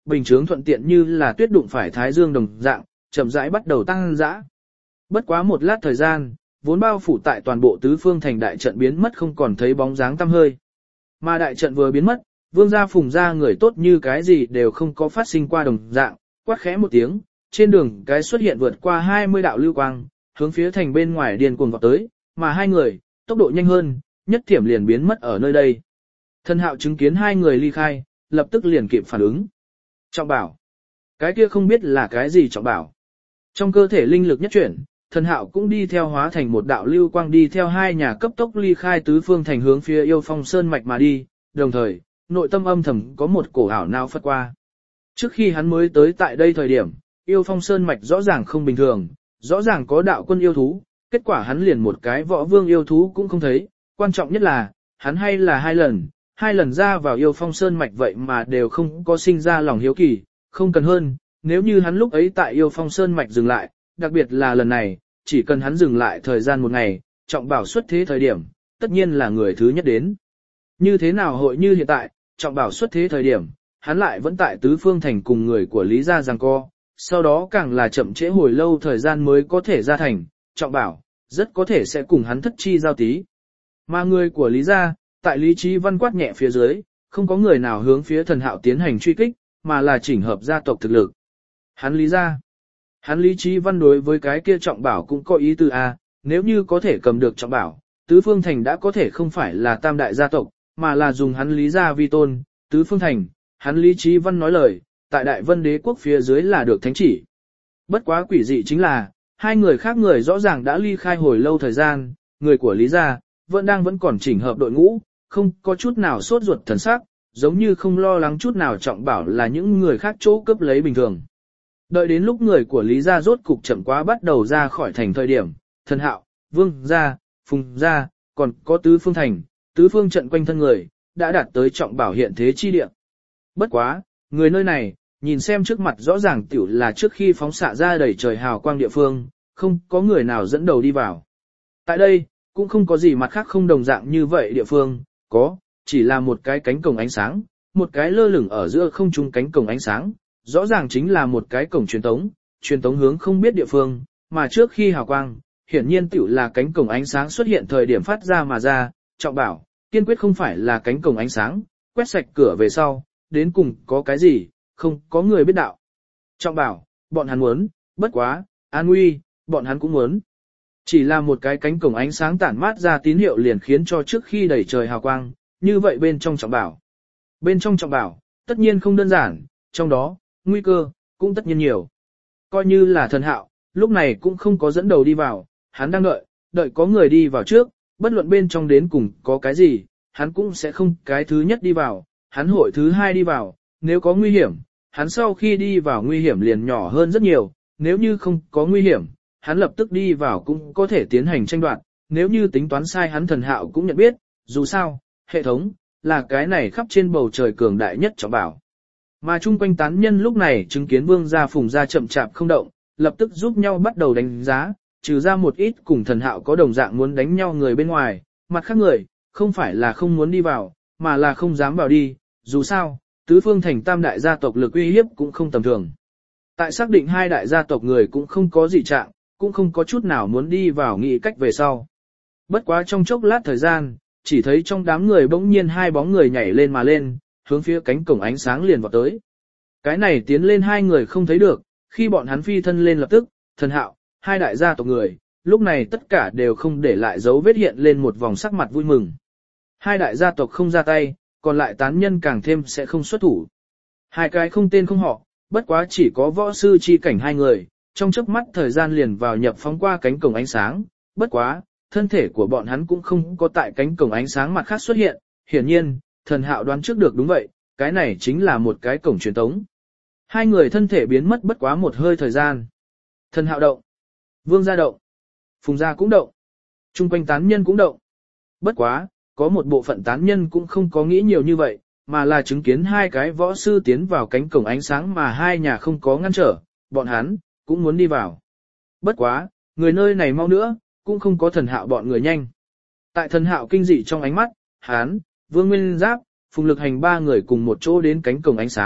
bình chướng thuận tiện như là tuyết đụng phải thái dương đồng dạng, chậm rãi bắt đầu tăng dã. Bất quá một lát thời gian, vốn bao phủ tại toàn bộ tứ phương thành đại trận biến mất không còn thấy bóng dáng tăm hơi. Mà đại trận vừa biến mất, Vương gia Phùng gia người tốt như cái gì đều không có phát sinh qua đồng dạng, quát khẽ một tiếng, trên đường cái xuất hiện vượt qua 20 đạo lưu quang, hướng phía thành bên ngoài điên cuồng vọt tới, mà hai người, tốc độ nhanh hơn, nhất thiểm liền biến mất ở nơi đây. Thần Hạo chứng kiến hai người ly khai, lập tức liền kịp phản ứng. Trọng bảo. Cái kia không biết là cái gì trọng bảo. Trong cơ thể linh lực nhất chuyển, Thần Hạo cũng đi theo hóa thành một đạo lưu quang đi theo hai nhà cấp tốc ly khai tứ phương thành hướng phía Yêu Phong Sơn mạch mà đi, đồng thời, nội tâm âm thầm có một cổ ảo não phất qua. Trước khi hắn mới tới tại đây thời điểm, Yêu Phong Sơn mạch rõ ràng không bình thường, rõ ràng có đạo quân yêu thú, kết quả hắn liền một cái võ vương yêu thú cũng không thấy, quan trọng nhất là, hắn hay là hai lần ra vào Yêu Phong Sơn mạch vậy mà đều không có sinh ra lòng hiếu kỳ, không cần hơn, nếu như hắn lúc ấy tại Yêu Phong Sơn mạch dừng lại, đặc biệt là lần này, chỉ cần hắn dừng lại thời gian một ngày, trọng bảo xuất thế thời điểm, tất nhiên là người thứ nhất đến. Như thế nào hội như hiện tại, trọng bảo xuất thế thời điểm, hắn lại vẫn tại tứ phương thành cùng người của Lý gia giằng co, sau đó càng là chậm trễ hồi lâu thời gian mới có thể ra thành, trọng bảo, rất có thể sẽ cùng hắn thất chi giao tí. Mà người của Lý gia, tại Lý Chí Văn quát nhẹ phía dưới, không có người nào hướng phía Thần Hạo tiến hành truy kích, mà là chỉnh hợp gia tộc thực lực. Hắn Lý gia, hắn Lý Chí Văn đối với cái kia trọng bảo cũng có ý tư a, nếu như có thể cầm được trọng bảo, tứ phương thành đã có thể không phải là tam đại gia tộc, mà là dùng hắn Lý gia vi tôn, tứ phương thành, hắn Lý Chí Văn nói lời, tại Đại Vân Đế quốc phía dưới là được thánh chỉ. Bất quá quỷ dị chính là, hai người khác người rõ ràng đã ly khai hồi lâu thời gian, người của Lý gia vẫn còn chỉnh hợp đội ngũ, không có chút nào sốt ruột thần sắc, giống như không lo lắng chút nào trọng bảo là những người khác chỗ cướp lấy bình thường. Đợi đến lúc người của Lý gia rốt cục chậm quá bắt đầu ra khỏi thành thời điểm, Thần Hạo, Vương gia, Phùng gia, còn có tứ phương thành, tứ phương trận quanh thân người, đã đạt tới trọng bảo hiện thế chi địa. Bất quá, người nơi này, nhìn xem trước mặt rõ ràng tiểu là trước khi phóng xạ ra đầy trời hào quang địa phương, không có người nào dẫn đầu đi vào. Tại đây, cũng không có gì mặt khác không đồng dạng như vậy địa phương, chỉ là một cái cánh cổng ánh sáng, một cái lơ lửng ở giữa không trung cánh cổng ánh sáng, rõ ràng chính là một cái cổng truyền tống hướng không biết địa phương, mà trước khi hào quang, hiển nhiên tiểu là cánh cổng ánh sáng xuất hiện thời điểm phát ra mà ra, trọng bảo, kiên quyết không phải là cánh cổng ánh sáng, quét sạch cửa về sau, đến cùng có cái gì, không có người biết đạo. Trọng bảo, bọn hắn muốn, bất quá, an nguy, bọn hắn cũng muốn. Chỉ là một cái cánh cổng ánh sáng tản mát ra tín hiệu liền khiến cho trước khi đẩy trời hào quang, như vậy bên trong trọng bảo. Bên trong trọng bảo, tất nhiên không đơn giản, trong đó, nguy cơ, cũng tất nhiên nhiều. Coi như là Thần Hạo, lúc này cũng không có dẫn đầu đi vào, hắn đang đợi có người đi vào trước, bất luận bên trong đến cùng có cái gì, hắn cũng sẽ không cái thứ nhất đi vào, hắn hội thứ hai đi vào, nếu có nguy hiểm, hắn sau khi đi vào nguy hiểm liền nhỏ hơn rất nhiều, nếu như không có nguy hiểm, hắn lập tức đi vào cũng có thể tiến hành tranh đoạt, nếu như tính toán sai hắn Thần Hạo cũng nhận biết, dù sao, hệ thống, là cái này khắp trên bầu trời cường đại nhất trọng bảo. Mà chung quanh tán nhân lúc này chứng kiến Vương gia Phùng gia chậm chạp không động, lập tức giúp nhau bắt đầu đánh giá, trừ ra một ít cùng Thần Hạo có đồng dạng muốn đánh nhau người bên ngoài, mặt khác người, không phải là không muốn đi vào, mà là không dám vào đi, dù sao, tứ phương thành tam đại gia tộc lực uy hiếp cũng không tầm thường. Tại xác định hai đại gia tộc người cũng không có gì trạng, cũng không có chút nào muốn đi vào nghĩ cách về sau. Bất quá trong chốc lát thời gian, chỉ thấy trong đám người bỗng nhiên hai bóng người nhảy lên mà lên, hướng phía cánh cổng ánh sáng liền vọt tới. Cái này tiến lên hai người không thấy được, khi bọn hắn phi thân lên lập tức, Thần Hạo, hai đại gia tộc người, lúc này tất cả đều không để lại dấu vết hiện lên một vòng sắc mặt vui mừng. Hai đại gia tộc không ra tay, còn lại tán nhân càng thêm sẽ không xuất thủ. Hai cái không tên không họ, bất quá chỉ có võ sư chi cảnh hai người, trong chớp mắt thời gian liền vào nhập phóng qua cánh cổng ánh sáng, bất quá, thân thể của bọn hắn cũng không có tại cánh cổng ánh sáng mặt khác xuất hiện, hiển nhiên, Thần Hạo đoán trước được đúng vậy, cái này chính là một cái cổng truyền tống. Hai người thân thể biến mất bất quá một hơi thời gian. Thần Hạo động, Vương gia động, Phùng gia cũng động, chung quanh tán nhân cũng động. Bất quá, có một bộ phận tán nhân cũng không có nghĩ nhiều như vậy, mà là chứng kiến hai cái võ sư tiến vào cánh cổng ánh sáng mà hai nhà không có ngăn trở, bọn hắn cũng muốn đi vào. Bất quá, người nơi này mau nữa, cũng không có Thần Hạo bọn người nhanh. Tại Thần Hạo kinh dị trong ánh mắt, hắn, Vương Nguyên Giáp, Phùng Lực Hành ba người cùng một chỗ đến cánh cổng ánh sáng,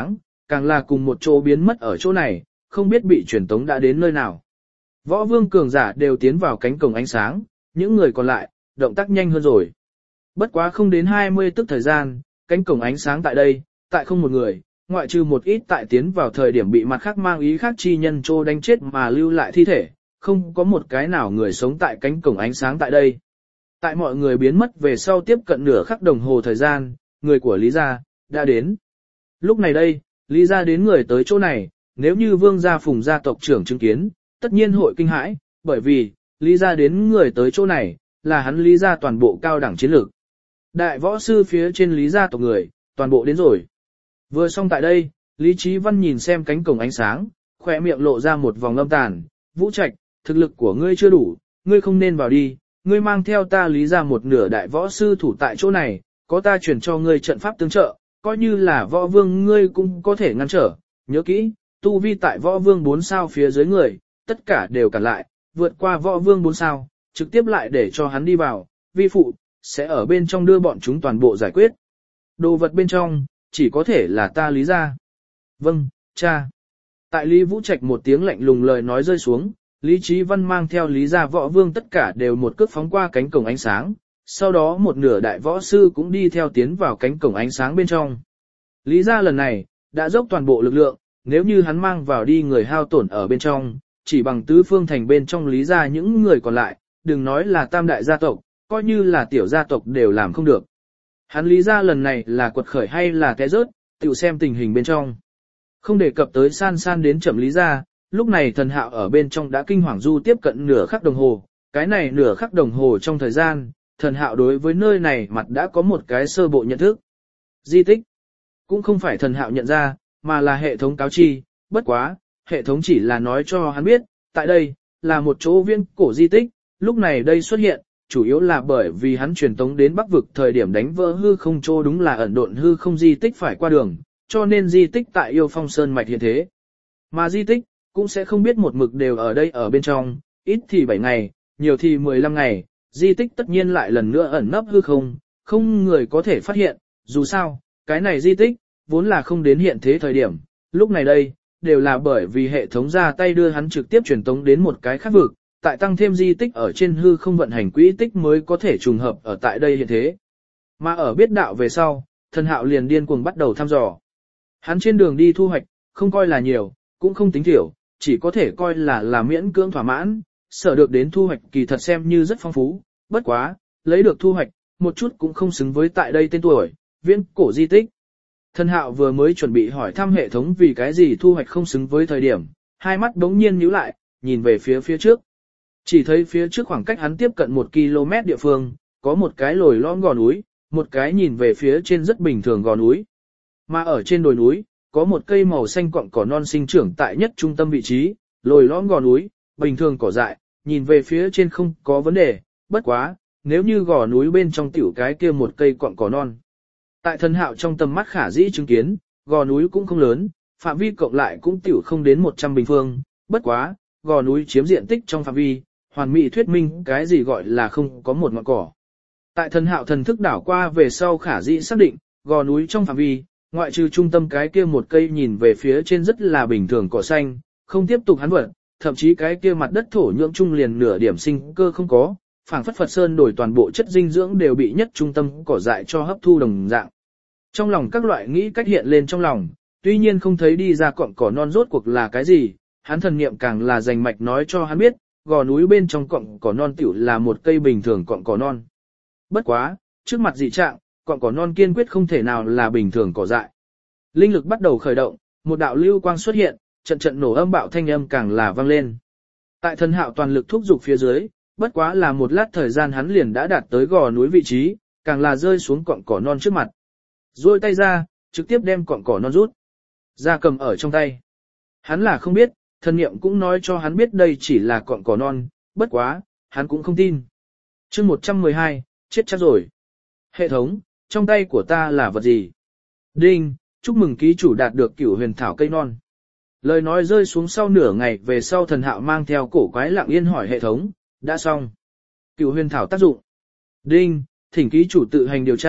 càng là cùng một chỗ biến mất ở chỗ này, không biết bị truyền tống đã đến nơi nào. Võ vương cường giả đều tiến vào cánh cổng ánh sáng, những người còn lại, động tác nhanh hơn rồi. Bất quá không đến 20 tức thời gian, cánh cổng ánh sáng tại đây, tại không một người, ngoại trừ một ít tại tiến vào thời điểm bị mặt khác mang ý khác chi nhân trô đánh chết mà lưu lại thi thể, không có một cái nào người sống tại cánh cổng ánh sáng tại đây. Tại mọi người biến mất về sau tiếp cận nửa khắc đồng hồ thời gian, người của Lý gia đã đến. Lúc này đây, Lý gia đến người tới chỗ này, nếu như Vương gia Phùng gia tộc trưởng chứng kiến, tất nhiên hội kinh hãi, bởi vì Lý gia đến người tới chỗ này, là hắn Lý gia toàn bộ cao đẳng chiến lược. Đại võ sư phía trên Lý gia tộc người, toàn bộ đến rồi. Vừa xong tại đây, Lý Chí Văn nhìn xem cánh cổng ánh sáng, khỏe miệng lộ ra một vòng âm tàn, Vũ Trạch, thực lực của ngươi chưa đủ, ngươi không nên vào đi, ngươi mang theo ta Lý gia một nửa đại võ sư thủ tại chỗ này, có ta chuyển cho ngươi trận pháp tương trợ, coi như là võ vương ngươi cũng có thể ngăn trở, nhớ kỹ, tu vi tại võ vương 4 sao phía dưới người, tất cả đều cản lại, vượt qua võ vương 4 sao, trực tiếp lại để cho hắn đi vào, vi phụ, sẽ ở bên trong đưa bọn chúng toàn bộ giải quyết. Đồ vật bên trong, chỉ có thể là ta Lý gia. Vâng, cha. Tại Lý Vũ Trạch một tiếng lạnh lùng lời nói rơi xuống, Lý Chí Văn mang theo Lý gia võ vương tất cả đều một cước phóng qua cánh cổng ánh sáng, sau đó một nửa đại võ sư cũng đi theo tiến vào cánh cổng ánh sáng bên trong. Lý gia lần này, đã dốc toàn bộ lực lượng, nếu như hắn mang vào đi người hao tổn ở bên trong, chỉ bằng tứ phương thành bên trong Lý gia những người còn lại, đừng nói là tam đại gia tộc, coi như là tiểu gia tộc đều làm không được. Hắn Lý gia lần này là quật khởi hay là té rớt, tự xem tình hình bên trong. Không đề cập tới san san đến chậm Lý gia, lúc này Thần Hạo ở bên trong đã kinh hoàng du tiếp cận nửa khắc đồng hồ, cái này nửa khắc đồng hồ trong thời gian, Thần Hạo đối với nơi này mặt đã có một cái sơ bộ nhận thức. Di tích, cũng không phải Thần Hạo nhận ra, mà là hệ thống cáo chi, bất quá, hệ thống chỉ là nói cho hắn biết, tại đây, là một chỗ viễn cổ di tích, lúc này đây xuất hiện, chủ yếu là bởi vì hắn truyền tống đến Bắc vực thời điểm đánh vỡ hư không chỗ đúng là ẩn độn hư không di tích phải qua đường, cho nên di tích tại Yêu Phong Sơn mạch hiện thế. Mà di tích, cũng sẽ không biết một mực đều ở đây ở bên trong, ít thì 7 ngày, nhiều thì 15 ngày, di tích tất nhiên lại lần nữa ẩn nấp hư không, không người có thể phát hiện, dù sao, cái này di tích, vốn là không đến hiện thế thời điểm, lúc này đây, đều là bởi vì hệ thống ra tay đưa hắn trực tiếp truyền tống đến một cái khác vực, tại tăng thêm di tích ở trên hư không vận hành quỹ tích mới có thể trùng hợp ở tại đây hiện thế. Mà ở biết đạo về sau, Thần Hạo liền điên cuồng bắt đầu thăm dò. Hắn trên đường đi thu hoạch, không coi là nhiều, cũng không tính thiểu, chỉ có thể coi là miễn cưỡng thỏa mãn, sở được đến thu hoạch kỳ thật xem như rất phong phú, bất quá, lấy được thu hoạch, một chút cũng không xứng với tại đây tên tuổi, viễn cổ di tích. Thần Hạo vừa mới chuẩn bị hỏi thăm hệ thống vì cái gì thu hoạch không xứng với thời điểm, hai mắt đống nhiên nhíu lại, nhìn về phía trước. Chỉ thấy phía trước khoảng cách hắn tiếp cận 1 km địa phương, có một cái lồi lõm gò núi, một cái nhìn về phía trên rất bình thường gò núi. Mà ở trên đồi núi, có một cây màu xanh cọng cỏ non sinh trưởng tại nhất trung tâm vị trí, lồi lõm gò núi, bình thường cỏ dại, nhìn về phía trên không có vấn đề, bất quá, nếu như gò núi bên trong tiểu cái kia một cây cọng cỏ non. Tại Thần Hạo trong tầm mắt khả dĩ chứng kiến, gò núi cũng không lớn, phạm vi cộng lại cũng tiểu không đến 100 bình phương, bất quá, gò núi chiếm diện tích trong phạm vi, hoàn mỹ thuyết minh cái gì gọi là không có một ngọn cỏ. Tại Thần Hạo thần thức đảo qua về sau khả dĩ xác định, gò núi trong phạm vi, ngoại trừ trung tâm cái kia một cây nhìn về phía trên rất là bình thường cỏ xanh, không tiếp tục hắn vật, thậm chí cái kia mặt đất thổ nhưỡng trung liền nửa điểm sinh cơ không có, phảng phất Phật Sơn đổi toàn bộ chất dinh dưỡng đều bị nhất trung tâm cỏ dại cho hấp thu đồng dạng. Trong lòng các loại nghĩ cách hiện lên trong lòng, tuy nhiên không thấy đi ra cọng cỏ non rốt cuộc là cái gì, hắn thần niệm càng là rành mạch nói cho hắn biết, gò núi bên trong cọng cỏ non tiểu là một cây bình thường cọng cỏ non. Bất quá, trước mặt dị trạng, cọng cỏ non kiên quyết không thể nào là bình thường cỏ dại. Linh lực bắt đầu khởi động, một đạo lưu quang xuất hiện, trận trận nổ âm bạo thanh âm càng là vang lên. Tại Thần Hạo toàn lực thúc giục phía dưới, bất quá là một lát thời gian hắn liền đã đạt tới gò núi vị trí, càng là rơi xuống cọng cỏ non trước mặt. Duỗi tay ra, trực tiếp đem cọng cỏ non rút ra cầm ở trong tay. Hắn là không biết, thần niệm cũng nói cho hắn biết đây chỉ là cọng cỏ non, bất quá, hắn cũng không tin. Chương 112, chết chắc rồi. Hệ thống, trong tay của ta là vật gì? Đinh, chúc mừng ký chủ đạt được Cửu Huyền Thảo cây non. Lời nói rơi xuống sau nửa ngày về sau Thần Hạo mang theo cổ quái lặng yên hỏi hệ thống, đã xong. Cửu Huyền Thảo tác dụng. Đinh, thỉnh ký chủ tự hành điều tra,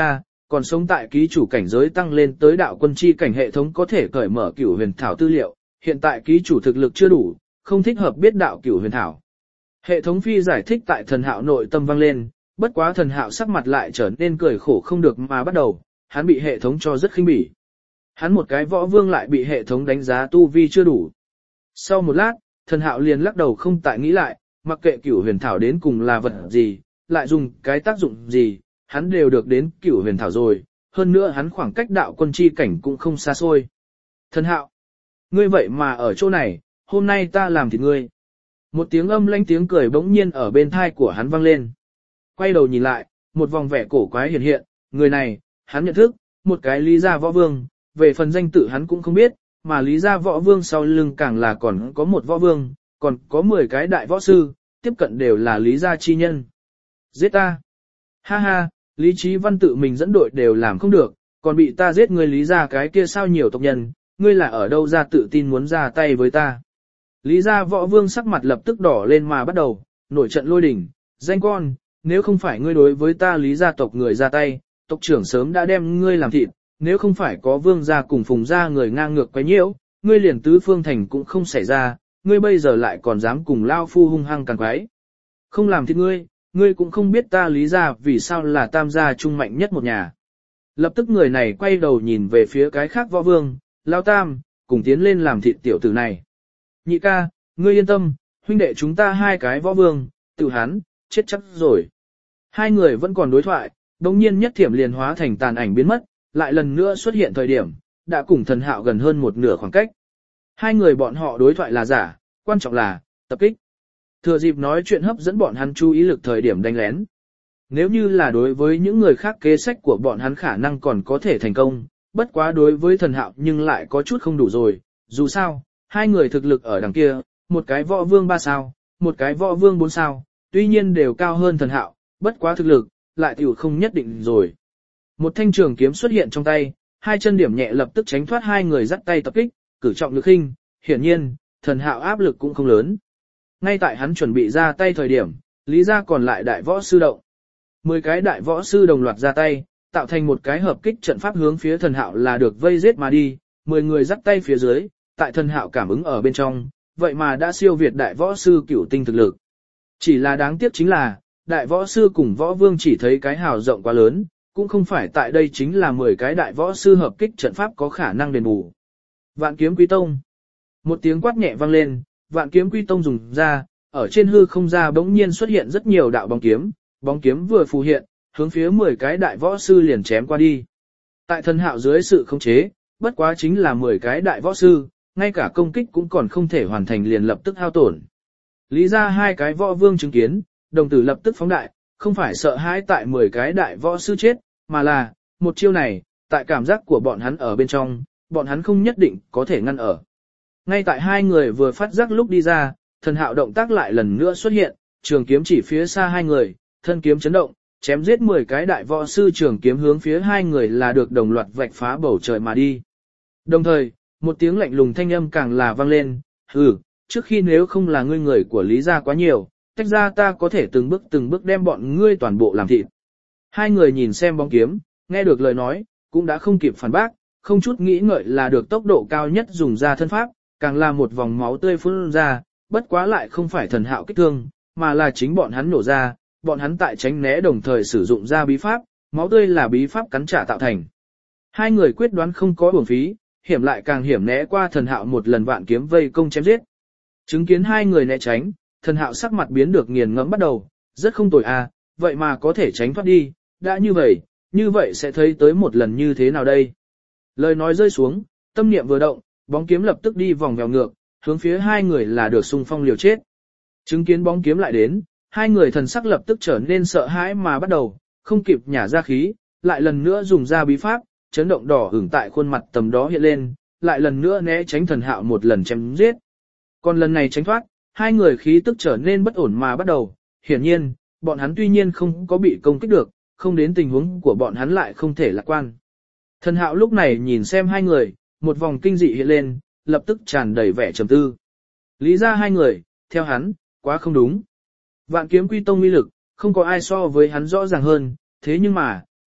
còn sống tại ký chủ cảnh giới tăng lên tới đạo quân chi cảnh hệ thống có thể cởi mở cửu huyền thảo tư liệu, hiện tại ký chủ thực lực chưa đủ, không thích hợp biết đạo cửu huyền thảo. Hệ thống phi giải thích tại Thần Hạo nội tâm vang lên, bất quá Thần Hạo sắc mặt lại trở nên cười khổ không được mà bắt đầu, hắn bị hệ thống cho rất khinh bỉ. Hắn một cái võ vương lại bị hệ thống đánh giá tu vi chưa đủ. Sau một lát, Thần Hạo liền lắc đầu không tại nghĩ lại, mặc kệ cửu huyền thảo đến cùng là vật gì, lại dùng cái tác dụng gì, hắn đều được đến cửu huyền thảo rồi, hơn nữa hắn khoảng cách đạo quân chi cảnh cũng không xa xôi. Thần Hạo, ngươi vậy mà ở chỗ này, hôm nay ta làm thịt ngươi. Một tiếng âm lãnh tiếng cười bỗng nhiên ở bên thai của hắn vang lên. Quay đầu nhìn lại, một vòng vẻ cổ quái hiện hiện, người này, hắn nhận thức, một cái Lý gia võ vương, về phần danh tự hắn cũng không biết, mà Lý gia võ vương sau lưng càng là còn có một võ vương, còn có 10 cái đại võ sư, tiếp cận đều là Lý gia chi nhân. Giết ta! Ha ha, Lý Chí Văn tự mình dẫn đội đều làm không được, còn bị ta giết người Lý gia cái kia sao nhiều tộc nhân, ngươi là ở đâu ra tự tin muốn ra tay với ta. Lý gia võ vương sắc mặt lập tức đỏ lên mà bắt đầu, nổi trận lôi đình, danh con, nếu không phải ngươi đối với ta Lý gia tộc người ra tay, tộc trưởng sớm đã đem ngươi làm thịt, nếu không phải có vương gia cùng phùng gia người ngang ngược quấy nhiễu, ngươi liền tứ phương thành cũng không xảy ra, ngươi bây giờ lại còn dám cùng lao phu hung hăng càng quái. Không làm thịt ngươi cũng không biết ta Lý gia vì sao là tam gia trung mạnh nhất một nhà. Lập tức người này quay đầu nhìn về phía cái khác võ vương, lao tam, cùng tiến lên làm thịt tiểu tử này. Nhị ca, ngươi yên tâm, huynh đệ chúng ta hai cái võ vương, tự hắn, chết chắc rồi. Hai người vẫn còn đối thoại, đồng nhiên nhất thiểm liền hóa thành tàn ảnh biến mất, lại lần nữa xuất hiện thời điểm, đã cùng Thần Hạo gần hơn một nửa khoảng cách. Hai người bọn họ đối thoại là giả, quan trọng là, tập kích. Thừa dịp nói chuyện hấp dẫn bọn hắn chú ý lực thời điểm đánh lén. Nếu như là đối với những người khác kế sách của bọn hắn khả năng còn có thể thành công, bất quá đối với Thần Hạo nhưng lại có chút không đủ rồi, dù sao, hai người thực lực ở đằng kia, một cái võ vương 3 sao, một cái võ vương 4 sao, tuy nhiên đều cao hơn Thần Hạo, bất quá thực lực, lại tiểu không nhất định rồi. Một thanh trường kiếm xuất hiện trong tay, hai chân điểm nhẹ lập tức tránh thoát hai người dắt tay tập kích, cử trọng lực khinh, hiển nhiên, Thần Hạo áp lực cũng không lớn. Ngay tại hắn chuẩn bị ra tay thời điểm, Lý gia còn lại đại võ sư động. 10 cái đại võ sư đồng loạt ra tay, tạo thành một cái hợp kích trận pháp hướng phía Thần Hạo là được vây giết mà đi, 10 người dắt tay phía dưới, tại Thần Hạo cảm ứng ở bên trong, vậy mà đã siêu việt đại võ sư cửu tinh thực lực. Chỉ là đáng tiếc chính là, đại võ sư cùng võ vương chỉ thấy cái hào rộng quá lớn, cũng không phải tại đây chính là 10 cái đại võ sư hợp kích trận pháp có khả năng đền bù. Vạn kiếm quý tông. Một tiếng quát nhẹ vang lên, vạn kiếm quy tông dùng ra, ở trên hư không ra bỗng nhiên xuất hiện rất nhiều đạo bóng kiếm vừa phù hiện, hướng phía 10 cái đại võ sư liền chém qua đi. Tại Thần Hạo dưới sự khống chế, bất quá chính là 10 cái đại võ sư, ngay cả công kích cũng còn không thể hoàn thành liền lập tức hao tổn. Lý ra hai cái võ vương chứng kiến, đồng tử lập tức phóng đại, không phải sợ hãi tại 10 cái đại võ sư chết, mà là, một chiêu này, tại cảm giác của bọn hắn ở bên trong, bọn hắn không nhất định có thể ngăn ở. Ngay tại hai người vừa phát giác lúc đi ra, Thần Hạo động tác lại lần nữa xuất hiện, trường kiếm chỉ phía xa hai người, thân kiếm chấn động, chém giết 10 cái đại võ sư trường kiếm hướng phía hai người là được đồng loạt vạch phá bầu trời mà đi. Đồng thời, một tiếng lạnh lùng thanh âm càng là vang lên, trước khi nếu không là ngươi người của Lý gia quá nhiều, tách ra ta có thể từng bước đem bọn ngươi toàn bộ làm thịt. Hai người nhìn xem bóng kiếm, nghe được lời nói, cũng đã không kịp phản bác, không chút nghĩ ngợi là được tốc độ cao nhất dùng ra thân pháp, càng là một vòng máu tươi phun ra, bất quá lại không phải Thần Hạo kích thương, mà là chính bọn hắn nổ ra, bọn hắn tại tránh né đồng thời sử dụng ra bí pháp, máu tươi là bí pháp cắn trả tạo thành. Hai người quyết đoán không có uổng phí, hiểm lại càng hiểm né qua Thần Hạo một lần vạn kiếm vây công chém giết. Chứng kiến hai người né tránh, Thần Hạo sắc mặt biến được nghiền ngẫm bắt đầu, rất không tồi à, vậy mà có thể tránh thoát đi, đã như vậy sẽ thấy tới một lần như thế nào đây. Lời nói rơi xuống, tâm niệm vừa động, bóng kiếm lập tức đi vòng vèo ngược, hướng phía hai người là được xung phong liều chết. Chứng kiến bóng kiếm lại đến, hai người thần sắc lập tức trở nên sợ hãi mà bắt đầu, không kịp nhả ra khí, lại lần nữa dùng ra bí pháp, chấn động đỏ ửng tại khuôn mặt tầm đó hiện lên, lại lần nữa né tránh Thần Hạo một lần chém giết. Còn lần này tránh thoát, hai người khí tức trở nên bất ổn mà bắt đầu, hiển nhiên, bọn hắn tuy nhiên không có bị công kích được, không đến tình huống của bọn hắn lại không thể lạc quan. Thần Hạo lúc này nhìn xem hai người, một vòng kinh dị hiện lên, lập tức tràn đầy vẻ trầm tư. Lý ra hai người, theo hắn, quá không đúng. Vạn kiếm quy tông uy lực, không có ai so với hắn rõ ràng hơn, thế nhưng mà,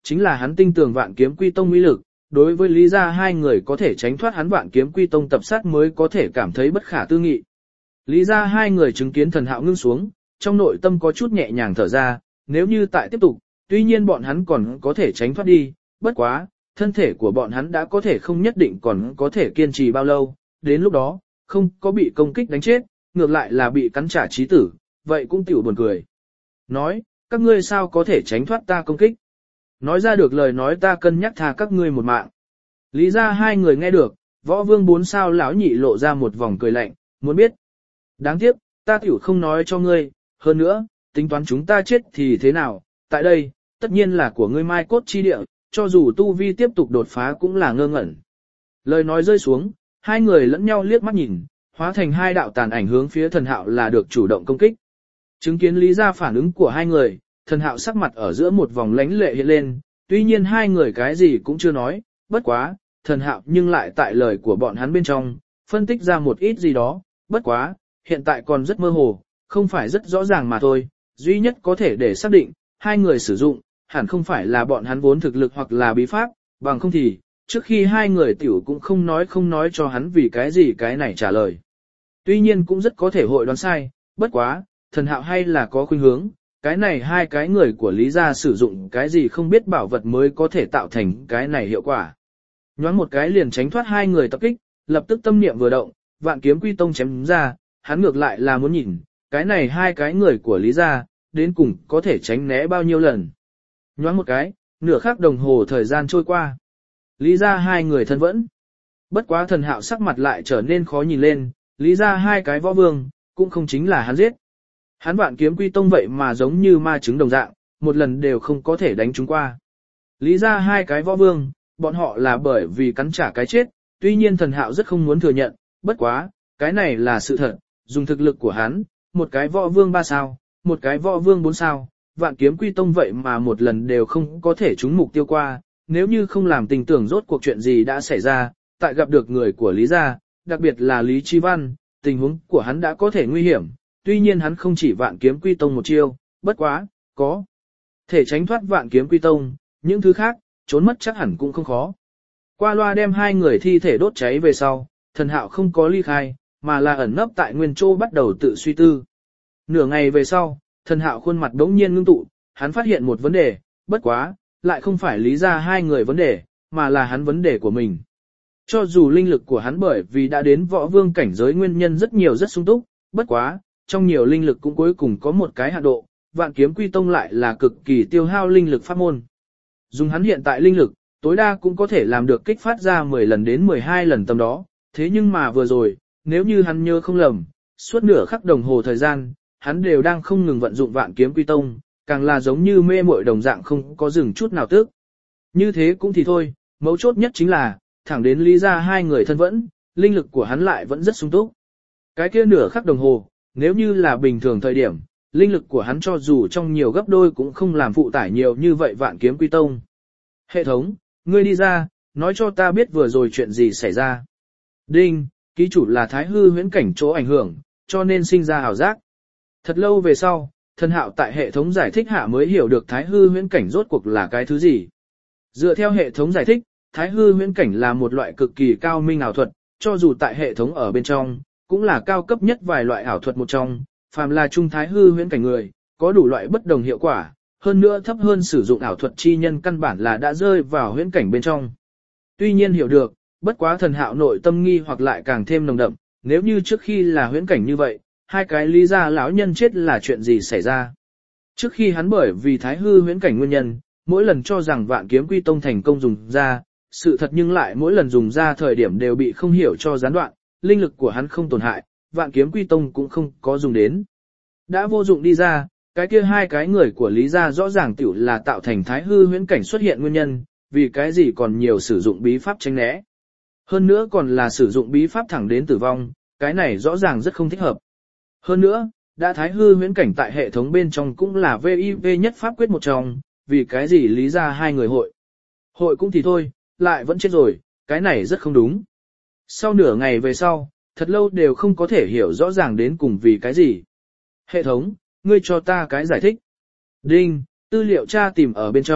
chính là hắn tin tưởng Vạn Kiếm Quy Tông uy lực, đối với Lý gia hai người có thể tránh thoát hắn Vạn Kiếm Quy Tông tập sát mới có thể cảm thấy bất khả tư nghị. Lý gia hai người chứng kiến Thần Hạo ngưng xuống, trong nội tâm có chút nhẹ nhàng thở ra, nếu như tại tiếp tục, tuy nhiên bọn hắn còn có thể tránh thoát đi, bất quá, thân thể của bọn hắn đã có thể không nhất định còn có thể kiên trì bao lâu, đến lúc đó, không có bị công kích đánh chết, ngược lại là bị cắn trả chí tử, vậy cũng tiểu buồn cười. Nói, các ngươi sao có thể tránh thoát ta công kích? Nói ra được lời nói ta cân nhắc tha các ngươi một mạng. Lý ra hai người nghe được, Võ Vương 4 sao lão nhị lộ ra một vòng cười lạnh, muốn biết. Đáng tiếc, ta tiểu không nói cho ngươi, hơn nữa, tính toán chúng ta chết thì thế nào, tại đây, tất nhiên là của ngươi mai cốt chi địa, cho dù tu vi tiếp tục đột phá cũng là ngơ ngẩn. Lời nói rơi xuống, hai người lẫn nhau liếc mắt nhìn, hóa thành hai đạo tàn ảnh hướng phía Thần Hạo là được chủ động công kích. Chứng kiến Lý ra phản ứng của hai người, Thần Hạo sắc mặt ở giữa một vòng lánh lệ hiện lên, tuy nhiên hai người cái gì cũng chưa nói, bất quá, Thần Hạo nhưng lại tại lời của bọn hắn bên trong, phân tích ra một ít gì đó, bất quá, hiện tại còn rất mơ hồ, không phải rất rõ ràng mà thôi, duy nhất có thể để xác định, hai người sử dụng, hẳn không phải là bọn hắn vốn thực lực hoặc là bí pháp, bằng không thì, trước khi hai người tiểu cũng không nói cho hắn vì cái gì cái này trả lời. Tuy nhiên cũng rất có thể hội đoán sai, bất quá, Thần Hạo hay là có khuynh hướng, cái này hai cái người của Lý gia sử dụng cái gì không biết bảo vật mới có thể tạo thành cái này hiệu quả. Nhoáng một cái liền tránh thoát hai người tập kích, lập tức tâm niệm vừa động, Vạn Kiếm Quy Tông chém ra, hắn ngược lại là muốn nhìn, cái này hai cái người của Lý gia, đến cùng có thể tránh né bao nhiêu lần. Nhoáng một cái, nửa khắc đồng hồ thời gian trôi qua. Lý gia hai người thân vẫn. Bất quá Thần Hạo sắc mặt lại trở nên khó nhìn lên, Lý gia hai cái võ vương, cũng không chính là hắn giết. Hắn Vạn Kiếm Quy Tông vậy mà giống như ma trứng đồng dạng, một lần đều không có thể đánh chúng qua. Lý gia hai cái võ vương, bọn họ là bởi vì cắn trả cái chết, tuy nhiên Thần Hạo rất không muốn thừa nhận, bất quá, cái này là sự thật, dùng thực lực của hắn, một cái võ vương 3 sao, một cái võ vương 4 sao, Vạn Kiếm Quy Tông vậy mà một lần đều không có thể trúng mục tiêu qua, nếu như không làm tình tưởng rốt cuộc chuyện gì đã xảy ra, tại gặp được người của Lý gia, đặc biệt là Lý Chi Văn, tình huống của hắn đã có thể nguy hiểm, tuy nhiên hắn không chỉ Vạn Kiếm Quy Tông một chiêu, bất quá, có thể tránh thoát Vạn Kiếm Quy Tông, những thứ khác, trốn mất chắc hẳn cũng không khó. Qua loa đem hai người thi thể đốt cháy về sau, Thần Hạo không có ly khai, mà là ẩn nấp tại nguyên châu bắt đầu tự suy tư. Nửa ngày về sau, Thần Hạo khuôn mặt đống nhiên ngưng tụ, hắn phát hiện một vấn đề, bất quá, lại không phải Lý ra hai người vấn đề, mà là hắn vấn đề của mình. Cho dù linh lực của hắn bởi vì đã đến võ vương cảnh giới nguyên nhân rất nhiều rất sung túc, bất quá, trong nhiều linh lực cũng cuối cùng có một cái hạn độ, Vạn Kiếm Quy Tông lại là cực kỳ tiêu hao linh lực pháp môn. Dùng hắn hiện tại linh lực, tối đa cũng có thể làm được kích phát ra 10 lần đến 12 lần tầm đó, thế nhưng mà vừa rồi, nếu như hắn nhớ không lầm, suốt nửa khắc đồng hồ thời gian, hắn đều đang không ngừng vận dụng Vạn Kiếm Quy Tông, càng là giống như mê muội đồng dạng không có dừng chút nào tức. Như thế cũng thì thôi, mấu chốt nhất chính là, thẳng đến Lý ra hai người thân vẫn, linh lực của hắn lại vẫn rất sung túc. Cái kia nửa khắc đồng hồ, nếu như là bình thường thời điểm, linh lực của hắn cho dù trong nhiều gấp đôi cũng không làm phụ tải nhiều như vậy Vạn Kiếm Quy Tông. Hệ thống, ngươi đi ra, nói cho ta biết vừa rồi chuyện gì xảy ra. Đinh, ký chủ là Thái Hư huyễn cảnh chỗ ảnh hưởng, cho nên sinh ra ảo giác. Thật lâu về sau, Thần Hạo tại hệ thống giải thích hạ mới hiểu được Thái Hư huyễn cảnh rốt cuộc là cái thứ gì. Dựa theo hệ thống giải thích, Thái Hư huyễn cảnh là một loại cực kỳ cao minh ảo thuật, cho dù tại hệ thống ở bên trong, cũng là cao cấp nhất vài loại ảo thuật một trong, phàm là trung Thái Hư huyễn cảnh người, có đủ loại bất đồng hiệu quả, hơn nữa thấp hơn sử dụng ảo thuật chi nhân căn bản là đã rơi vào huyễn cảnh bên trong. Tuy nhiên hiểu được, bất quá Thần Hạo nội tâm nghi hoặc lại càng thêm nồng đậm, nếu như trước khi là huyễn cảnh như vậy, hai cái Lý gia lão nhân chết là chuyện gì xảy ra. Trước khi hắn bởi vì Thái Hư huyễn cảnh nguyên nhân, mỗi lần cho rằng Vạn Kiếm Quy Tông thành công dùng ra, sự thật nhưng lại mỗi lần dùng ra thời điểm đều bị không hiểu cho gián đoạn, linh lực của hắn không tổn hại, Vạn Kiếm Quy Tông cũng không có dùng đến. Đã vô dụng đi ra, cái kia hai cái người của Lý gia rõ ràng tiểu là tạo thành Thái Hư huyễn cảnh xuất hiện nguyên nhân, vì cái gì còn nhiều sử dụng bí pháp tránh né. Hơn nữa còn là sử dụng bí pháp thẳng đến tử vong, cái này rõ ràng rất không thích hợp. Hơn nữa, đã Thái Hư huyễn cảnh tại hệ thống bên trong cũng là VIV nhất pháp quyết một trong, vì cái gì Lý ra hai người hội. Hội cũng thì thôi, lại vẫn chết rồi, cái này rất không đúng. Sau nửa ngày về sau, thật lâu đều không có thể hiểu rõ ràng đến cùng vì cái gì. Hệ thống, ngươi cho ta cái giải thích. Đinh, tư liệu tra tìm ở bên trong,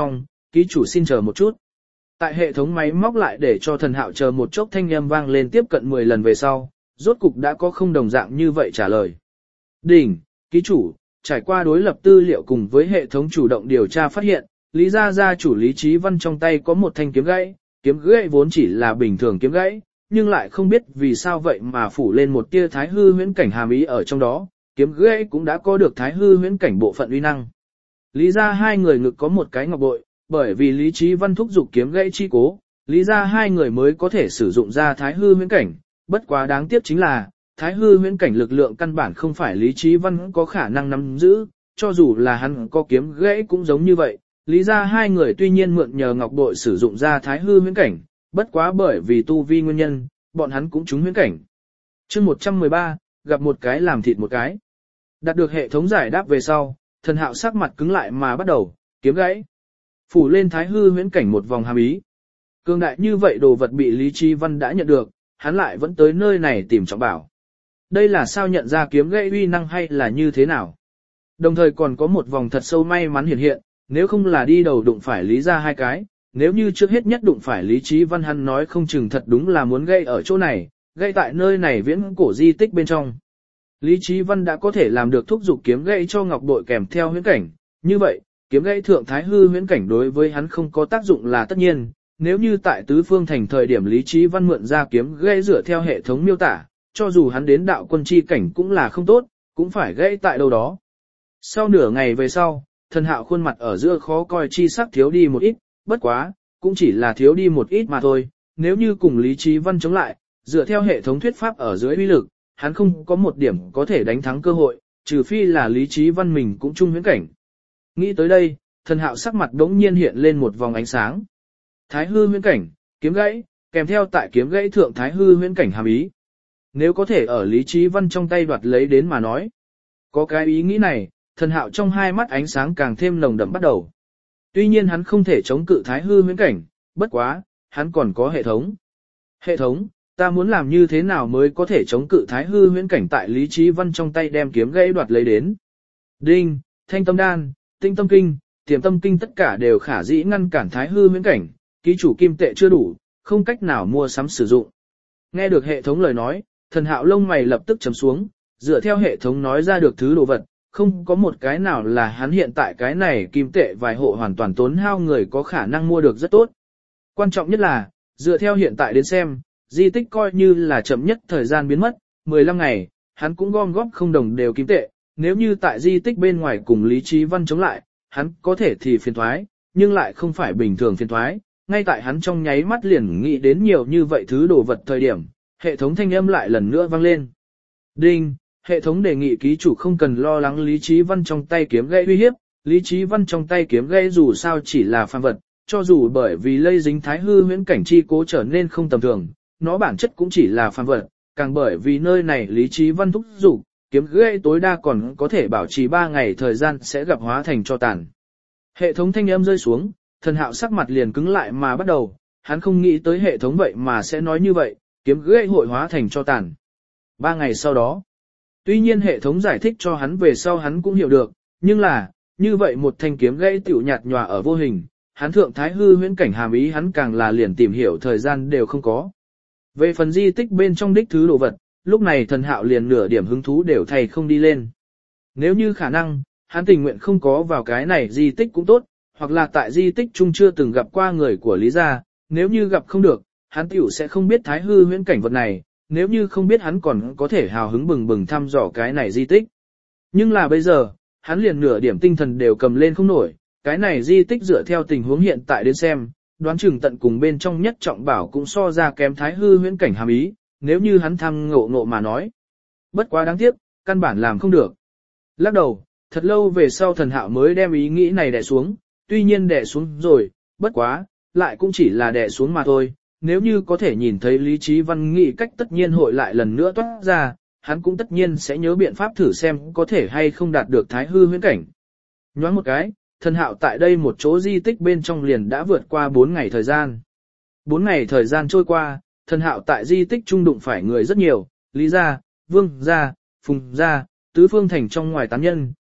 ký chủ xin chờ một chút. Tại hệ thống máy móc lại để cho thần hạo chờ một chốc thanh âm vang lên tiếp cận 10 lần về sau, rốt cục đã có không đồng dạng như vậy trả lời. Đỉnh, ký chủ, trải qua đối lập tư liệu cùng với hệ thống chủ động điều tra phát hiện, Lý gia gia chủ Lý Chí Văn trong tay có một thanh kiếm gãy vốn chỉ là bình thường kiếm gãy, nhưng lại không biết vì sao vậy mà phủ lên một tia thái hư huyễn cảnh hàm ý ở trong đó, kiếm gãy cũng đã có được thái hư huyễn cảnh bộ phận uy năng. Lý gia hai người ngực có một cái ngọc bội, bởi vì Lý Chí Văn thúc giục kiếm gãy chi cố, Lý gia hai người mới có thể sử dụng ra thái hư huyễn cảnh, bất quá đáng tiếc chính là, thái hư huyễn cảnh lực lượng căn bản không phải Lý Chí Văn có khả năng nắm giữ, cho dù là hắn có kiếm gãy cũng giống như vậy. Lý gia hai người tuy nhiên mượn nhờ ngọc bội sử dụng ra thái hư huyễn cảnh, bất quá bởi vì tu vi nguyên nhân, bọn hắn cũng trúng huyễn cảnh. Chương 113, gặp một cái làm thịt một cái. Đạt được hệ thống giải đáp về sau, thần hạo sắc mặt cứng lại mà bắt đầu, kiếm gãy. Phủ lên thái hư huyễn cảnh một vòng hàm ý. Cường đại như vậy đồ vật bị Lý Chí Văn đã nhận được, hắn lại vẫn tới nơi này tìm trọng bảo. Đây là sao nhận ra kiếm gãy uy năng hay là như thế nào? Đồng thời còn có một vòng thật sâu may mắn hiện, nếu không là đi đầu đụng phải Lý gia hai cái, nếu như trước hết nhất đụng phải Lý Chí Văn hắn nói không chừng thật đúng là muốn gây ở chỗ này, gây tại nơi này viễn cổ di tích bên trong. Lý Chí Văn đã có thể làm được thúc giục kiếm gãy cho ngọc bội kèm theo huyễn cảnh, như vậy, kiếm gãy thượng thái hư huyễn cảnh đối với hắn không có tác dụng là tất nhiên, nếu như tại tứ phương thành thời điểm Lý Chí Văn mượn ra kiếm gãy dựa theo hệ thống miêu tả, cho dù hắn đến đạo quân chi cảnh cũng là không tốt, cũng phải gãy tại đâu đó. Sau nửa ngày về sau, thần hạo khuôn mặt ở giữa khó coi chi sắc thiếu đi một ít, bất quá, cũng chỉ là thiếu đi một ít mà thôi, nếu như cùng Lý Chí Văn chống lại, dựa theo hệ thống thuyết pháp ở dưới uy lực, hắn không có một điểm có thể đánh thắng cơ hội, trừ phi là Lý Chí Văn mình cũng chung huyễn cảnh. Nghĩ tới đây, thần hạo sắc mặt đống nhiên hiện lên một vòng ánh sáng. Thái hư huyễn cảnh, kiếm gãy, kèm theo tại kiếm gãy thượng thái hư huyễn cảnh hàm ý. Nếu có thể ở Lý Chí Văn trong tay đoạt lấy đến mà nói. Có cái ý nghĩ này, thần hạo trong hai mắt ánh sáng càng thêm nồng đậm bắt đầu. Tuy nhiên hắn không thể chống cự thái hư huyễn cảnh, bất quá, hắn còn có hệ thống. Hệ thống, ta muốn làm như thế nào mới có thể chống cự thái hư huyễn cảnh tại Lý Chí Văn trong tay đem kiếm gãy đoạt lấy đến. Đinh, thanh tâm đan, tinh tâm kinh, tiềm tâm kinh tất cả đều khả dĩ ngăn cản thái hư huyễn cảnh, ký chủ kim tệ chưa đủ, không cách nào mua sắm sử dụng. Nghe được hệ thống lời nói, thần hạo lông mày lập tức chấm xuống, dựa theo hệ thống nói ra được thứ đồ vật, không có một cái nào là hắn hiện tại cái này kim tệ vài hộ hoàn toàn tốn hao người có khả năng mua được rất tốt. Quan trọng nhất là, dựa theo hiện tại đến xem, di tích coi như là chậm nhất thời gian biến mất, 15 ngày, hắn cũng gom góp không đồng đều kim tệ, nếu như tại di tích bên ngoài cùng Lý Chí Văn chống lại, hắn có thể thì phiền thoái, nhưng lại không phải bình thường phiền thoái, ngay tại hắn trong nháy mắt liền nghĩ đến nhiều như vậy thứ đồ vật thời điểm, hệ thống thanh âm lại lần nữa vang lên. Đinh, hệ thống đề nghị ký chủ không cần lo lắng Lý Chí Văn trong tay kiếm gãy uy hiếp, Lý Chí Văn trong tay kiếm gãy dù sao chỉ là phàm vật, cho dù bởi vì lây dính thái hư huyễn cảnh chi cố trở nên không tầm thường, nó bản chất cũng chỉ là phàm vật, càng bởi vì nơi này Lý Chí Văn thúc giục, kiếm gãy tối đa còn có thể bảo trì 3 ngày thời gian sẽ gặp hóa thành tro tàn. Hệ thống thanh âm rơi xuống, thần hạo sắc mặt liền cứng lại mà bắt đầu, hắn không nghĩ tới hệ thống vậy mà sẽ nói như vậy, kiếm gãy hội hóa thành tro tàn. 3 ngày sau đó, tuy nhiên hệ thống giải thích cho hắn về sau hắn cũng hiểu được, nhưng là, như vậy một thanh kiếm gãy tiểu nhạt nhòa ở vô hình, hắn thượng thái hư huyễn cảnh hàm ý hắn càng là liền tìm hiểu thời gian đều không có. Về phần di tích bên trong đích thứ đồ vật, lúc này thần hạo liền nửa điểm hứng thú đều thay không đi lên. Nếu như khả năng, hắn tình nguyện không có vào cái này di tích cũng tốt, hoặc là tại di tích chung chưa từng gặp qua người của Lý gia, nếu như gặp không được, hắn tiểu sẽ không biết thái hư huyễn cảnh vật này, nếu như không biết hắn còn có thể hào hứng bừng bừng thăm dò cái này di tích. Nhưng là bây giờ, hắn liền nửa điểm tinh thần đều cầm lên không nổi, cái này di tích dựa theo tình huống hiện tại đến xem, đoán chừng tận cùng bên trong nhất trọng bảo cũng so ra kém thái hư huyễn cảnh hàm ý, nếu như hắn tham ngộ mà nói. Bất quá đáng tiếc, căn bản làm không được. Lắc đầu, thật lâu về sau thần hạo mới đem ý nghĩ này đè xuống, tuy nhiên đè xuống rồi, bất quá, lại cũng chỉ là đè xuống mà thôi. Nếu như có thể nhìn thấy Lý Chí Văn nghĩ cách tất nhiên hội lại lần nữa toát ra, hắn cũng tất nhiên sẽ nhớ biện pháp thử xem có thể hay không đạt được thái hư huyễn cảnh. Nhoáng một cái, thần hạo tại đây một chỗ di tích bên trong liền đã vượt qua 4 ngày thời gian. 4 ngày thời gian trôi qua, thần hạo tại di tích trung đụng phải người rất nhiều, Lý gia, Vương gia, Phùng gia, tứ phương thành trong ngoài tán nhân,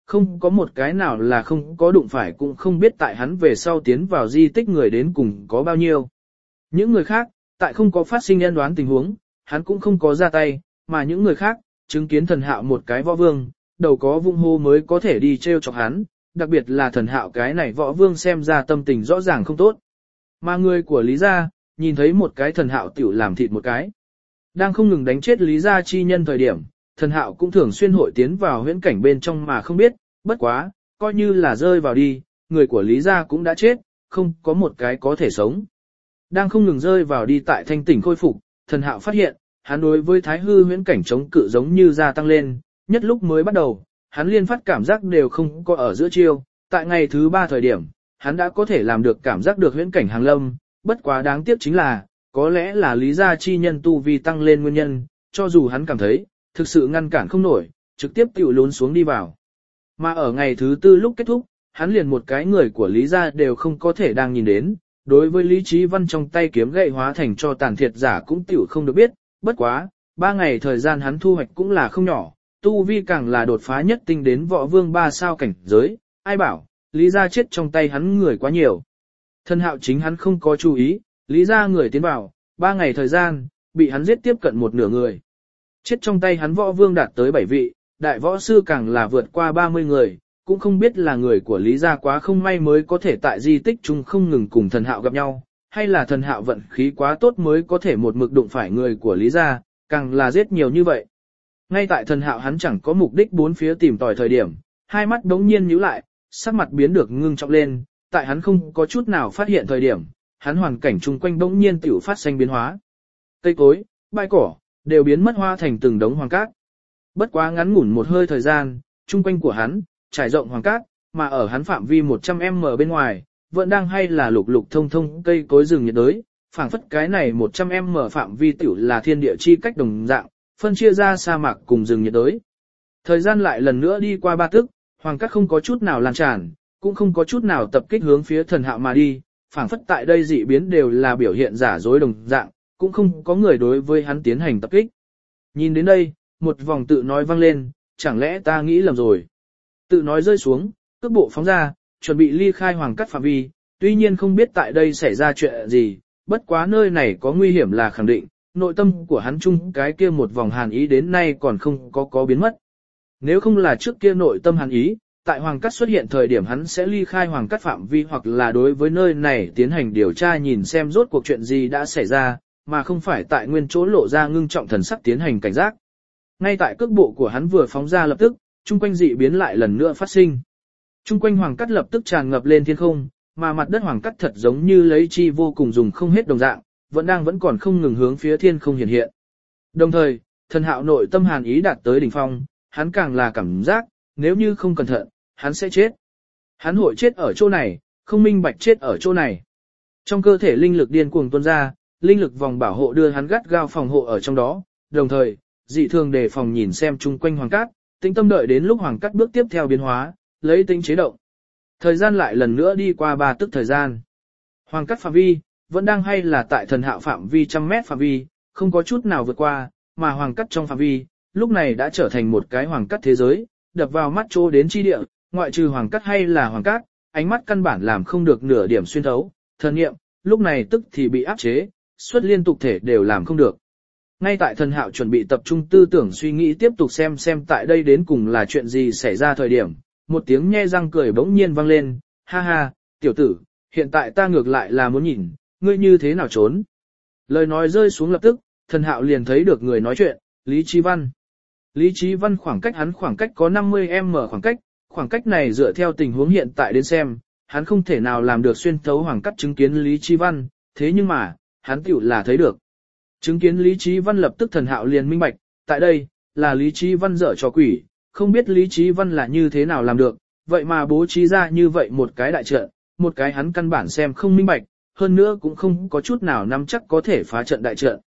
không có một cái nào là không có đụng phải, cũng không biết tại hắn về sau tiến vào di tích người đến cùng có bao nhiêu. Những người khác, tại không có phát sinh nhân đoán tình huống, hắn cũng không có ra tay, mà những người khác, chứng kiến Thần Hạo một cái võ vương, đầu có vung hô mới có thể đi treo chọc hắn, đặc biệt là Thần Hạo cái này võ vương xem ra tâm tình rõ ràng không tốt. Mà người của Lý gia, nhìn thấy một cái Thần Hạo tiểu làm thịt một cái. Đang không ngừng đánh chết Lý gia chi nhân thời điểm, Thần Hạo cũng thường xuyên hội tiến vào huyễn cảnh bên trong mà không biết, bất quá, coi như là rơi vào đi, người của Lý gia cũng đã chết, không có một cái có thể sống. Đang không ngừng rơi vào đi tại thanh tỉnh khôi phục, Thần Hạo phát hiện, hắn đối với thái hư huyễn cảnh chống cự giống như gia tăng lên, nhất lúc mới bắt đầu, hắn liên phát cảm giác đều không có ở giữa chiêu, tại ngày thứ 3 thời điểm, hắn đã có thể làm được cảm giác được huyễn cảnh hàng lâm, bất quá đáng tiếc chính là, có lẽ là Lý gia chi nhân tu vi tăng lên nguyên nhân, cho dù hắn cảm thấy, thực sự ngăn cản không nổi, trực tiếp tiểu lún xuống đi vào. Mà ở ngày thứ 4 lúc kết thúc, hắn liền một cái người của Lý gia đều không có thể đang nhìn đến, đối với Lý Chí Văn trong tay kiếm gậy hóa thành cho tàn thiệt giả cũng tiểu không được biết, bất quá, 3 ngày thời gian hắn thu hoạch cũng là không nhỏ, tu vi càng là đột phá nhất tinh đến võ vương 3 sao cảnh giới, ai bảo, Lý gia chết trong tay hắn người quá nhiều. Thần Hạo chính hắn không có chú ý, Lý gia người tiến vào, 3 ngày thời gian, bị hắn giết tiếp cận một nửa người. Chết trong tay hắn võ vương đạt tới 7 vị, đại võ sư càng là vượt qua 30 người, cũng không biết là người của Lý gia quá không may mới có thể tại di tích chung không ngừng cùng Thần Hạo gặp nhau, hay là Thần Hạo vận khí quá tốt mới có thể một mực đụng phải người của Lý gia, càng là giết nhiều như vậy. Ngay tại Thần Hạo hắn chẳng có mục đích bốn phía tìm tòi thời điểm, hai mắt đống nhiên nhíu lại, sắc mặt biến được ngưng trọng lên, tại hắn không có chút nào phát hiện thời điểm, hắn hoàn cảnh chung quanh đống nhiên tiểu phát sinh biến hóa. Cây cối, bãi cỏ, đều biến mất hoa thành từng đống hoàng cát. Bất quá ngắn ngủn một hơi thời gian, chung quanh của hắn, trải rộng hoàng cát, mà ở hắn phạm vi 100m bên ngoài, vẫn đang hay là lục lục thông thông cây cối rừng nhiệt đới, phảng phất cái này 100m phạm vi tiểu là thiên địa chi cách đồng dạng, phân chia ra sa mạc cùng rừng nhiệt đới. Thời gian lại lần nữa đi qua 3 tức, hoàng cát không có chút nào lan tràn, cũng không có chút nào tập kích hướng phía Thần Hạo mà đi, phảng phất tại đây dị biến đều là biểu hiện giả dối đồng dạng, cũng không có người đối với hắn tiến hành tập kích. Nhìn đến đây, một vòng tự nói vang lên, chẳng lẽ ta nghĩ lầm rồi. Tự nói rơi xuống, cước bộ phóng ra, chuẩn bị ly khai hoàng cát phạm vi, tuy nhiên không biết tại đây xảy ra chuyện gì, bất quá nơi này có nguy hiểm là khẳng định, nội tâm của hắn chung cái kia một vòng hàn ý đến nay còn không có biến mất. Nếu không là trước kia nội tâm hàn ý, tại hoàng cát xuất hiện thời điểm hắn sẽ ly khai hoàng cát phạm vi hoặc là đối với nơi này tiến hành điều tra nhìn xem rốt cuộc chuyện gì đã xảy ra, mà không phải tại nguyên chỗ lộ ra ngưng trọng thần sắc tiến hành cảnh giác. Ngay tại cước bộ của hắn vừa phóng ra lập tức, chung quanh dị biến lại lần nữa phát sinh. Chung quanh hoàng cát lập tức tràn ngập lên thiên không, mà mặt đất hoàng cát thật giống như lấy chi vô cùng dùng không hết đồng dạng, vẫn còn không ngừng hướng phía thiên không hiện hiện. Đồng thời, Thần Hạo nội tâm hàn ý đạt tới đỉnh phong, hắn càng là cảm giác, nếu như không cẩn thận, hắn sẽ chết. Hắn hội chết ở chỗ này, không minh bạch chết ở chỗ này. Trong cơ thể linh lực điên cuồng tuôn ra, linh lực vòng bảo hộ đưa hắn gắt gao phòng hộ ở trong đó, đồng thời, dị thường đề phòng nhìn xem chung quanh hoàng cát, tĩnh tâm đợi đến lúc hoàng cát bước tiếp theo biến hóa, lấy tính chế động. Thời gian lại lần nữa đi qua 3 tức thời gian. Hoàng cát phạm vi, vẫn đang hay là tại Thần Hạo phạm vi 100m phạm vi, không có chút nào vượt qua, mà hoàng cát trong phạm vi, lúc này đã trở thành một cái hoàng cát thế giới, đập vào mắt chỗ đến chi địa, ngoại trừ hoàng cát hay là hoàng cát, ánh mắt căn bản làm không được nửa điểm xuyên thấu, thần niệm, lúc này tức thì bị áp chế, suất liên tục thể đều làm không được. Ngay tại Thần Hạo chuẩn bị tập trung tư tưởng suy nghĩ tiếp tục xem tại đây đến cùng là chuyện gì xảy ra thời điểm, một tiếng nhe răng cười bỗng nhiên vang lên, ha ha, tiểu tử, hiện tại ta ngược lại là muốn nhìn, ngươi như thế nào trốn. Lời nói rơi xuống lập tức, Thần Hạo liền thấy được người nói chuyện, Lý Chí Văn. Lý Chí Văn khoảng cách có 50m khoảng cách này dựa theo tình huống hiện tại đến xem, hắn không thể nào làm được xuyên thấu hoàng cát chứng kiến Lý Chí Văn, thế nhưng mà, hắn tiểu là thấy được. Chứng kiến Lý Chí Văn lập tức Thần Hạo liền minh bạch, tại đây, là Lý Chí Văn dở trò quỷ, không biết Lý Chí Văn là như thế nào làm được, vậy mà bố trí ra như vậy một cái đại trận, một cái hắn căn bản xem không minh bạch, hơn nữa cũng không có chút nào nắm chắc có thể phá trận đại trận.